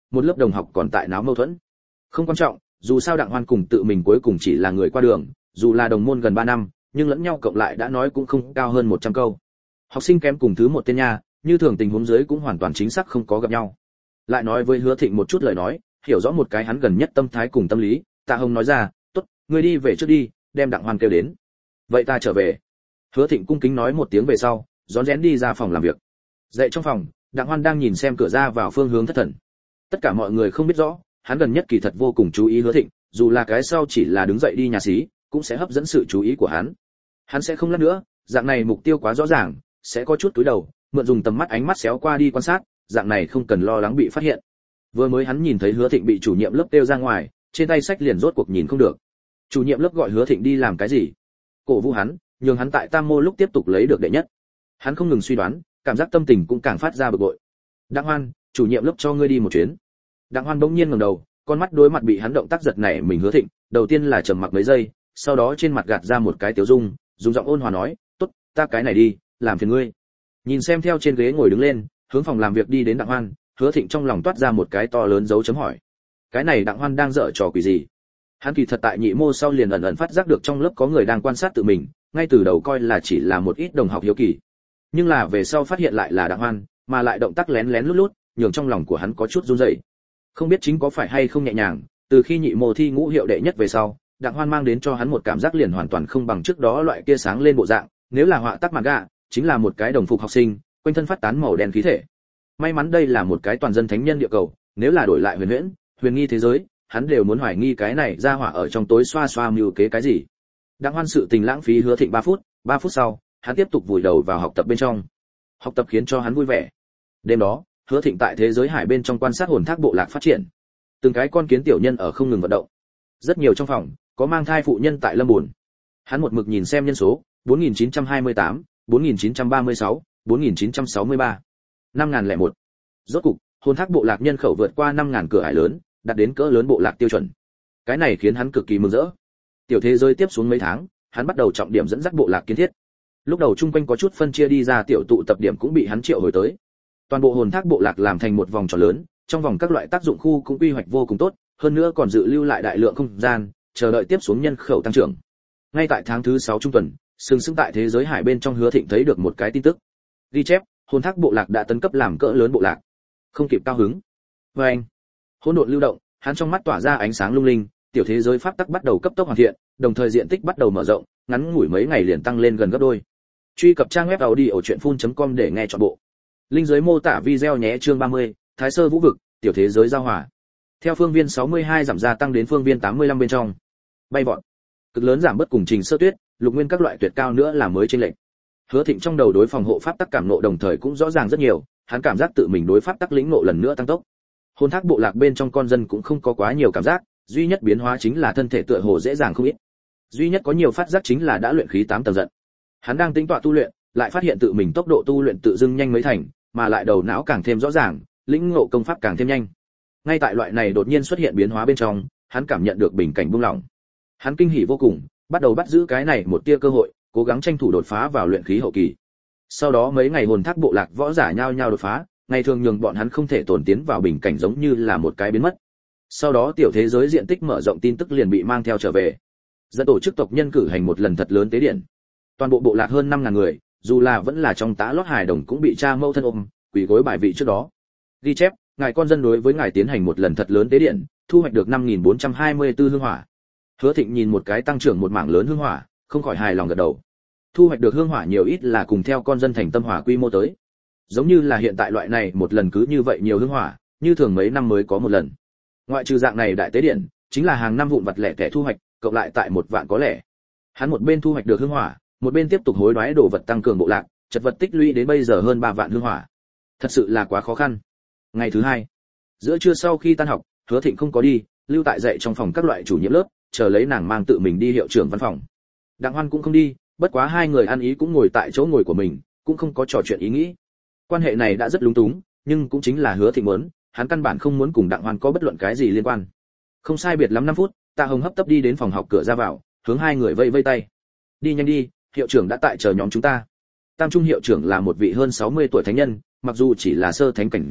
một lớp đồng học còn tại náo mâu thuẫn. Không quan trọng, dù sao Đặng Hoan cùng tự mình cuối cùng chỉ là người qua đường, dù là đồng môn gần ba năm, nhưng lẫn nhau cộng lại đã nói cũng không cao hơn một trăm câu. Học sinh kém cùng thứ một tên nha, như thường tình huống dưới cũng hoàn toàn chính xác không có gặp nhau. Lại nói với Hứa Thịnh một chút lời nói, hiểu rõ một cái hắn gần nhất tâm thái cùng tâm lý, Tạ Hồng nói ra, "Tốt, ngươi đi về trước đi, đem Đặng Hoan kêu đến." "Vậy ta trở về." Hứa Thịnh cung kính nói một tiếng về sau, rón rén đi ra phòng làm việc. Dậy trong phòng, Đặng Hoan đang nhìn xem cửa ra vào phương hướng thất thần. Tất cả mọi người không biết rõ, hắn gần nhất kỳ thật vô cùng chú ý Hứa Thịnh, dù là cái sau chỉ là đứng dậy đi nhà xí, cũng sẽ hấp dẫn sự chú ý của hắn. Hắn sẽ không lát nữa, dạng này mục tiêu quá rõ ràng, sẽ có chút túi đầu, mượn dùng tầm mắt ánh mắt xéo qua đi quan sát, dạng này không cần lo lắng bị phát hiện. Vừa mới hắn nhìn thấy Hứa Thịnh bị chủ nhiệm lớp kêu ra ngoài, trên tay sách liền rốt cuộc nhìn không được. Chủ nhiệm lớp gọi Hứa Thịnh đi làm cái gì? Cổ vũ hắn, nhường hắn tại Tam Mô lúc tiếp tục lấy được đệ nhất. Hắn không ngừng suy đoán, cảm giác tâm tình cũng càng phát ra bực bội. Đặng Hoan, chủ nhiệm lớp cho ngươi đi một chuyến. Đặng Hoan bỗng nhiên ngẩng đầu, con mắt đối mặt bị hắn động tác giật nảy mình Hứa Thịnh, đầu tiên là trầm mặc mấy giây, sau đó trên mặt gạt ra một cái tiếu dung, dùng giọng ôn hòa nói, "Tốt, ta cái này đi, làm phiền ngươi." Nhìn xem theo trên ghế ngồi đứng lên, hướng phòng làm việc đi đến Đặng Hoan, Hứa Thịnh trong lòng toát ra một cái to lớn dấu chấm hỏi. Cái này Đặng Hoan đang dở trò quỷ gì? Hắn kỳ thật tại nhị mô sau liền ẩn ẩn phát giác được trong lớp có người đang quan sát tự mình, ngay từ đầu coi là chỉ là một ít đồng học hiếu kỳ. Nhưng là về sau phát hiện lại là Đặng Hoan, mà lại động tác lén lén lút lút, nhường trong lòng của hắn có chút run rẩy. Không biết chính có phải hay không nhẹ nhàng, từ khi nhị mô thi ngũ hiệu đệ nhất về sau, Đặng Hoan mang đến cho hắn một cảm giác liền hoàn toàn không bằng trước đó loại kia sáng lên bộ dạng, nếu là họa tác manga, chính là một cái đồng phục học sinh, quanh thân phát tán màu đen khí thể. May mắn đây là một cái toàn dân thánh nhân địa cầu, nếu là đổi lại huyền huyễn, huyền nghi thế giới, hắn đều muốn hoài nghi cái này ra hỏa ở trong tối xoa xoa mưu kế cái gì. Đặng Hoan sự tình lãng phí Hứa Thịnh ba phút, ba phút sau, hắn tiếp tục vùi đầu vào học tập bên trong. Học tập khiến cho hắn vui vẻ. Đêm đó, Hứa Thịnh tại thế giới hải bên trong quan sát hồn thác bộ lạc phát triển. Từng cái con kiến tiểu nhân ở không ngừng vận động. Rất nhiều trong phòng, có mang thai phụ nhân tại lâm buồn. Hắn một mực nhìn xem nhân số, bốn nghìn chín trăm hai mươi tám, bốn nghìn chín trăm ba mươi sáu, bốn nghìn chín trăm sáu mươi ba, năm nghìn lẻ một. Rốt cục, hồn thác bộ lạc nhân khẩu vượt qua năm nghìn cửa ải lớn, đạt đến cỡ lớn bộ lạc tiêu chuẩn. Cái này khiến hắn cực kỳ mừng rỡ. Tiểu thế giới tiếp xuống mấy tháng, hắn bắt đầu trọng điểm dẫn dắt bộ lạc kiến thiết. Lúc đầu chung quanh có chút phân chia đi ra tiểu tụ tập điểm cũng bị hắn triệu hồi tới. Toàn bộ hồn thác bộ lạc làm thành một vòng tròn lớn, trong vòng các loại tác dụng khu cũng quy hoạch vô cùng tốt, hơn nữa còn dự lưu lại đại lượng không gian, chờ đợi tiếp xuống nhân khẩu tăng trưởng. Ngay tại tháng thứ sáu trung tuần, sừng sững tại thế giới hải bên trong Hứa Thịnh thấy được một cái tin tức. Ghi chép, hồn thác bộ lạc đã tấn cấp làm cỡ lớn bộ lạc. Không kịp cao hứng. Và anh, hỗn độn lưu động, hắn trong mắt tỏa ra ánh sáng lung linh, tiểu thế giới pháp tắc bắt đầu cấp tốc hoàn thiện, đồng thời diện tích bắt đầu mở rộng, ngắn ngủi mấy ngày liền tăng lên gần gấp đôi. Truy cập trang web audiochuyenphun chấm com để nghe trọn bộ. Link dưới mô tả video nhé. Chương ba mươi, Thái Sơ Vũ vực, tiểu thế giới giao hòa. Theo phương viên sáu mươi hai giảm gia tăng đến phương viên tám mươi lăm bên trong. Bay vọt. Cực lớn giảm bớt cùng Trình Sơ Tuyết, Lục Nguyên các loại tuyệt cao nữa là mới chênh lệch. Hứa Thịnh trong đầu đối phòng hộ pháp tắc cảm nộ đồng thời cũng rõ ràng rất nhiều, hắn cảm giác tự mình đối pháp tắc lĩnh ngộ lần nữa tăng tốc. Hồn thác bộ lạc bên trong con dân cũng không có quá nhiều cảm giác, duy nhất biến hóa chính là thân thể tựa hồ dễ dàng không ít. Duy nhất có nhiều phát giác chính là đã luyện khí tám tầng giận. Hắn đang tính tọa tu luyện, lại phát hiện tự mình tốc độ tu luyện tự dưng nhanh mấy thành, mà lại đầu não càng thêm rõ ràng, lĩnh ngộ công pháp càng thêm nhanh. Ngay tại loại này đột nhiên xuất hiện biến hóa bên trong, hắn cảm nhận được bình cảnh buông lỏng. Hắn kinh hỉ vô cùng, bắt đầu bắt giữ cái này một tia cơ hội, cố gắng tranh thủ đột phá vào luyện khí hậu kỳ. Sau đó mấy ngày hồn thác bộ lạc võ giả nhao nhao đột phá, ngày thường nhường bọn hắn không thể tồn tiến vào bình cảnh giống như là một cái biến mất. Sau đó tiểu thế giới diện tích mở rộng tin tức liền bị mang theo trở về. Dẫn tổ chức tộc nhân cử hành một lần thật lớn tế điện. Toàn bộ bộ lạc hơn năm nghìn người, dù là vẫn là trong tá lót hài đồng cũng bị cha mâu thân ôm, quỳ gối bài vị trước đó. Ghi chép, ngài con dân đối với ngài tiến hành một lần thật lớn tế điện, thu hoạch được năm nghìn bốn trăm hai mươi tư hương hỏa. Hứa Thịnh nhìn một cái tăng trưởng một mảng lớn hương hỏa, không khỏi hài lòng gật đầu. Thu hoạch được hương hỏa nhiều ít là cùng theo con dân thành tâm hỏa quy mô tới. Giống như là hiện tại loại này một lần cứ như vậy nhiều hương hỏa, như thường mấy năm mới có một lần. Ngoại trừ dạng này đại tế điện, chính là hàng năm vụn vặt lẻ tẻ thu hoạch, cộng lại tại một vạn có lẻ. Hắn một bên thu hoạch được hương hỏa, một bên tiếp tục hối đoái đồ vật tăng cường bộ lạc, chật vật tích lũy đến bây giờ hơn ba vạn hương hỏa. Thật sự là quá khó khăn. Ngày thứ hai, giữa trưa sau khi tan học, Hứa Thịnh không có đi, lưu tại dạy trong phòng các loại chủ nhiệm lớp, chờ lấy nàng mang tự mình đi hiệu trưởng văn phòng. Đặng Hoan cũng không đi, bất quá hai người ăn ý cũng ngồi tại chỗ ngồi của mình, cũng không có trò chuyện ý nghĩ. Quan hệ này đã rất lúng túng, nhưng cũng chính là Hứa Thịnh muốn, hắn căn bản không muốn cùng Đặng Hoan có bất luận cái gì liên quan. Không sai biệt lắm năm phút, Tạ Hồng hấp tấp đi đến phòng học cửa ra vào, hướng hai người vây vây tay. Đi nhanh đi, hiệu trưởng đã tại chờ nhóm chúng ta. Tam trung hiệu trưởng là một vị hơn sáu mươi tuổi thánh nhân, mặc dù chỉ là sơ thánh cảnh giới,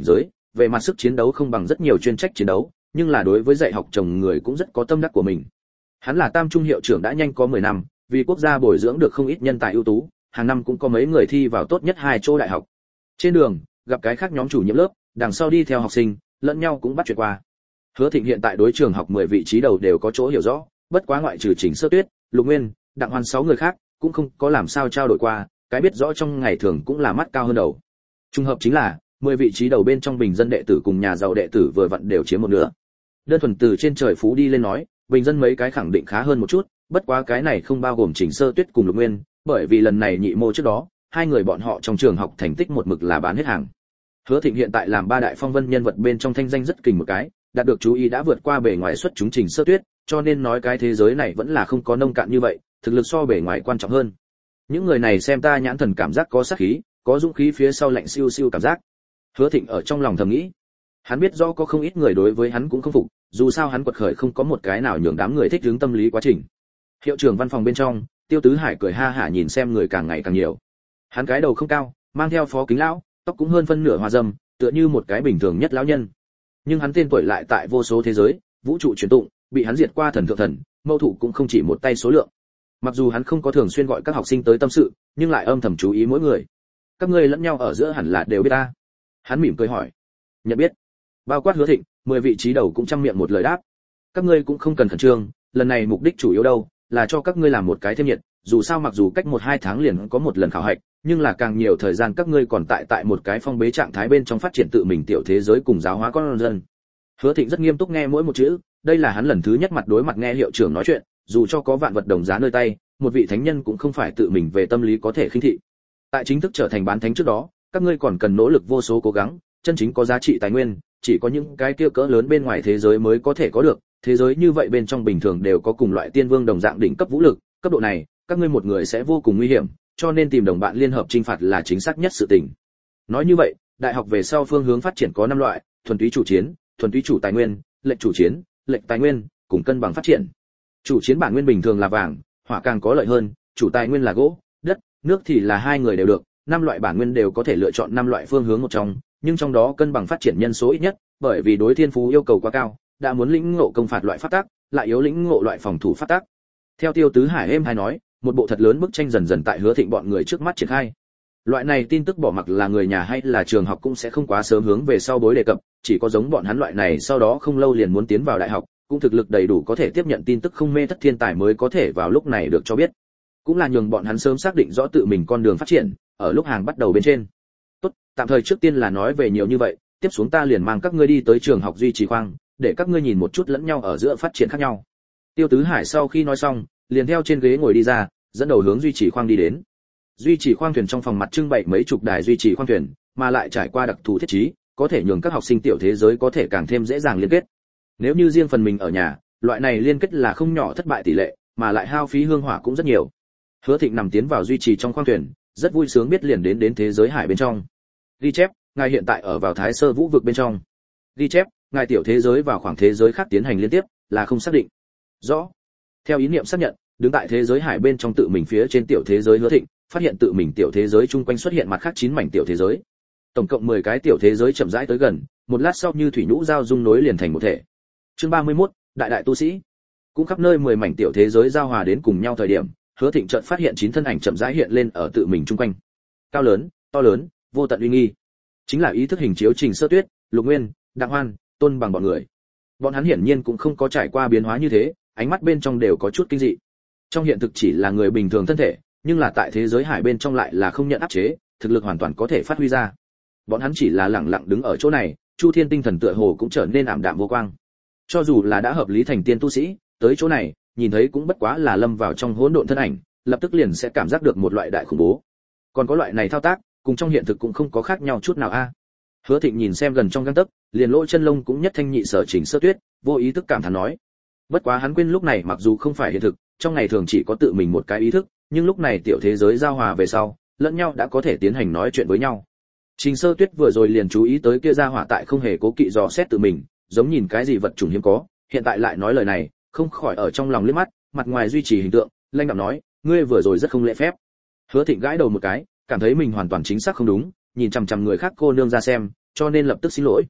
về mặt sức chiến đấu không bằng rất nhiều chuyên trách chiến đấu, nhưng là đối với dạy học chồng người cũng rất có tâm đắc của mình. Hắn là Tam Trung hiệu trưởng đã nhanh có mười năm, vì quốc gia bồi dưỡng được không ít nhân tài ưu tú, hàng năm cũng có mấy người thi vào tốt nhất hai chỗ đại học. Trên đường, gặp cái khác nhóm chủ nhiệm lớp, đằng sau đi theo học sinh, lẫn nhau cũng bắt chuyện qua. Hứa Thịnh hiện tại đối trường học mười vị trí đầu đều có chỗ hiểu rõ, bất quá ngoại trừ Trình Sơ Tuyết, Lục Nguyên, Đặng Hoan sáu người khác, cũng không có làm sao trao đổi qua, cái biết rõ trong ngày thường cũng là mắt cao hơn đầu. Trùng hợp chính là, mười vị trí đầu bên trong bình dân đệ tử cùng nhà giàu đệ tử vừa vặn đều chiếm một nửa. Đơn thuần từ trên trời phú đi lên nói, bình dân mấy cái khẳng định khá hơn một chút, bất quá cái này không bao gồm Trình Sơ Tuyết cùng Lục Nguyên, bởi vì lần này nhị mô trước đó, hai người bọn họ trong trường học thành tích một mực là bán hết hàng. Hứa Thịnh hiện tại làm ba đại phong vân nhân vật bên trong thanh danh rất kình một cái, đạt được chú ý đã vượt qua bề ngoài xuất chúng Trình Sơ Tuyết, cho nên nói cái thế giới này vẫn là không có nông cạn như vậy, thực lực so bề ngoài quan trọng hơn. Những người này xem ta nhãn thần cảm giác có sát khí, có dũng khí phía sau lạnh siêu siêu cảm giác. Hứa Thịnh ở trong lòng thầm nghĩ, hắn biết rõ có không ít người đối với hắn cũng không phục, dù sao hắn quật khởi không có một cái nào nhường đám người thích ứng tâm lý quá trình. Hiệu trưởng văn phòng bên trong, Tiêu Tứ Hải cười ha hả nhìn xem người càng ngày càng nhiều. Hắn cái đầu không cao, mang theo phó kính lão, tóc cũng hơn phân nửa hoa râm, tựa như một cái bình thường nhất lão nhân. Nhưng hắn tên tuổi lại tại vô số thế giới, vũ trụ truyền tụng, bị hắn diệt qua thần thượng thần, mâu thủ cũng không chỉ một tay số lượng. Mặc dù hắn không có thường xuyên gọi các học sinh tới tâm sự, nhưng lại âm thầm chú ý mỗi người. Các ngươi lẫn nhau ở giữa hẳn là đều biết ta. Hắn mỉm cười hỏi. Nhận biết. Bao quát Hứa Thịnh, mười vị trí đầu cũng trăm miệng một lời đáp. Các ngươi cũng không cần khẩn trương, lần này mục đích chủ yếu đâu là cho các ngươi làm một cái thêm nhiệt, dù sao mặc dù cách một hai tháng liền có một lần khảo hạch, nhưng là càng nhiều thời gian các ngươi còn tại tại một cái phong bế trạng thái bên trong phát triển tự mình tiểu thế giới cùng giáo hóa con dân. Hứa Thịnh rất nghiêm túc nghe mỗi một chữ, đây là hắn lần thứ nhất mặt đối mặt nghe hiệu trưởng nói chuyện, dù cho có vạn vật đồng giá nơi tay, một vị thánh nhân cũng không phải tự mình về tâm lý có thể khinh thị. Tại chính thức trở thành bán thánh trước đó, các ngươi còn cần nỗ lực vô số cố gắng, chân chính có giá trị tài nguyên, chỉ có những cái kia cỡ lớn bên ngoài thế giới mới có thể có được, thế giới như vậy bên trong bình thường đều có cùng loại tiên vương đồng dạng đỉnh cấp vũ lực, cấp độ này, các ngươi một người sẽ vô cùng nguy hiểm, cho nên tìm đồng bạn liên hợp chinh phạt là chính xác nhất sự tình. Nói như vậy, đại học về sau phương hướng phát triển có năm loại, thuần túy chủ chiến, thuần túy chủ tài nguyên, lệnh chủ chiến, lệnh tài nguyên, cùng cân bằng phát triển. Chủ chiến bản nguyên bình thường là vàng, hỏa càng có lợi hơn, chủ tài nguyên là gỗ, đất, nước thì là hai người đều được, năm loại bản nguyên đều có thể lựa chọn năm loại phương hướng một trong, nhưng trong đó cân bằng phát triển nhân số ít nhất, bởi vì đối thiên phú yêu cầu quá cao, đã muốn lĩnh ngộ công phạt loại pháp tắc, lại yếu lĩnh ngộ loại phòng thủ pháp tắc. Theo Tiêu Tứ Hải êm hay nói, một bộ thật lớn bức tranh dần dần tại Hứa Thịnh bọn người trước mắt triển khai. Loại này tin tức bỏ mặc là người nhà hay là trường học cũng sẽ không quá sớm hướng về sau bối đề cập, chỉ có giống bọn hắn loại này sau đó không lâu liền muốn tiến vào đại học, cũng thực lực đầy đủ có thể tiếp nhận tin tức không mê thất thiên tài mới có thể vào lúc này được cho biết. Cũng là nhường bọn hắn sớm xác định rõ tự mình con đường phát triển, ở lúc hàng bắt đầu bên trên. Tốt, tạm thời trước tiên là nói về nhiều như vậy, tiếp xuống ta liền mang các ngươi đi tới trường học duy trì khoang, để các ngươi nhìn một chút lẫn nhau ở giữa phát triển khác nhau. Tiêu Tứ Hải sau khi nói xong, liền theo trên ghế ngồi đi ra, dẫn đầu hướng duy trì khoang đi đến. Duy trì khoang thuyền trong phòng mặt trưng bày mấy chục đài duy trì khoang thuyền, mà lại trải qua đặc thù thiết trí, có thể nhường các học sinh tiểu thế giới có thể càng thêm dễ dàng liên kết. Nếu như riêng phần mình ở nhà, loại này liên kết là không nhỏ thất bại tỷ lệ, mà lại hao phí hương hỏa cũng rất nhiều. Hứa Thịnh nằm tiến vào duy trì trong khoang thuyền, rất vui sướng biết liền đến đến thế giới hải bên trong. Ghi chép, ngài hiện tại ở vào Thái Sơ Vũ vực bên trong. Ghi chép, ngài tiểu thế giới vào khoảng thế giới khác tiến hành liên tiếp, là không xác định. Rõ. Theo ý niệm xác nhận, đứng tại thế giới hải bên trong tự mình phía trên tiểu thế giới Hứa Thịnh, phát hiện tự mình tiểu thế giới chung quanh xuất hiện mặt khác chín mảnh tiểu thế giới. Tổng cộng mười cái tiểu thế giới chậm rãi tới gần, một lát sau như thủy nhũ giao dung nối liền thành một thể. Chương ba mươi mốt, đại đại tu sĩ. Cũng khắp nơi mười mảnh tiểu thế giới giao hòa đến cùng nhau thời điểm, Hứa Thịnh chợt phát hiện chín thân ảnh chậm rãi hiện lên ở tự mình chung quanh. Cao lớn, to lớn, vô tận uy nghi. Chính là ý thức hình chiếu Trình Sơ Tuyết, Lục Nguyên, Đặng Hoan, Tôn Bằng bọn người. Bọn hắn hiển nhiên cũng không có trải qua biến hóa như thế, ánh mắt bên trong đều có chút kinh dị. Trong hiện thực chỉ là người bình thường thân thể, nhưng là tại thế giới hải bên trong lại là không nhận áp chế, thực lực hoàn toàn có thể phát huy ra. Bọn hắn chỉ là lẳng lặng đứng ở chỗ này, Chu Thiên tinh thần tựa hồ cũng trở nên ảm đạm vô quang. Cho dù là đã hợp lý thành tiên tu sĩ, tới chỗ này, nhìn thấy cũng bất quá là lâm vào trong hỗn độn thân ảnh, lập tức liền sẽ cảm giác được một loại đại khủng bố. Còn có loại này thao tác, cùng trong hiện thực cũng không có khác nhau chút nào a. À. Hứa Thịnh nhìn xem gần trong gang tấc, liền lỗ chân lông cũng nhất thanh nhị sở Trình Sơ Tuyết, vô ý thức cảm thán nói. Bất quá hắn quên lúc này mặc dù không phải hiện thực, trong ngày thường chỉ có tự mình một cái ý thức, nhưng lúc này tiểu thế giới giao hòa về sau, lẫn nhau đã có thể tiến hành nói chuyện với nhau. Trình Sơ Tuyết vừa rồi liền chú ý tới kia gia hỏa tại không hề cố kỵ dò xét tự mình, giống nhìn cái gì vật chủng hiếm có, hiện tại lại nói lời này, không khỏi ở trong lòng liếc mắt, mặt ngoài duy trì hình tượng, lanh đạm nói, ngươi vừa rồi rất không lễ phép. Hứa Thịnh gãi đầu một cái, cảm thấy mình hoàn toàn chính xác không đúng, nhìn chằm chằm người khác cô nương ra xem, cho nên lập tức xin lỗi,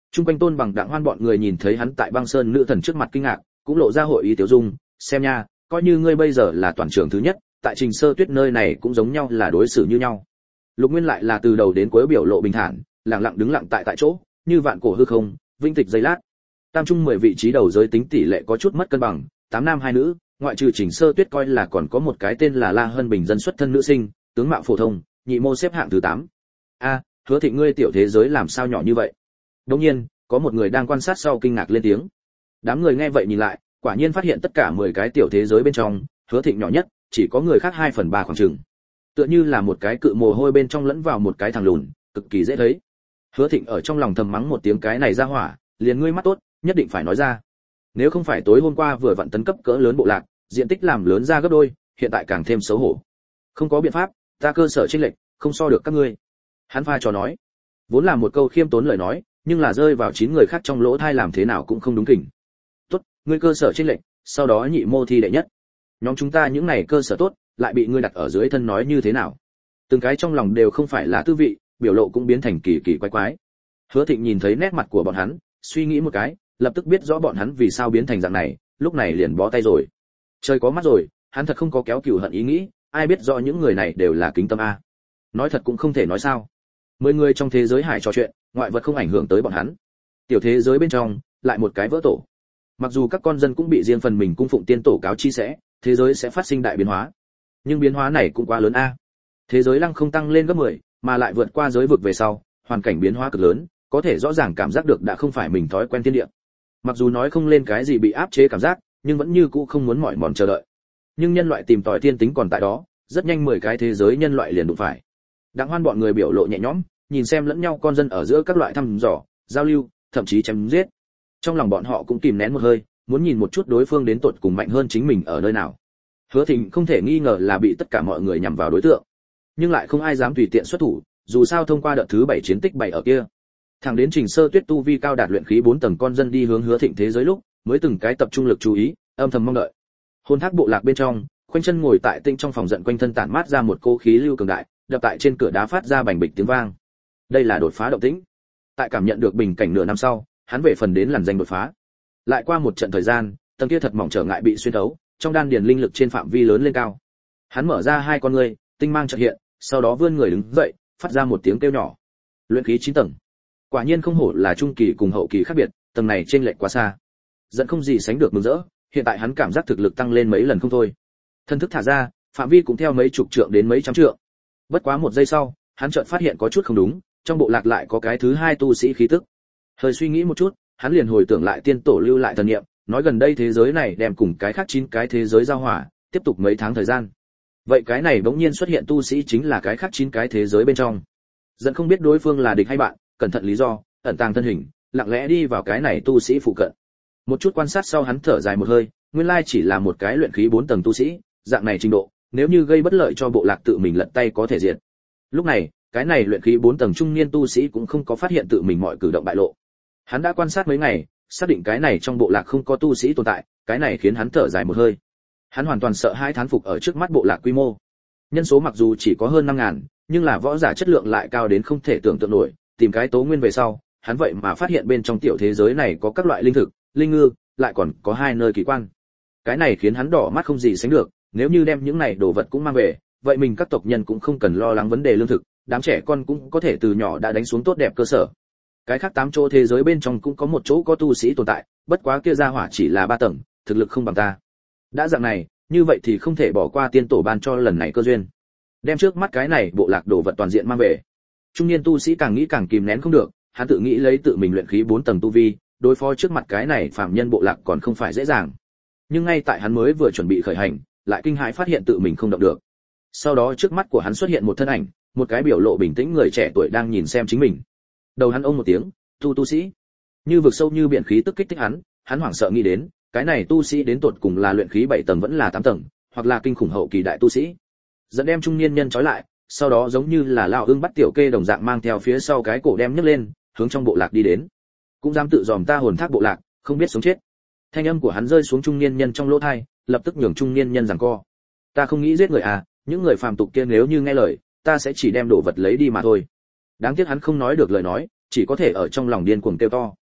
Trung quanh Tôn Bằng Đặng Hoan bọn người nhìn thấy hắn tại Băng Sơn nữ thần trước mặt kinh ngạc, cũng lộ ra hội ý tiểu dung, xem nha, coi như ngươi bây giờ là toàn trưởng thứ nhất, tại Trình Sơ Tuyết nơi này cũng giống nhau là đối xử như nhau. Lục Nguyên lại là từ đầu đến cuối biểu lộ bình thản, lặng lặng đứng lặng tại tại chỗ, như vạn cổ hư không, vinh tịch giây lát. Tam trung mười vị trí đầu giới tính tỷ lệ có chút mất cân bằng, tám nam hai nữ, ngoại trừ Trình Sơ Tuyết coi là còn có một cái tên là La Hân Bình dân xuất thân nữ sinh, tướng mạo phổ thông, nhị mô xếp hạng thứ tám. A, Hứa Thịnh ngươi tiểu thế giới làm sao nhỏ như vậy? Đương nhiên, có một người đang quan sát sau kinh ngạc lên tiếng. Đám người nghe vậy nhìn lại, quả nhiên phát hiện tất cả mười cái tiểu thế giới bên trong, Hứa Thịnh nhỏ nhất, chỉ có người khác hai phần ba khoảng chừng. Tựa như là một cái cự mồ hôi bên trong lẫn vào một cái thằng lùn, cực kỳ dễ thấy. Hứa Thịnh ở trong lòng thầm mắng một tiếng cái này ra hỏa, liền ngươi mắt tốt, nhất định phải nói ra. Nếu không phải tối hôm qua vừa vặn tấn cấp cỡ lớn bộ lạc, diện tích làm lớn ra gấp đôi, hiện tại càng thêm xấu hổ. Không có biện pháp, ta cơ sở chênh lệch, không so được các ngươi. Hắn pha trò nói, vốn là một câu khiêm tốn lời nói, nhưng là rơi vào chín người khác trong lỗ tai làm thế nào cũng không đúng kỉnh. Tốt, ngươi cơ sở chênh lệch, sau đó nhị mô thi đệ nhất. Nhóm chúng ta những này cơ sở tốt, lại bị ngươi đặt ở dưới thân nói như thế nào? Từng cái trong lòng đều không phải là tư vị, biểu lộ cũng biến thành kỳ kỳ quái quái. Hứa Thịnh nhìn thấy nét mặt của bọn hắn, suy nghĩ một cái, lập tức biết rõ bọn hắn vì sao biến thành dạng này, lúc này liền bó tay rồi. Trời có mắt rồi, hắn thật không có kéo cừu hận ý nghĩ, ai biết rõ những người này đều là kính tâm a. Nói thật cũng không thể nói sao. Mười người trong thế giới hải trò chuyện, ngoại vật không ảnh hưởng tới bọn hắn. Tiểu thế giới bên trong, lại một cái vỡ tổ. Mặc dù các con dân cũng bị riêng phần mình cung phụng tiên tổ cáo chi sẽ, thế giới sẽ phát sinh đại biến hóa. Nhưng biến hóa này cũng quá lớn a. Thế giới lăng không tăng lên gấp mười, mà lại vượt qua giới vực về sau, hoàn cảnh biến hóa cực lớn, có thể rõ ràng cảm giác được đã không phải mình thói quen thiên địa. Mặc dù nói không lên cái gì bị áp chế cảm giác, nhưng vẫn như cũ không muốn mỏi mòn chờ đợi. Nhưng nhân loại tìm tòi thiên tính còn tại đó, rất nhanh mười cái thế giới nhân loại liền đụng phải. Đặng Hoan bọn người biểu lộ nhẹ nhõm, nhìn xem lẫn nhau con dân ở giữa các loại thăm dò, giao lưu, thậm chí chém giết. Trong lòng bọn họ cũng kìm nén một hơi, muốn nhìn một chút đối phương đến tột cùng mạnh hơn chính mình ở nơi nào. Hứa Thịnh không thể nghi ngờ là bị tất cả mọi người nhằm vào đối tượng, nhưng lại không ai dám tùy tiện xuất thủ, dù sao thông qua đợt thứ bảy chiến tích bảy ở kia. Thẳng đến Trình Sơ Tuyết tu vi cao đạt luyện khí bốn tầng con dân đi hướng Hứa Thịnh thế giới lúc, mới từng cái tập trung lực chú ý, âm thầm mong đợi. Hồn Thác bộ lạc bên trong, khoanh chân ngồi tại tinh trong phòng giận quanh thân tản mát ra một cô khí lưu cường đại, đập tại trên cửa đá phát ra bành bịch tiếng vang. Đây là đột phá động tĩnh. Tại cảm nhận được bình cảnh nửa năm sau, hắn về phần đến làn danh đột phá. Lại qua một trận thời gian, tầng kia thật mỏng trở ngại bị xuyên thấu, trong đan điền linh lực trên phạm vi lớn lên cao. Hắn mở ra hai con ngươi, tinh mang chợt hiện, sau đó vươn người đứng dậy, phát ra một tiếng kêu nhỏ. Luyện khí chín tầng. Quả nhiên không hổ là trung kỳ cùng hậu kỳ khác biệt, tầng này chênh lệch quá xa. Dẫn không gì sánh được mừng rỡ, hiện tại hắn cảm giác thực lực tăng lên mấy lần không thôi. Thân thức thả ra, phạm vi cũng theo mấy chục trượng đến mấy trăm trượng. Bất quá một giây sau, hắn chợt phát hiện có chút không đúng, trong bộ lạc lại có cái thứ hai tu sĩ khí tức. Hơi suy nghĩ một chút, hắn liền hồi tưởng lại tiên tổ lưu lại thần niệm, nói gần đây thế giới này đem cùng cái khác chín cái thế giới giao hòa, tiếp tục mấy tháng thời gian. Vậy cái này bỗng nhiên xuất hiện tu sĩ chính là cái khác chín cái thế giới bên trong. Dẫn không biết đối phương là địch hay bạn, cẩn thận lý do, ẩn tàng thân hình, lặng lẽ đi vào cái này tu sĩ phụ cận. Một chút quan sát sau hắn thở dài một hơi, nguyên lai chỉ là một cái luyện khí bốn tầng tu sĩ, dạng này trình độ, nếu như gây bất lợi cho bộ lạc tự mình lật tay có thể diệt. Lúc này, cái này luyện khí bốn tầng trung niên tu sĩ cũng không có phát hiện tự mình mọi cử động bại lộ. Hắn đã quan sát mấy ngày, xác định cái này trong bộ lạc không có tu sĩ tồn tại, cái này khiến hắn thở dài một hơi. Hắn hoàn toàn sợ hai thán phục ở trước mắt bộ lạc quy mô. Nhân số mặc dù chỉ có hơn năm ngàn, nhưng là võ giả chất lượng lại cao đến không thể tưởng tượng nổi, tìm cái tố nguyên về sau, hắn vậy mà phát hiện bên trong tiểu thế giới này có các loại linh thực, linh ngư, lại còn có hai nơi kỳ quan. Cái này khiến hắn đỏ mắt không gì sánh được, nếu như đem những này đồ vật cũng mang về, vậy mình các tộc nhân cũng không cần lo lắng vấn đề lương thực, đám trẻ con cũng có thể từ nhỏ đã đánh xuống tốt đẹp cơ sở. Cái khác tám chỗ thế giới bên trong cũng có một chỗ có tu sĩ tồn tại, bất quá kia gia hỏa chỉ là ba tầng, thực lực không bằng ta. Đã dạng này, như vậy thì không thể bỏ qua tiên tổ ban cho lần này cơ duyên. Đem trước mắt cái này bộ lạc đồ vật toàn diện mang về. Trung niên tu sĩ càng nghĩ càng kìm nén không được, hắn tự nghĩ lấy tự mình luyện khí bốn tầng tu vi, đối phó trước mặt cái này phàm nhân bộ lạc còn không phải dễ dàng. Nhưng ngay tại hắn mới vừa chuẩn bị khởi hành, lại kinh hãi phát hiện tự mình không động được. Sau đó trước mắt của hắn xuất hiện một thân ảnh, một cái biểu lộ bình tĩnh người trẻ tuổi đang nhìn xem chính mình. Đầu hắn ông một tiếng, tu tu sĩ. Như vực sâu như biển khí tức kích thích hắn, hắn hoảng sợ nghĩ đến, cái này tu sĩ đến tột cùng là luyện khí bảy tầng vẫn là tám tầng, hoặc là kinh khủng hậu kỳ đại tu sĩ. Dẫn đem trung niên nhân trói lại, sau đó giống như là lão ương bắt tiểu kê đồng dạng mang theo phía sau cái cổ đem nhấc lên, hướng trong bộ lạc đi đến. Cũng dám tự dòm ta hồn thác bộ lạc, không biết sống chết. Thanh âm của hắn rơi xuống trung niên nhân trong lỗ tai, lập tức nhường trung niên nhân giằng co. Ta không nghĩ giết người à, những người phàm tục kia nếu như nghe lời, ta sẽ chỉ đem đồ vật lấy đi mà thôi. Đáng tiếc hắn không nói được lời nói, chỉ có thể ở trong lòng điên cuồng kêu to.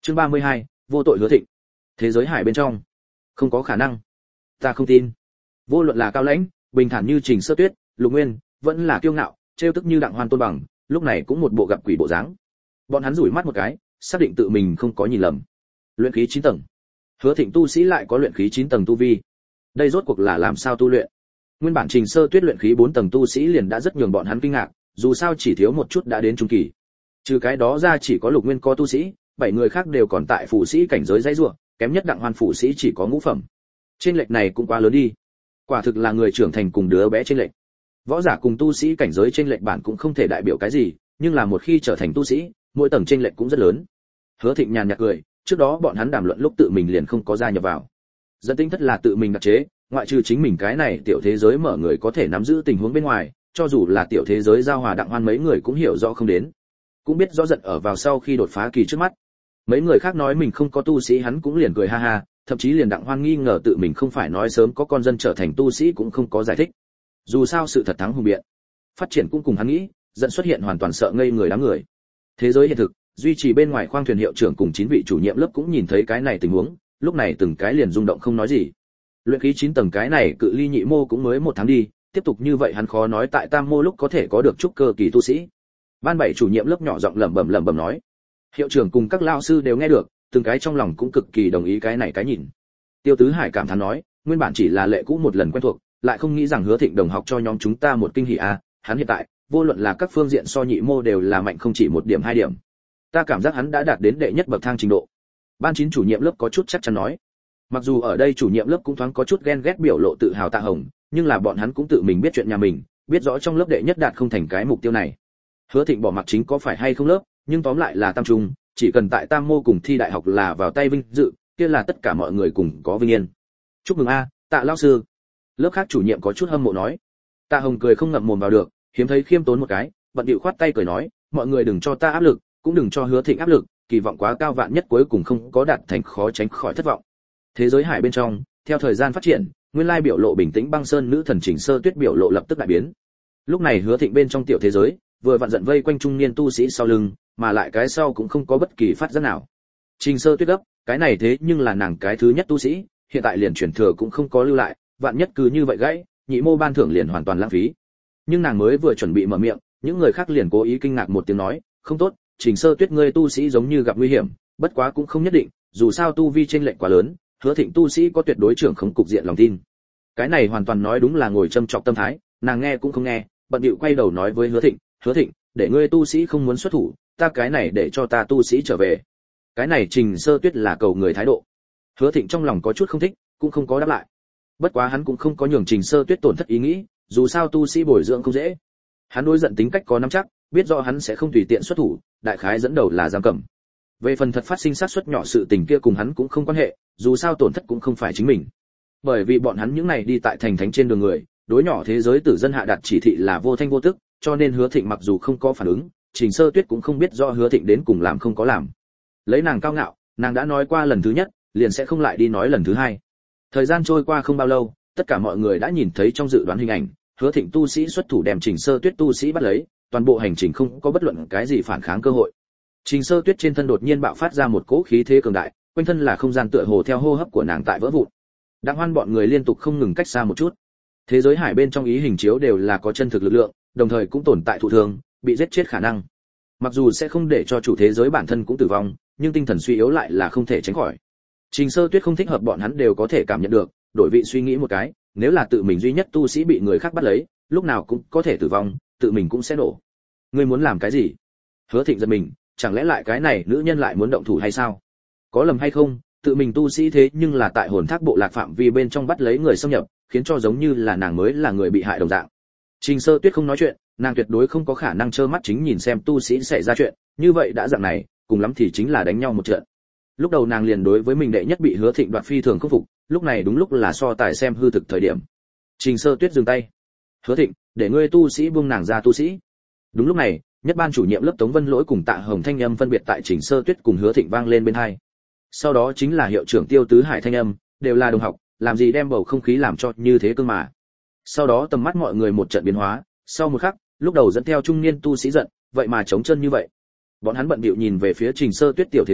Chương ba mươi hai, vô tội Hứa Thịnh. Thế giới hải bên trong, không có khả năng. Ta không tin. Vô luận là Cao Lãnh, bình thản như Trình Sơ Tuyết, Lục Nguyên, vẫn là kiêu ngạo, trêu tức như Đặng Hoan Tôn Bằng, lúc này cũng một bộ gặp quỷ bộ dáng. Bọn hắn rủi mắt một cái, xác định tự mình không có nhìn lầm. Luyện khí chín tầng. Hứa Thịnh tu sĩ lại có luyện khí chín tầng tu vi. Đây rốt cuộc là làm sao tu luyện? Nguyên bản Trình Sơ Tuyết luyện khí bốn tầng tu sĩ liền đã rất nhường bọn hắn kinh ngạc, dù sao chỉ thiếu một chút đã đến trung kỳ. Trừ cái đó ra chỉ có Lục Nguyên có tu sĩ, bảy người khác đều còn tại phụ sĩ cảnh giới dãy rủa, kém nhất Đặng Hoan phụ sĩ chỉ có ngũ phẩm. Trên lệch này cũng quá lớn đi. Quả thực là người trưởng thành cùng đứa bé trên lệch. Võ giả cùng tu sĩ cảnh giới trên lệch bản cũng không thể đại biểu cái gì, nhưng là một khi trở thành tu sĩ, mỗi tầng trên lệch cũng rất lớn. Hứa Thịnh nhàn nhạt cười, trước đó bọn hắn đàm luận lúc tự mình liền không có gia nhập vào. Dẫn tính thất là tự mình đặc chế, ngoại trừ chính mình cái này tiểu thế giới mở người có thể nắm giữ tình huống bên ngoài, cho dù là tiểu thế giới giao hòa Đặng Hoan mấy người cũng hiểu rõ không đến, cũng biết rõ giận ở vào sau khi đột phá kỳ trước mắt. Mấy người khác nói mình không có tu sĩ hắn cũng liền cười ha ha, thậm chí liền Đặng Hoan nghi ngờ tự mình không phải nói sớm có con dân trở thành tu sĩ cũng không có giải thích. Dù sao sự thật thắng hùng biện, phát triển cũng cùng hắn nghĩ, dẫn xuất hiện hoàn toàn sợ ngây người đám người. Thế giới hiện thực, duy trì bên ngoài khoang thuyền hiệu trưởng cùng chín vị chủ nhiệm lớp cũng nhìn thấy cái này tình huống, lúc này từng cái liền rung động không nói gì. Luyện khí chín tầng cái này cự ly nhị mô cũng mới một tháng đi, tiếp tục như vậy hắn khó nói tại tam mô lúc có thể có được trúc cơ kỳ tu sĩ. Ban bảy chủ nhiệm lớp nhỏ giọng lẩm bẩm lẩm bẩm nói. Hiệu trưởng cùng các lao sư đều nghe được, từng cái trong lòng cũng cực kỳ đồng ý cái này cái nhìn. Tiêu Tứ Hải cảm thán nói, nguyên bản chỉ là lệ cũ một lần quen thuộc, lại không nghĩ rằng Hứa Thịnh đồng học cho nhóm chúng ta một kinh hỉ a, à, hắn hiện tại, vô luận là các phương diện so nhị mô đều là mạnh không chỉ một điểm hai điểm. Ta cảm giác hắn đã đạt đến đệ nhất bậc thang trình độ. Ban chín chủ nhiệm lớp có chút chắc chắn nói. Mặc dù ở đây chủ nhiệm lớp cũng thoáng có chút ghen ghét biểu lộ tự hào Tạ Hồng, nhưng là bọn hắn cũng tự mình biết chuyện nhà mình, biết rõ trong lớp đệ nhất đạt không thành cái mục tiêu này. Hứa Thịnh bỏ mặc chính có phải hay không lớp, nhưng tóm lại là tam trung, chỉ cần tại tam mô cùng thi đại học là vào tay vinh dự, kia là tất cả mọi người cùng có vinh yên. Chúc mừng a, Tạ lão sư. Lớp khác chủ nhiệm có chút hâm mộ nói. Tạ Hồng cười không ngậm mồm vào được, hiếm thấy khiêm tốn một cái, bận điệu khoát tay cười nói, mọi người đừng cho ta áp lực, cũng đừng cho Hứa Thịnh áp lực, kỳ vọng quá cao vạn nhất cuối cùng không có đạt thành khó tránh khỏi thất vọng. Thế giới hải bên trong, theo thời gian phát triển, nguyên lai biểu lộ bình tĩnh băng sơn nữ thần Trình Sơ Tuyết biểu lộ lập tức đại biến. Lúc này Hứa Thịnh bên trong tiểu thế giới, vừa vặn giận vây quanh trung niên tu sĩ sau lưng, mà lại cái sau cũng không có bất kỳ phát giác nào. Trình Sơ Tuyết gấp, cái này thế nhưng là nàng cái thứ nhất tu sĩ, hiện tại liền chuyển thừa cũng không có lưu lại, vạn nhất cứ như vậy gãy, nhị mô ban thưởng liền hoàn toàn lãng phí. Nhưng nàng mới vừa chuẩn bị mở miệng, những người khác liền cố ý kinh ngạc một tiếng nói, không tốt, Trình Sơ Tuyết ngươi tu sĩ giống như gặp nguy hiểm, bất quá cũng không nhất định, dù sao tu vi chênh lệch quá lớn, Hứa Thịnh tu sĩ có tuyệt đối trưởng khống cục diện lòng tin. Cái này hoàn toàn nói đúng là ngồi châm chọc tâm thái, nàng nghe cũng không nghe, bận điệu quay đầu nói với Hứa Thịnh, Hứa Thịnh, để ngươi tu sĩ không muốn xuất thủ, ta cái này để cho ta tu sĩ trở về. Cái này Trình Sơ Tuyết là cầu người thái độ. Hứa Thịnh trong lòng có chút không thích, cũng không có đáp lại. Bất quá hắn cũng không có nhường Trình Sơ Tuyết tổn thất ý nghĩ, dù sao tu sĩ bồi dưỡng không dễ. Hắn đối giận tính cách có nắm chắc, biết rõ hắn sẽ không tùy tiện xuất thủ, đại khái dẫn đầu là giam cầm. Về phần thật phát sinh sát suất nhỏ sự tình kia cùng hắn cũng không quan hệ, dù sao tổn thất cũng không phải chính mình. Bởi vì bọn hắn những này đi tại thành thánh trên đường người, đối nhỏ thế giới tử dân hạ đạt chỉ thị là vô thanh vô tức, cho nên Hứa Thịnh mặc dù không có phản ứng, Trình Sơ Tuyết cũng không biết rõ Hứa Thịnh đến cùng làm không có làm. Lấy nàng cao ngạo, nàng đã nói qua lần thứ nhất, liền sẽ không lại đi nói lần thứ hai. Thời gian trôi qua không bao lâu, tất cả mọi người đã nhìn thấy trong dự đoán hình ảnh, Hứa Thịnh tu sĩ xuất thủ đem Trình Sơ Tuyết tu sĩ bắt lấy, toàn bộ hành trình không có bất luận cái gì phản kháng cơ hội. Trình Sơ Tuyết trên thân đột nhiên bạo phát ra một cỗ khí thế cường đại, quanh thân là không gian tựa hồ theo hô hấp của nàng tại vỡ vụn. Đặng Hoan bọn người liên tục không ngừng cách xa một chút. Thế giới hải bên trong ý hình chiếu đều là có chân thực lực lượng, đồng thời cũng tồn tại thụ thương, bị giết chết khả năng. Mặc dù sẽ không để cho chủ thế giới bản thân cũng tử vong, nhưng tinh thần suy yếu lại là không thể tránh khỏi. Trình Sơ Tuyết không thích hợp bọn hắn đều có thể cảm nhận được, đổi vị suy nghĩ một cái, nếu là tự mình duy nhất tu sĩ bị người khác bắt lấy, lúc nào cũng có thể tử vong, tự mình cũng sẽ nổ. Ngươi muốn làm cái gì? Hứa Thịnh giật mình, chẳng lẽ lại cái này nữ nhân lại muốn động thủ hay sao? Có lầm hay không, tự mình tu sĩ thế nhưng là tại hồn thác bộ lạc phạm vi bên trong bắt lấy người xâm nhập, khiến cho giống như là nàng mới là người bị hại đồng dạng. Trình Sơ Tuyết không nói chuyện, nàng tuyệt đối không có khả năng trơ mắt chính nhìn xem tu sĩ xảy ra chuyện, như vậy đã dạng này, cùng lắm thì chính là đánh nhau một trận. Lúc đầu nàng liền đối với mình đệ nhất bị Hứa Thịnh đoạt phi thường không phục, lúc này đúng lúc là so tài xem hư thực thời điểm. Trình Sơ Tuyết dừng tay. Hứa Thịnh, để ngươi tu sĩ buông nàng ra tu sĩ. Đúng lúc này, nhất ban chủ nhiệm lớp Tống Vân Lỗi cùng Tạ Hồng thanh âm phân biệt tại Trình Sơ Tuyết cùng Hứa Thịnh vang lên bên hai. Sau đó chính là hiệu trưởng Tiêu Tứ Hải thanh âm, đều là đồng học, làm gì đem bầu không khí làm cho như thế cơ mà. Sau đó tầm mắt mọi người một trận biến hóa, sau một khắc, lúc đầu dẫn theo trung niên tu sĩ giận, vậy mà chống chân như vậy. Bọn hắn bận bịu nhìn về phía Trình Sơ Tuyết tiểu thế giới,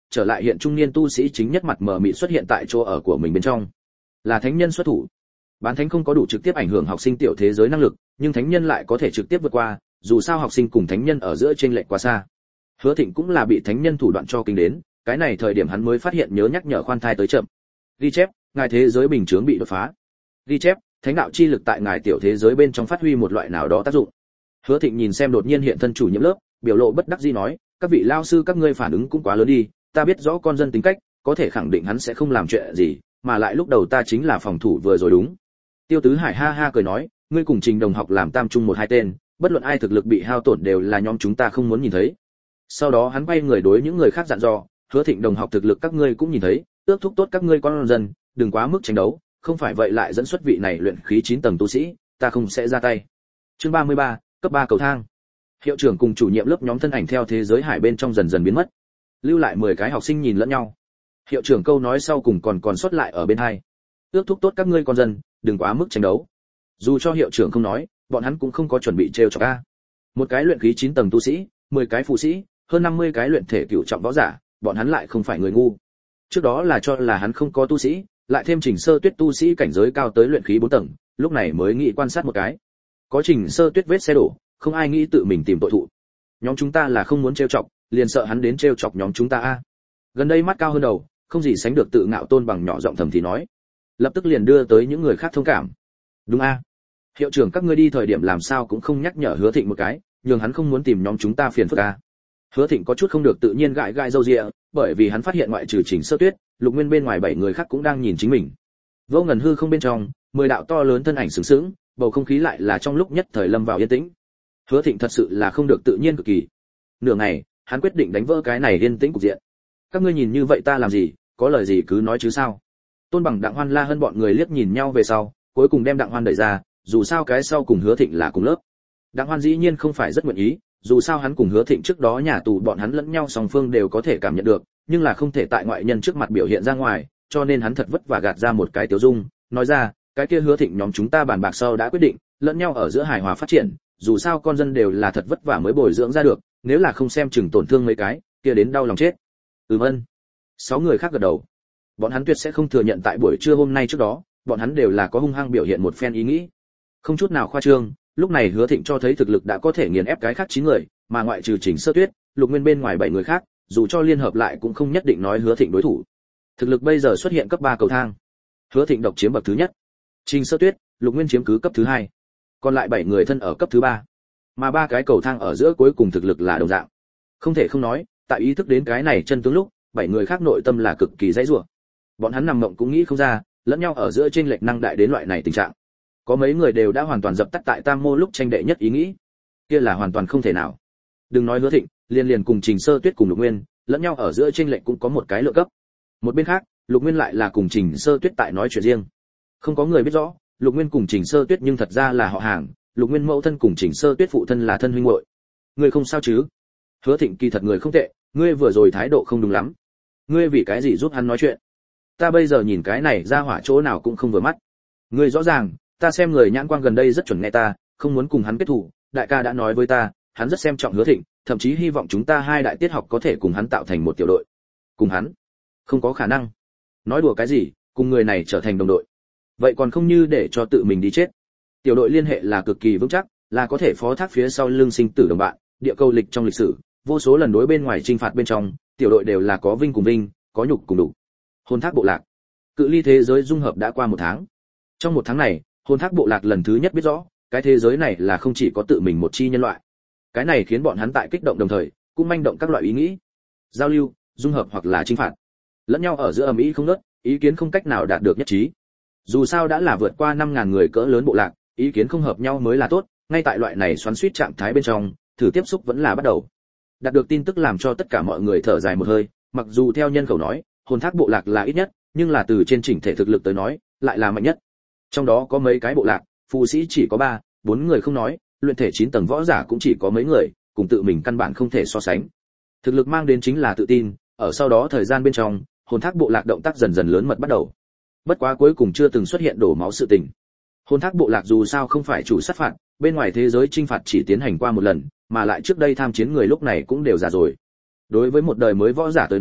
trở lại hiện trung niên tu sĩ chính nhất mặt mờ mịt xuất hiện tại chỗ ở của mình bên trong. Là thánh nhân xuất thủ. Bán thánh không có đủ trực tiếp ảnh hưởng học sinh tiểu thế giới năng lực, nhưng thánh nhân lại có thể trực tiếp vượt qua, dù sao học sinh cùng thánh nhân ở giữa chênh lệch quá xa. Hứa Thịnh cũng là bị thánh nhân thủ đoạn cho kinh đến, cái này thời điểm hắn mới phát hiện nhớ nhắc nhở khoan thai tới chậm. Ghi chép, ngài thế giới bình chướng bị đột phá. Ghi chép, thánh đạo chi lực tại ngài tiểu thế giới bên trong phát huy một loại nào đó tác dụng. Hứa Thịnh nhìn xem đột nhiên hiện thân chủ nhiệm lớp, biểu lộ bất đắc dĩ nói, các vị lao sư các ngươi phản ứng cũng quá lớn đi, ta biết rõ con dân tính cách, có thể khẳng định hắn sẽ không làm chuyện gì, mà lại lúc đầu ta chính là phòng thủ vừa rồi đúng. Tiêu Tứ Hải ha ha cười nói, ngươi cùng Trình đồng học làm tam trung một hai tên, bất luận ai thực lực bị hao tổn đều là nhóm chúng ta không muốn nhìn thấy. Sau đó hắn quay người đối những người khác dặn dò, Hứa Thịnh đồng học thực lực các ngươi cũng nhìn thấy, ước thúc tốt các ngươi con dân, đừng quá mức tranh đấu, không phải vậy lại dẫn xuất vị này luyện khí chín tầng tu sĩ, ta không sẽ ra tay. Chương ba mươi ba, cấp ba cầu thang. Hiệu trưởng cùng chủ nhiệm lớp nhóm thân ảnh theo thế giới hải bên trong dần dần biến mất. Lưu lại mười cái học sinh nhìn lẫn nhau. Hiệu trưởng câu nói sau cùng còn còn sót lại ở bên hai. Ước thúc tốt các ngươi con dân, đừng quá mức tranh đấu. Dù cho hiệu trưởng không nói, bọn hắn cũng không có chuẩn bị trêu chọc a. Một cái luyện khí chín tầng tu sĩ, mười cái phù sĩ, hơn năm mươi cái luyện thể cửu trọng võ giả, bọn hắn lại không phải người ngu. Trước đó là cho là hắn không có tu sĩ, lại thêm Trình Sơ Tuyết tu sĩ cảnh giới cao tới luyện khí bốn tầng, lúc này mới nghĩ quan sát một cái. Có Trình Sơ Tuyết vết xe đổ, không ai nghĩ tự mình tìm tội thụ. Nhóm chúng ta là không muốn trêu chọc, liền sợ hắn đến trêu chọc nhóm chúng ta a. Gần đây mắt cao hơn đầu, không gì sánh được tự ngạo Tôn Bằng nhỏ giọng thầm thì nói, lập tức liền đưa tới những người khác thông cảm. Đúng a. Hiệu trưởng các ngươi đi thời điểm làm sao cũng không nhắc nhở Hứa Thịnh một cái, nhường hắn không muốn tìm nhóm chúng ta phiền phức a. Hứa Thịnh có chút không được tự nhiên gãi gãi râu ria, bởi vì hắn phát hiện ngoại trừ Trình Sơ Tuyết, Lục Nguyên bên ngoài bảy người khác cũng đang nhìn chính mình. Vô ngần hư không bên trong, mười đạo to lớn thân ảnh sừng sững, bầu không khí lại là trong lúc nhất thời lâm vào yên tĩnh. Hứa Thịnh thật sự là không được tự nhiên cực kỳ. Nửa ngày, hắn quyết định đánh vỡ cái này yên tĩnh cục diện. Các ngươi nhìn như vậy ta làm gì, có lời gì cứ nói chứ sao? Tôn Bằng Đặng Hoan La hơn bọn người liếc nhìn nhau về sau, cuối cùng đem Đặng Hoan đẩy ra, dù sao cái sau cùng Hứa Thịnh là cùng lớp. Đặng Hoan dĩ nhiên không phải rất nguyện ý, dù sao hắn cùng Hứa Thịnh trước đó nhà tù bọn hắn lẫn nhau song phương đều có thể cảm nhận được, nhưng là không thể tại ngoại nhân trước mặt biểu hiện ra ngoài, cho nên hắn thật vất vả gạt ra một cái tiểu dung, nói ra, cái kia Hứa Thịnh nhóm chúng ta bàn bạc sau đã quyết định, lẫn nhau ở giữa hài hòa phát triển, dù sao con dân đều là thật vất vả mới bồi dưỡng ra được, nếu là không xem chừng tổn thương mấy cái, kia đến đau lòng chết. Ừm ân. Sáu người khác gật đầu. Bọn hắn tuyệt sẽ không thừa nhận tại buổi trưa hôm nay trước đó, bọn hắn đều là có hung hăng biểu hiện một phen ý nghĩ. Không chút nào khoa trương, lúc này Hứa Thịnh cho thấy thực lực đã có thể nghiền ép cái khác chín người, mà ngoại trừ Trình Sơ Tuyết, Lục Nguyên bên ngoài bảy người khác, dù cho liên hợp lại cũng không nhất định nói Hứa Thịnh đối thủ. Thực lực bây giờ xuất hiện cấp ba cầu thang. Hứa Thịnh độc chiếm bậc thứ nhất, Trình Sơ Tuyết, Lục Nguyên chiếm cứ cấp thứ hai, còn lại bảy người thân ở cấp thứ ba. Mà ba cái cầu thang ở giữa cuối cùng thực lực là đồng dạng. Không thể không nói, tại ý thức đến cái này chân tướng lúc, bảy người khác nội tâm là cực kỳ dãy rủa. Bọn hắn nằm mộng cũng nghĩ không ra, lẫn nhau ở giữa chênh lệch năng đại đến loại này tình trạng. Có mấy người đều đã hoàn toàn dập tắt tại Tam Mô lúc tranh đệ nhất ý nghĩ. Kia là hoàn toàn không thể nào. Đừng nói Hứa Thịnh, liên liền cùng Trình Sơ Tuyết cùng Lục Nguyên, lẫn nhau ở giữa chênh lệch cũng có một cái lượng cấp. Một bên khác, Lục Nguyên lại là cùng Trình Sơ Tuyết tại nói chuyện riêng. Không có người biết rõ, Lục Nguyên cùng Trình Sơ Tuyết nhưng thật ra là họ hàng, Lục Nguyên mẫu thân cùng Trình Sơ Tuyết phụ thân là thân huynh muội. Ngươi không sao chứ? Hứa Thịnh kỳ thật người không tệ, ngươi vừa rồi thái độ không đúng lắm. Ngươi vì cái gì giúp hắn nói chuyện? Ta bây giờ nhìn cái này ra hỏa chỗ nào cũng không vừa mắt. Ngươi rõ ràng, ta xem người nhãn quang gần đây rất chuẩn nghe ta, không muốn cùng hắn kết thù, đại ca đã nói với ta, hắn rất xem trọng Hứa Thịnh, thậm chí hy vọng chúng ta hai đại tiết học có thể cùng hắn tạo thành một tiểu đội. Cùng hắn? Không có khả năng. Nói đùa cái gì, cùng người này trở thành đồng đội. Vậy còn không như để cho tự mình đi chết. Tiểu đội liên hệ là cực kỳ vững chắc, là có thể phó thác phía sau lưng sinh tử đồng bạn, địa cầu lịch trong lịch sử, vô số lần đối bên ngoài chinh phạt bên trong, tiểu đội đều là có vinh cùng vinh, có nhục cùng đủ. Hồn Thác bộ lạc. Cự ly thế giới dung hợp đã qua một tháng. Trong một tháng này, Hồn Thác bộ lạc lần thứ nhất biết rõ, cái thế giới này là không chỉ có tự mình một chi nhân loại. Cái này khiến bọn hắn tại kích động đồng thời, cũng manh động các loại ý nghĩ. Giao lưu, dung hợp hoặc là chinh phạt. Lẫn nhau ở giữa ầm ĩ không ngớt, ý kiến không cách nào đạt được nhất trí. Dù sao đã là vượt qua năm ngàn người cỡ lớn bộ lạc, ý kiến không hợp nhau mới là tốt, ngay tại loại này xoắn xuýt trạng thái bên trong, thử tiếp xúc vẫn là bắt đầu. Đạt được tin tức làm cho tất cả mọi người thở dài một hơi, mặc dù theo nhân khẩu nói, Hồn Thác bộ lạc là ít nhất, nhưng là từ trên chỉnh thể thực lực tới nói, lại là mạnh nhất. Trong đó có mấy cái bộ lạc, phù sĩ chỉ có ba, bốn người không nói, luyện thể chín tầng võ giả cũng chỉ có mấy người, cùng tự mình căn bản không thể so sánh. Thực lực mang đến chính là tự tin, ở sau đó thời gian bên trong, Hồn Thác bộ lạc động tác dần dần lớn mật bắt đầu. Bất quá cuối cùng chưa từng xuất hiện đổ máu sự tình. Hồn Thác bộ lạc dù sao không phải chủ sát phạt, bên ngoài thế giới chinh phạt chỉ tiến hành qua một lần, mà lại trước đây tham chiến người lúc này cũng đều già rồi. Đối với một đời mới võ giả tới nói,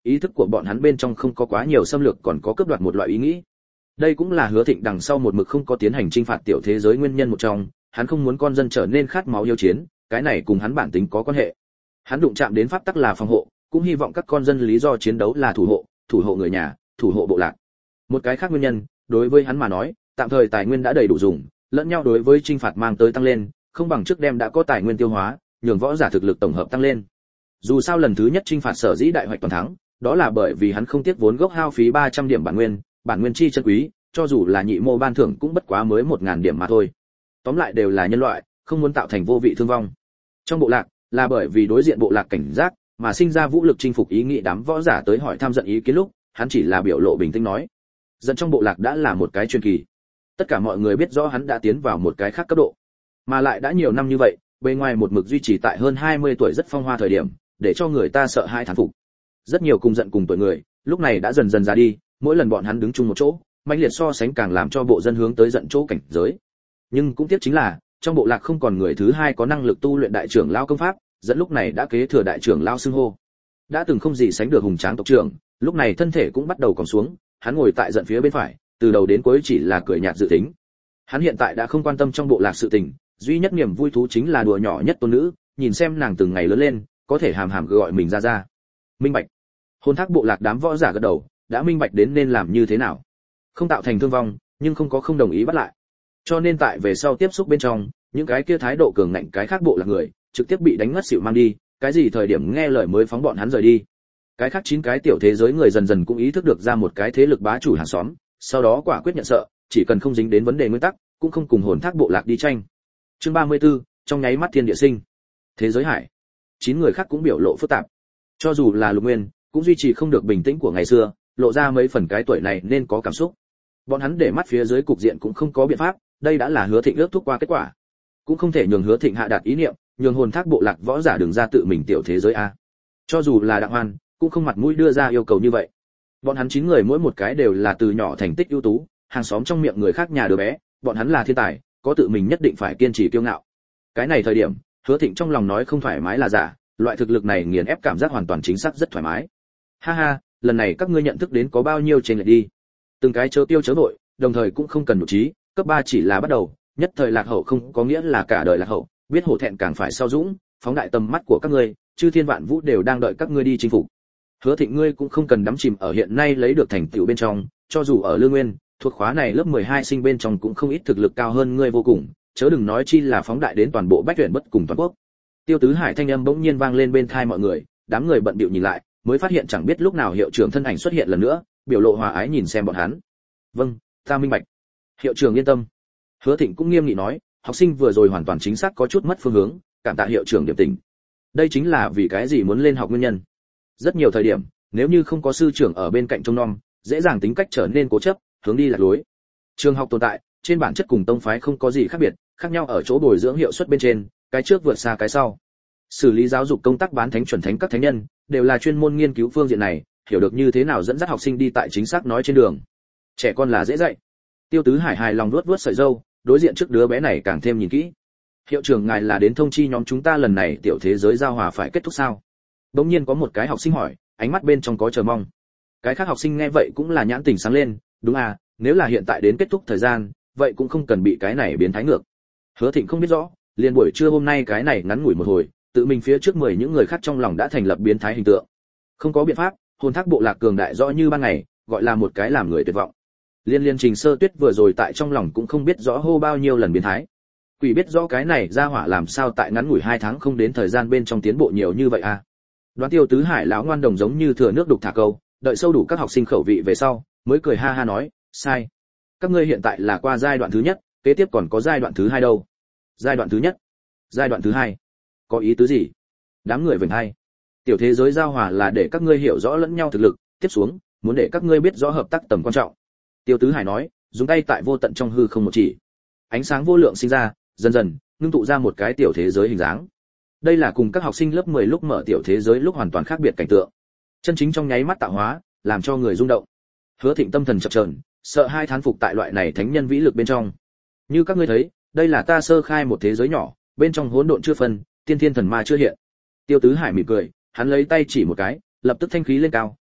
ý thức của bọn hắn bên trong không có quá nhiều xâm lược còn có cướp đoạt một loại ý nghĩ. Đây cũng là Hứa Thịnh đằng sau một mực không có tiến hành chinh phạt tiểu thế giới nguyên nhân một trong, hắn không muốn con dân trở nên khát máu yêu chiến, cái này cùng hắn bản tính có quan hệ. Hắn đụng chạm đến pháp tắc là phòng hộ, cũng hy vọng các con dân lý do chiến đấu là thủ hộ, thủ hộ người nhà, thủ hộ bộ lạc. Một cái khác nguyên nhân, đối với hắn mà nói, tạm thời tài nguyên đã đầy đủ dùng, lẫn nhau đối với chinh phạt mang tới tăng lên, không bằng trước đem đã có tài nguyên tiêu hóa, nhường võ giả thực lực tổng hợp tăng lên. Dù sao lần thứ nhất chinh phạt sở dĩ đại hoạch toàn thắng, đó là bởi vì hắn không tiếc vốn gốc hao phí ba trăm điểm bản nguyên, bản nguyên chi chân quý, cho dù là nhị mô ban thưởng cũng bất quá mới một nghìn điểm mà thôi. Tóm lại đều là nhân loại, không muốn tạo thành vô vị thương vong. Trong bộ lạc, là bởi vì đối diện bộ lạc cảnh giác, mà sinh ra vũ lực chinh phục ý nghĩ đám võ giả tới hỏi tham giận ý kiến lúc, hắn chỉ là biểu lộ bình tĩnh nói. Dân trong bộ lạc đã là một cái truyền kỳ. Tất cả mọi người biết rõ hắn đã tiến vào một cái khác cấp độ. Mà lại đã nhiều năm như vậy, bên ngoài một mực duy trì tại hơn hai mươi tuổi rất phong hoa thời điểm, để cho người ta sợ hai thán phục. Rất nhiều cùng giận cùng tuổi người, lúc này đã dần dần ra đi, mỗi lần bọn hắn đứng chung một chỗ, mãnh liệt so sánh càng làm cho bộ dân hướng tới giận chỗ cảnh giới. Nhưng cũng tiếc chính là, trong bộ lạc không còn người thứ hai có năng lực tu luyện đại trưởng lao công pháp, dẫn lúc này đã kế thừa đại trưởng lao xưng hô. Đã từng không gì sánh được hùng tráng tộc trưởng, lúc này thân thể cũng bắt đầu còng xuống, hắn ngồi tại giận phía bên phải, từ đầu đến cuối chỉ là cười nhạt dự tính. Hắn hiện tại đã không quan tâm trong bộ lạc sự tình, duy nhất niềm vui thú chính là đùa nhỏ nhất tôn nữ, nhìn xem nàng từng ngày lớn lên, có thể hàm hàm gọi mình ra ra. Minh bạch. Hồn thác bộ lạc đám võ giả gật đầu, đã minh bạch đến nên làm như thế nào. Không tạo thành thương vong, nhưng không có không đồng ý bắt lại. Cho nên tại về sau tiếp xúc bên trong, những cái kia thái độ cường ngạnh cái khác bộ lạc người, trực tiếp bị đánh ngất xỉu mang đi, cái gì thời điểm nghe lời mới phóng bọn hắn rời đi. Cái khác chín cái tiểu thế giới người dần dần cũng ý thức được ra một cái thế lực bá chủ hàng xóm, sau đó quả quyết nhận sợ, chỉ cần không dính đến vấn đề nguyên tắc, cũng không cùng hồn thác bộ lạc đi tranh. Chương ba mươi tư, trong nháy mắt thiên địa sinh. Thế giới hải. Chín người khác cũng biểu lộ phức tạp. Cho dù là Lục Nguyên, cũng duy trì không được bình tĩnh của ngày xưa, lộ ra mấy phần cái tuổi này nên có cảm xúc. Bọn hắn để mắt phía dưới cục diện cũng không có biện pháp, đây đã là Hứa Thịnh ước thúc qua kết quả. Cũng không thể nhường Hứa Thịnh hạ đạt ý niệm, nhường hồn thác bộ lạc võ giả đừng ra tự mình tiểu thế giới a. Cho dù là Đặng Hoan, cũng không mặt mũi đưa ra yêu cầu như vậy. Bọn hắn chín người mỗi một cái đều là từ nhỏ thành tích ưu tú, hàng xóm trong miệng người khác nhà đứa bé, bọn hắn là thiên tài, có tự mình nhất định phải kiên trì kiêu ngạo. Cái này thời điểm, Hứa Thịnh trong lòng nói không thoải mái là giả, loại thực lực này nghiền ép cảm giác hoàn toàn chính xác rất thoải mái. Ha ha, lần này các ngươi nhận thức đến có bao nhiêu trên lệch đi. Từng cái chớ tiêu chớ vội, đồng thời cũng không cần nụ trí, cấp ba chỉ là bắt đầu, nhất thời lạc hậu không có nghĩa là cả đời lạc hậu, biết hổ thẹn càng phải sau dũng, phóng đại tầm mắt của các ngươi, chư thiên vạn vũ đều đang đợi các ngươi đi chinh phục. Hứa Thịnh ngươi cũng không cần đắm chìm ở hiện nay lấy được thành tựu bên trong, cho dù ở Lương Nguyên, thuộc khóa này lớp mười hai sinh bên trong cũng không ít thực lực cao hơn ngươi vô cùng, chớ đừng nói chi là phóng đại đến toàn bộ bách tuyển bất cùng toàn quốc. Tiêu Tứ Hải thanh âm bỗng nhiên vang lên bên tai mọi người, đám người bận bịu nhìn lại, mới phát hiện chẳng biết lúc nào hiệu trưởng thân ảnh xuất hiện lần nữa, biểu lộ hòa ái nhìn xem bọn hắn. "Vâng, ta minh bạch." Hiệu trưởng yên tâm. Hứa Thịnh cũng nghiêm nghị nói, học sinh vừa rồi hoàn toàn chính xác có chút mất phương hướng, cảm tạ hiệu trưởng điểm tình. Đây chính là vì cái gì muốn lên học nguyên nhân. Rất nhiều thời điểm, nếu như không có sư trưởng ở bên cạnh trông nom, dễ dàng tính cách trở nên cố chấp, hướng đi lạc lối. Trường học tồn tại, trên bản chất cùng tông phái không có gì khác biệt, khác nhau ở chỗ bồi dưỡng hiệu suất bên trên, cái trước vượt xa cái sau. Xử lý giáo dục công tác bán thánh chuẩn thánh các thánh nhân, đều là chuyên môn nghiên cứu phương diện này, hiểu được như thế nào dẫn dắt học sinh đi tại chính xác nói trên đường. Trẻ con là dễ dạy. Tiêu Tứ Hải hài lòng vuốt vuốt sợi râu, đối diện trước đứa bé này càng thêm nhìn kỹ. Hiệu trưởng ngài là đến thông chi nhóm chúng ta lần này tiểu thế giới giao hòa phải kết thúc sao? Đống nhiên có một cái học sinh hỏi, ánh mắt bên trong có chờ mong. Cái khác học sinh nghe vậy cũng là nhãn tình sáng lên, đúng à, nếu là hiện tại đến kết thúc thời gian, vậy cũng không cần bị cái này biến thái ngược. Hứa Thịnh không biết rõ, liền buổi trưa hôm nay cái này ngắn ngủi một hồi, tự mình phía trước mười những người khác trong lòng đã thành lập biến thái hình tượng. Không có biện pháp, hồn thác bộ lạc cường đại rõ như ban ngày, gọi là một cái làm người tuyệt vọng. Liên Liên Trình Sơ Tuyết vừa rồi tại trong lòng cũng không biết rõ hô bao nhiêu lần biến thái. Quỷ biết rõ cái này ra hỏa làm sao tại ngắn ngủi hai tháng không đến thời gian bên trong tiến bộ nhiều như vậy à. Đoán Tiêu Tứ Hải lão ngoan đồng giống như thừa nước đục thả câu, đợi sâu đủ các học sinh khẩu vị về sau, mới cười ha ha nói, sai. Các ngươi hiện tại là qua giai đoạn thứ nhất, kế tiếp còn có giai đoạn thứ hai đâu. Giai đoạn thứ nhất, giai đoạn thứ hai, có ý tứ gì? Đám người vểnh hai. Tiểu thế giới giao hòa là để các ngươi hiểu rõ lẫn nhau thực lực, tiếp xuống, muốn để các ngươi biết rõ hợp tác tầm quan trọng. Tiêu Tứ Hải nói, dùng tay tại vô tận trong hư không một chỉ. Ánh sáng vô lượng sinh ra, dần dần ngưng tụ ra một cái tiểu thế giới hình dáng. Đây là cùng các học sinh lớp mười lúc mở tiểu thế giới lúc hoàn toàn khác biệt cảnh tượng. Chân chính trong nháy mắt tạo hóa, làm cho người rung động. Hứa Thịnh tâm thần chập chờn, sợ hai thán phục tại loại này thánh nhân vĩ lực bên trong. Như các ngươi thấy, đây là ta sơ khai một thế giới nhỏ, bên trong hỗn độn chưa phân, tiên thiên thần ma chưa hiện. Tiêu Tứ Hải mỉm cười, hắn lấy tay chỉ một cái, lập tức thanh khí lên cao,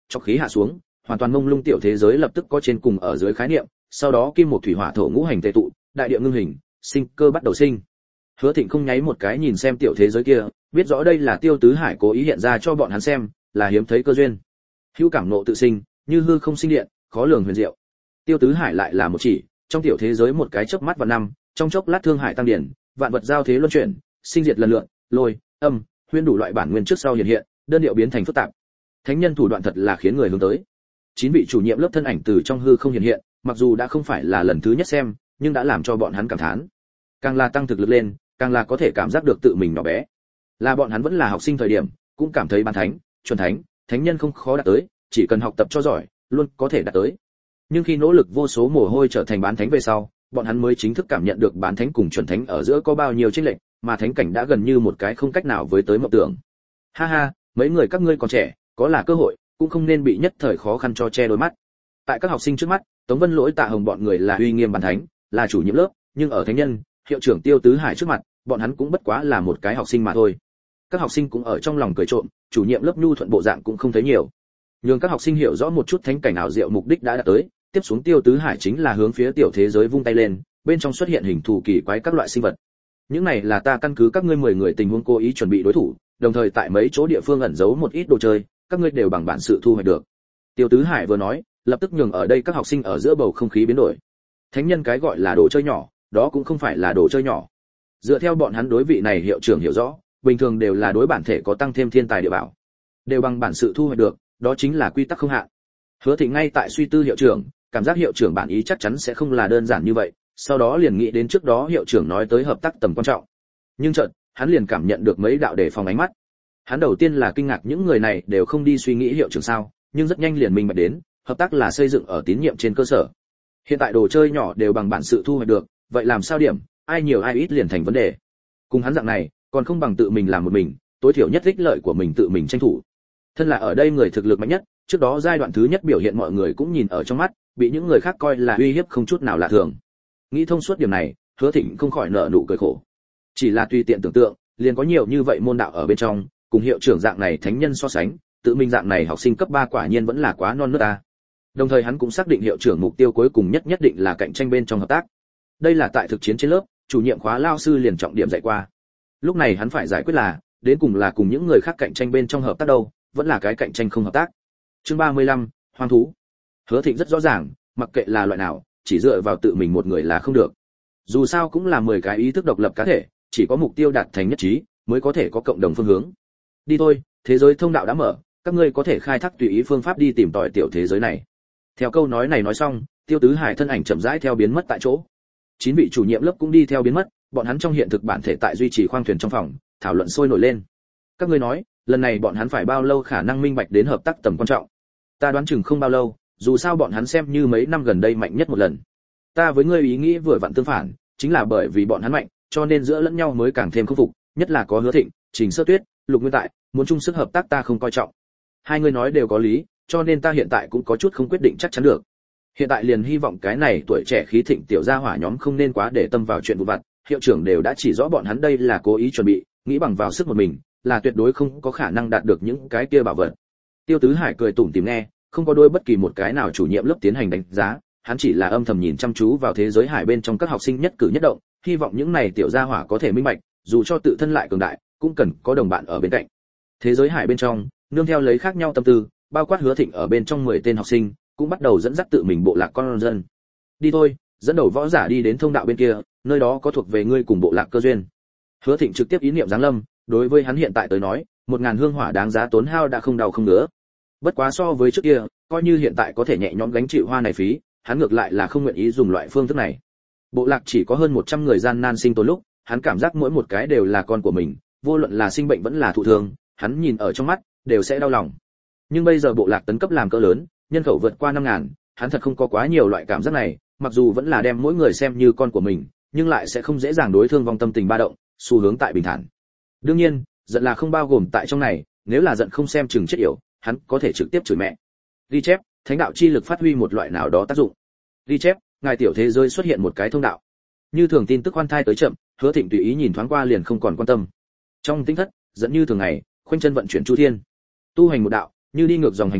cho khí hạ xuống, hoàn toàn mông lung tiểu thế giới lập tức có trên cùng ở dưới khái niệm, sau đó kim một thủy hỏa thổ ngũ hành tề tụ, đại địa ngưng hình, sinh cơ bắt đầu sinh. Hứa Thịnh không nháy một cái nhìn xem tiểu thế giới kia, biết rõ đây là Tiêu Tứ Hải cố ý hiện ra cho bọn hắn xem, là hiếm thấy cơ duyên. Hữu cảm nộ tự sinh, như hư không sinh điện, khó lường huyền diệu. Tiêu Tứ Hải lại là một chỉ, trong tiểu thế giới một cái chớp mắt và năm, trong chốc lát thương hải tăng điển, vạn vật giao thế luân chuyển, sinh diệt lần lượt, lôi, âm, huyền đủ loại bản nguyên trước sau hiện hiện, đơn điệu biến thành phức tạp. Thánh nhân thủ đoạn thật là khiến người hướng tới. Chín vị chủ nhiệm lớp thân ảnh từ trong hư không hiện hiện, mặc dù đã không phải là lần thứ nhất xem, nhưng đã làm cho bọn hắn cảm thán. Càng là tăng thực lực lên, càng là có thể cảm giác được tự mình nhỏ bé. Là bọn hắn vẫn là học sinh thời điểm, cũng cảm thấy bán thánh, chuẩn thánh, thánh nhân không khó đạt tới, chỉ cần học tập cho giỏi, luôn có thể đạt tới. Nhưng khi nỗ lực vô số mồ hôi trở thành bán thánh về sau, bọn hắn mới chính thức cảm nhận được bán thánh cùng chuẩn thánh ở giữa có bao nhiêu chênh lệch, mà thánh cảnh đã gần như một cái không cách nào với tới mộng tưởng. Ha ha, mấy người các ngươi còn trẻ, có là cơ hội, cũng không nên bị nhất thời khó khăn cho che đôi mắt. Tại các học sinh trước mắt, Tống Vân Lỗi Tạ Hồng bọn người là uy nghiêm bán thánh, là chủ nhiệm lớp, nhưng ở thánh nhân, hiệu trưởng Tiêu Tứ Hải trước mặt, bọn hắn cũng bất quá là một cái học sinh mà thôi. Các học sinh cũng ở trong lòng cười trộm, chủ nhiệm lớp nhu thuận bộ dạng cũng không thấy nhiều. Nhưng các học sinh hiểu rõ một chút thánh cảnh ảo diệu mục đích đã đạt tới, tiếp xuống Tiêu Tứ Hải chính là hướng phía tiểu thế giới vung tay lên, bên trong xuất hiện hình thù kỳ quái các loại sinh vật. Những này là ta căn cứ các ngươi mười người tình huống cố ý chuẩn bị đối thủ, đồng thời tại mấy chỗ địa phương ẩn giấu một ít đồ chơi, các ngươi đều bằng bản sự thu hoạch được. Tiêu Tứ Hải vừa nói, lập tức nhường ở đây các học sinh ở giữa bầu không khí biến đổi. Thánh nhân cái gọi là đồ chơi nhỏ, đó cũng không phải là đồ chơi nhỏ. Dựa theo bọn hắn đối vị này hiệu trưởng hiểu rõ, bình thường đều là đối bản thể có tăng thêm thiên tài địa bảo, đều bằng bản sự thu hoạch được, đó chính là quy tắc không hạn. Hứa Thịnh ngay tại suy tư hiệu trưởng, cảm giác hiệu trưởng bản ý chắc chắn sẽ không là đơn giản như vậy, sau đó liền nghĩ đến trước đó hiệu trưởng nói tới hợp tác tầm quan trọng. Nhưng chợt, hắn liền cảm nhận được mấy đạo đề phòng ánh mắt. Hắn đầu tiên là kinh ngạc những người này đều không đi suy nghĩ hiệu trưởng sao, nhưng rất nhanh liền minh bạch đến, hợp tác là xây dựng ở tín nhiệm trên cơ sở. Hiện tại đồ chơi nhỏ đều bằng bản sự thu hoạch được, vậy làm sao điểm, ai nhiều ai ít liền thành vấn đề. Cùng hắn dạng này, còn không bằng tự mình làm một mình, tối thiểu nhất ích lợi của mình tự mình tranh thủ. Thân là ở đây người thực lực mạnh nhất, trước đó giai đoạn thứ nhất biểu hiện mọi người cũng nhìn ở trong mắt, bị những người khác coi là uy hiếp không chút nào lạ thường. Nghĩ thông suốt điểm này, Hứa Thịnh không khỏi nở nụ cười khổ. Chỉ là tùy tiện tưởng tượng, liền có nhiều như vậy môn đạo ở bên trong, cùng hiệu trưởng dạng này thánh nhân so sánh, tự mình dạng này học sinh cấp ba quả nhiên vẫn là quá non nớt ta. Đồng thời hắn cũng xác định hiệu trưởng mục tiêu cuối cùng nhất nhất định là cạnh tranh bên trong hợp tác. Đây là tại thực chiến trên lớp, chủ nhiệm khóa lao sư liền trọng điểm dạy qua. Lúc này hắn phải giải quyết là, đến cùng là cùng những người khác cạnh tranh bên trong hợp tác đâu, vẫn là cái cạnh tranh không hợp tác. Chương ba mươi lăm, hoang thú. Hứa Thịnh rất rõ ràng, mặc kệ là loại nào, chỉ dựa vào tự mình một người là không được. Dù sao cũng là mười cái ý thức độc lập cá thể, chỉ có mục tiêu đạt thành nhất trí, mới có thể có cộng đồng phương hướng. Đi thôi, thế giới thông đạo đã mở, các ngươi có thể khai thác tùy ý phương pháp đi tìm tòi tiểu thế giới này. Theo câu nói này nói xong, Tiêu Tứ Hải thân ảnh chậm rãi theo biến mất tại chỗ. Chín vị chủ nhiệm lớp cũng đi theo biến mất, bọn hắn trong hiện thực bản thể tại duy trì khoang thuyền trong phòng, thảo luận sôi nổi lên. Các ngươi nói, lần này bọn hắn phải bao lâu khả năng minh bạch đến hợp tác tầm quan trọng? Ta đoán chừng không bao lâu, dù sao bọn hắn xem như mấy năm gần đây mạnh nhất một lần. Ta với ngươi ý nghĩ vừa vặn tương phản, chính là bởi vì bọn hắn mạnh, cho nên giữa lẫn nhau mới càng thêm khâm phục, nhất là có Hứa Thịnh, Trình Sơ Tuyết, Lục Nguyên tại, muốn chung sức hợp tác ta không coi trọng. Hai người nói đều có lý, cho nên ta hiện tại cũng có chút không quyết định chắc chắn được. Hiện tại liền hy vọng cái này tuổi trẻ khí thịnh tiểu gia hỏa nhóm không nên quá để tâm vào chuyện vụ vặt, hiệu trưởng đều đã chỉ rõ bọn hắn đây là cố ý chuẩn bị, nghĩ bằng vào sức một mình, là tuyệt đối không có khả năng đạt được những cái kia bảo vật. Tiêu Tứ Hải cười tủm tỉm nghe, không có đôi bất kỳ một cái nào chủ nhiệm lớp tiến hành đánh giá, hắn chỉ là âm thầm nhìn chăm chú vào thế giới hải bên trong các học sinh nhất cử nhất động, hy vọng những này tiểu gia hỏa có thể minh bạch, dù cho tự thân lại cường đại, cũng cần có đồng bạn ở bên cạnh. Thế giới hải bên trong, nương theo lấy khác nhau tâm tư, bao quát Hứa Thịnh ở bên trong mười tên học sinh, cũng bắt đầu dẫn dắt tự mình bộ lạc con dân. Đi thôi, dẫn đầu võ giả đi đến thông đạo bên kia, nơi đó có thuộc về ngươi cùng bộ lạc cơ duyên. Hứa Thịnh trực tiếp ý niệm giáng lâm, đối với hắn hiện tại tới nói, một ngàn hương hỏa đáng giá tốn hao đã không đau không ngứa. Bất quá so với trước kia, coi như hiện tại có thể nhẹ nhõm gánh chịu hoa này phí, hắn ngược lại là không nguyện ý dùng loại phương thức này. Bộ lạc chỉ có hơn một trăm người gian nan sinh tồn lúc, hắn cảm giác mỗi một cái đều là con của mình, vô luận là sinh bệnh vẫn là thụ thương, hắn nhìn ở trong mắt, đều sẽ đau lòng. Nhưng bây giờ bộ lạc tấn cấp làm cỡ lớn, nhân khẩu vượt qua năm ngàn, hắn thật không có quá nhiều loại cảm giác này, mặc dù vẫn là đem mỗi người xem như con của mình, nhưng lại sẽ không dễ dàng đối thương vong tâm tình ba động, xu hướng tại bình thản. Đương nhiên, giận là không bao gồm tại trong này, nếu là giận không xem chừng chết yểu, hắn có thể trực tiếp chửi mẹ. Ghi chép, thánh đạo chi lực phát huy một loại nào đó tác dụng. Ghi chép, ngài tiểu thế giới xuất hiện một cái thông đạo. Như thường tin tức khoan thai tới chậm, Hứa Thịnh tùy ý nhìn thoáng qua liền không còn quan tâm. Trong tinh thất, dẫn như thường ngày, khoanh chân vận chuyển chu thiên. Tu hành một đạo, như đi ngược dòng hành chu,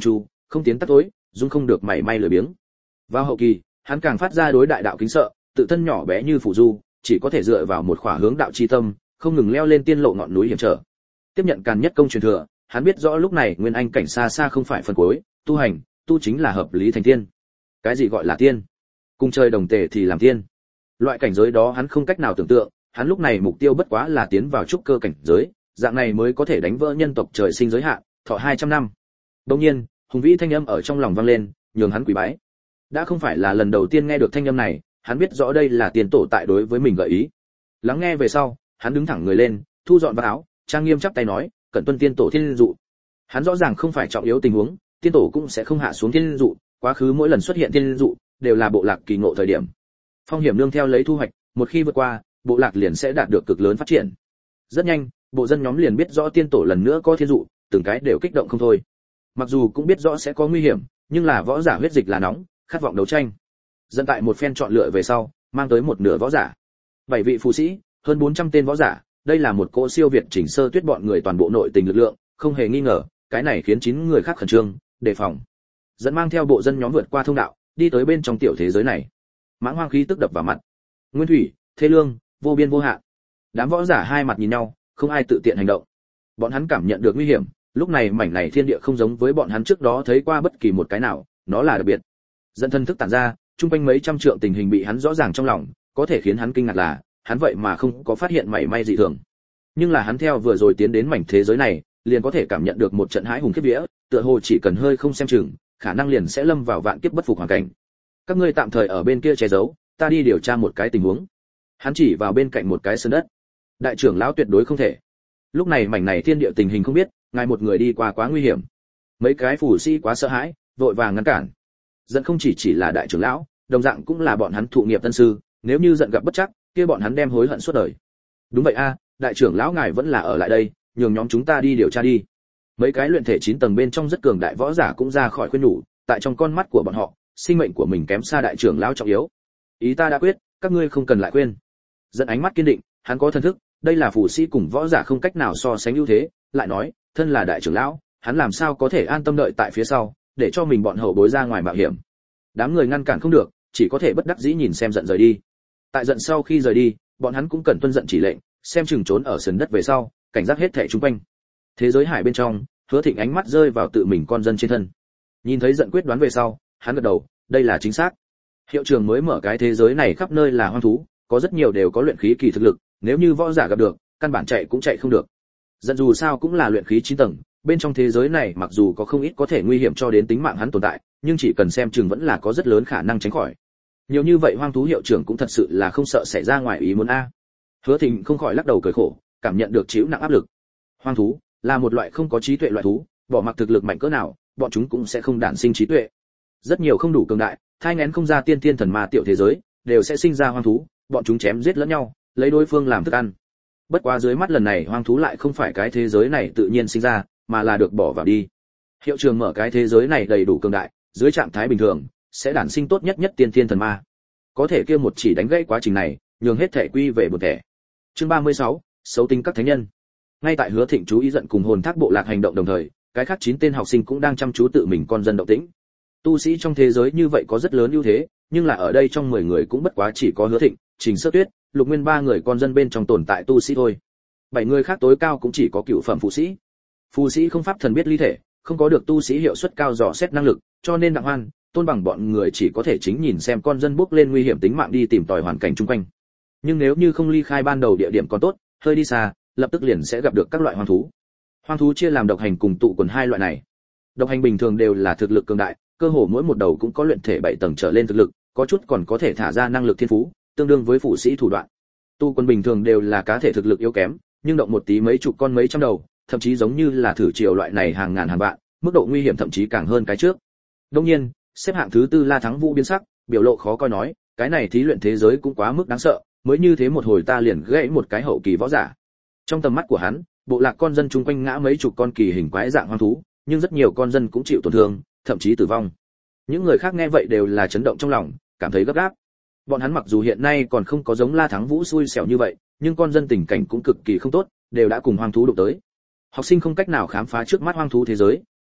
không tiến tắt tối, dung không được mảy may lười biếng. Vào hậu kỳ, hắn càng phát ra đối đại đạo kính sợ, tự thân nhỏ bé như phù du, chỉ có thể dựa vào một khỏa hướng đạo chi tâm, không ngừng leo lên tiên lộ ngọn núi hiểm trở. Tiếp nhận Càn Nhất Công truyền thừa, hắn biết rõ lúc này nguyên anh cảnh xa xa không phải phần cuối, tu hành, tu chính là hợp lý thành tiên. Cái gì gọi là tiên? Cùng trời đồng tề thì làm tiên. Loại cảnh giới đó hắn không cách nào tưởng tượng, hắn lúc này mục tiêu bất quá là tiến vào trúc cơ cảnh giới, dạng này mới có thể đánh vỡ nhân tộc trời sinh giới hạn, thọ hai trăm năm. Đương nhiên, hùng vĩ thanh âm ở trong lòng vang lên, nhường hắn quỳ bái. Đã không phải là lần đầu tiên nghe được thanh âm này, hắn biết rõ đây là tiền tổ tại đối với mình gợi ý. Lắng nghe về sau, hắn đứng thẳng người lên, thu dọn vào áo, trang nghiêm chắp tay nói, cẩn tuân tiên tổ thiên dụ. Hắn rõ ràng không phải trọng yếu tình huống, tiên tổ cũng sẽ không hạ xuống thiên dụ, quá khứ mỗi lần xuất hiện thiên dụ đều là bộ lạc kỳ ngộ thời điểm. Phong hiểm nương theo lấy thu hoạch, một khi vượt qua, bộ lạc liền sẽ đạt được cực lớn phát triển. Rất nhanh, bộ dân nhóm liền biết rõ tiên tổ lần nữa có thiên dụ, từng cái đều kích động không thôi. Mặc dù cũng biết rõ sẽ có nguy hiểm, nhưng là võ giả huyết dịch là nóng, khát vọng đấu tranh. Dân tại một phen chọn lựa về sau, mang tới một nửa võ giả. Bảy vị phù sĩ, hơn bốn trăm tên võ giả, đây là một cỗ siêu việt chỉnh sơ tuyết bọn người toàn bộ nội tình lực lượng, không hề nghi ngờ, cái này khiến chín người khác khẩn trương, đề phòng. Dẫn mang theo bộ dân nhóm vượt qua thông đạo, đi tới bên trong tiểu thế giới này. Mãng hoang khí tức đập vào mặt. Nguyên thủy, thế lương, vô biên vô hạn. Đám võ giả hai mặt nhìn nhau, không ai tự tiện hành động. Bọn hắn cảm nhận được nguy hiểm, lúc này mảnh này thiên địa không giống với bọn hắn trước đó thấy qua bất kỳ một cái nào, nó là đặc biệt. Dẫn thân thức tản ra, trung quanh mấy trăm trượng tình hình bị hắn rõ ràng trong lòng, có thể khiến hắn kinh ngạc là, hắn vậy mà không có phát hiện mảy may dị thường. Nhưng là hắn theo vừa rồi tiến đến mảnh thế giới này, liền có thể cảm nhận được một trận hãi hùng khiếp vía, tựa hồ chỉ cần hơi không xem chừng, khả năng liền sẽ lâm vào vạn kiếp bất phục hoàn cảnh. Các ngươi tạm thời ở bên kia che giấu, ta đi điều tra một cái tình huống. Hắn chỉ vào bên cạnh một cái sơn đất. Đại trưởng lão tuyệt đối không thể. Lúc này mảnh này thiên địa tình hình không biết, ngài một người đi qua quá nguy hiểm. Mấy cái phù sĩ quá sợ hãi, vội vàng ngăn cản. Giận không chỉ chỉ là đại trưởng lão, đồng dạng cũng là bọn hắn thụ nghiệp tân sư, nếu như giận gặp bất chắc, kia bọn hắn đem hối hận suốt đời. Đúng vậy a, đại trưởng lão ngài vẫn là ở lại đây, nhường nhóm chúng ta đi điều tra đi. Mấy cái luyện thể chín tầng bên trong rất cường đại võ giả cũng ra khỏi khuyên nhủ, tại trong con mắt của bọn họ, sinh mệnh của mình kém xa đại trưởng lão trọng yếu. Ý ta đã quyết, các ngươi không cần lại quên. Dẫn ánh mắt kiên định, hắn có thần thức, đây là phù sĩ cùng võ giả không cách nào so sánh ưu thế, lại nói, thân là đại trưởng lão, hắn làm sao có thể an tâm đợi tại phía sau, để cho mình bọn hậu bối ra ngoài mạo hiểm. Đám người ngăn cản không được, chỉ có thể bất đắc dĩ nhìn xem giận rời đi. Tại giận sau khi rời đi, bọn hắn cũng cần tuân giận chỉ lệnh, xem chừng trốn ở sườn đất về sau, cảnh giác hết thảy xung quanh. Thế giới hải bên trong, Hứa Thịnh ánh mắt rơi vào tự mình con dân trên thân. Nhìn thấy giận quyết đoán về sau, hắn gật đầu, đây là chính xác. Hiệu trường mới mở cái thế giới này khắp nơi là hoang thú, có rất nhiều đều có luyện khí kỳ thực lực, nếu như võ giả gặp được, căn bản chạy cũng chạy không được. Giận dù sao cũng là luyện khí chín tầng, bên trong thế giới này mặc dù có không ít có thể nguy hiểm cho đến tính mạng hắn tồn tại, nhưng chỉ cần xem chừng vẫn là có rất lớn khả năng tránh khỏi. Nhiều như vậy hoang thú hiệu trưởng cũng thật sự là không sợ xảy ra ngoài ý muốn a. Hứa Thịnh không khỏi lắc đầu cười khổ, cảm nhận được chịu nặng áp lực. Hoang thú là một loại không có trí tuệ loại thú, bỏ mặc thực lực mạnh cỡ nào, bọn chúng cũng sẽ không đản sinh trí tuệ. Rất nhiều không đủ cường đại, thai nghén không ra tiên tiên thần ma tiểu thế giới, đều sẽ sinh ra hoang thú, bọn chúng chém giết lẫn nhau, lấy đối phương làm thức ăn. Bất quá dưới mắt lần này hoang thú lại không phải cái thế giới này tự nhiên sinh ra, mà là được bỏ vào đi. Hiệu trường mở cái thế giới này đầy đủ cường đại, dưới trạng thái bình thường, sẽ đản sinh tốt nhất nhất tiên tiên thần ma. Có thể kia một chỉ đánh gãy quá trình này, nhường hết thể quy về một thể. Chương ba mươi sáu, xấu tính các thánh nhân. Ngay tại Hứa Thịnh chú ý giận cùng hồn thác bộ lạc hành động đồng thời, cái khác chín tên học sinh cũng đang chăm chú tự mình con dân động tĩnh. Tu sĩ trong thế giới như vậy có rất lớn ưu thế, nhưng là ở đây trong mười người cũng bất quá chỉ có Hứa Thịnh, Trình Sơ Tuyết, Lục Nguyên ba người con dân bên trong tồn tại tu sĩ thôi. Bảy người khác tối cao cũng chỉ có cựu phẩm phù sĩ. Phù sĩ không pháp thần biết ly thể, không có được tu sĩ hiệu suất cao dò xét năng lực, cho nên Đặng Hoan, Tôn Bằng bọn người chỉ có thể chính nhìn xem con dân bước lên nguy hiểm tính mạng đi tìm tòi hoàn cảnh chung quanh. Nhưng nếu như không ly khai ban đầu địa điểm còn tốt, hơi đi xa, lập tức liền sẽ gặp được các loại hoang thú. Hoang thú chia làm độc hành cùng tụ quần hai loại này. Độc hành bình thường đều là thực lực cường đại, cơ hồ mỗi một đầu cũng có luyện thể bảy tầng trở lên thực lực, có chút còn có thể thả ra năng lực thiên phú, tương đương với phụ sĩ thủ đoạn. Tu quân bình thường đều là cá thể thực lực yếu kém, nhưng động một tí mấy chục con mấy trăm đầu, thậm chí giống như là thử triều loại này hàng ngàn hàng vạn, mức độ nguy hiểm thậm chí càng hơn cái trước. Đương nhiên, xếp hạng thứ tư La Thắng Vũ biến sắc, biểu lộ khó coi nói, cái này thí luyện thế giới cũng quá mức đáng sợ, mới như thế một hồi ta liền gãy một cái hậu kỳ võ giả. Trong tầm mắt của hắn, bộ lạc con dân chung quanh ngã mấy chục con kỳ hình quái dạng hoang thú, nhưng rất nhiều con dân cũng chịu tổn thương, thậm chí tử vong. Những người khác nghe vậy đều là chấn động trong lòng, cảm thấy gấp gáp. Bọn hắn mặc dù hiện nay còn không có giống La Thắng Vũ xui xẻo như vậy, nhưng con dân tình cảnh cũng cực kỳ không tốt, đều đã cùng hoang thú đụng tới. Học sinh không cách nào khám phá trước mắt hoang thú thế giới,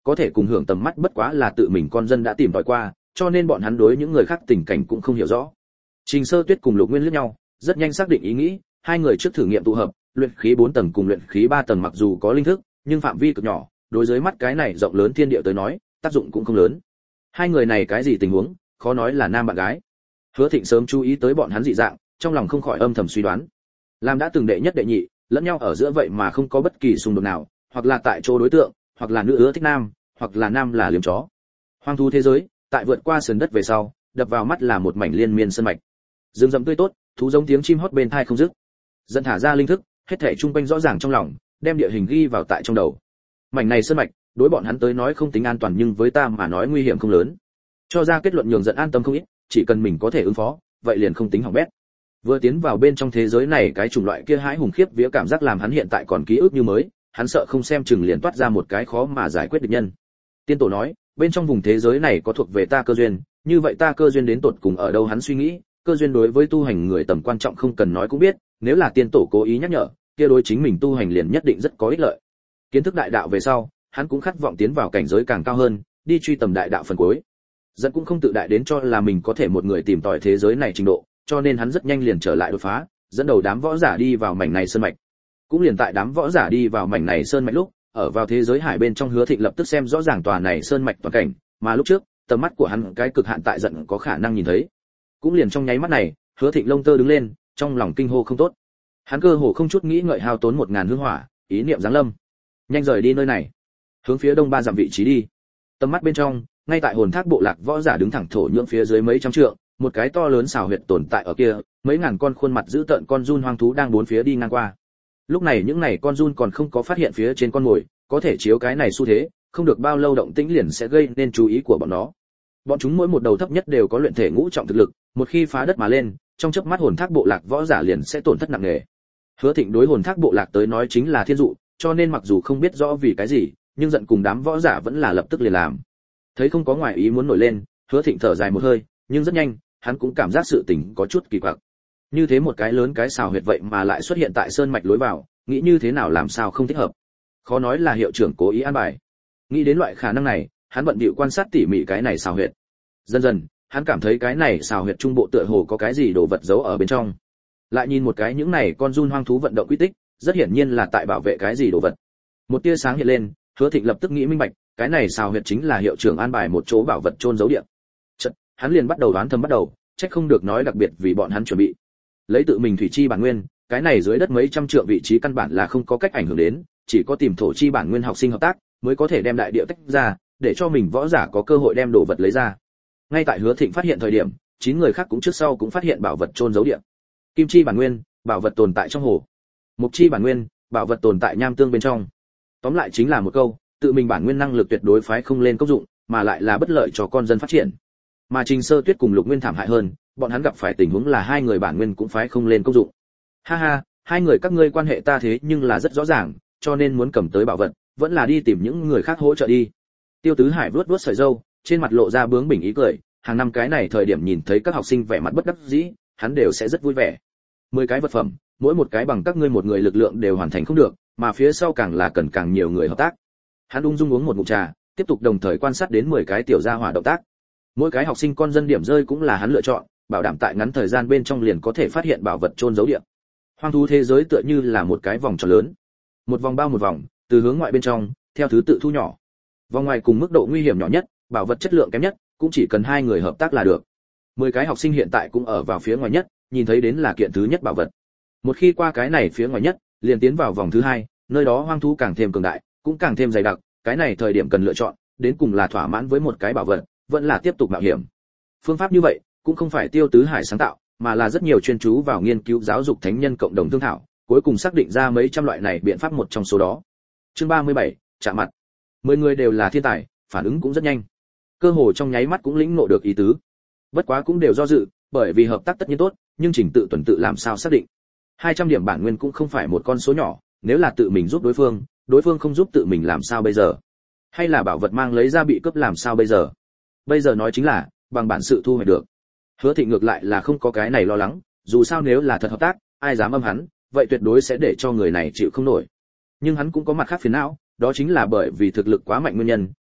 có thể cùng hưởng tầm mắt bất quá là tự mình con dân đã tìm tòi qua, cho nên bọn hắn đối những người khác tình cảnh cũng không hiểu rõ. Trình Sơ Tuyết cùng Lục Nguyên liếc nhau, rất nhanh xác định ý nghĩ, hai người trước thử nghiệm tụ hợp, luyện khí bốn tầng cùng luyện khí ba tầng mặc dù có linh thức, nhưng phạm vi cực nhỏ, đối với mắt cái này rộng lớn thiên địa tới nói, tác dụng cũng không lớn. Hai người này cái gì tình huống, khó nói là nam bạn gái. Hứa Thịnh sớm chú ý tới bọn hắn dị dạng, trong lòng không khỏi âm thầm suy đoán. Làm đã từng đệ nhất đệ nhị, lẫn nhau ở giữa vậy mà không có bất kỳ xung đột nào, hoặc là tại chỗ đối tượng, hoặc là nữ ưa thích nam, hoặc là nam là liếm chó. Hoang thú thế giới, tại vượt qua sườn đất về sau, đập vào mắt là một mảnh liên miên sơn mạch. Rừng rậm tươi tốt, thú giống tiếng chim hót bên tai không dứt. Dẫn thả ra linh thức, hết thảy trung quanh rõ ràng trong lòng, đem địa hình ghi vào tại trong đầu. Mảnh này sơn mạch, đối bọn hắn tới nói không tính an toàn nhưng với ta mà nói nguy hiểm không lớn. Cho ra kết luận nhường giận an tâm không ít, chỉ cần mình có thể ứng phó, vậy liền không tính hỏng bét. Vừa tiến vào bên trong thế giới này, cái chủng loại kia hãi hùng khiếp vía cảm giác làm hắn hiện tại còn ký ức như mới, hắn sợ không xem chừng liền toát ra một cái khó mà giải quyết địch nhân. Tiên tổ nói, bên trong vùng thế giới này có thuộc về ta cơ duyên, như vậy ta cơ duyên đến tột cùng ở đâu hắn suy nghĩ, cơ duyên đối với tu hành người tầm quan trọng không cần nói cũng biết, nếu là tiên tổ cố ý nhắc nhở, kia đối chính mình tu hành liền nhất định rất có ích lợi. Kiến thức đại đạo về sau, hắn cũng khát vọng tiến vào cảnh giới càng cao hơn, đi truy tầm đại đạo phần cuối. Dẫn cũng không tự đại đến cho là mình có thể một người tìm tòi thế giới này trình độ, cho nên hắn rất nhanh liền trở lại đột phá, dẫn đầu đám võ giả đi vào mảnh này sơn mạch. Cũng liền tại đám võ giả đi vào mảnh này sơn mạch lúc, ở vào thế giới hải bên trong Hứa Thịnh lập tức xem rõ ràng tòa này sơn mạch toàn cảnh, mà lúc trước, tầm mắt của hắn cái cực hạn tại giận có khả năng nhìn thấy. Cũng liền trong nháy mắt này, Hứa Thịnh lông tơ đứng lên, trong lòng kinh hô không tốt. Hắn cơ hồ không chút nghĩ ngợi hao tốn một ngàn hương hỏa, ý niệm giáng lâm. Nhanh rời đi nơi này, hướng phía đông ba dặm vị trí đi. Tầm mắt bên trong, ngay tại hồn thác bộ lạc võ giả đứng thẳng thổ nhưỡng phía dưới mấy trăm trượng, một cái to lớn xào huyệt tồn tại ở kia, mấy ngàn con khuôn mặt dữ tợn con giun hoang thú đang bốn phía đi ngang qua. Lúc này những này con giun còn không có phát hiện phía trên con mồi, có thể chiếu cái này xu thế, không được bao lâu động tĩnh liền sẽ gây nên chú ý của bọn nó. Bọn chúng mỗi một đầu thấp nhất đều có luyện thể ngũ trọng thực lực, một khi phá đất mà lên, trong chớp mắt hồn thác bộ lạc võ giả liền sẽ tổn thất nặng nề. Hứa Thịnh đối hồn thác bộ lạc tới nói chính là thiên dụ, cho nên mặc dù không biết rõ vì cái gì, nhưng giận cùng đám võ giả vẫn là lập tức liền làm. Thấy không có ngoại ý muốn nổi lên, Hứa Thịnh thở dài một hơi, nhưng rất nhanh, hắn cũng cảm giác sự tình có chút kỳ quặc. Như thế một cái lớn cái xào huyệt vậy mà lại xuất hiện tại sơn mạch lối vào, nghĩ như thế nào làm sao không thích hợp. Khó nói là hiệu trưởng cố ý an bài. Nghĩ đến loại khả năng này, hắn bận bịu quan sát tỉ mỉ cái này xào huyệt. Dần dần, hắn cảm thấy cái này xào huyệt trung bộ tựa hồ có cái gì đồ vật giấu ở bên trong. Lại nhìn một cái những này con giun hoang thú vận động quy tích, rất hiển nhiên là tại bảo vệ cái gì đồ vật. Một tia sáng hiện lên, Hứa Thịnh lập tức nghĩ minh bạch, cái này xào huyệt chính là hiệu trưởng an bài một chỗ bảo vật chôn giấu địa. Chợt, hắn liền bắt đầu đoán thầm bắt đầu, trách không được nói đặc biệt vì bọn hắn chuẩn bị. Lấy tự mình thủy chi bản nguyên, cái này dưới đất mấy trăm trượng vị trí căn bản là không có cách ảnh hưởng đến, chỉ có tìm thổ chi bản nguyên học sinh hợp tác, mới có thể đem đại địa tách ra, để cho mình võ giả có cơ hội đem đồ vật lấy ra. Ngay tại Hứa Thịnh phát hiện thời điểm, chín người khác cũng trước sau cũng phát hiện bảo vật chôn giấu địa. Kim chi bản nguyên, bảo vật tồn tại trong hồ. Mục chi bản nguyên, bảo vật tồn tại nham tương bên trong. Tóm lại chính là một câu, tự mình bản nguyên năng lực tuyệt đối phái không lên công dụng, mà lại là bất lợi cho con dân phát triển. Mà Trình Sơ Tuyết cùng Lục Nguyên thảm hại hơn, bọn hắn gặp phải tình huống là hai người bản nguyên cũng phái không lên công dụng. Ha ha, hai người các ngươi quan hệ ta thế nhưng là rất rõ ràng, cho nên muốn cầm tới bảo vật, vẫn là đi tìm những người khác hỗ trợ đi. Tiêu Tứ Hải vuốt vuốt sợi râu, trên mặt lộ ra bướng bỉnh ý cười, hàng năm cái này thời điểm nhìn thấy các học sinh vẻ mặt bất đắc dĩ, hắn đều sẽ rất vui vẻ. Mười cái vật phẩm, mỗi một cái bằng các ngươi một người lực lượng đều hoàn thành không được, mà phía sau càng là cần càng nhiều người hợp tác. Hắn ung dung uống một ngụm trà, tiếp tục đồng thời quan sát đến mười cái tiểu gia hỏa động tác. Mỗi cái học sinh con dân điểm rơi cũng là hắn lựa chọn, bảo đảm tại ngắn thời gian bên trong liền có thể phát hiện bảo vật chôn giấu địa. Hoang thú thế giới tựa như là một cái vòng tròn lớn, một vòng bao một vòng, từ hướng ngoại bên trong, theo thứ tự thu nhỏ. Vòng ngoài cùng mức độ nguy hiểm nhỏ nhất, bảo vật chất lượng kém nhất, cũng chỉ cần hai người hợp tác là được. Mười cái học sinh hiện tại cũng ở vào phía ngoài nhất, nhìn thấy đến là kiện thứ nhất bảo vật. Một khi qua cái này phía ngoài nhất, liền tiến vào vòng thứ hai, nơi đó hoang thú càng thêm cường đại, cũng càng thêm dày đặc, cái này thời điểm cần lựa chọn, đến cùng là thỏa mãn với một cái bảo vật, vẫn là tiếp tục mạo hiểm. Phương pháp như vậy, cũng không phải Tiêu Tứ Hải sáng tạo, mà là rất nhiều chuyên chú vào nghiên cứu giáo dục thánh nhân cộng đồng thương thảo, cuối cùng xác định ra mấy trăm loại này biện pháp một trong số đó. Chương ba mươi bảy, chạm mặt. Mười người đều là thiên tài, phản ứng cũng rất nhanh. Cơ hồ trong nháy mắt cũng lĩnh ngộ được ý tứ. Bất quá cũng đều do dự, bởi vì hợp tác tất nhiên tốt, nhưng trình tự tuần tự làm sao xác định. hai trăm điểm bản nguyên cũng không phải một con số nhỏ, nếu là tự mình giúp đối phương, đối phương không giúp tự mình làm sao bây giờ? Hay là bảo vật mang lấy ra bị cướp làm sao bây giờ? Bây giờ nói chính là, bằng bản sự thu hoạch được. Hứa Thịnh ngược lại là không có cái này lo lắng, dù sao nếu là thật hợp tác, ai dám âm hắn, vậy tuyệt đối sẽ để cho người này chịu không nổi. Nhưng hắn cũng có mặt khác phiền não, đó chính là bởi vì thực lực quá mạnh nguyên nhân,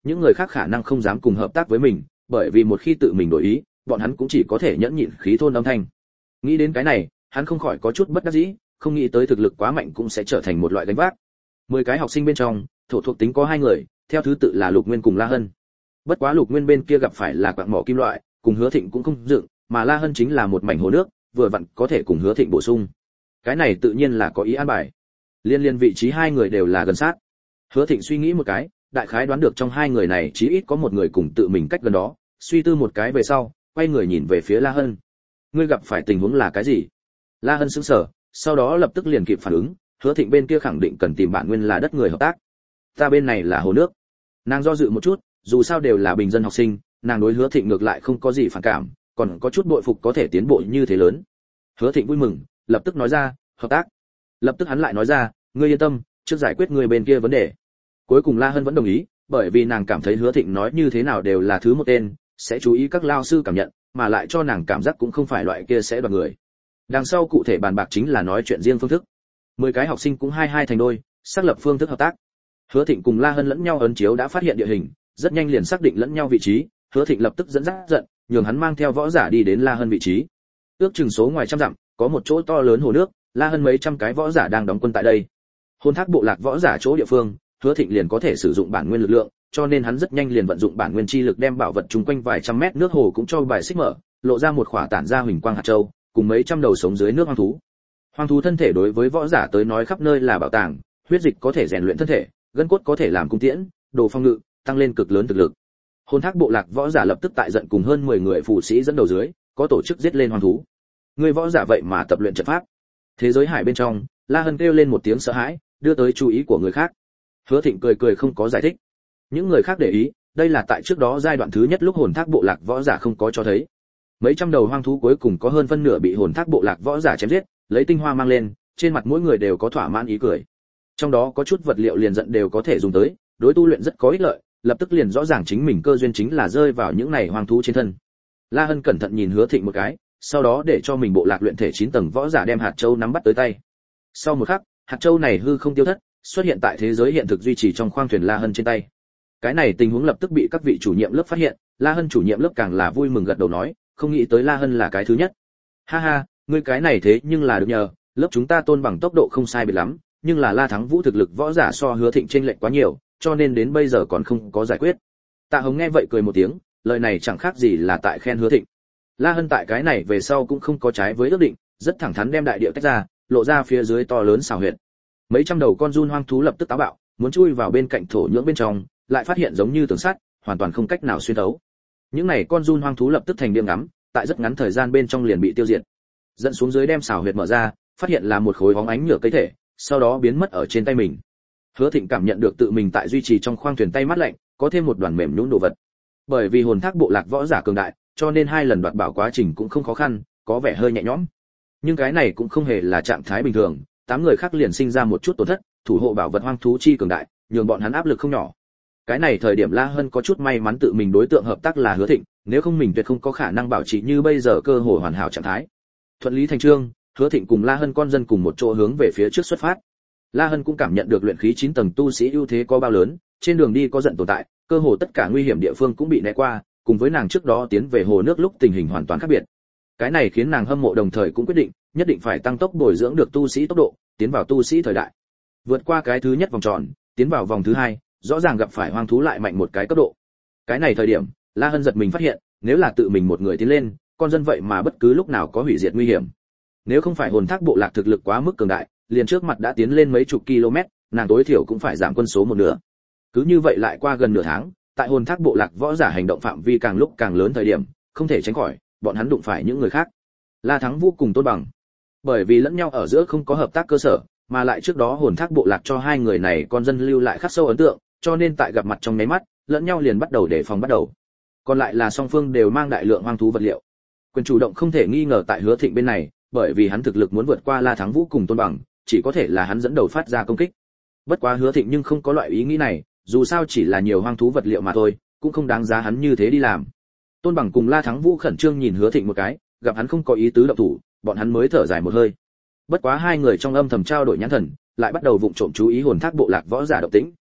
những người khác khả năng không dám cùng hợp tác với mình, bởi vì một khi tự mình đổi ý, bọn hắn cũng chỉ có thể nhẫn nhịn khí thôn âm thanh. Nghĩ đến cái này, hắn không khỏi có chút bất đắc dĩ, không nghĩ tới thực lực quá mạnh cũng sẽ trở thành một loại gánh vác. Mười cái học sinh bên trong, thổ thuộc tính có hai người, theo thứ tự là Lục Nguyên cùng La Hân. Bất quá Lục Nguyên bên kia gặp phải là quặng mỏ kim loại, cùng Hứa Thịnh cũng không dựng, mà La Hân chính là một mảnh hồ nước, vừa vặn có thể cùng Hứa Thịnh bổ sung. Cái này tự nhiên là có ý an bài. Liên liên vị trí hai người đều là gần sát. Hứa Thịnh suy nghĩ một cái, đại khái đoán được trong hai người này chí ít có một người cùng tự mình cách gần đó, suy tư một cái về sau, quay người nhìn về phía La Hân. Ngươi gặp phải tình huống là cái gì? La Hân sững sờ, sau đó lập tức liền kịp phản ứng, Hứa Thịnh bên kia khẳng định cần tìm bản nguyên là đất người hợp tác. Ta bên này là hồ nước. Nàng do dự một chút, dù sao đều là bình dân học sinh, nàng đối Hứa Thịnh ngược lại không có gì phản cảm, còn có chút bội phục có thể tiến bộ như thế lớn. Hứa Thịnh vui mừng, lập tức nói ra, hợp tác. Lập tức hắn lại nói ra, ngươi yên tâm, trước giải quyết người bên kia vấn đề. Cuối cùng La Hân vẫn đồng ý, bởi vì nàng cảm thấy Hứa Thịnh nói như thế nào đều là thứ một tên, sẽ chú ý các lao sư cảm nhận, mà lại cho nàng cảm giác cũng không phải loại kia sẽ đoạt người. Đằng sau cụ thể bàn bạc chính là nói chuyện riêng phương thức. Mười cái học sinh cũng hai hai thành đôi, xác lập phương thức hợp tác. Hứa Thịnh cùng La Hân lẫn nhau ấn chiếu đã phát hiện địa hình, rất nhanh liền xác định lẫn nhau vị trí, Hứa Thịnh lập tức dẫn dắt giận, nhường hắn mang theo võ giả đi đến La Hân vị trí. Ước chừng số ngoài trăm dặm, có một chỗ to lớn hồ nước, La Hân mấy trăm cái võ giả đang đóng quân tại đây. Hồn thác bộ lạc võ giả chỗ địa phương, Hứa Thịnh liền có thể sử dụng bản nguyên lực lượng, cho nên hắn rất nhanh liền vận dụng bản nguyên chi lực đem bảo vật chung quanh vài trăm mét nước hồ cũng cho bài xích mở, lộ ra một khỏa tản ra huỳnh quang hạt châu, cùng mấy trăm đầu sống dưới nước hoang thú. Hoang thú thân thể đối với võ giả tới nói khắp nơi là bảo tàng, huyết dịch có thể rèn luyện thân thể, gân cốt có thể làm cung tiễn, đồ phong ngự, tăng lên cực lớn thực lực. Hồn thác bộ lạc võ giả lập tức tại giận cùng hơn mười người phụ sĩ dẫn đầu dưới, có tổ chức giết lên hoang thú. Người võ giả vậy mà tập luyện trận pháp. Thế giới hải bên trong, La Hân kêu lên một tiếng sợ hãi, đưa tới chú ý của người khác. Hứa Thịnh cười cười không có giải thích. Những người khác để ý, đây là tại trước đó giai đoạn thứ nhất lúc hồn thác bộ lạc võ giả không có cho thấy. Mấy trăm đầu hoang thú cuối cùng có hơn phân nửa bị hồn thác bộ lạc võ giả chém giết, lấy tinh hoa mang lên, trên mặt mỗi người đều có thỏa mãn ý cười. Trong đó có chút vật liệu liền giận đều có thể dùng tới, đối tu luyện rất có ích lợi, lập tức liền rõ ràng chính mình cơ duyên chính là rơi vào những này hoang thú trên thân. La Hân cẩn thận nhìn Hứa Thịnh một cái, sau đó để cho mình bộ lạc luyện thể chín tầng võ giả đem hạt châu nắm bắt tới tay. Sau một khắc, hạt châu này hư không tiêu thất, xuất hiện tại thế giới hiện thực duy trì trong khoang thuyền La Hân trên tay. Cái này tình huống lập tức bị các vị chủ nhiệm lớp phát hiện, La Hân chủ nhiệm lớp càng là vui mừng gật đầu nói, không nghĩ tới La Hân là cái thứ nhất. Ha ha, ngươi cái này thế nhưng là được nhờ, lớp chúng ta tôn bằng tốc độ không sai biệt lắm, nhưng là La Thắng Vũ thực lực võ giả so Hứa Thịnh chênh lệch quá nhiều, cho nên đến bây giờ còn không có giải quyết. Tạ Hồng nghe vậy cười một tiếng, lời này chẳng khác gì là tại khen Hứa Thịnh. La Hân tại cái này về sau cũng không có trái với ước định, rất thẳng thắn đem đại địa tách ra, lộ ra phía dưới to lớn xào huyệt. Mấy trăm đầu con giun hoang thú lập tức táo bạo, muốn chui vào bên cạnh thổ nhưỡng bên trong, lại phát hiện giống như tường sắt, hoàn toàn không cách nào xuyên thấu. Những này con giun hoang thú lập tức thành điểm ngắm, tại rất ngắn thời gian bên trong liền bị tiêu diệt. Dẫn xuống dưới đem xào huyệt mở ra, phát hiện là một khối bóng ánh nhựa cây thể, sau đó biến mất ở trên tay mình. Hứa Thịnh cảm nhận được tự mình tại duy trì trong khoang thuyền tay mát lạnh, có thêm một đoàn mềm nhũn đồ vật. Bởi vì hồn thác bộ lạc võ giả cường đại, cho nên hai lần đoạt bảo quá trình cũng không khó khăn, có vẻ hơi nhẹ nhõm. Nhưng cái này cũng không hề là trạng thái bình thường, tám người khác liền sinh ra một chút tổn thất, thủ hộ bảo vật hoang thú chi cường đại, nhường bọn hắn áp lực không nhỏ. Cái này thời điểm La Hân có chút may mắn tự mình đối tượng hợp tác là Hứa Thịnh, nếu không mình tuyệt không có khả năng bảo trì như bây giờ cơ hội hoàn hảo trạng thái. Thuận lý thành chương, Hứa Thịnh cùng La Hân con dân cùng một chỗ hướng về phía trước xuất phát. La Hân cũng cảm nhận được luyện khí chín tầng tu sĩ ưu thế có bao lớn, trên đường đi có giận tồn tại, cơ hồ tất cả nguy hiểm địa phương cũng bị né qua, cùng với nàng trước đó tiến về hồ nước lúc tình hình hoàn toàn khác biệt. Cái này khiến nàng hâm mộ đồng thời cũng quyết định, nhất định phải tăng tốc bồi dưỡng được tu sĩ tốc độ, tiến vào tu sĩ thời đại. Vượt qua cái thứ nhất vòng tròn, tiến vào vòng thứ hai, rõ ràng gặp phải hoang thú lại mạnh một cái cấp độ. Cái này thời điểm, La Hân giật mình phát hiện, nếu là tự mình một người tiến lên, con dân vậy mà bất cứ lúc nào có hủy diệt nguy hiểm. Nếu không phải hồn thác bộ lạc thực lực quá mức cường đại, liền trước mặt đã tiến lên mấy chục km, nàng tối thiểu cũng phải giảm quân số một nửa. Cứ như vậy lại qua gần nửa tháng, tại hồn thác bộ lạc võ giả hành động phạm vi càng lúc càng lớn thời điểm, không thể tránh khỏi, bọn hắn đụng phải những người khác. La Thắng Vũ cùng Tôn Bằng. Bởi vì lẫn nhau ở giữa không có hợp tác cơ sở, mà lại trước đó hồn thác bộ lạc cho hai người này con dân lưu lại khắc sâu ấn tượng, cho nên tại gặp mặt trong nháy mắt, lẫn nhau liền bắt đầu đề phòng bắt đầu. Còn lại là song phương đều mang đại lượng hoang thú vật liệu. Quyền chủ động không thể nghi ngờ tại Hứa Thịnh bên này, bởi vì hắn thực lực muốn vượt qua La Thắng Vũ cùng Tôn Bằng, chỉ có thể là hắn dẫn đầu phát ra công kích. Bất quá Hứa Thịnh nhưng không có loại ý nghĩ này, dù sao chỉ là nhiều hoang thú vật liệu mà thôi, cũng không đáng giá hắn như thế đi làm. Tôn Bằng cùng La Thắng Vũ khẩn trương nhìn Hứa Thịnh một cái, gặp hắn không có ý tứ động thủ, bọn hắn mới thở dài một hơi. Bất quá hai người trong âm thầm trao đổi nhãn thần, lại bắt đầu vụng trộm chú ý hồn thác bộ lạc võ giả động tĩnh.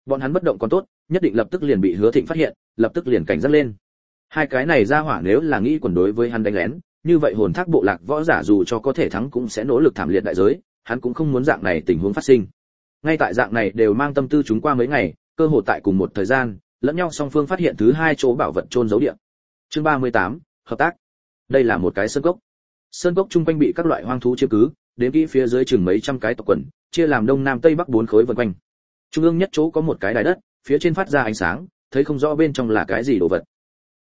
Bọn hắn bất động còn tốt, nhất định lập tức liền bị Hứa Thịnh phát hiện, lập tức liền cảnh giác lên. Hai cái này ra hỏa nếu là nghĩ quần đối với hắn đánh lén, như vậy hồn thác bộ lạc võ giả dù cho có thể thắng cũng sẽ nỗ lực thảm liệt đại giới, hắn cũng không muốn dạng này tình huống phát sinh. Ngay tại dạng này đều mang tâm tư chúng qua mấy ngày, cơ hội tại cùng một thời gian, lẫn nhau song phương phát hiện thứ hai chỗ bảo vật chôn giấu địa. Chương ba mươi tám, hợp tác. Đây là một cái sơn cốc. Sơn cốc chung quanh bị các loại hoang thú chiếm cứ, đến kỹ phía dưới chừng mấy trăm cái tộc quần, chia làm đông nam tây bắc bốn khối vần quanh. Trung ương nhất chỗ có một cái đài đất, phía trên phát ra ánh sáng, thấy không rõ bên trong là cái gì đồ vật.